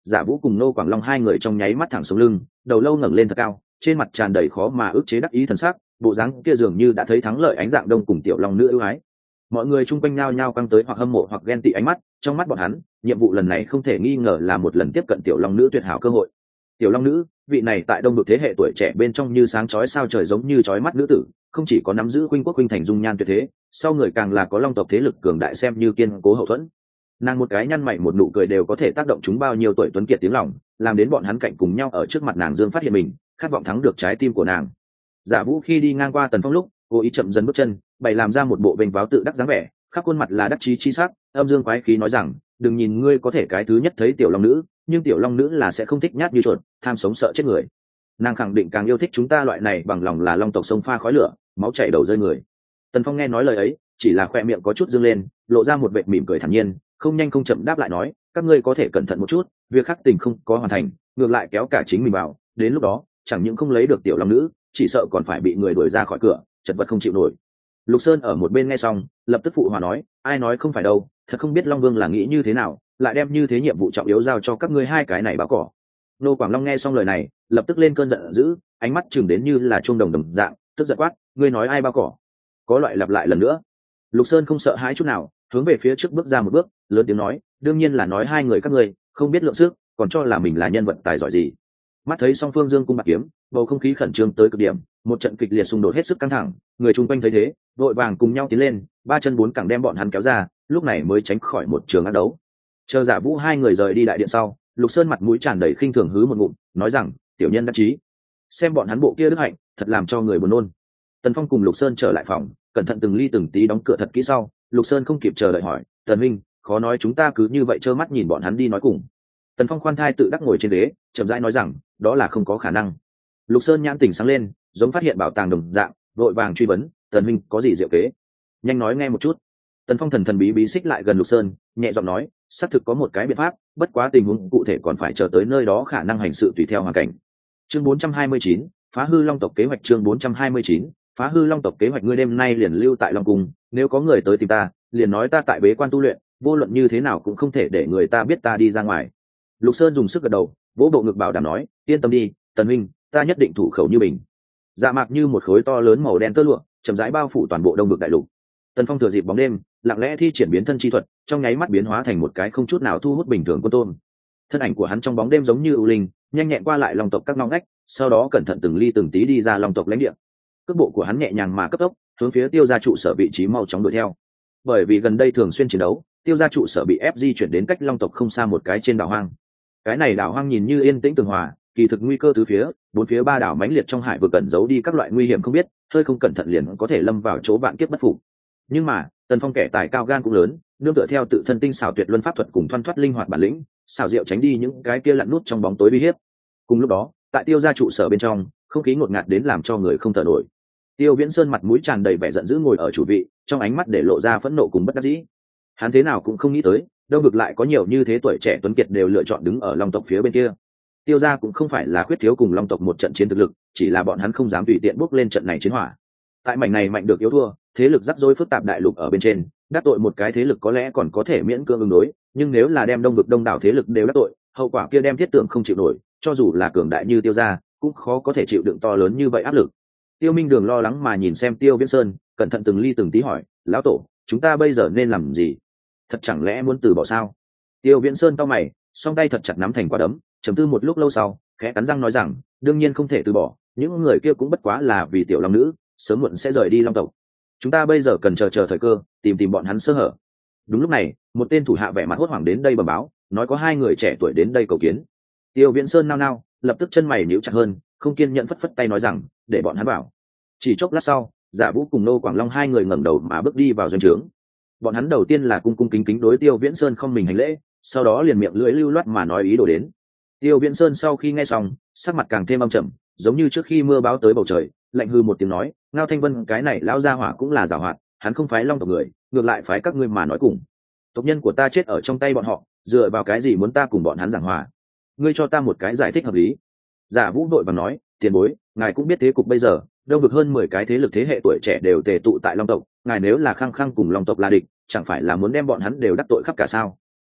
Giả Vũ cùng Nô Quảng Long hai người trong nháy mắt thẳng sống lưng, đầu lâu ngẩng lên thật cao, trên mặt tràn đầy khó mà ức chế đắc ý thần sắc, bộ dáng kia dường như đã thấy thắng lợi ánh dạng đông cùng tiểu long nữ ưu ái. Mọi người chung quanh nhao nhao căng tới hoặc hâm mộ hoặc ghen tị ánh mắt, trong mắt bọn hắn, nhiệm vụ lần này không thể nghi ngờ là một lần tiếp cận tiểu long nữ tuyệt hảo cơ hội. Tiểu long nữ, vị này tại đông vực thế hệ tuổi trẻ bên trong như sáng chói sao trời giống như chói mắt nữ tử, không chỉ có nắm giữ khuynh quốc khuynh thành dung nhan tuyệt thế, sau người càng là có long tộc thế lực cường đại xem như kiên cố hậu thuẫn. Nàng một cái nhăn mày một nụ cười đều có thể tác động chúng bao nhiêu tuổi tuấn kiệt tiếng lòng, làm đến bọn hắn cạnh cùng nhau ở trước mặt nàng dương phát hiện mình, khát vọng thắng được trái tim của nàng. Giả Vũ khi đi ngang qua Tần Phong lúc, cố ý chậm dần bước chân, bày làm ra một bộ vênh váo tự đắc dáng vẻ, khắp khuôn mặt là đắc chí chi sắc, âm dương quái khí nói rằng, đừng nhìn ngươi có thể cái thứ nhất thấy tiểu long nữ, nhưng tiểu long nữ là sẽ không thích nhát như chuột, tham sống sợ chết người. Nàng khẳng định càng yêu thích chúng ta loại này bằng lòng là long tộc sông pha khói lửa, máu chảy đầu rơi người. Tần Phong nghe nói lời ấy, chỉ là khoe miệng có chút dương lên, lộ ra một vệt mỉm cười thản nhiên, không nhanh không chậm đáp lại nói, các ngươi có thể cẩn thận một chút, việc khắc tình không có hoàn thành, ngược lại kéo cả chính mình vào, đến lúc đó, chẳng những không lấy được tiểu long nữ, chỉ sợ còn phải bị người đuổi ra khỏi cửa, chật vật không chịu nổi. Lục Sơn ở một bên nghe xong, lập tức phụ hòa nói, ai nói không phải đâu, thật không biết Long Vương là nghĩ như thế nào, lại đem như thế nhiệm vụ trọng yếu giao cho các ngươi hai cái này báo cỏ. Nô Quảng Long nghe xong lời này, lập tức lên cơn giận dữ, ánh mắt chừng đến như là chuông đồng đồng dạng, tức giận quát, ngươi nói ai bao cỏ? Có loại lặp lại lần nữa. Lục Sơn không sợ hãi chút nào, hướng về phía trước bước ra một bước, lớn tiếng nói, đương nhiên là nói hai người các ngươi không biết lượng sức, còn cho là mình là nhân vật tài giỏi gì. Mắt thấy song phương dương cung bạc kiếm, bầu không khí khẩn trương tới cực điểm, một trận kịch liệt xung đột hết sức căng thẳng, người chung quanh thấy thế, vội vàng cùng nhau tiến lên, ba chân bốn cẳng đem bọn hắn kéo ra, lúc này mới tránh khỏi một trường ác đấu. Chờ Giả Vũ hai người rời đi đại điện sau, Lục Sơn mặt mũi tràn đầy khinh thường hứ một ngụm, nói rằng, tiểu nhân đắc chí, xem bọn hắn bộ kia đức hạnh, thật làm cho người buồn nôn. Tần Phong cùng Lục Sơn trở lại phòng, cẩn thận từng ly từng tí đóng cửa thật kỹ sau, Lục Sơn không kịp chờ đợi hỏi, Tần Minh, khó nói chúng ta cứ như vậy trơ mắt nhìn bọn hắn đi nói cùng. Tần Phong khoan thai tự đắc ngồi trên ghế, chậm rãi nói rằng, đó là không có khả năng. Lục Sơn nhãn tỉnh sáng lên, giống phát hiện bảo tàng đồng dạng, vội vàng truy vấn, Tần Minh có gì diệu kế? Nhanh nói nghe một chút. Tần Phong thần thần bí bí xích lại gần Lục Sơn, nhẹ giọng nói, xác thực có một cái biện pháp, bất quá tình huống cụ thể còn phải chờ tới nơi đó khả năng hành sự tùy theo hoàn cảnh. Chương 429, phá hư long tộc kế hoạch. Chương 429, phá hư long tộc kế hoạch. Ngươi đêm nay liền lưu tại Long Cung, nếu có người tới tìm ta, liền nói ta tại bế quan tu luyện, vô luận như thế nào cũng không thể để người ta biết ta đi ra ngoài. Lục Sơn dùng sức gật đầu, vỗ bộ ngực bảo đảm nói, yên tâm đi, Tần Minh, ta nhất định thủ khẩu như bình. Dạ mạc như một khối to lớn màu đen tơ lụa, chậm rãi bao phủ toàn bộ đông vực đại lục. Tần Phong thừa dịp bóng đêm, lặng lẽ thi triển biến thân chi thuật, trong nháy mắt biến hóa thành một cái không chút nào thu hút bình thường quân tôn. Thân ảnh của hắn trong bóng đêm giống như ưu linh, nhanh nhẹn qua lại long tộc các ngõ ngách, sau đó cẩn thận từng ly từng tí đi ra long tộc lãnh địa. Cước bộ của hắn nhẹ nhàng mà cấp tốc, hướng phía Tiêu gia trụ sở vị trí mau chóng đuổi theo. Bởi vì gần đây thường xuyên chiến đấu, Tiêu gia trụ sở bị ép di chuyển đến cách long tộc không xa một cái trên đảo hoang. Cái này đảo hoang nhìn như yên tĩnh tường hòa, kỳ thực nguy cơ từ phía, bốn phía ba đảo mãnh liệt trong hải vực cẩn giấu đi các loại nguy hiểm không biết, hơi không cẩn thận liền có thể lâm vào chỗ vạn kiếp bất phục. Nhưng mà, Tần Phong kẻ tài cao gan cũng lớn, nương tựa theo tự thân tinh xảo tuyệt luân pháp thuật cùng thoăn thoắt linh hoạt bản lĩnh, xảo diệu tránh đi những cái kia lặn nút trong bóng tối uy hiếp. Cùng lúc đó, tại Tiêu gia trụ sở bên trong, không khí ngột ngạt đến làm cho người không thở nổi. Tiêu Viễn Sơn mặt mũi tràn đầy vẻ giận dữ ngồi ở chủ vị, trong ánh mắt để lộ ra phẫn nộ cùng bất đắc dĩ. Hắn thế nào cũng không nghĩ tới, đâu ngược lại có nhiều như thế tuổi trẻ tuấn kiệt đều lựa chọn đứng ở long tộc phía bên kia. Tiêu gia cũng không phải là khuyết thiếu cùng long tộc một trận chiến thực lực, chỉ là bọn hắn không dám tùy tiện bước lên trận này chiến hỏa. Tại mảnh này mạnh được yếu thua, thế lực rắc rối phức tạp đại lục ở bên trên, đắc tội một cái thế lực có lẽ còn có thể miễn cưỡng ứng đối, nhưng nếu là đem đông vực đông đảo thế lực đều đắc tội, hậu quả kia đem thiết tưởng không chịu nổi, cho dù là cường đại như Tiêu gia, cũng khó có thể chịu đựng to lớn như vậy áp lực. Tiêu Minh Đường lo lắng mà nhìn xem Tiêu Viễn Sơn, cẩn thận từng ly từng tí hỏi, lão tổ, chúng ta bây giờ nên làm gì? Thật chẳng lẽ muốn từ bỏ sao? Tiêu Viễn Sơn cau mày, song tay thật chặt nắm thành quả đấm, trầm tư một lúc lâu sau, khẽ cắn răng nói rằng, đương nhiên không thể từ bỏ, những người kia cũng bất quá là vì tiểu long nữ, sớm muộn sẽ rời đi long tộc. Chúng ta bây giờ cần chờ thời cơ, tìm bọn hắn sơ hở. Đúng lúc này, một tên thủ hạ vẻ mặt hốt hoảng đến đây bẩm báo, nói có hai người trẻ tuổi đến đây cầu kiến. Tiêu Viễn Sơn nao nao, lập tức chân mày nhíu chặt hơn, không kiên nhẫn phất phất tay nói rằng, để bọn hắn vào. Chỉ chốc lát sau, Giả Vũ cùng Nô Quảng Long hai người ngẩng đầu mà bước đi vào doanh trướng. Bọn hắn đầu tiên là cung cung kính kính đối Tiêu Viễn Sơn không mình hành lễ, sau đó liền miệng lưỡi lưu loát mà nói ý đồ đến. Tiêu Viễn Sơn sau khi nghe xong, sắc mặt càng thêm âm trầm, giống như trước khi mưa bão tới bầu trời, lạnh hư một tiếng nói, Ngao Thanh Vân cái này lão gia hỏa cũng là giàu hoạt, hắn không phái long tộc người, ngược lại phái các ngươi mà nói cùng. Tộc nhân của ta chết ở trong tay bọn họ, dựa vào cái gì muốn ta cùng bọn hắn giảng hòa? Ngươi cho ta một cái giải thích hợp lý. Giả Vũ đội vàng nói, tiền bối, ngài cũng biết thế cục bây giờ, đông vực hơn 10 cái thế lực thế hệ tuổi trẻ đều tề tụ tại long tộc, ngài nếu là khăng khăng cùng long tộc là địch, chẳng phải là muốn đem bọn hắn đều đắc tội khắp cả sao?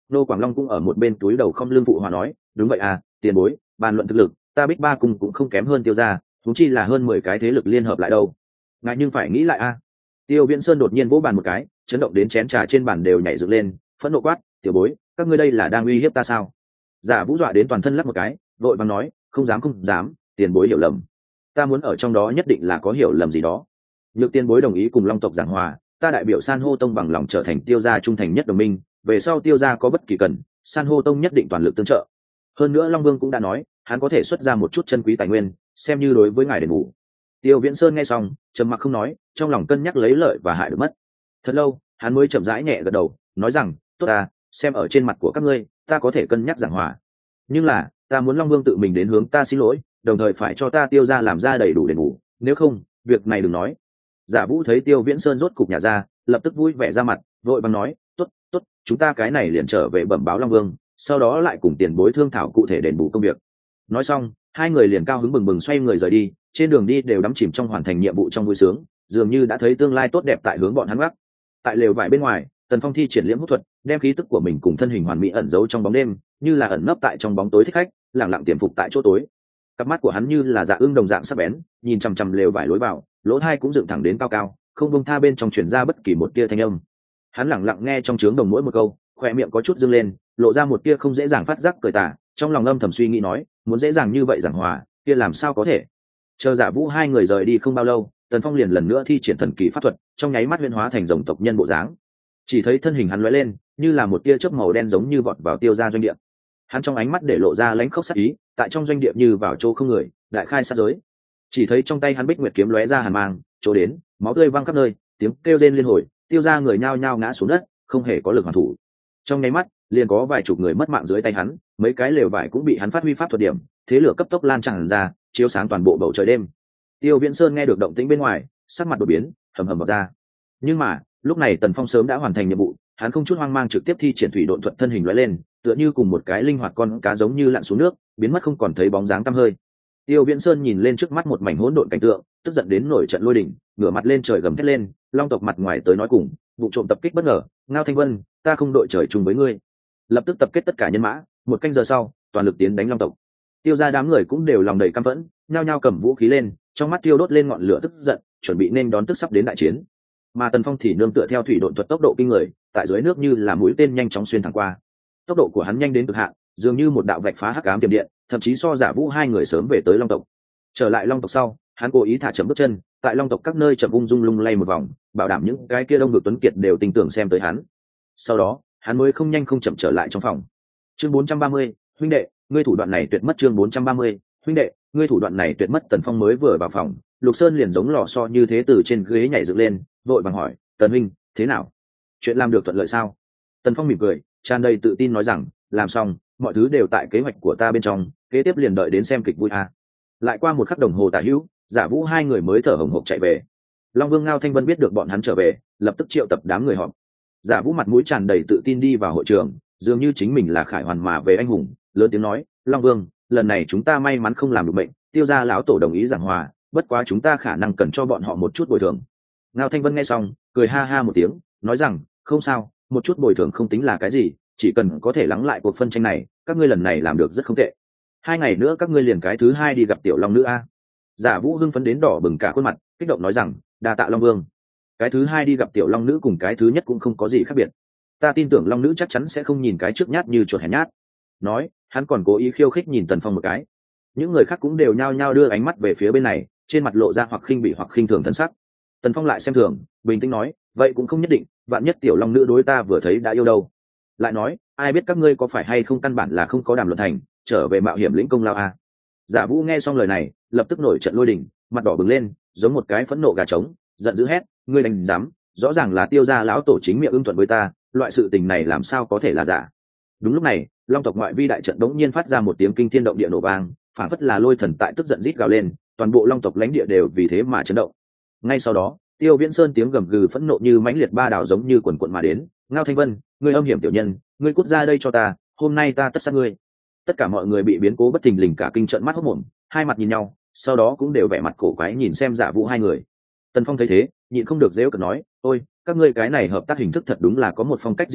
Nô Quảng Long cũng ở một bên túi đầu không lưng phụ hòa nói, đúng vậy à, tiền bối, bàn luận thực lực, ta Bích Ba Cung cũng không kém hơn Tiêu gia, thúng chi là hơn 10 cái thế lực liên hợp lại đâu. Ngài nhưng phải nghĩ lại a. Tiêu Viễn Sơn đột nhiên vỗ bàn một cái, chấn động đến chén trà trên bàn đều nhảy dựng lên, phẫn nộ quát, tiểu bối, các ngươi đây là đang uy hiếp ta sao? Giả Vũ dọa đến toàn thân lắc một cái, vội vàng nói, không dám không dám, tiền bối hiểu lầm, ta muốn ở trong đó nhất định là có hiểu lầm gì đó. Nhược tiền bối đồng ý cùng Long tộc giảng hòa, ta đại biểu San hô tông bằng lòng trở thành Tiêu gia trung thành nhất đồng minh, về sau Tiêu gia có bất kỳ cần, San hô tông nhất định toàn lực tương trợ. Hơn nữa Long Vương cũng đã nói, hắn có thể xuất ra một chút chân quý tài nguyên, xem như đối với ngài đền bù. Tiêu Viễn Sơn nghe xong, trầm mặc không nói, trong lòng cân nhắc lấy lợi và hại được mất. Thật lâu, hắn mới chậm rãi nhẹ gật đầu, nói rằng, tốt ta, xem ở trên mặt của các ngươi, ta có thể cân nhắc giảng hòa. Nhưng là, ta muốn Long Vương tự mình đến hướng ta xin lỗi, đồng thời phải cho ta Tiêu gia làm ra đầy đủ đền bù, nếu không, việc này đừng nói. Giả Vũ thấy Tiêu Viễn Sơn rốt cục nhà ra, lập tức vui vẻ ra mặt, vội bằng nói, tốt, tốt, chúng ta cái này liền trở về bẩm báo Long Vương, sau đó lại cùng tiền bối thương thảo cụ thể đền bù công việc. Nói xong, hai người liền cao hứng bừng bừng xoay người rời đi, trên đường đi đều đắm chìm trong hoàn thành nhiệm vụ trong vui sướng, dường như đã thấy tương lai tốt đẹp tại hướng bọn hắn gác. Tại lều vải bên ngoài, Tần Phong thi triển liễm hút thuật, đem khí tức của mình cùng thân hình hoàn mỹ ẩn giấu trong bóng đêm, như là ẩn nấp tại trong bóng tối thích khách, lặng lặng tiềm phục tại chỗ tối. Cặp mắt của hắn như là dạ ưng đồng dạng sắc bén, nhìn chằm chằm lều vải lối vào, lỗ tai cũng dựng thẳng đến cao cao, không buông tha bên trong truyền ra bất kỳ một tia thanh âm. Hắn lặng lặng nghe trong trướng đồng mỗi một câu, khoe miệng có chút dương lên, lộ ra một tia không dễ dàng phát giác cười tà, trong lòng âm thầm suy nghĩ nói, muốn dễ dàng như vậy giảng hòa, kia làm sao có thể. Chờ Giả Vũ hai người rời đi không bao lâu, Tần Phong liền lần nữa thi triển thần kỳ pháp thuật, trong nháy mắt huyễn hóa thành rồng tộc nhân bộ dáng. Chỉ thấy thân hình hắn lóe lên, như là một tia chớp màu đen giống như vọt vào Tiêu gia doanh địa. Hắn trong ánh mắt để lộ ra lãnh khốc sát ý, tại trong doanh địa như vào chỗ không người, đại khai sát giới. Chỉ thấy trong tay hắn Bích Nguyệt kiếm lóe ra hàn mang, chỗ đến, máu tươi văng khắp nơi, tiếng kêu rên liên hồi, Tiêu gia người nhao nhao ngã xuống đất, không hề có lực hoàn thủ. Trong nháy mắt, liền có vài chục người mất mạng dưới tay hắn, mấy cái lều vải cũng bị hắn phát huy pháp thuật điểm, thế lửa cấp tốc lan tràn ra, chiếu sáng toàn bộ bầu trời đêm. Tiêu Viễn Sơn nghe được động tĩnh bên ngoài, sắc mặt đột biến, hầm hầm vào ra. Nhưng mà, lúc này Tần Phong sớm đã hoàn thành nhiệm vụ, hắn không chút hoang mang trực tiếp thi triển thủy độn thuật thân hình lóe lên, tựa như cùng một cái linh hoạt con cá giống như lặn xuống nước, biến mất không còn thấy bóng dáng tăm hơi. Tiêu Viễn Sơn nhìn lên trước mắt một mảnh hỗn độn cảnh tượng, tức giận đến nổi trận lôi đình, ngửa mặt lên trời gầm thét lên, Long tộc mặt ngoài tới nói cùng, vụ trộm tập kích bất ngờ, Ngao Thanh Vân, ta không đội trời chung với ngươi. Lập tức tập kết tất cả nhân mã, một canh giờ sau, toàn lực tiến đánh Long tộc. Tiêu gia đám người cũng đều lòng đầy căm phẫn, nhao nhao cầm vũ khí lên, trong mắt tiêu đốt lên ngọn lửa tức giận, chuẩn bị nên đón tức sắp đến đại chiến. Mà Tần Phong thì nương tựa theo thủy độn thuật tốc độ kinh người, tại dưới nước như là mũi tên nhanh chóng xuyên thẳng qua. Tốc độ của hắn nhanh đến cực hạn, dường như một đạo vạch phá hắc ám tiềm điện, thậm chí so Giả Vũ hai người sớm về tới Long tộc. Trở lại Long tộc sau, hắn cố ý thả chậm bước chân, tại Long tộc các nơi chậm ung dung lung lay một vòng, bảo đảm những cái kia đông vực tuấn kiệt đều tin tưởng xem tới hắn. Sau đó, hắn mới không nhanh không chậm trở lại trong phòng. Chương 430, huynh đệ, ngươi thủ đoạn này tuyệt mất. Chương 430, huynh đệ, ngươi thủ đoạn này tuyệt mất. Tần Phong mới vừa vào phòng, Lục Sơn liền giống lò xo như thế từ trên ghế nhảy dựng lên, vội vàng hỏi, Tần huynh, thế nào? Chuyện làm được thuận lợi sao? Tần Phong mỉm cười, tràn đầy tự tin nói rằng, làm xong, mọi thứ đều tại kế hoạch của ta bên trong, kế tiếp liền đợi đến xem kịch vui a. Lại qua một khắc đồng hồ tả hữu, Giả Vũ hai người mới thở hổn hộc chạy về. Long Vương Ngao Thanh Vân biết được bọn hắn trở về, lập tức triệu tập đám người họp. Giả Vũ mặt mũi tràn đầy tự tin đi vào hội trường, dường như chính mình là khải hoàn mà về anh hùng, lớn tiếng nói, Long Vương, lần này chúng ta may mắn không làm được bệnh, Tiêu gia lão tổ đồng ý giảng hòa, bất quá chúng ta khả năng cần cho bọn họ một chút bồi thường. Ngao Thanh Vân nghe xong, cười ha ha một tiếng, nói rằng, không sao, một chút bồi thường không tính là cái gì, chỉ cần có thể lắng lại cuộc phân tranh này, các ngươi lần này làm được rất không tệ. 2 ngày nữa các ngươi liền cái thứ 2 đi gặp Tiểu Long nữ a. Giả Vũ hưng phấn đến đỏ bừng cả khuôn mặt, kích động nói rằng, đa tạ Long Vương. Cái thứ 2 đi gặp Tiểu Long nữ cùng cái thứ nhất cũng không có gì khác biệt. Ta tin tưởng Long nữ chắc chắn sẽ không nhìn cái trước nhát như chuột hèn nhát. Nói, hắn còn cố ý khiêu khích nhìn Tần Phong một cái. Những người khác cũng đều nhao nhao đưa ánh mắt về phía bên này, trên mặt lộ ra hoặc khinh bỉ hoặc khinh thường thân sắc. Tần Phong lại xem thường, bình tĩnh nói, vậy cũng không nhất định, vạn nhất Tiểu Long nữ đối ta vừa thấy đã yêu đâu. Lại nói, ai biết các ngươi có phải hay không căn bản là không có đàm luận thành, trở về mạo hiểm lĩnh công lao a. Giả Vũ nghe xong lời này, lập tức nổi trận lôi đình, mặt đỏ bừng lên, giống một cái phẫn nộ gà trống, giận dữ hét, ngươi đánh dám, rõ ràng là Tiêu gia lão tổ chính miệng ưng thuận với ta, loại sự tình này làm sao có thể là giả. Đúng lúc này, Long tộc ngoại vi đại trận đống nhiên phát ra một tiếng kinh thiên động địa nổ vang, phản phất là lôi thần tại tức giận rít gào lên, toàn bộ Long tộc lãnh địa đều vì thế mà chấn động. Ngay sau đó, Tiêu Viễn Sơn tiếng gầm gừ phẫn nộ như mãnh liệt ba đảo giống như quần quần mà đến, Ngao Thanh Vân, ngươi âm hiểm tiểu nhân, ngươi cút ra đây cho ta, hôm nay ta tất sát ngươi. Tất cả mọi người bị biến cố bất thình lình cả kinh trợn mắt hốt mồm, hai mặt nhìn nhau, sau đó cũng đều vẻ mặt cổ quái nhìn xem Giả Vũ hai người. Tần Phong thấy thế, nhịn không được giễu cợt nói, ôi, các ngươi cái này hợp tác hình thức thật đúng là có một phong cách riêng à,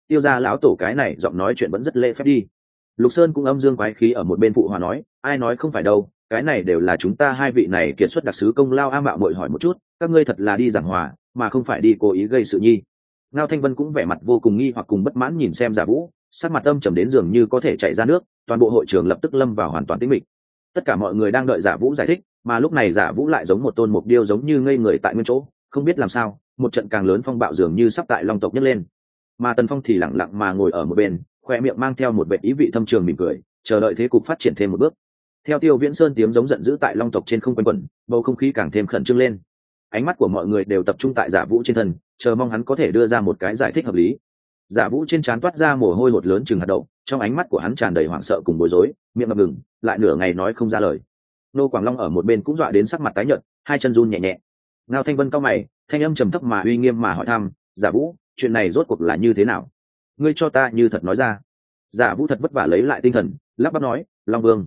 tiêu gia lão tổ cái này giọng nói chuyện vẫn rất lễ phép đi. Lục Sơn cũng âm dương quái khí ở một bên phụ hòa nói, ai nói không phải đâu, cái này đều là chúng ta hai vị này kiệt xuất đặc sứ công lao. A Mạo muội hỏi một chút, các ngươi thật là đi giảng hòa mà không phải đi cố ý gây sự nhi? Ngao Thanh Vân cũng vẻ mặt vô cùng nghi hoặc cùng bất mãn nhìn xem Giả Vũ, sắc mặt âm trầm đến dường như có thể chảy ra nước. Toàn bộ hội trường lập tức lâm vào hoàn toàn tĩnh mịch. Tất cả mọi người đang đợi Giả Vũ giải thích, mà lúc này Giả Vũ lại giống một tôn mục điêu, giống như ngây người tại nguyên chỗ, không biết làm sao, một trận càng lớn phong bạo dường như sắp tại Long tộc nhấc lên. Mà Tần Phong thì lặng lặng mà ngồi ở một bên, khoe miệng mang theo một vẻ ý vị thâm trường mỉm cười, chờ đợi thế cục phát triển thêm một bước. Theo Tiêu Viễn Sơn tiếng giống giận dữ tại Long tộc trên không quanh quẩn, bầu không khí càng thêm khẩn trương lên. Ánh mắt của mọi người đều tập trung tại Giả Vũ trên thân, chờ mong hắn có thể đưa ra một cái giải thích hợp lý. Giả Vũ trên trán toát ra mồ hôi hột lớn chừng hạt đậu, trong ánh mắt của hắn tràn đầy hoảng sợ cùng bối rối, miệng ngập ngừng, lại nửa ngày nói không ra lời. Nô Quảng Long ở một bên cũng dọa đến sắc mặt tái nhợt, hai chân run nhẹ nhẹ. Ngao Thanh Vân cau mày, thanh âm trầm thấp mà uy nghiêm mà hỏi thăm, "Giả Vũ, chuyện này rốt cuộc là như thế nào? Ngươi cho ta như thật nói ra." Giả Vũ thật vất vả lấy lại tinh thần, lắp bắp nói, "Long Vương,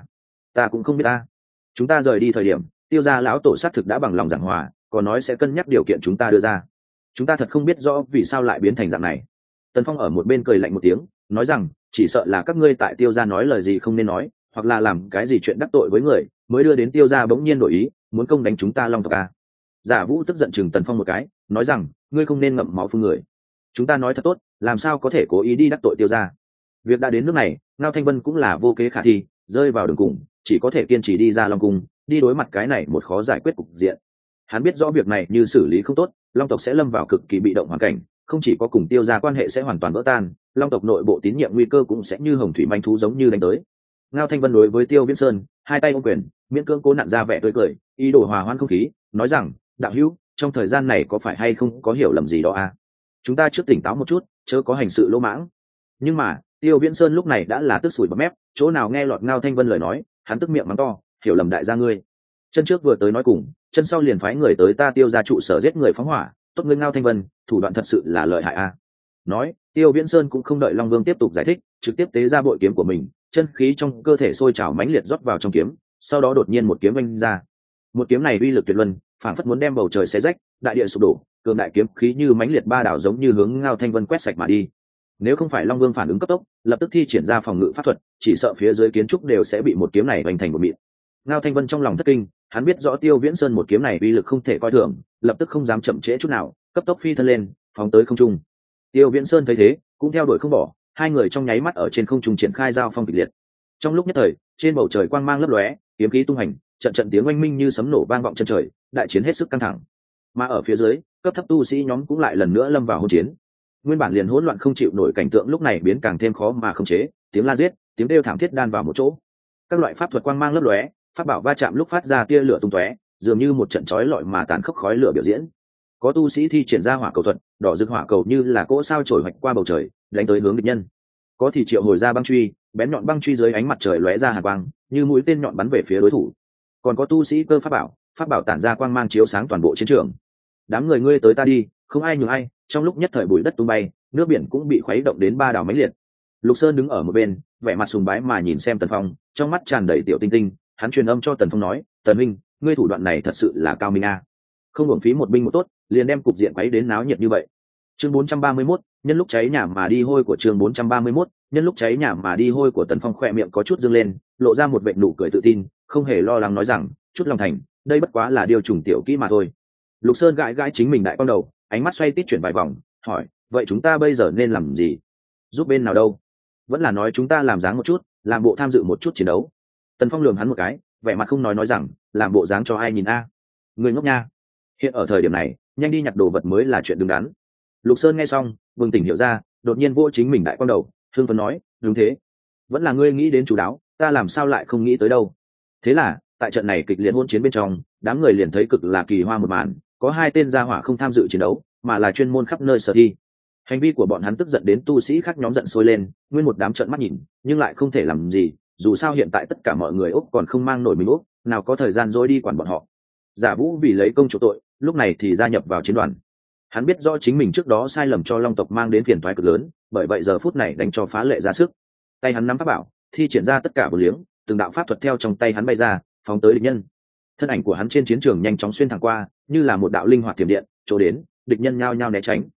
ta cũng không biết ta. Chúng ta rời đi thời điểm, Tiêu gia lão tổ xác thực đã bằng lòng giảng hòa, còn nói sẽ cân nhắc điều kiện chúng ta đưa ra. Chúng ta thật không biết rõ vì sao lại biến thành dạng này." Tần Phong ở một bên cười lạnh một tiếng, nói rằng, "Chỉ sợ là các ngươi tại Tiêu gia nói lời gì không nên nói, hoặc là làm cái gì chuyện đắc tội với người, mới đưa đến Tiêu gia bỗng nhiên đổi ý, muốn công đánh chúng ta Long tộc a." Giả Vũ tức giận chừng Tần Phong một cái, nói rằng, "Ngươi không nên ngậm máu phun người. Chúng ta nói thật tốt, làm sao có thể cố ý đi đắc tội Tiêu gia?" Việc đã đến nước này, Ngao Thanh Vân cũng là vô kế khả thi, rơi vào đường cùng, chỉ có thể kiên trì đi ra Long cung, đi đối mặt cái này một khó giải quyết cục diện. Hắn biết rõ việc này như xử lý không tốt, Long tộc sẽ lâm vào cực kỳ bị động hoàn cảnh, không chỉ có cùng Tiêu gia quan hệ sẽ hoàn toàn vỡ tan, Long tộc nội bộ tín nhiệm nguy cơ cũng sẽ như hồng thủy manh thú giống như đánh tới. Ngao Thanh Vân đối với Tiêu Viễn Sơn, hai tay ôm quyền, miễn cưỡng cố nặn ra vẻ tươi cười, ý đồ hòa hoãn không khí, nói rằng, "Đạo hữu, trong thời gian này có phải hay không có hiểu lầm gì đó à? Chúng ta trước tỉnh táo một chút, chớ có hành sự lỗ mãng." Nhưng mà Tiêu Viễn Sơn lúc này đã là tức sủi bọt mép, chỗ nào nghe lọt Ngao Thanh Vân lời nói, hắn tức miệng mắng to, "Hiểu lầm đại gia ngươi. Chân trước vừa tới nói cùng, chân sau liền phái người tới ta Tiêu gia trụ sở giết người phóng hỏa, tốt ngươi Ngao Thanh Vân, thủ đoạn thật sự là lợi hại a." Nói, Tiêu Viễn Sơn cũng không đợi Long Vương tiếp tục giải thích, trực tiếp tế ra bội kiếm của mình, chân khí trong cơ thể sôi trào mãnh liệt rót vào trong kiếm, sau đó đột nhiên một kiếm vung ra. Một kiếm này uy lực tuyệt luân, phảng phất muốn đem bầu trời xé rách, đại địa sụp đổ, cường đại kiếm khí như mãnh liệt ba đảo giống như hướng Ngao Thanh Vân quét sạch mà đi. Nếu không phải Long Vương phản ứng cấp tốc, lập tức thi triển ra phòng ngự pháp thuật, chỉ sợ phía dưới kiến trúc đều sẽ bị một kiếm này vành thành một mịn. Ngao Thanh Vân trong lòng thất kinh, hắn biết rõ Tiêu Viễn Sơn một kiếm này uy lực không thể coi thường, lập tức không dám chậm trễ chút nào, cấp tốc phi thân lên, phóng tới không trung. Tiêu Viễn Sơn thấy thế, cũng theo đuổi không bỏ, hai người trong nháy mắt ở trên không trung triển khai giao phong kịch liệt. Trong lúc nhất thời, trên bầu trời quang mang lấp lóe, kiếm khí tung hành, trận trận tiếng oanh minh như sấm nổ vang vọng chân trời, đại chiến hết sức căng thẳng. Mà ở phía dưới, cấp thấp tu sĩ nhóm cũng lại lần nữa lâm vào hỗn chiến. Nguyên bản liền hỗn loạn không chịu nổi cảnh tượng lúc này biến càng thêm khó mà khống chế, tiếng la giết, tiếng kêu thảm thiết đan vào một chỗ. Các loại pháp thuật quang mang lấp lóe, pháp bảo va chạm lúc phát ra tia lửa tung tóe, dường như một trận chói lọi mà tàn khốc khói lửa biểu diễn. Có tu sĩ thi triển ra hỏa cầu thuật, đỏ rực hỏa cầu như là cỗ sao trổi hoạch qua bầu trời, đánh tới hướng địch nhân. Có thì triệu hồi ra băng truy, bén nhọn băng truy dưới ánh mặt trời lóe ra hàn quang, như mũi tên nhọn bắn về phía đối thủ. Còn có tu sĩ cơ pháp bảo tản ra quang mang chiếu sáng toàn bộ chiến trường. Đám người ngươi tới ta đi, không ai nhường ai, trong lúc nhất thời bụi đất tung bay, nước biển cũng bị khuấy động đến ba đảo mãnh liệt. Lục Sơn đứng ở một bên, vẻ mặt sùng bái mà nhìn xem Tần Phong, trong mắt tràn đầy tiểu tinh tinh. Hắn truyền âm cho Tần Phong nói, "Tần Minh, ngươi thủ đoạn này thật sự là cao minh a. Không hưởng phí một binh một tốt, liền đem cục diện quấy đến náo nhiệt như vậy." Chương 431, nhân lúc cháy nhà mà đi hôi của chương 431, nhân lúc cháy nhà mà đi hôi của Tần Phong khỏe miệng có chút dương lên, lộ ra một vệt nụ cười tự tin, không hề lo lắng nói rằng, "Chút lòng thành, đây bất quá là điều trùng tiểu kỹ mà thôi." Lục Sơn gãi gãi chính mình đại con đầu, ánh mắt xoay tít chuyển vài vòng, hỏi, "Vậy chúng ta bây giờ nên làm gì? Giúp bên nào đâu? Vẫn là nói chúng ta làm dáng một chút, làm bộ tham dự một chút chiến đấu?" Tần Phong lườm hắn một cái, vẻ mặt không nói rằng, "Làm bộ dáng cho ai nhìn a? Người ngốc nha. Hiện ở thời điểm này, nhanh đi nhặt đồ vật mới là chuyện đứng đắn." Lục Sơn nghe xong, bừng tỉnh hiểu ra, đột nhiên vô chính mình đại con đầu, thương phấn nói, "Đúng thế, vẫn là ngươi nghĩ đến chú đáo, ta làm sao lại không nghĩ tới đâu." Thế là, tại trận này kịch liệt hỗn chiến bên trong, đám người liền thấy cực là kỳ hoa một màn, có hai tên gia hỏa không tham dự chiến đấu, mà là chuyên môn khắp nơi sở thi. Hành vi của bọn hắn tức giận đến tu sĩ khác nhóm giận sôi lên, nguyên một đám trợn mắt nhìn, nhưng lại không thể làm gì, dù sao hiện tại tất cả mọi người Úc còn không mang nổi mình Úc, nào có thời gian dối đi quản bọn họ. Giả Vũ vì lấy công chủ tội, lúc này thì gia nhập vào chiến đoàn. Hắn biết rõ chính mình trước đó sai lầm cho Long tộc mang đến phiền toái cực lớn, bởi vậy giờ phút này đánh cho phá lệ ra sức. Tay hắn nắm pháp bảo, thi triển ra tất cả vô liếng, từng đạo pháp thuật theo trong tay hắn bay ra, phóng tới địch nhân. Thân ảnh của hắn trên chiến trường nhanh chóng xuyên thẳng qua, như là một đạo linh hoạt tiềm điện, chỗ đến, địch nhân nhao nhao né tránh.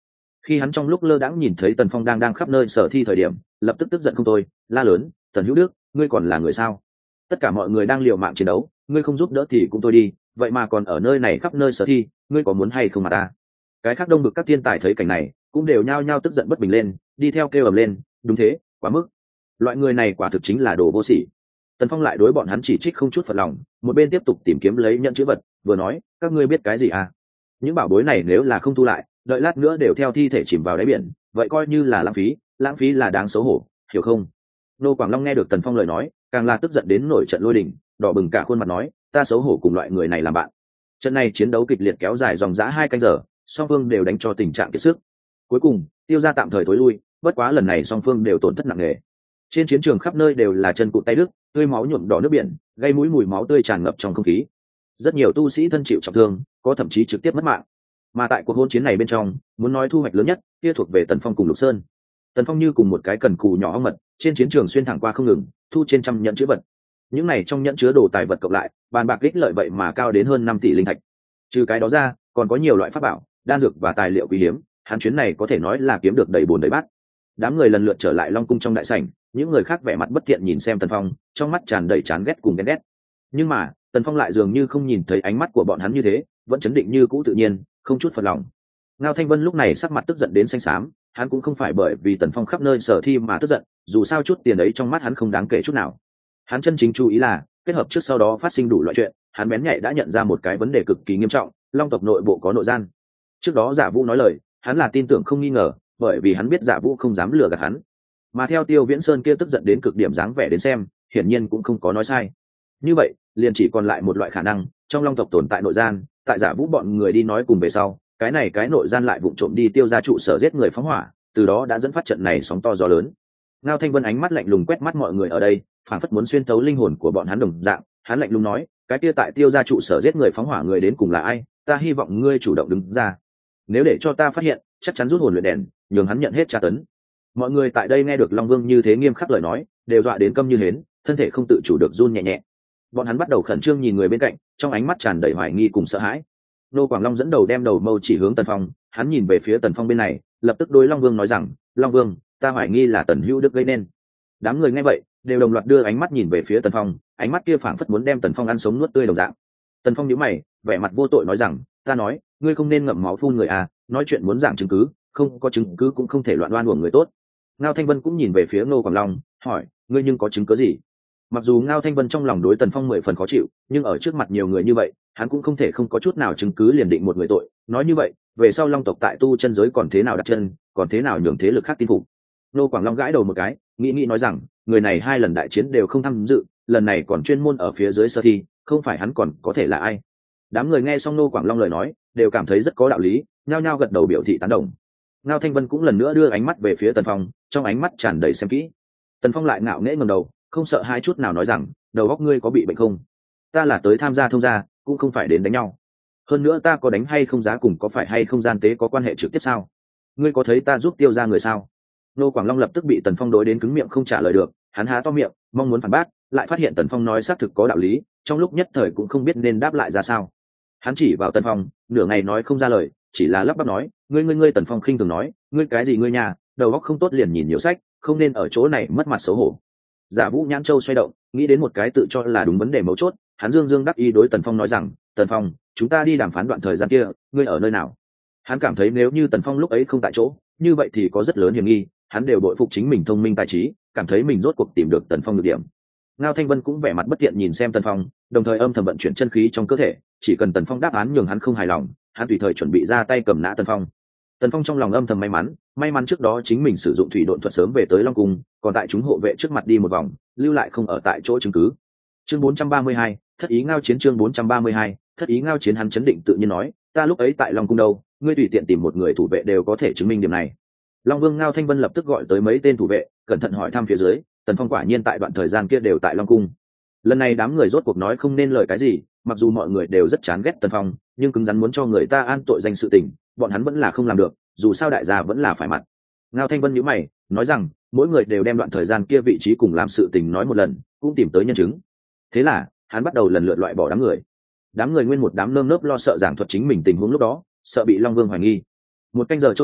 Khi hắn trong lúc lơ đãng nhìn thấy Tần Phong đang khắp nơi sở thi thời điểm, lập tức tức giận không thôi, la lớn: Tần Hữu Đức, ngươi còn là người sao? Tất cả mọi người đang liều mạng chiến đấu, ngươi không giúp đỡ thì cũng thôi đi, vậy mà còn ở nơi này khắp nơi sở thi, ngươi có muốn hay không mà ta? Cái khác đông vực các thiên tài thấy cảnh này, cũng đều nhao nhao tức giận bất bình lên, đi theo kêu ầm lên: đúng thế, quá mức! Loại người này quả thực chính là đồ vô sỉ. Tần Phong lại đối bọn hắn chỉ trích không chút phật lòng, một bên tiếp tục tìm kiếm lấy nhận chữ vật, vừa nói: các ngươi biết cái gì à? Những bảo bối này nếu là không thu lại, đợi lát nữa đều theo thi thể chìm vào đáy biển, vậy coi như là lãng phí là đáng xấu hổ, hiểu không? Nô Quảng Long nghe được Tần Phong lời nói, càng là tức giận đến nổi trận lôi đình, đỏ bừng cả khuôn mặt nói: ta xấu hổ cùng loại người này làm bạn. Trận này chiến đấu kịch liệt kéo dài dòng dã 2 canh giờ, song phương đều đánh cho tình trạng kiệt sức. Cuối cùng, Tiêu gia tạm thời tối lui, bất quá lần này song phương đều tổn thất nặng nề. Trên chiến trường khắp nơi đều là chân cụt tay đứt, tươi máu nhuộm đỏ nước biển, gây mũi mùi máu tươi tràn ngập trong không khí. Rất nhiều tu sĩ thân chịu trọng thương, có thậm chí trực tiếp mất mạng. Mà tại cuộc hôn chiến này bên trong, muốn nói thu hoạch lớn nhất, kia thuộc về Tần Phong cùng Lục Sơn. Tần Phong như cùng một cái cần cù nhỏ ong mật, trên chiến trường xuyên thẳng qua không ngừng, thu trên trăm nhẫn chứa vật. Những này trong nhẫn chứa đồ tài vật cộng lại, bàn bạc ích lợi vậy mà cao đến hơn 5 tỷ linh thạch. Trừ cái đó ra, còn có nhiều loại pháp bảo, đan dược và tài liệu quý hiếm, hắn chuyến này có thể nói là kiếm được đầy bồn đầy bát. Đám người lần lượt trở lại Long cung trong đại sảnh, những người khác vẻ mặt bất thiện nhìn xem Tần Phong, trong mắt tràn đầy chán ghét cùng ghen ghét. Nhưng mà, Tần Phong lại dường như không nhìn thấy ánh mắt của bọn hắn như thế, vẫn chấn định như cũ tự nhiên, không chút phật lòng. Ngao Thanh Vân lúc này sắc mặt tức giận đến xanh xám, hắn cũng không phải bởi vì Tần Phong khắp nơi sở thi mà tức giận, dù sao chút tiền ấy trong mắt hắn không đáng kể chút nào. Hắn chân chính chú ý là kết hợp trước sau đó phát sinh đủ loại chuyện, hắn bén nhạy đã nhận ra một cái vấn đề cực kỳ nghiêm trọng, Long tộc nội bộ có nội gian. Trước đó Giả Vũ nói lời, hắn là tin tưởng không nghi ngờ, bởi vì hắn biết Giả Vũ không dám lừa gạt hắn. Mà theo Tiêu Viễn Sơn kia tức giận đến cực điểm dáng vẻ đến xem, hiển nhiên cũng không có nói sai. Như vậy, liền chỉ còn lại một loại khả năng, trong Long tộc tồn tại nội gian, tại Giả Vũ bọn người đi nói cùng về sau, cái nội gian lại vụng trộm đi Tiêu gia trụ sở giết người phóng hỏa, từ đó đã dẫn phát trận này sóng to gió lớn. Ngao Thanh Vân ánh mắt lạnh lùng quét mắt mọi người ở đây, phảng phất muốn xuyên thấu linh hồn của bọn hắn đồng dạng, hắn lạnh lùng nói: cái kia tại Tiêu gia trụ sở giết người phóng hỏa người đến cùng là ai? Ta hy vọng ngươi chủ động đứng ra. Nếu để cho ta phát hiện, chắc chắn rút hồn luyện đèn, nhường hắn nhận hết tra tấn. Mọi người tại đây nghe được Long Vương như thế nghiêm khắc lời nói, đều dọa đến câm như hến, thân thể không tự chủ được run nhẹ nhẹ. Bọn hắn bắt đầu khẩn trương nhìn người bên cạnh, trong ánh mắt tràn đầy hoài nghi cùng sợ hãi. Nô Quảng Long dẫn đầu đem đầu mâu chỉ hướng Tần Phong, hắn nhìn về phía Tần Phong bên này, lập tức đối Long Vương nói rằng: Long Vương, ta hoài nghi là Tần Hữu Đức gây nên. Đám người nghe vậy, đều đồng loạt đưa ánh mắt nhìn về phía Tần Phong, ánh mắt kia phảng phất muốn đem Tần Phong ăn sống nuốt tươi đồng dạng. Tần Phong nhíu mày, vẻ mặt vô tội nói rằng: ta nói, ngươi không nên ngậm máu phun người à, nói chuyện muốn giảng chứng cứ, không có chứng cứ cũng không thể loạn oan uổng người tốt. Ngao Thanh Vân cũng nhìn về phía Nô Quảng Long, hỏi: ngươi nhưng có chứng cứ gì? Mặc dù Ngao Thanh Vân trong lòng đối Tần Phong 10 phần khó chịu, nhưng ở trước mặt nhiều người như vậy, hắn cũng không thể không có chút nào chứng cứ liền định một người tội. Nói như vậy, về sau Long tộc tại tu chân giới còn thế nào đặt chân, còn thế nào nhường thế lực khác tin phục. Nô Quảng Long gãi đầu một cái, nghĩ nói rằng, người này 2 lần đại chiến đều không tham dự, lần này còn chuyên môn ở phía dưới sơ thi, không phải hắn còn có thể là ai? Đám người nghe xong Nô Quảng Long lời nói, đều cảm thấy rất có đạo lý, nhao nhao gật đầu biểu thị tán đồng. Ngao Thanh Vân cũng lần nữa đưa ánh mắt về phía Tần Phong, trong ánh mắt tràn đầy xem kỹ. Tần Phong lại ngạo nghễ ngẩng đầu, không sợ hai chút nào nói rằng: đầu óc ngươi có bị bệnh không? Ta là tới tham gia thông gia, cũng không phải đến đánh nhau. Hơn nữa ta có đánh hay không giá cùng có phải hay không gian tế có quan hệ trực tiếp sao? Ngươi có thấy ta giúp Tiêu gia người sao? Nô Quảng Long lập tức bị Tần Phong đối đến cứng miệng không trả lời được, hắn há to miệng, mong muốn phản bác, lại phát hiện Tần Phong nói xác thực có đạo lý, trong lúc nhất thời cũng không biết nên đáp lại ra sao. Hắn chỉ vào Tần Phong, nửa ngày nói không ra lời, chỉ là lắp bắp nói: ngươi. Tần Phong khinh thường nói: ngươi cái gì ngươi nhà, đầu óc không tốt liền nhìn nhiều sách, không nên ở chỗ này mất mặt xấu hổ. Giả Vũ nhãn châu xoay động, nghĩ đến một cái tự cho là đúng vấn đề mấu chốt, hắn dương đắc ý đối Tần Phong nói rằng: Tần Phong, chúng ta đi đàm phán đoạn thời gian kia, ngươi ở nơi nào? Hắn cảm thấy nếu như Tần Phong lúc ấy không tại chỗ, như vậy thì có rất lớn hiểm nghi, hắn đều bội phục chính mình thông minh tài trí, cảm thấy mình rốt cuộc tìm được Tần Phong được điểm. Ngao Thanh Vân cũng vẻ mặt bất tiện nhìn xem Tần Phong, đồng thời âm thầm vận chuyển chân khí trong cơ thể, chỉ cần Tần Phong đáp án nhường hắn không hài lòng, hắn tùy thời chuẩn bị ra tay cầm nã Tần Phong. Tần Phong trong lòng âm thầm may mắn trước đó chính mình sử dụng thủy độn thuật sớm về tới Long cung, còn tại chúng hộ vệ trước mặt đi một vòng, lưu lại không ở tại chỗ chứng cứ. Chương 432, thất ý ngao chiến. Chương 432, thất ý ngao chiến. Hắn chấn định tự nhiên nói: ta lúc ấy tại Long cung đâu, ngươi tùy tiện tìm một người thủ vệ đều có thể chứng minh điểm này. Long Vương Ngao Thanh Vân lập tức gọi tới mấy tên thủ vệ, cẩn thận hỏi thăm phía dưới, Tần Phong quả nhiên tại đoạn thời gian kia đều tại Long cung. Lần này đám người rốt cuộc nói không nên lời cái gì, mặc dù mọi người đều rất chán ghét Tần Phong, nhưng cứng rắn muốn cho người ta an tội danh sự tình, bọn hắn vẫn là không làm được, dù sao đại gia vẫn là phải mặt. Ngao Thanh Vân nhíu mày, nói rằng, mỗi người đều đem đoạn thời gian kia vị trí cùng làm sự tình nói một lần, cũng tìm tới nhân chứng. Thế là, hắn bắt đầu lần lượt loại bỏ đám người. Đám người nguyên một đám nơm nớp lo sợ giảng thuật chính mình tình huống lúc đó, sợ bị Long Vương hoài nghi. 1 canh giờ trôi qua,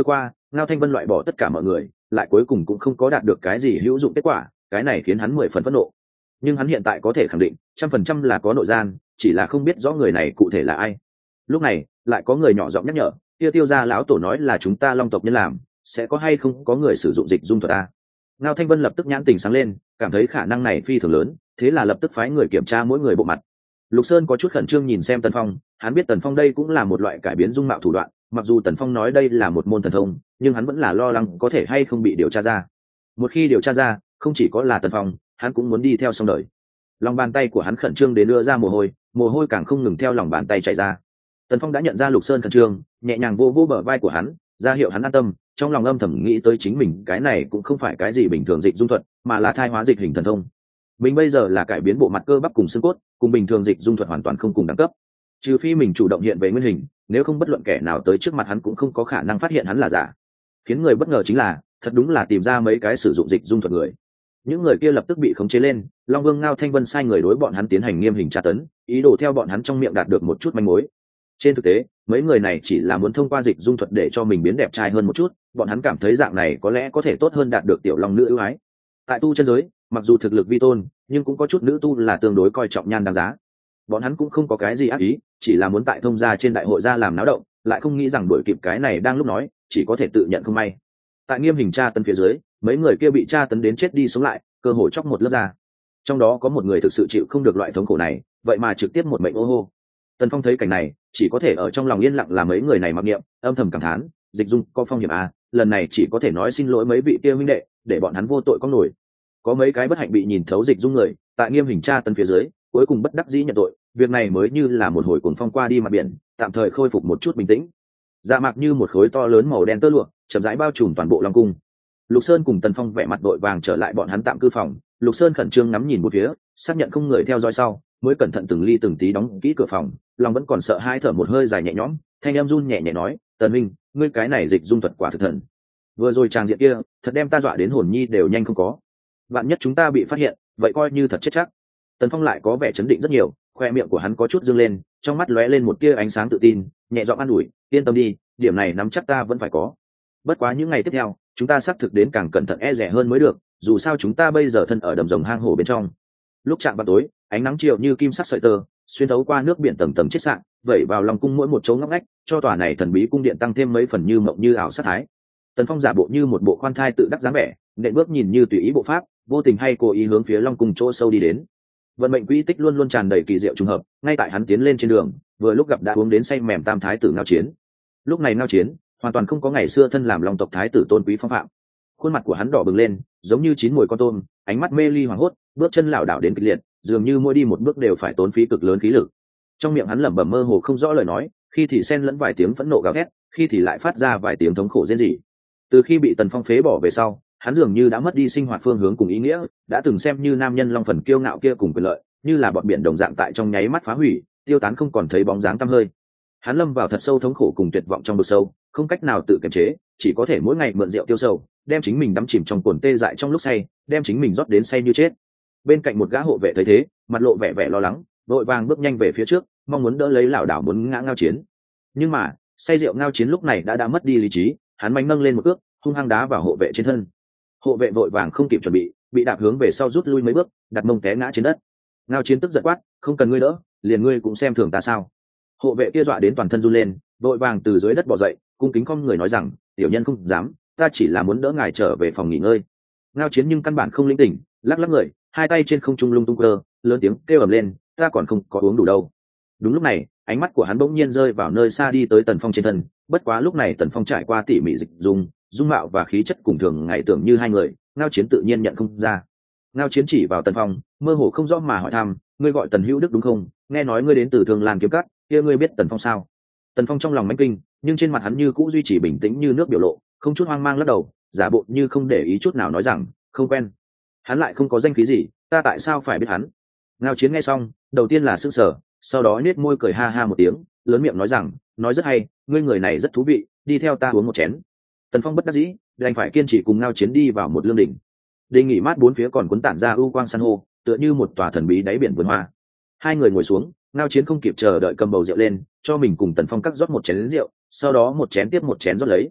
Ngao Thanh Vân loại bỏ tất cả mọi người, lại cuối cùng cũng không có đạt được cái gì hữu dụng kết quả, cái này khiến hắn 10 phần phẫn nộ. Nhưng hắn hiện tại có thể khẳng định 100% là có nội gian, chỉ là không biết rõ người này cụ thể là ai. Lúc này lại có người nhỏ giọng nhắc nhở, kia Tiêu gia lão tổ nói là chúng ta Long tộc nhân làm, sẽ có hay không có người sử dụng dịch dung thuật a? Ngao Thanh Vân lập tức nhãn tình sáng lên, cảm thấy khả năng này phi thường lớn, thế là lập tức phái người kiểm tra mỗi người bộ mặt. Lục Sơn có chút khẩn trương nhìn xem Tần Phong, hắn biết Tần Phong đây cũng là một loại cải biến dung mạo thủ đoạn, mặc dù Tần Phong nói đây là một môn thần thông, nhưng hắn vẫn là lo lắng có thể hay không bị điều tra ra. Một khi điều tra ra, không chỉ có là Tần Phong, hắn cũng muốn đi theo xong đời. Lòng bàn tay của hắn khẩn trương đến đưa ra mồ hôi càng không ngừng theo lòng bàn tay chảy ra. Tần Phong đã nhận ra Lục Sơn khẩn trương, nhẹ nhàng vô bờ vai của hắn, ra hiệu hắn an tâm, trong lòng âm thầm nghĩ tới chính mình cái này cũng không phải cái gì bình thường dịch dung thuật, mà là thai hóa dịch hình thần thông. Mình bây giờ là cải biến bộ mặt cơ bắp cùng xương cốt, cùng bình thường dịch dung thuật hoàn toàn không cùng đẳng cấp. Trừ phi mình chủ động hiện về nguyên hình, nếu không bất luận kẻ nào tới trước mặt hắn cũng không có khả năng phát hiện hắn là giả. Khiến người bất ngờ chính là, thật đúng là tìm ra mấy cái sử dụng dịch dung thuật người. Những người kia lập tức bị khống chế lên, Long Vương Ngao Thanh Vân sai người đối bọn hắn tiến hành nghiêm hình tra tấn, ý đồ theo bọn hắn trong miệng đạt được một chút manh mối. Trên thực tế, mấy người này chỉ là muốn thông qua dịch dung thuật để cho mình biến đẹp trai hơn một chút, bọn hắn cảm thấy dạng này có lẽ có thể tốt hơn đạt được tiểu long nữ ưu ái. Tại tu chân giới, mặc dù thực lực vi tôn, nhưng cũng có chút nữ tu là tương đối coi trọng nhan đáng giá. Bọn hắn cũng không có cái gì ác ý, chỉ là muốn tại thông gia trên đại hội ra làm náo động, lại không nghĩ rằng đuổi kịp cái này đang lúc nói, chỉ có thể tự nhận không may. Tại nghiêm hình tra tấn phía dưới, mấy người kia bị tra tấn đến chết đi sống lại, cơ hội chóc một lớp da. Trong đó có một người thực sự chịu không được loại thống khổ này, vậy mà trực tiếp một mệnh ô hô. Tần Phong thấy cảnh này, chỉ có thể ở trong lòng yên lặng làm mấy người này mặc niệm, âm thầm cảm thán, dịch dung có phong hiểm à, lần này chỉ có thể nói xin lỗi mấy vị kia huynh đệ, để bọn hắn vô tội có nổi. Có mấy cái bất hạnh bị nhìn thấu dịch dung người, tại nghiêm hình tra tấn phía dưới, cuối cùng bất đắc dĩ nhận tội, việc này mới như là một hồi cuồng phong qua đi mặt biển, tạm thời khôi phục một chút bình tĩnh. Dạ mạc như một khối to lớn màu đen tơ lụa, chậm rãi bao trùm toàn bộ Long cung. Lục Sơn cùng Tần Phong vẻ mặt đội vàng trở lại bọn hắn tạm cư phòng, Lục Sơn khẩn trương ngắm nhìn một phía, xác nhận không người theo dõi sau, mới cẩn thận từng ly từng tí đóng kỹ cửa phòng, lòng vẫn còn sợ hai, thở một hơi dài nhẹ nhõm, thanh em run nhẹ nhẹ nói, Tần Minh, ngươi cái này dịch dung thuật quả thực thần. Vừa rồi tràng diện kia, thật đem ta dọa đến hồn nhi đều nhanh không có. Vạn nhất chúng ta bị phát hiện, vậy coi như thật chết chắc. Tần Phong lại có vẻ chấn định rất nhiều, khoe miệng của hắn có chút dương lên, trong mắt lóe lên một tia ánh sáng tự tin, nhẹ giọng an ủi, yên tâm đi, điểm này nắm chắc ta vẫn phải có. Bất quá những ngày tiếp theo, chúng ta xác thực đến càng cẩn thận e dè hơn mới được, dù sao chúng ta bây giờ thân ở đầm rồng hang hổ bên trong. Lúc chạm vào tối, ánh nắng chiều như kim sắc sợi tơ, xuyên thấu qua nước biển tầng tầng chết sạn, vẩy vào lòng cung mỗi một chỗ ngóc ngách, cho tòa này thần bí cung điện tăng thêm mấy phần như mộng như ảo sát thái. Tần Phong giả bộ như một bộ khoan thai tự đắc dáng vẻ, nện bước nhìn như tùy ý bộ pháp, vô tình hay cố ý hướng phía Long cung chỗ sâu đi đến. Vận mệnh quỹ tích luôn luôn tràn đầy kỳ diệu trùng hợp, ngay tại hắn tiến lên trên đường, vừa lúc gặp đã uống đến say mềm tam thái tử Ngao Chiến. Lúc này Ngao Chiến hoàn toàn không có ngày xưa thân làm Long tộc thái tử tôn quý phong phạm, khuôn mặt của hắn đỏ bừng lên, giống như chín mùi con tôm, ánh mắt mê ly hoảng hốt, bước chân lảo đảo đến kịch liệt, dường như mỗi đi một bước đều phải tốn phí cực lớn khí lực. Trong miệng hắn lẩm bẩm mơ hồ không rõ lời nói, khi thì xen lẫn vài tiếng phẫn nộ gào thét, khi thì lại phát ra vài tiếng thống khổ rên rỉ. Từ khi bị Tần Phong phế bỏ về sau, hắn dường như đã mất đi sinh hoạt phương hướng cùng ý nghĩa, đã từng xem như nam nhân long phần kiêu ngạo kia cùng quyền lợi, như là bọn biển đồng dạng tại trong nháy mắt phá hủy, tiêu tán không còn thấy bóng dáng tăm hơi. Hắn lâm vào thật sâu thống khổ cùng tuyệt vọng trong vực sâu, không cách nào tự kiềm chế, chỉ có thể mỗi ngày mượn rượu tiêu sầu, đem chính mình đắm chìm trong cồn tê dại trong lúc say, đem chính mình rót đến say như chết. Bên cạnh một gã hộ vệ thấy thế, mặt lộ vẻ vẻ lo lắng, vội vàng bước nhanh về phía trước, mong muốn đỡ lấy lảo đảo muốn ngã Ngao Chiến. Nhưng mà say rượu Ngao Chiến lúc này đã mất đi lý trí, hắn mạnh nâng lên một cước, hung hăng đá vào hộ vệ trên thân. Hộ vệ vội vàng không kịp chuẩn bị đạp hướng về sau rút lui mấy bước, đặt mông té ngã trên đất. Ngao Chiến tức giận quát, không cần ngươi đỡ, liền ngươi cũng xem thường ta sao? Hộ vệ kia dọa đến toàn thân run lên, vội vàng từ dưới đất bò dậy, cung kính không người nói rằng, tiểu nhân không dám, ta chỉ là muốn đỡ ngài trở về phòng nghỉ ngơi. Ngao Chiến nhưng căn bản không linh tỉnh, lắc lắc người, hai tay trên không trung lung tung cơ, lớn tiếng kêu ầm lên, ta còn không có uống đủ đâu. Đúng lúc này, ánh mắt của hắn bỗng nhiên rơi vào nơi xa đi tới Tần Phong trên thân, bất quá lúc này Tần Phong trải qua tỉ mỉ dịch dung mạo và khí chất cùng thường ngày tưởng như hai người, Ngao Chiến tự nhiên nhận không ra. Ngao Chiến chỉ vào Tần Phong, mơ hồ không rõ mà hỏi thăm, ngươi gọi Tần Hữu Đức đúng không? Nghe nói ngươi đến từ Thương Lan Kiếm Cắt, kia ngươi biết Tần Phong sao? Tần Phong trong lòng mãnh kinh, nhưng trên mặt hắn như cũ duy trì bình tĩnh như nước biểu lộ, không chút hoang mang lắc đầu, giả bộ như không để ý chút nào nói rằng, không quen. Hắn lại không có danh khí gì, ta tại sao phải biết hắn? Ngao Chiến nghe xong, đầu tiên là sững sờ, sau đó nhếch môi cười ha ha một tiếng, lớn miệng nói rằng, nói rất hay, ngươi người này rất thú vị, đi theo ta uống một chén. Tần Phong bất đắc dĩ, đành phải kiên trì cùng Ngao Chiến đi vào một lương đỉnh. Đình nghỉ mát bốn phía còn cuốn tản ra ưu quang san hô, tựa như một tòa thần bí đáy biển vườn hoa. Hai người ngồi xuống, Ngao Chiến không kịp chờ đợi cầm bầu rượu lên, cho mình cùng Tần Phong cắt rót một chén rượu, sau đó một chén tiếp một chén rót lấy.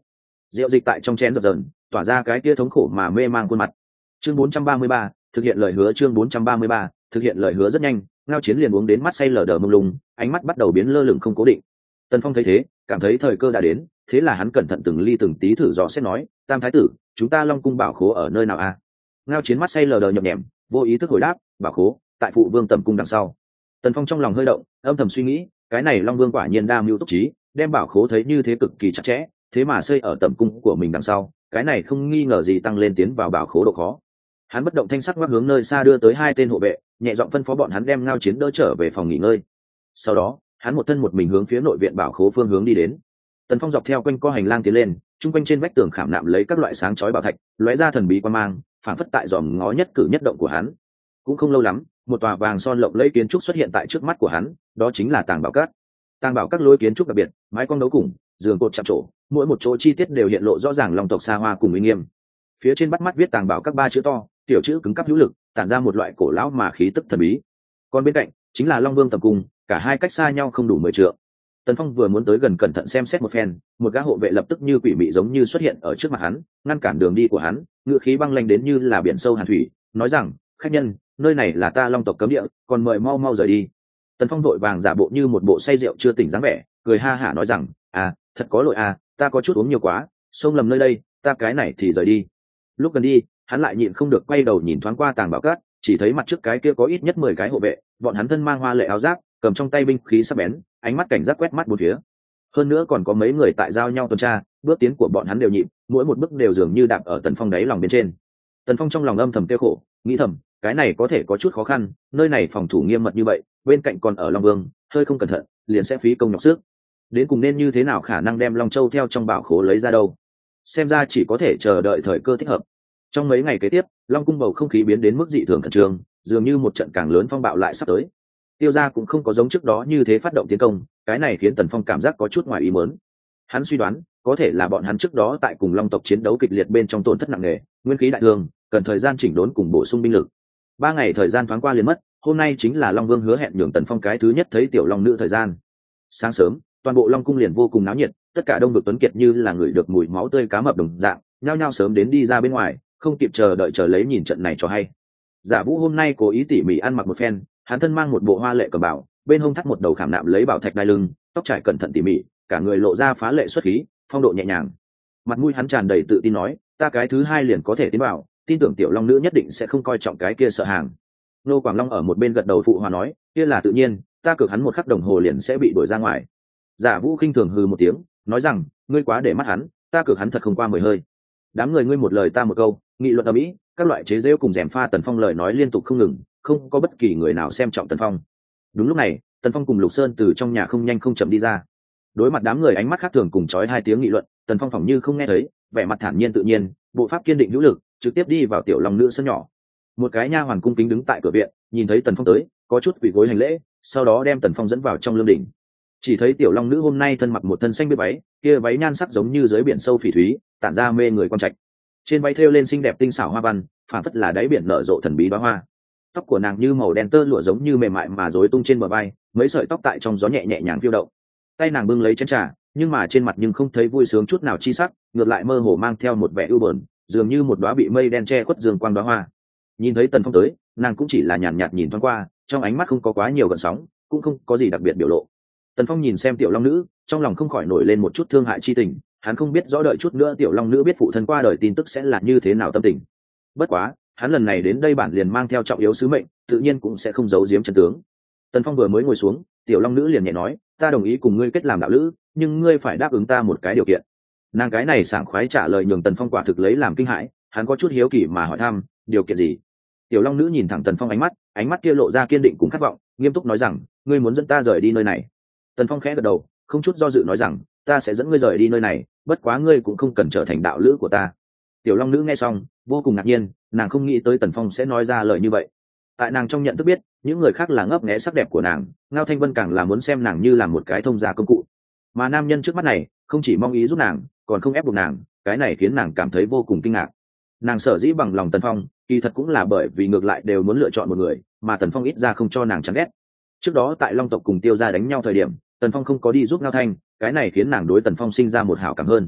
rượu dịch tại trong chén dập dờn, tỏa ra cái kia thống khổ mà mê mang khuôn mặt. Chương 433, thực hiện lời hứa. Chương 433, thực hiện lời hứa. Rất nhanh, Ngao Chiến liền uống đến mắt say lờ đờ mông lung, ánh mắt bắt đầu biến lơ lửng không cố định. Tần Phong thấy thế, cảm thấy thời cơ đã đến, thế là hắn cẩn thận từng ly từng tí thử dò xét nói, Tam thái tử, chúng ta Long cung bảo khố ở nơi nào a? Ngao Chiến mắt say lờ đờ nhập nhèm, vô ý thức hồi đáp, bảo khố tại phụ vương tầm cung đằng sau. Tần Phong trong lòng hơi động, âm thầm suy nghĩ, cái này Long vương quả nhiên đa mưu túc trí, đem bảo khố thấy như thế cực kỳ chặt chẽ, thế mà xây ở tầm cung của mình đằng sau, cái này không nghi ngờ gì tăng lên tiến vào bảo khố độ khó. Hắn bất động thanh sắc ngoắc hướng nơi xa đưa tới hai tên hộ vệ, nhẹ giọng phân phó bọn hắn đem Ngao Chiến đỡ trở về phòng nghỉ ngơi. Sau đó, hắn một thân một mình hướng phía nội viện bảo khố phương hướng đi đến. Tần Phong dọc theo quanh co hành lang tiến lên, trung quanh trên vách tường khảm nạm lấy các loại sáng chói bảo thạch, lóe ra thần bí quan mang, phản phất tại dòm ngó nhất cử nhất động của hắn. Cũng không lâu lắm, một tòa vàng son lộng lẫy kiến trúc xuất hiện tại trước mắt của hắn, đó chính là Tàng Bảo Các. Tàng Bảo Các lối kiến trúc đặc biệt, mái cong đấu cùng, giường cột chạm trổ, mỗi một chỗ chi tiết đều hiện lộ rõ ràng long tộc xa hoa cùng uy nghiêm. Phía trên bắt mắt viết Tàng Bảo Các ba chữ to, tiểu chữ cứng cáp hữu lực, tản ra một loại cổ lão mà khí tức thần bí. Còn bên cạnh chính là Long Vương tầm cung, cả hai cách xa nhau không đủ 10 trượng. Tần Phong vừa muốn tới gần cẩn thận xem xét một phen, một gã hộ vệ lập tức như quỷ mị giống như xuất hiện ở trước mặt hắn, ngăn cản đường đi của hắn, ngựa khí băng lãnh đến như là biển sâu hàn thủy, nói rằng, khách nhân, nơi này là ta Long tộc cấm địa, còn mời mau mau rời đi. Tần Phong vội vàng giả bộ như một bộ say rượu chưa tỉnh dáng vẻ, cười ha hả nói rằng, thật có lỗi ta có chút uống nhiều quá, xông lầm nơi đây, ta cái này thì rời đi. Lúc gần đi, hắn lại nhịn không được quay đầu nhìn thoáng qua Tàng Bảo Các, chỉ thấy mặt trước cái kia có ít nhất 10 cái hộ vệ, bọn hắn thân mang hoa lệ áo giáp, cầm trong tay binh khí sắc bén, ánh mắt cảnh giác quét mắt bốn phía. Hơn nữa còn có mấy người tại giao nhau tuần tra, bước tiến của bọn hắn đều nhịp, mỗi một bước đều dường như đạp ở Tần Phong đáy lòng bên trên. Tần Phong trong lòng âm thầm tiêu khổ, nghĩ thầm, cái này có thể có chút khó khăn, nơi này phòng thủ nghiêm mật như vậy, bên cạnh còn ở Long Vương, hơi không cẩn thận, liền sẽ phí công nhọc sức. Đến cùng nên như thế nào khả năng đem Long Châu theo trong bảo khố lấy ra đâu? Xem ra chỉ có thể chờ đợi thời cơ thích hợp. Trong mấy ngày kế tiếp, Long cung bầu không khí biến đến mức dị thường khẩn trương, dường như một trận càng lớn phong bạo lại sắp tới. Tiêu gia cũng không có giống trước đó như thế phát động tiến công, cái này khiến Tần Phong cảm giác có chút ngoài ý muốn. Hắn suy đoán, có thể là bọn hắn trước đó tại cùng Long tộc chiến đấu kịch liệt bên trong tổn thất nặng nề, nguyên khí đại thương, cần thời gian chỉnh đốn cùng bổ sung binh lực. 3 ngày thời gian thoáng qua liền mất, hôm nay chính là Long Vương hứa hẹn nhường Tần Phong cái thứ nhất thấy tiểu long nữ thời gian. Sáng sớm, toàn bộ Long cung liền vô cùng náo nhiệt, tất cả đông vực tuấn kiệt như là người được mùi máu tươi cá mập đồng dạng, nhao nhao sớm đến đi ra bên ngoài, không kịp chờ đợi chờ lấy nhìn trận này cho hay. Giả Vũ hôm nay cố ý tỉ mỉ ăn mặc một phen, hắn thân mang một bộ hoa lệ cẩm bào, bên hông thắt một đầu khảm nạm lấy bảo thạch đai lưng, tóc trải cẩn thận tỉ mỉ, cả người lộ ra phá lệ xuất khí, phong độ nhẹ nhàng. Mặt mũi hắn tràn đầy tự tin nói, ta cái thứ hai liền có thể tiến vào, tin tưởng tiểu long nữ nhất định sẽ không coi trọng cái kia sợ hàng. Nô Quảng Long ở một bên gật đầu phụ hòa nói, kia là tự nhiên, ta cược hắn một khắc đồng hồ liền sẽ bị đuổi ra ngoài. Giả Vũ khinh thường hừ một tiếng, nói rằng, ngươi quá để mắt hắn, ta cược hắn thật không qua 10 hơi. Đám người ngươi một lời ta một câu, nghị luận ầm ĩ, các loại chế giễu cùng gièm pha Tần Phong lời nói liên tục không ngừng, không có bất kỳ người nào xem trọng Tần Phong. Đúng lúc này, Tần Phong cùng Lục Sơn từ trong nhà không nhanh không chậm đi ra. Đối mặt đám người ánh mắt khác thường cùng chói hai tiếng nghị luận, Tần Phong phỏng như không nghe thấy, vẻ mặt thản nhiên tự nhiên, bộ pháp kiên định hữu lực, trực tiếp đi vào tiểu long nữ sân nhỏ. Một cái nha hoàn cung kính đứng tại cửa viện, nhìn thấy Tần Phong tới, có chút quỳ gối hành lễ, sau đó đem Tần Phong dẫn vào trong lương đình. Chỉ thấy tiểu long nữ hôm nay thân mặc một thân xanh biết váy, kia váy nhan sắc giống như dưới biển sâu phỉ thúy, tản ra mê người quan trạch. Trên váy thêu lên xinh đẹp tinh xảo hoa văn, phản phất là đáy biển nở rộ thần bí đóa hoa. Tóc của nàng như màu đen tơ lụa giống như mềm mại mà rối tung trên bờ vai, mấy sợi tóc tại trong gió nhẹ nhẹ nhàng phiêu động. Tay nàng bưng lấy chén trà, nhưng mà trên mặt nhưng không thấy vui sướng chút nào chi sắc, ngược lại mơ hồ mang theo một vẻ ưu buồn, dường như một đóa bị mây đen che khuất dương quang đóa hoa. Nhìn thấy Tần Phong tới, nàng cũng chỉ là nhàn nhạt nhìn thoáng qua, trong ánh mắt không có quá nhiều gợn sóng, cũng không có gì đặc biệt biểu lộ. Tần Phong nhìn xem tiểu long nữ, trong lòng không khỏi nổi lên một chút thương hại chi tình, hắn không biết rõ đợi chút nữa tiểu long nữ biết phụ thân qua đời tin tức sẽ là như thế nào tâm tình. Bất quá, hắn lần này đến đây bản liền mang theo trọng yếu sứ mệnh, tự nhiên cũng sẽ không giấu giếm chân tướng. Tần Phong vừa mới ngồi xuống, tiểu long nữ liền nhẹ nói, ta đồng ý cùng ngươi kết làm đạo lữ, nhưng ngươi phải đáp ứng ta một cái điều kiện. Nàng cái này sảng khoái trả lời nhường Tần Phong quả thực lấy làm kinh hãi, hắn có chút hiếu kỳ mà hỏi thăm, điều kiện gì? Tiểu long nữ nhìn thẳng Tần Phong ánh mắt kia lộ ra kiên định cùng khát vọng, nghiêm túc nói rằng, ngươi muốn dẫn ta rời đi nơi này. Tần Phong khẽ gật đầu, không chút do dự nói rằng, ta sẽ dẫn ngươi rời đi nơi này, bất quá ngươi cũng không cần trở thành đạo lữ của ta. Tiểu long nữ nghe xong, vô cùng ngạc nhiên, nàng không nghĩ tới Tần Phong sẽ nói ra lời như vậy. Tại nàng trong nhận thức biết, những người khác là ngấp nghé sắc đẹp của nàng, Ngao Thanh Vân càng là muốn xem nàng như là một cái thông gia công cụ. Mà nam nhân trước mắt này, không chỉ mong ý giúp nàng, còn không ép buộc nàng, cái này khiến nàng cảm thấy vô cùng kinh ngạc. Nàng sở dĩ bằng lòng Tần Phong, kỳ thật cũng là bởi vì ngược lại đều muốn lựa chọn một người, mà Tần Phong ít ra không cho nàng chán ghét. Trước đó tại Long tộc cùng Tiêu gia đánh nhau thời điểm, Tần Phong không có đi giúp Ngao Thanh, cái này khiến nàng đối Tần Phong sinh ra một hảo cảm hơn.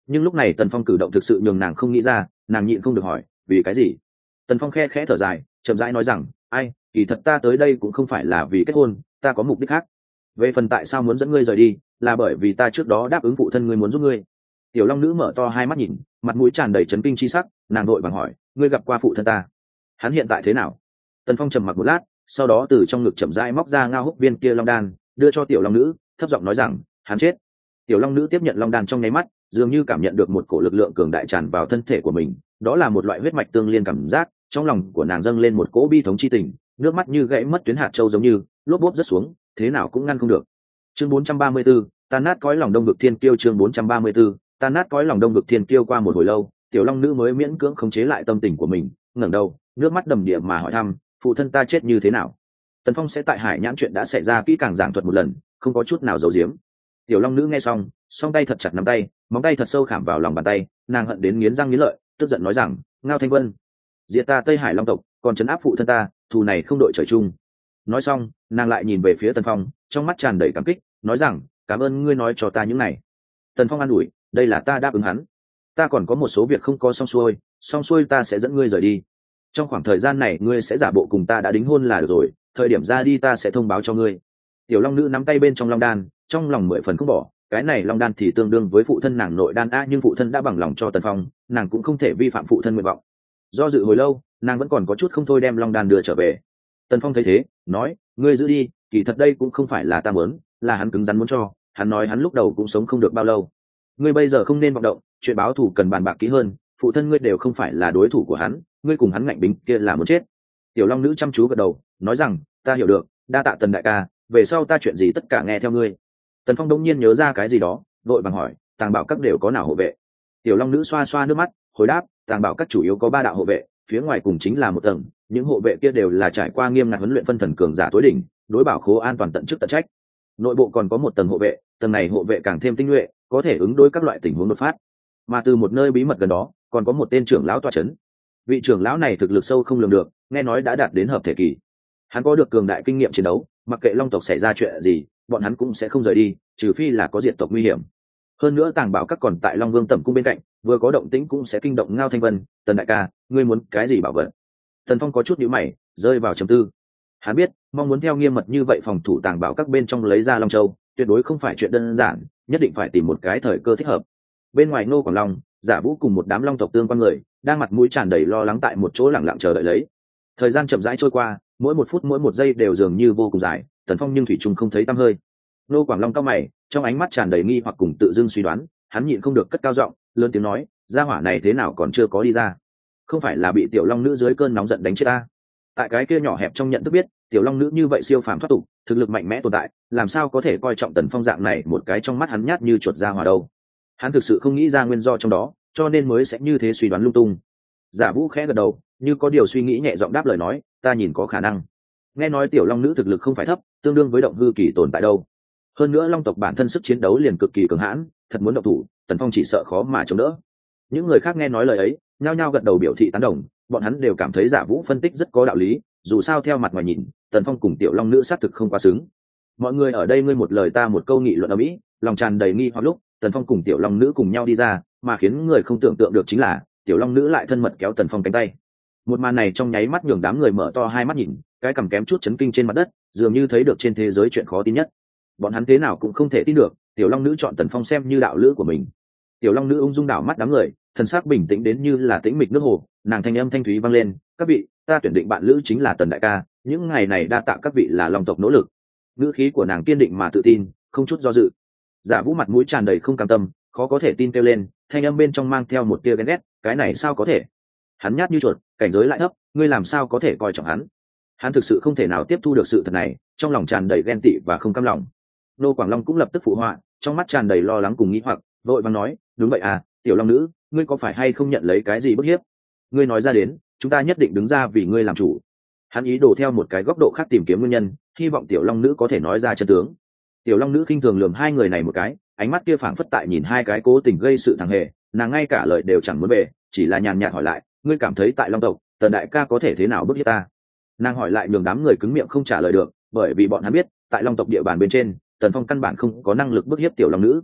Nhưng lúc này Tần Phong cử động thực sự nhường nàng không nghĩ ra, nàng nhịn không được hỏi vì cái gì. Tần Phong khe khẽ thở dài, chậm rãi nói rằng ai, kỳ thật ta tới đây cũng không phải là vì kết hôn, ta có mục đích khác. Về phần tại sao muốn dẫn ngươi rời đi, là bởi vì ta trước đó đáp ứng phụ thân ngươi muốn giúp ngươi. Tiểu Long Nữ mở to hai mắt nhìn, mặt mũi tràn đầy chấn kinh chi sắc, nàng vội vàng hỏi ngươi gặp qua phụ thân ta, hắn hiện tại thế nào? Tần Phong trầm mặc một lát, sau đó từ trong ngực chậm rãi móc ra ngao húc viên kia long đan, đưa cho Tiểu Long Nữ, thấp giọng nói rằng hắn chết. Tiểu Long Nữ tiếp nhận long đan trong nháy mắt, dường như cảm nhận được một cổ lực lượng cường đại tràn vào thân thể của mình, đó là một loại huyết mạch tương liên cảm giác, trong lòng của nàng dâng lên một cỗ bi thống chi tình, nước mắt như gãy mất tuyến hạt châu giống như lốp bốp rớt xuống, thế nào cũng ngăn không được. Chương 434, tan nát cõi lòng Đông vực thiên kiêu. Chương 434, tan nát cõi lòng Đông vực thiên kiêu. Qua một hồi lâu, Tiểu Long Nữ mới miễn cưỡng khống chế lại tâm tình của mình, ngẩng đầu, nước mắt đầm đìa mà hỏi thăm phụ thân ta chết như thế nào. Tần Phong sẽ tại Hải Nhãn chuyện đã xảy ra kỹ càng giảng thuật một lần, không có chút nào giấu giếm. Tiểu Long Nữ nghe xong, song tay thật chặt nắm tay, móng tay thật sâu khảm vào lòng bàn tay, nàng hận đến nghiến răng nghiến lợi, tức giận nói rằng Ngao Thanh Vân diệt ta Tây Hải Long tộc, còn trấn áp phụ thân ta, thù này không đội trời chung. Nói xong, nàng lại nhìn về phía Tần Phong, trong mắt tràn đầy cảm kích, nói rằng cảm ơn ngươi nói cho ta những này. Tần Phong an ủi, đây là ta đáp ứng hắn, ta còn có một số việc không có xong xuôi ta sẽ dẫn ngươi rời đi. Trong khoảng thời gian này ngươi sẽ giả bộ cùng ta đã đính hôn là được rồi, thời điểm ra đi ta sẽ thông báo cho ngươi. Tiểu Long Nữ nắm tay bên trong long đan, trong lòng 10 phần không bỏ, cái này long đan thì tương đương với phụ thân nàng nội đan a, nhưng phụ thân đã bằng lòng cho Tần Phong, nàng cũng không thể vi phạm phụ thân nguyện vọng. Do dự hồi lâu, nàng vẫn còn có chút không thôi đem long đan đưa trở về. Tần Phong thấy thế, nói ngươi giữ đi, kỳ thật đây cũng không phải là ta muốn, là hắn cứng rắn muốn cho, hắn nói hắn lúc đầu cũng sống không được bao lâu. Ngươi bây giờ không nên vọng động, chuyện báo thù cần bàn bạc kỹ hơn, phụ thân ngươi đều không phải là đối thủ của hắn, ngươi cùng hắn ngạnh bính kia là muốn chết. Tiểu Long Nữ chăm chú gật đầu, nói rằng ta hiểu được, đa tạ Tần đại ca, về sau ta chuyện gì tất cả nghe theo ngươi. Tần Phong đống nhiên nhớ ra cái gì đó, vội vàng hỏi Tàng Bảo các đều có nào hộ vệ. Tiểu Long Nữ xoa xoa nước mắt, hồi đáp Tàng Bảo các chủ yếu có 3 đạo hộ vệ, phía ngoài cùng chính là một tầng, những hộ vệ kia đều là trải qua nghiêm ngặt huấn luyện phân thần cường giả tối đỉnh, đối bảo khố an toàn tận chức tận trách. Nội bộ còn có một tầng hộ vệ, tầng này hộ vệ càng thêm tinh nhuệ, có thể ứng đối các loại tình huống đột phát. Mà từ một nơi bí mật gần đó còn có một tên trưởng lão tọa chấn. Vị trưởng lão này thực lực sâu không lường được, nghe nói đã đạt đến hợp thể kỳ. Hắn có được cường đại kinh nghiệm chiến đấu, mặc kệ Long tộc xảy ra chuyện gì, bọn hắn cũng sẽ không rời đi, trừ phi là có diệt tộc nguy hiểm. Hơn nữa Tàng Bảo các còn tại Long Vương Tẩm cung bên cạnh, vừa có động tĩnh cũng sẽ kinh động Ngao Thanh Vân. Tần đại ca, ngươi muốn cái gì bảo vật? Tần Phong có chút nhíu mày, rơi vào trầm tư. Hắn biết, mong muốn theo nghiêm mật như vậy phòng thủ Tàng Bảo các bên trong lấy ra Long Châu, tuyệt đối không phải chuyện đơn giản, nhất định phải tìm một cái thời cơ thích hợp. Bên ngoài Ngô Quảng Long, Giả Vũ cùng một đám Long tộc tương quan người, đang mặt mũi tràn đầy lo lắng tại một chỗ lặng lặng chờ đợi lấy. Thời gian chậm rãi trôi qua, mỗi một phút mỗi một giây đều dường như vô cùng dài, Tần Phong nhưng thủy chung không thấy tăm hơi. Ngô Quảng Long cau mày, trong ánh mắt tràn đầy nghi hoặc cùng tự dưng suy đoán, hắn nhịn không được cất cao giọng, lớn tiếng nói, gia hỏa này thế nào còn chưa có đi ra? Không phải là bị Tiểu Long Nữ dưới cơn nóng giận đánh chết ta? Tại cái kia nhỏ hẹp trong nhận thức biết, Tiểu Long Nữ như vậy siêu phàm thoát tục, thực lực mạnh mẽ tồn tại, làm sao có thể coi trọng Tần Phong dạng này một cái trong mắt hắn nhát như chuột gia hỏa đâu? Hắn thực sự không nghĩ ra nguyên do trong đó, cho nên mới sẽ như thế suy đoán lung tung. Giả Vũ khẽ gật đầu, như có điều suy nghĩ nhẹ giọng đáp lời nói, ta nhìn có khả năng. Nghe nói Tiểu Long Nữ thực lực không phải thấp, tương đương với động hư kỳ tồn tại đâu. Hơn nữa Long tộc bản thân sức chiến đấu liền cực kỳ cường hãn, thật muốn động thủ, Tần Phong chỉ sợ khó mà chống đỡ. Những người khác nghe nói lời ấy, nhao nhao gật đầu biểu thị tán đồng, bọn hắn đều cảm thấy Giả Vũ phân tích rất có đạo lý, dù sao theo mặt ngoài nhìn, Tần Phong cùng Tiểu Long Nữ xác thực không quá xứng. Mọi người ở đây ngươi một lời ta một câu nghị luận ầm ĩ, lòng tràn đầy nghi hoặc lúc, Tần Phong cùng Tiểu Long Nữ cùng nhau đi ra, mà khiến người không tưởng tượng được chính là Tiểu Long Nữ lại thân mật kéo Tần Phong cánh tay. Một màn này trong nháy mắt nhường đám người mở to hai mắt nhìn, cái cằm kém chút chấn kinh trên mặt đất, dường như thấy được trên thế giới chuyện khó tin nhất. Bọn hắn thế nào cũng không thể tin được, Tiểu Long Nữ chọn Tần Phong xem như đạo lữ của mình. Tiểu Long Nữ ung dung đảo mắt đám người, thần sắc bình tĩnh đến như là tĩnh mịch nước hồ, nàng thanh âm thanh thúy vang lên, các vị, ta tuyển định bạn lữ chính là Tần đại ca, những ngày này đa tạ các vị là Long tộc nỗ lực. Ngữ khí của nàng kiên định mà tự tin, không chút do dự. Giả Vũ mặt mũi tràn đầy không cam tâm, khó có thể tin kêu lên, thanh âm bên trong mang theo một tia ghen ghét, cái này sao có thể? Hắn nhát như chuột, cảnh giới lại thấp, ngươi làm sao có thể coi trọng hắn? Hắn thực sự không thể nào tiếp thu được sự thật này, trong lòng tràn đầy ghen tị và không cam lòng. Nô Quảng Long cũng lập tức phụ họa, trong mắt tràn đầy lo lắng cùng nghĩ hoặc, vội vàng nói, đúng vậy à, Tiểu Long Nữ, ngươi có phải hay không nhận lấy cái gì bức hiếp? Ngươi nói ra đến, chúng ta nhất định đứng ra vì ngươi làm chủ. Hắn ý đồ theo một cái góc độ khác tìm kiếm nguyên nhân, hy vọng Tiểu Long Nữ có thể nói ra chân tướng. Tiểu Long Nữ khinh thường lườm hai người này một cái, ánh mắt kia phảng phất tại nhìn hai cái cố tình gây sự thằng hề, nàng ngay cả lời đều chẳng muốn về, chỉ là nhàn nhạt hỏi lại, ngươi cảm thấy tại Long tộc, Tần đại ca có thể thế nào bức hiếp ta? Nàng hỏi lại nhường đám người cứng miệng không trả lời được, bởi vì bọn hắn biết, tại Long tộc địa bàn bên trên, Tần Phong căn bản không có năng lực bức hiếp Tiểu Long Nữ.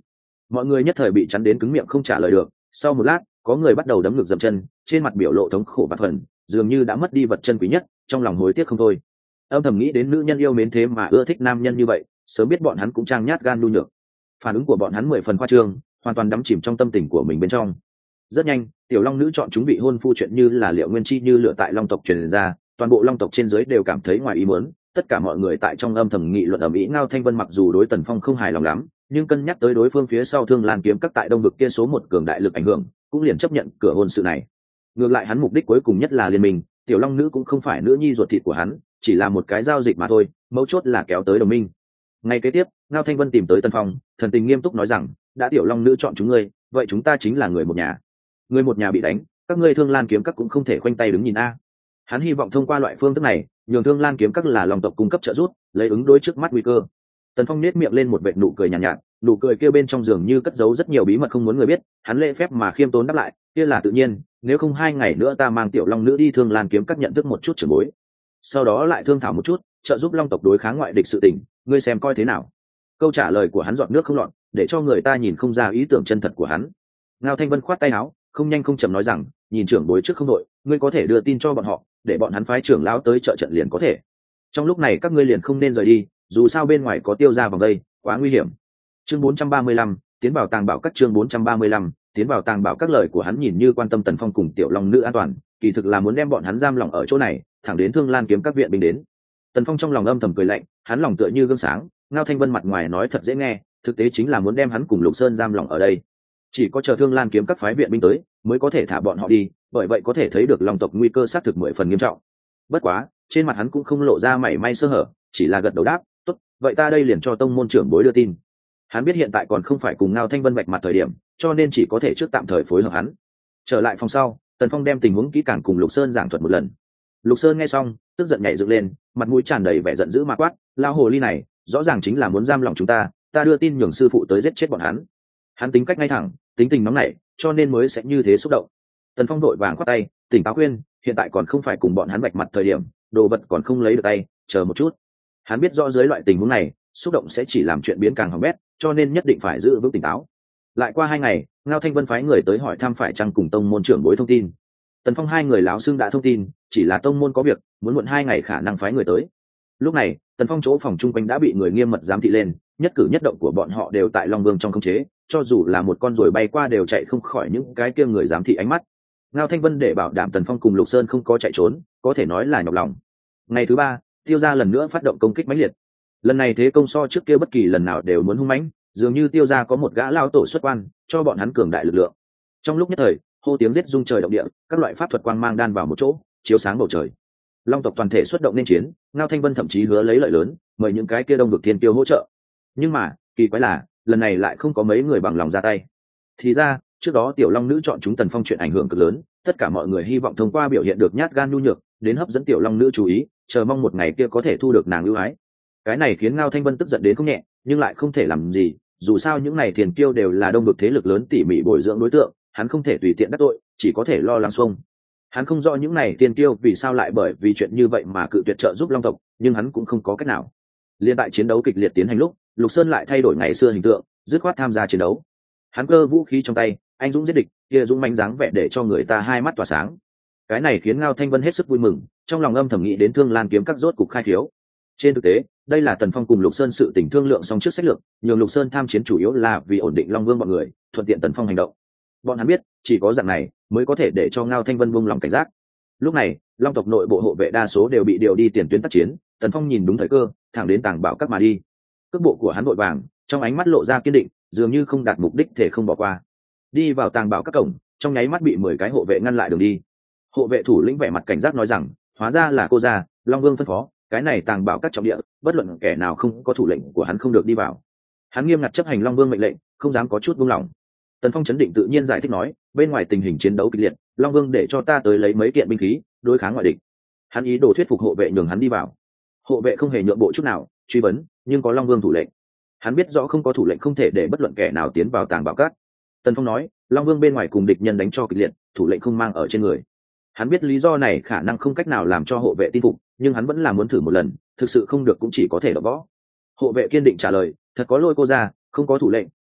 mọi người nhất thời bị chắn đến cứng miệng không trả lời được. Sau một lát, có người bắt đầu đấm ngực dậm chân, trên mặt biểu lộ thống khổ và phần, dường như đã mất đi vật chân quý nhất, trong lòng hối tiếc không thôi. Âm thầm nghĩ đến nữ nhân yêu mến thế mà ưa thích nam nhân như vậy, sớm biết bọn hắn cũng trang nhát gan nhu nhược. Phản ứng của bọn hắn 10 phần khoa trương, hoàn toàn đắm chìm trong tâm tình của mình bên trong. Rất nhanh, tiểu long nữ chọn chúng vị hôn phu chuyện như là liệu nguyên chi như lửa tại long tộc truyền ra, toàn bộ long tộc trên dưới đều cảm thấy ngoài ý muốn. Tất cả mọi người tại trong âm thầm nghị luận ầm ĩ. Ngao Thanh Vân mặc dù đối Tần Phong không hài lòng lắm, nhưng cân nhắc tới đối phương phía sau Thương Lan kiếm các tại đông vực kia số một cường đại lực ảnh hưởng, cũng liền chấp nhận cửa hôn sự này. Ngược lại hắn mục đích cuối cùng nhất là liên minh, tiểu long nữ cũng không phải nữ nhi ruột thịt của hắn, chỉ là một cái giao dịch mà thôi, mấu chốt là kéo tới đồng minh. Ngay kế tiếp, Ngao Thanh Vân tìm tới Tần Phong, thần tình nghiêm túc nói rằng, đã tiểu long nữ chọn chúng ngươi, vậy chúng ta chính là người một nhà. Người một nhà bị đánh, các ngươi Thương Lan kiếm các cũng không thể khoanh tay đứng nhìn a. Hắn hy vọng thông qua loại phương thức này, nhường Thương Lan kiếm các là long tộc cung cấp trợ giúp, lấy ứng đối trước mắt nguy cơ. Tần Phong nét miệng lên một vệt nụ cười nhàn nhạt, nụ cười kia bên trong giường như cất giấu rất nhiều bí mật không muốn người biết. Hắn lễ phép mà khiêm tốn đáp lại, kia là tự nhiên, nếu không 2 ngày nữa ta mang tiểu long nữ đi Thương Lan kiếm các nhận thức một chút trưởng bối, sau đó lại thương thảo một chút, trợ giúp long tộc đối kháng ngoại địch sự tình, ngươi xem coi thế nào. Câu trả lời của hắn giọt nước không lọt, để cho người ta nhìn không ra ý tưởng chân thật của hắn. Ngao Thanh Vân khoát tay áo, không nhanh không chậm nói rằng, nhìn trưởng bối trước không đội, ngươi có thể đưa tin cho bọn họ, để bọn hắn phái trưởng lão tới trợ trận liền có thể. Trong lúc này các ngươi liền không nên rời đi, dù sao bên ngoài có Tiêu gia vòng đây, quá nguy hiểm. Chương 435, tiến vào tàng bảo các. Chương 435, tiến vào tàng bảo các. Lời của hắn nhìn như quan tâm Tần Phong cùng tiểu long nữ an toàn, kỳ thực là muốn đem bọn hắn giam lỏng ở chỗ này, thẳng đến Thương Lan kiếm các viện binh đến. Tần Phong trong lòng âm thầm cười lạnh, hắn lòng tựa như gương sáng, Ngao Thanh Vân mặt ngoài nói thật dễ nghe, thực tế chính là muốn đem hắn cùng Lục Sơn giam lỏng ở đây. Chỉ có chờ Thương Lan kiếm các phái viện binh tới, mới có thể thả bọn họ đi, bởi vậy có thể thấy được long tộc nguy cơ xác thực 10 phần nghiêm trọng. Bất quá, trên mặt hắn cũng không lộ ra mảy may sơ hở, chỉ là gật đầu đáp, tốt, vậy ta đây liền cho tông môn trưởng bối đưa tin. Hắn biết hiện tại còn không phải cùng Ngao Thanh Vân vạch mặt thời điểm, cho nên chỉ có thể trước tạm thời phối hợp hắn. Trở lại phòng sau, Tần Phong đem tình huống kỹ càng cùng Lục Sơn giảng thuật một lần. Lục Sơn nghe xong, tức giận nhảy dựng lên, mặt mũi tràn đầy vẻ giận dữ mà quát, lao hồ ly này, rõ ràng chính là muốn giam lòng chúng ta đưa tin nhường sư phụ tới giết chết bọn hắn. Hắn tính cách ngay thẳng, tính tình nóng nảy, cho nên mới sẽ như thế xúc động. Tần Phong vội vàng khoát tay, tỉnh táo khuyên, hiện tại còn không phải cùng bọn hắn vạch mặt thời điểm, đồ vật còn không lấy được tay, chờ một chút. Hắn biết rõ dưới loại tình huống này, xúc động sẽ chỉ làm chuyện biến càng hỏng bét, cho nên nhất định phải giữ vững tỉnh táo. Lại qua 2 ngày, Ngao Thanh Vân phái người tới hỏi thăm phải chăng cùng tông môn trưởng bối thông tin. Tần Phong 2 người láo xưng đã thông tin, chỉ là tông môn có việc, muốn muộn 2 ngày khả năng phái người tới. Lúc này, Tần Phong chỗ phòng chung quanh đã bị người nghiêm mật giám thị lên, nhất cử nhất động của bọn họ đều tại Long Vương trong khống chế, cho dù là một con ruồi bay qua đều chạy không khỏi những cái kia người giám thị ánh mắt. Ngao Thanh Vân để bảo đảm Tần Phong cùng Lục Sơn không có chạy trốn, có thể nói là nhọc lòng. Ngày thứ 3, Tiêu gia lần nữa phát động công kích mãnh liệt. Lần này thế công so trước kia bất kỳ lần nào đều muốn hung mãnh, dường như Tiêu gia có một gã lao tổ xuất quan, cho bọn hắn cường đại lực lượng. Trong lúc nhất thời, hô tiếng giết rung trời động địa, các loại pháp thuật quang mang đan vào một chỗ, chiếu sáng bầu trời. Long tộc toàn thể xuất động nên chiến, Ngao Thanh Vân thậm chí hứa lấy lợi lớn, mời những cái kia đông vực thiên tiêu hỗ trợ. Nhưng mà, kỳ quái là, lần này lại không có mấy người bằng lòng ra tay. Thì ra, trước đó tiểu long nữ chọn chúng Tần Phong chuyện ảnh hưởng cực lớn, tất cả mọi người hy vọng thông qua biểu hiện được nhát gan nhu nhược, đến hấp dẫn tiểu long nữ chú ý, chờ mong một ngày kia có thể thu được nàng ưu ái. Cái này khiến Ngao Thanh Vân tức giận đến không nhẹ, nhưng lại không thể làm gì, dù sao những này thiên kiêu đều là đông vực thế lực lớn tỉ mỉ bồi dưỡng đối tượng, hắn không thể tùy tiện đắc tội, chỉ có thể lo lắng xuông. Hắn không rõ những này thiên kiêu vì sao lại bởi vì chuyện như vậy mà cự tuyệt trợ giúp long tộc, nhưng hắn cũng không có cách nào. Liên tại chiến đấu kịch liệt tiến hành lúc, Lục Sơn lại thay đổi ngày xưa hình tượng, dứt khoát tham gia chiến đấu. Hắn cơ vũ khí trong tay, anh dũng giết địch, kia dũng mãnh dáng vẻ để cho người ta hai mắt tỏa sáng. Cái này khiến Ngao Thanh Vân hết sức vui mừng, trong lòng âm thầm nghĩ đến Thương Lan kiếm các rốt cục khai thiếu. Trên thực tế, đây là Tần Phong cùng Lục Sơn sự tình thương lượng xong trước sách lược, nhường Lục Sơn tham chiến chủ yếu là vì ổn định Long Vương bọn người, thuận tiện Tần Phong hành động. Bọn hắn biết, chỉ có dạng này mới có thể để cho Ngao Thanh Vân buông lòng cảnh giác. Lúc này, Long tộc nội bộ hộ vệ đa số đều bị điều đi tiền tuyến tác chiến, Tần Phong nhìn đúng thời cơ, thẳng đến tàng bảo các mà đi. Cước bộ của hắn vội vàng, trong ánh mắt lộ ra kiên định, dường như không đạt mục đích thể không bỏ qua. Đi vào tàng bảo các cổng, trong nháy mắt bị 10 cái hộ vệ ngăn lại đường đi. Hộ vệ thủ lĩnh vẻ mặt cảnh giác nói rằng, hóa ra là cô gia, Long Vương phân phó, cái này tàng bảo các trọng địa, bất luận kẻ nào không có thủ lệnh của hắn không được đi vào. Hắn nghiêm ngặt chấp hành Long Vương mệnh lệnh, không dám có chút buông lỏng. Tần Phong chấn định tự nhiên giải thích nói, bên ngoài tình hình chiến đấu kịch liệt, Long Vương để cho ta tới lấy mấy kiện binh khí, đối kháng ngoại địch. Hắn ý đồ thuyết phục hộ vệ nhường hắn đi vào. Hộ vệ không hề nhượng bộ chút nào, truy vấn, nhưng có Long Vương thủ lệnh. Hắn biết rõ không có thủ lệnh không thể để bất luận kẻ nào tiến vào tàng bảo các. Tần Phong nói, Long Vương bên ngoài cùng địch nhân đánh cho kịch liệt, thủ lệnh không mang ở trên người. Hắn biết lý do này khả năng không cách nào làm cho hộ vệ tin phục, nhưng hắn vẫn là muốn thử một lần, thực sự không được cũng chỉ có thể đọ võ. Hộ vệ kiên định trả lời, thật có lỗi cô gia, không có thủ lệnh,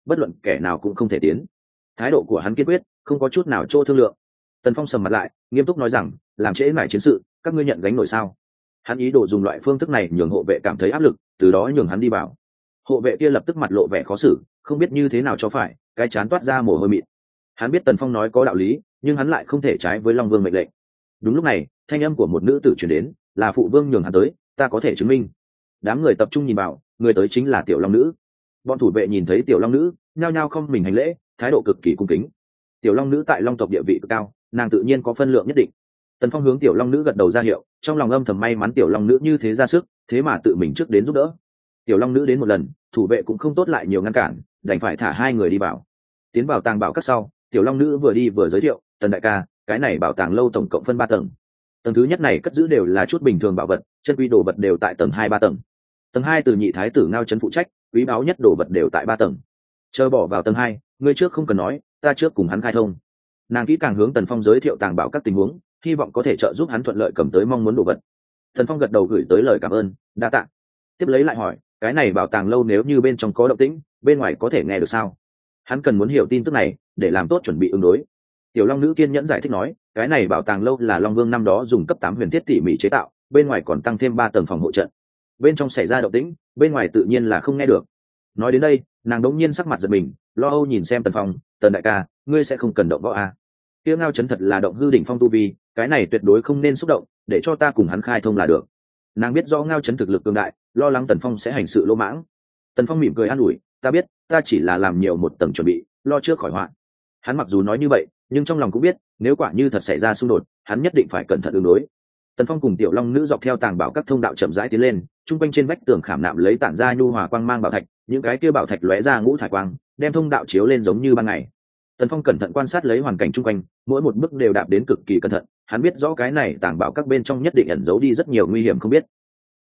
bất luận kẻ nào cũng không thể tiến. Thái độ của hắn kiên quyết, không có chút nào chỗ thương lượng. Tần Phong sầm mặt lại, nghiêm túc nói rằng, làm trễ mãi chiến sự, các ngươi nhận gánh nổi sao? Hắn ý đồ dùng loại phương thức này nhường hộ vệ cảm thấy áp lực, từ đó nhường hắn đi vào. Hộ vệ kia lập tức mặt lộ vẻ khó xử, không biết như thế nào cho phải, cái chán toát ra mồ hôi mịn. Hắn biết Tần Phong nói có đạo lý, nhưng hắn lại không thể trái với Long Vương mệnh lệnh. Đúng lúc này, thanh âm của một nữ tử truyền đến, là phụ vương nhường hắn tới, ta có thể chứng minh. Đám người tập trung nhìn vào, người tới chính là Tiểu Long Nữ. Bọn thủ vệ nhìn thấy Tiểu Long Nữ, nhao nhao không mình hành lễ, thái độ cực kỳ cung kính. Tiểu Long Nữ tại Long tộc địa vị cực cao, nàng tự nhiên có phân lượng nhất định. Tần Phong hướng Tiểu Long Nữ gật đầu ra hiệu, trong lòng âm thầm may mắn Tiểu Long Nữ như thế ra sức, thế mà tự mình trước đến giúp đỡ. Tiểu Long Nữ đến một lần, thủ vệ cũng không tốt lại nhiều ngăn cản, đành phải thả hai người đi vào. Tiến vào tàng bảo các sau, Tiểu Long Nữ vừa đi vừa giới thiệu, Tần đại ca, cái này bảo tàng lâu tổng cộng phân 3 tầng. Tầng thứ nhất này cất giữ đều là chút bình thường bảo vật, chân quý đồ vật đều tại tầng 2, 3 tầng. Tầng 2 từ nhị thái tử Ngao Trấn phụ trách, quý báu nhất đồ vật đều tại 3 tầng. Chờ bỏ vào tầng 2, ngươi trước không cần nói, ta trước cùng hắn khai thông. Nàng kỹ càng hướng Tần Phong giới thiệu tàng bảo các tình huống, hy vọng có thể trợ giúp hắn thuận lợi cầm tới mong muốn đồ vật. Tần Phong gật đầu gửi tới lời cảm ơn, đa tạ. Tiếp lấy lại hỏi, cái này bảo tàng lâu nếu như bên trong có động tĩnh, bên ngoài có thể nghe được sao? Hắn cần muốn hiểu tin tức này để làm tốt chuẩn bị ứng đối. Tiểu Long Nữ kiên nhẫn giải thích nói, cái này bảo tàng lâu là Long Vương năm đó dùng cấp 8 huyền thiết tỉ mỉ chế tạo, bên ngoài còn tăng thêm 3 tầng phòng hộ trận. Bên trong xảy ra động tĩnh, bên ngoài tự nhiên là không nghe được. Nói đến đây, nàng đống nhiên sắc mặt giật mình, lo âu nhìn xem Tần Phong, Tần đại ca, ngươi sẽ không cần động võ à? Kia Ngao Trấn thật là động hư đỉnh phong tu vi, cái này tuyệt đối không nên xúc động, để cho ta cùng hắn khai thông là được. Nàng biết rõ Ngao Trấn thực lực cường đại, lo lắng Tần Phong sẽ hành sự lỗ mãng. Tần Phong mỉm cười an ủi, ta biết, ta chỉ là làm nhiều một tầng chuẩn bị, lo trước khỏi họa. Hắn mặc dù nói như vậy, nhưng trong lòng cũng biết, nếu quả như thật xảy ra xung đột, hắn nhất định phải cẩn thận ứng đối. Tần Phong cùng Tiểu Long Nữ dọc theo tàng bảo các thông đạo chậm rãi tiến lên, trung quanh trên vách tường khảm nạm lấy tản ra nhu hòa quang mang bảo thạch, những cái kia bảo thạch lóe ra ngũ thải quang, đem thông đạo chiếu lên giống như ban ngày. Tần Phong cẩn thận quan sát lấy hoàn cảnh chung quanh, mỗi một bước đều đạp đến cực kỳ cẩn thận, hắn biết rõ cái này tàng bảo các bên trong nhất định ẩn giấu đi rất nhiều nguy hiểm không biết.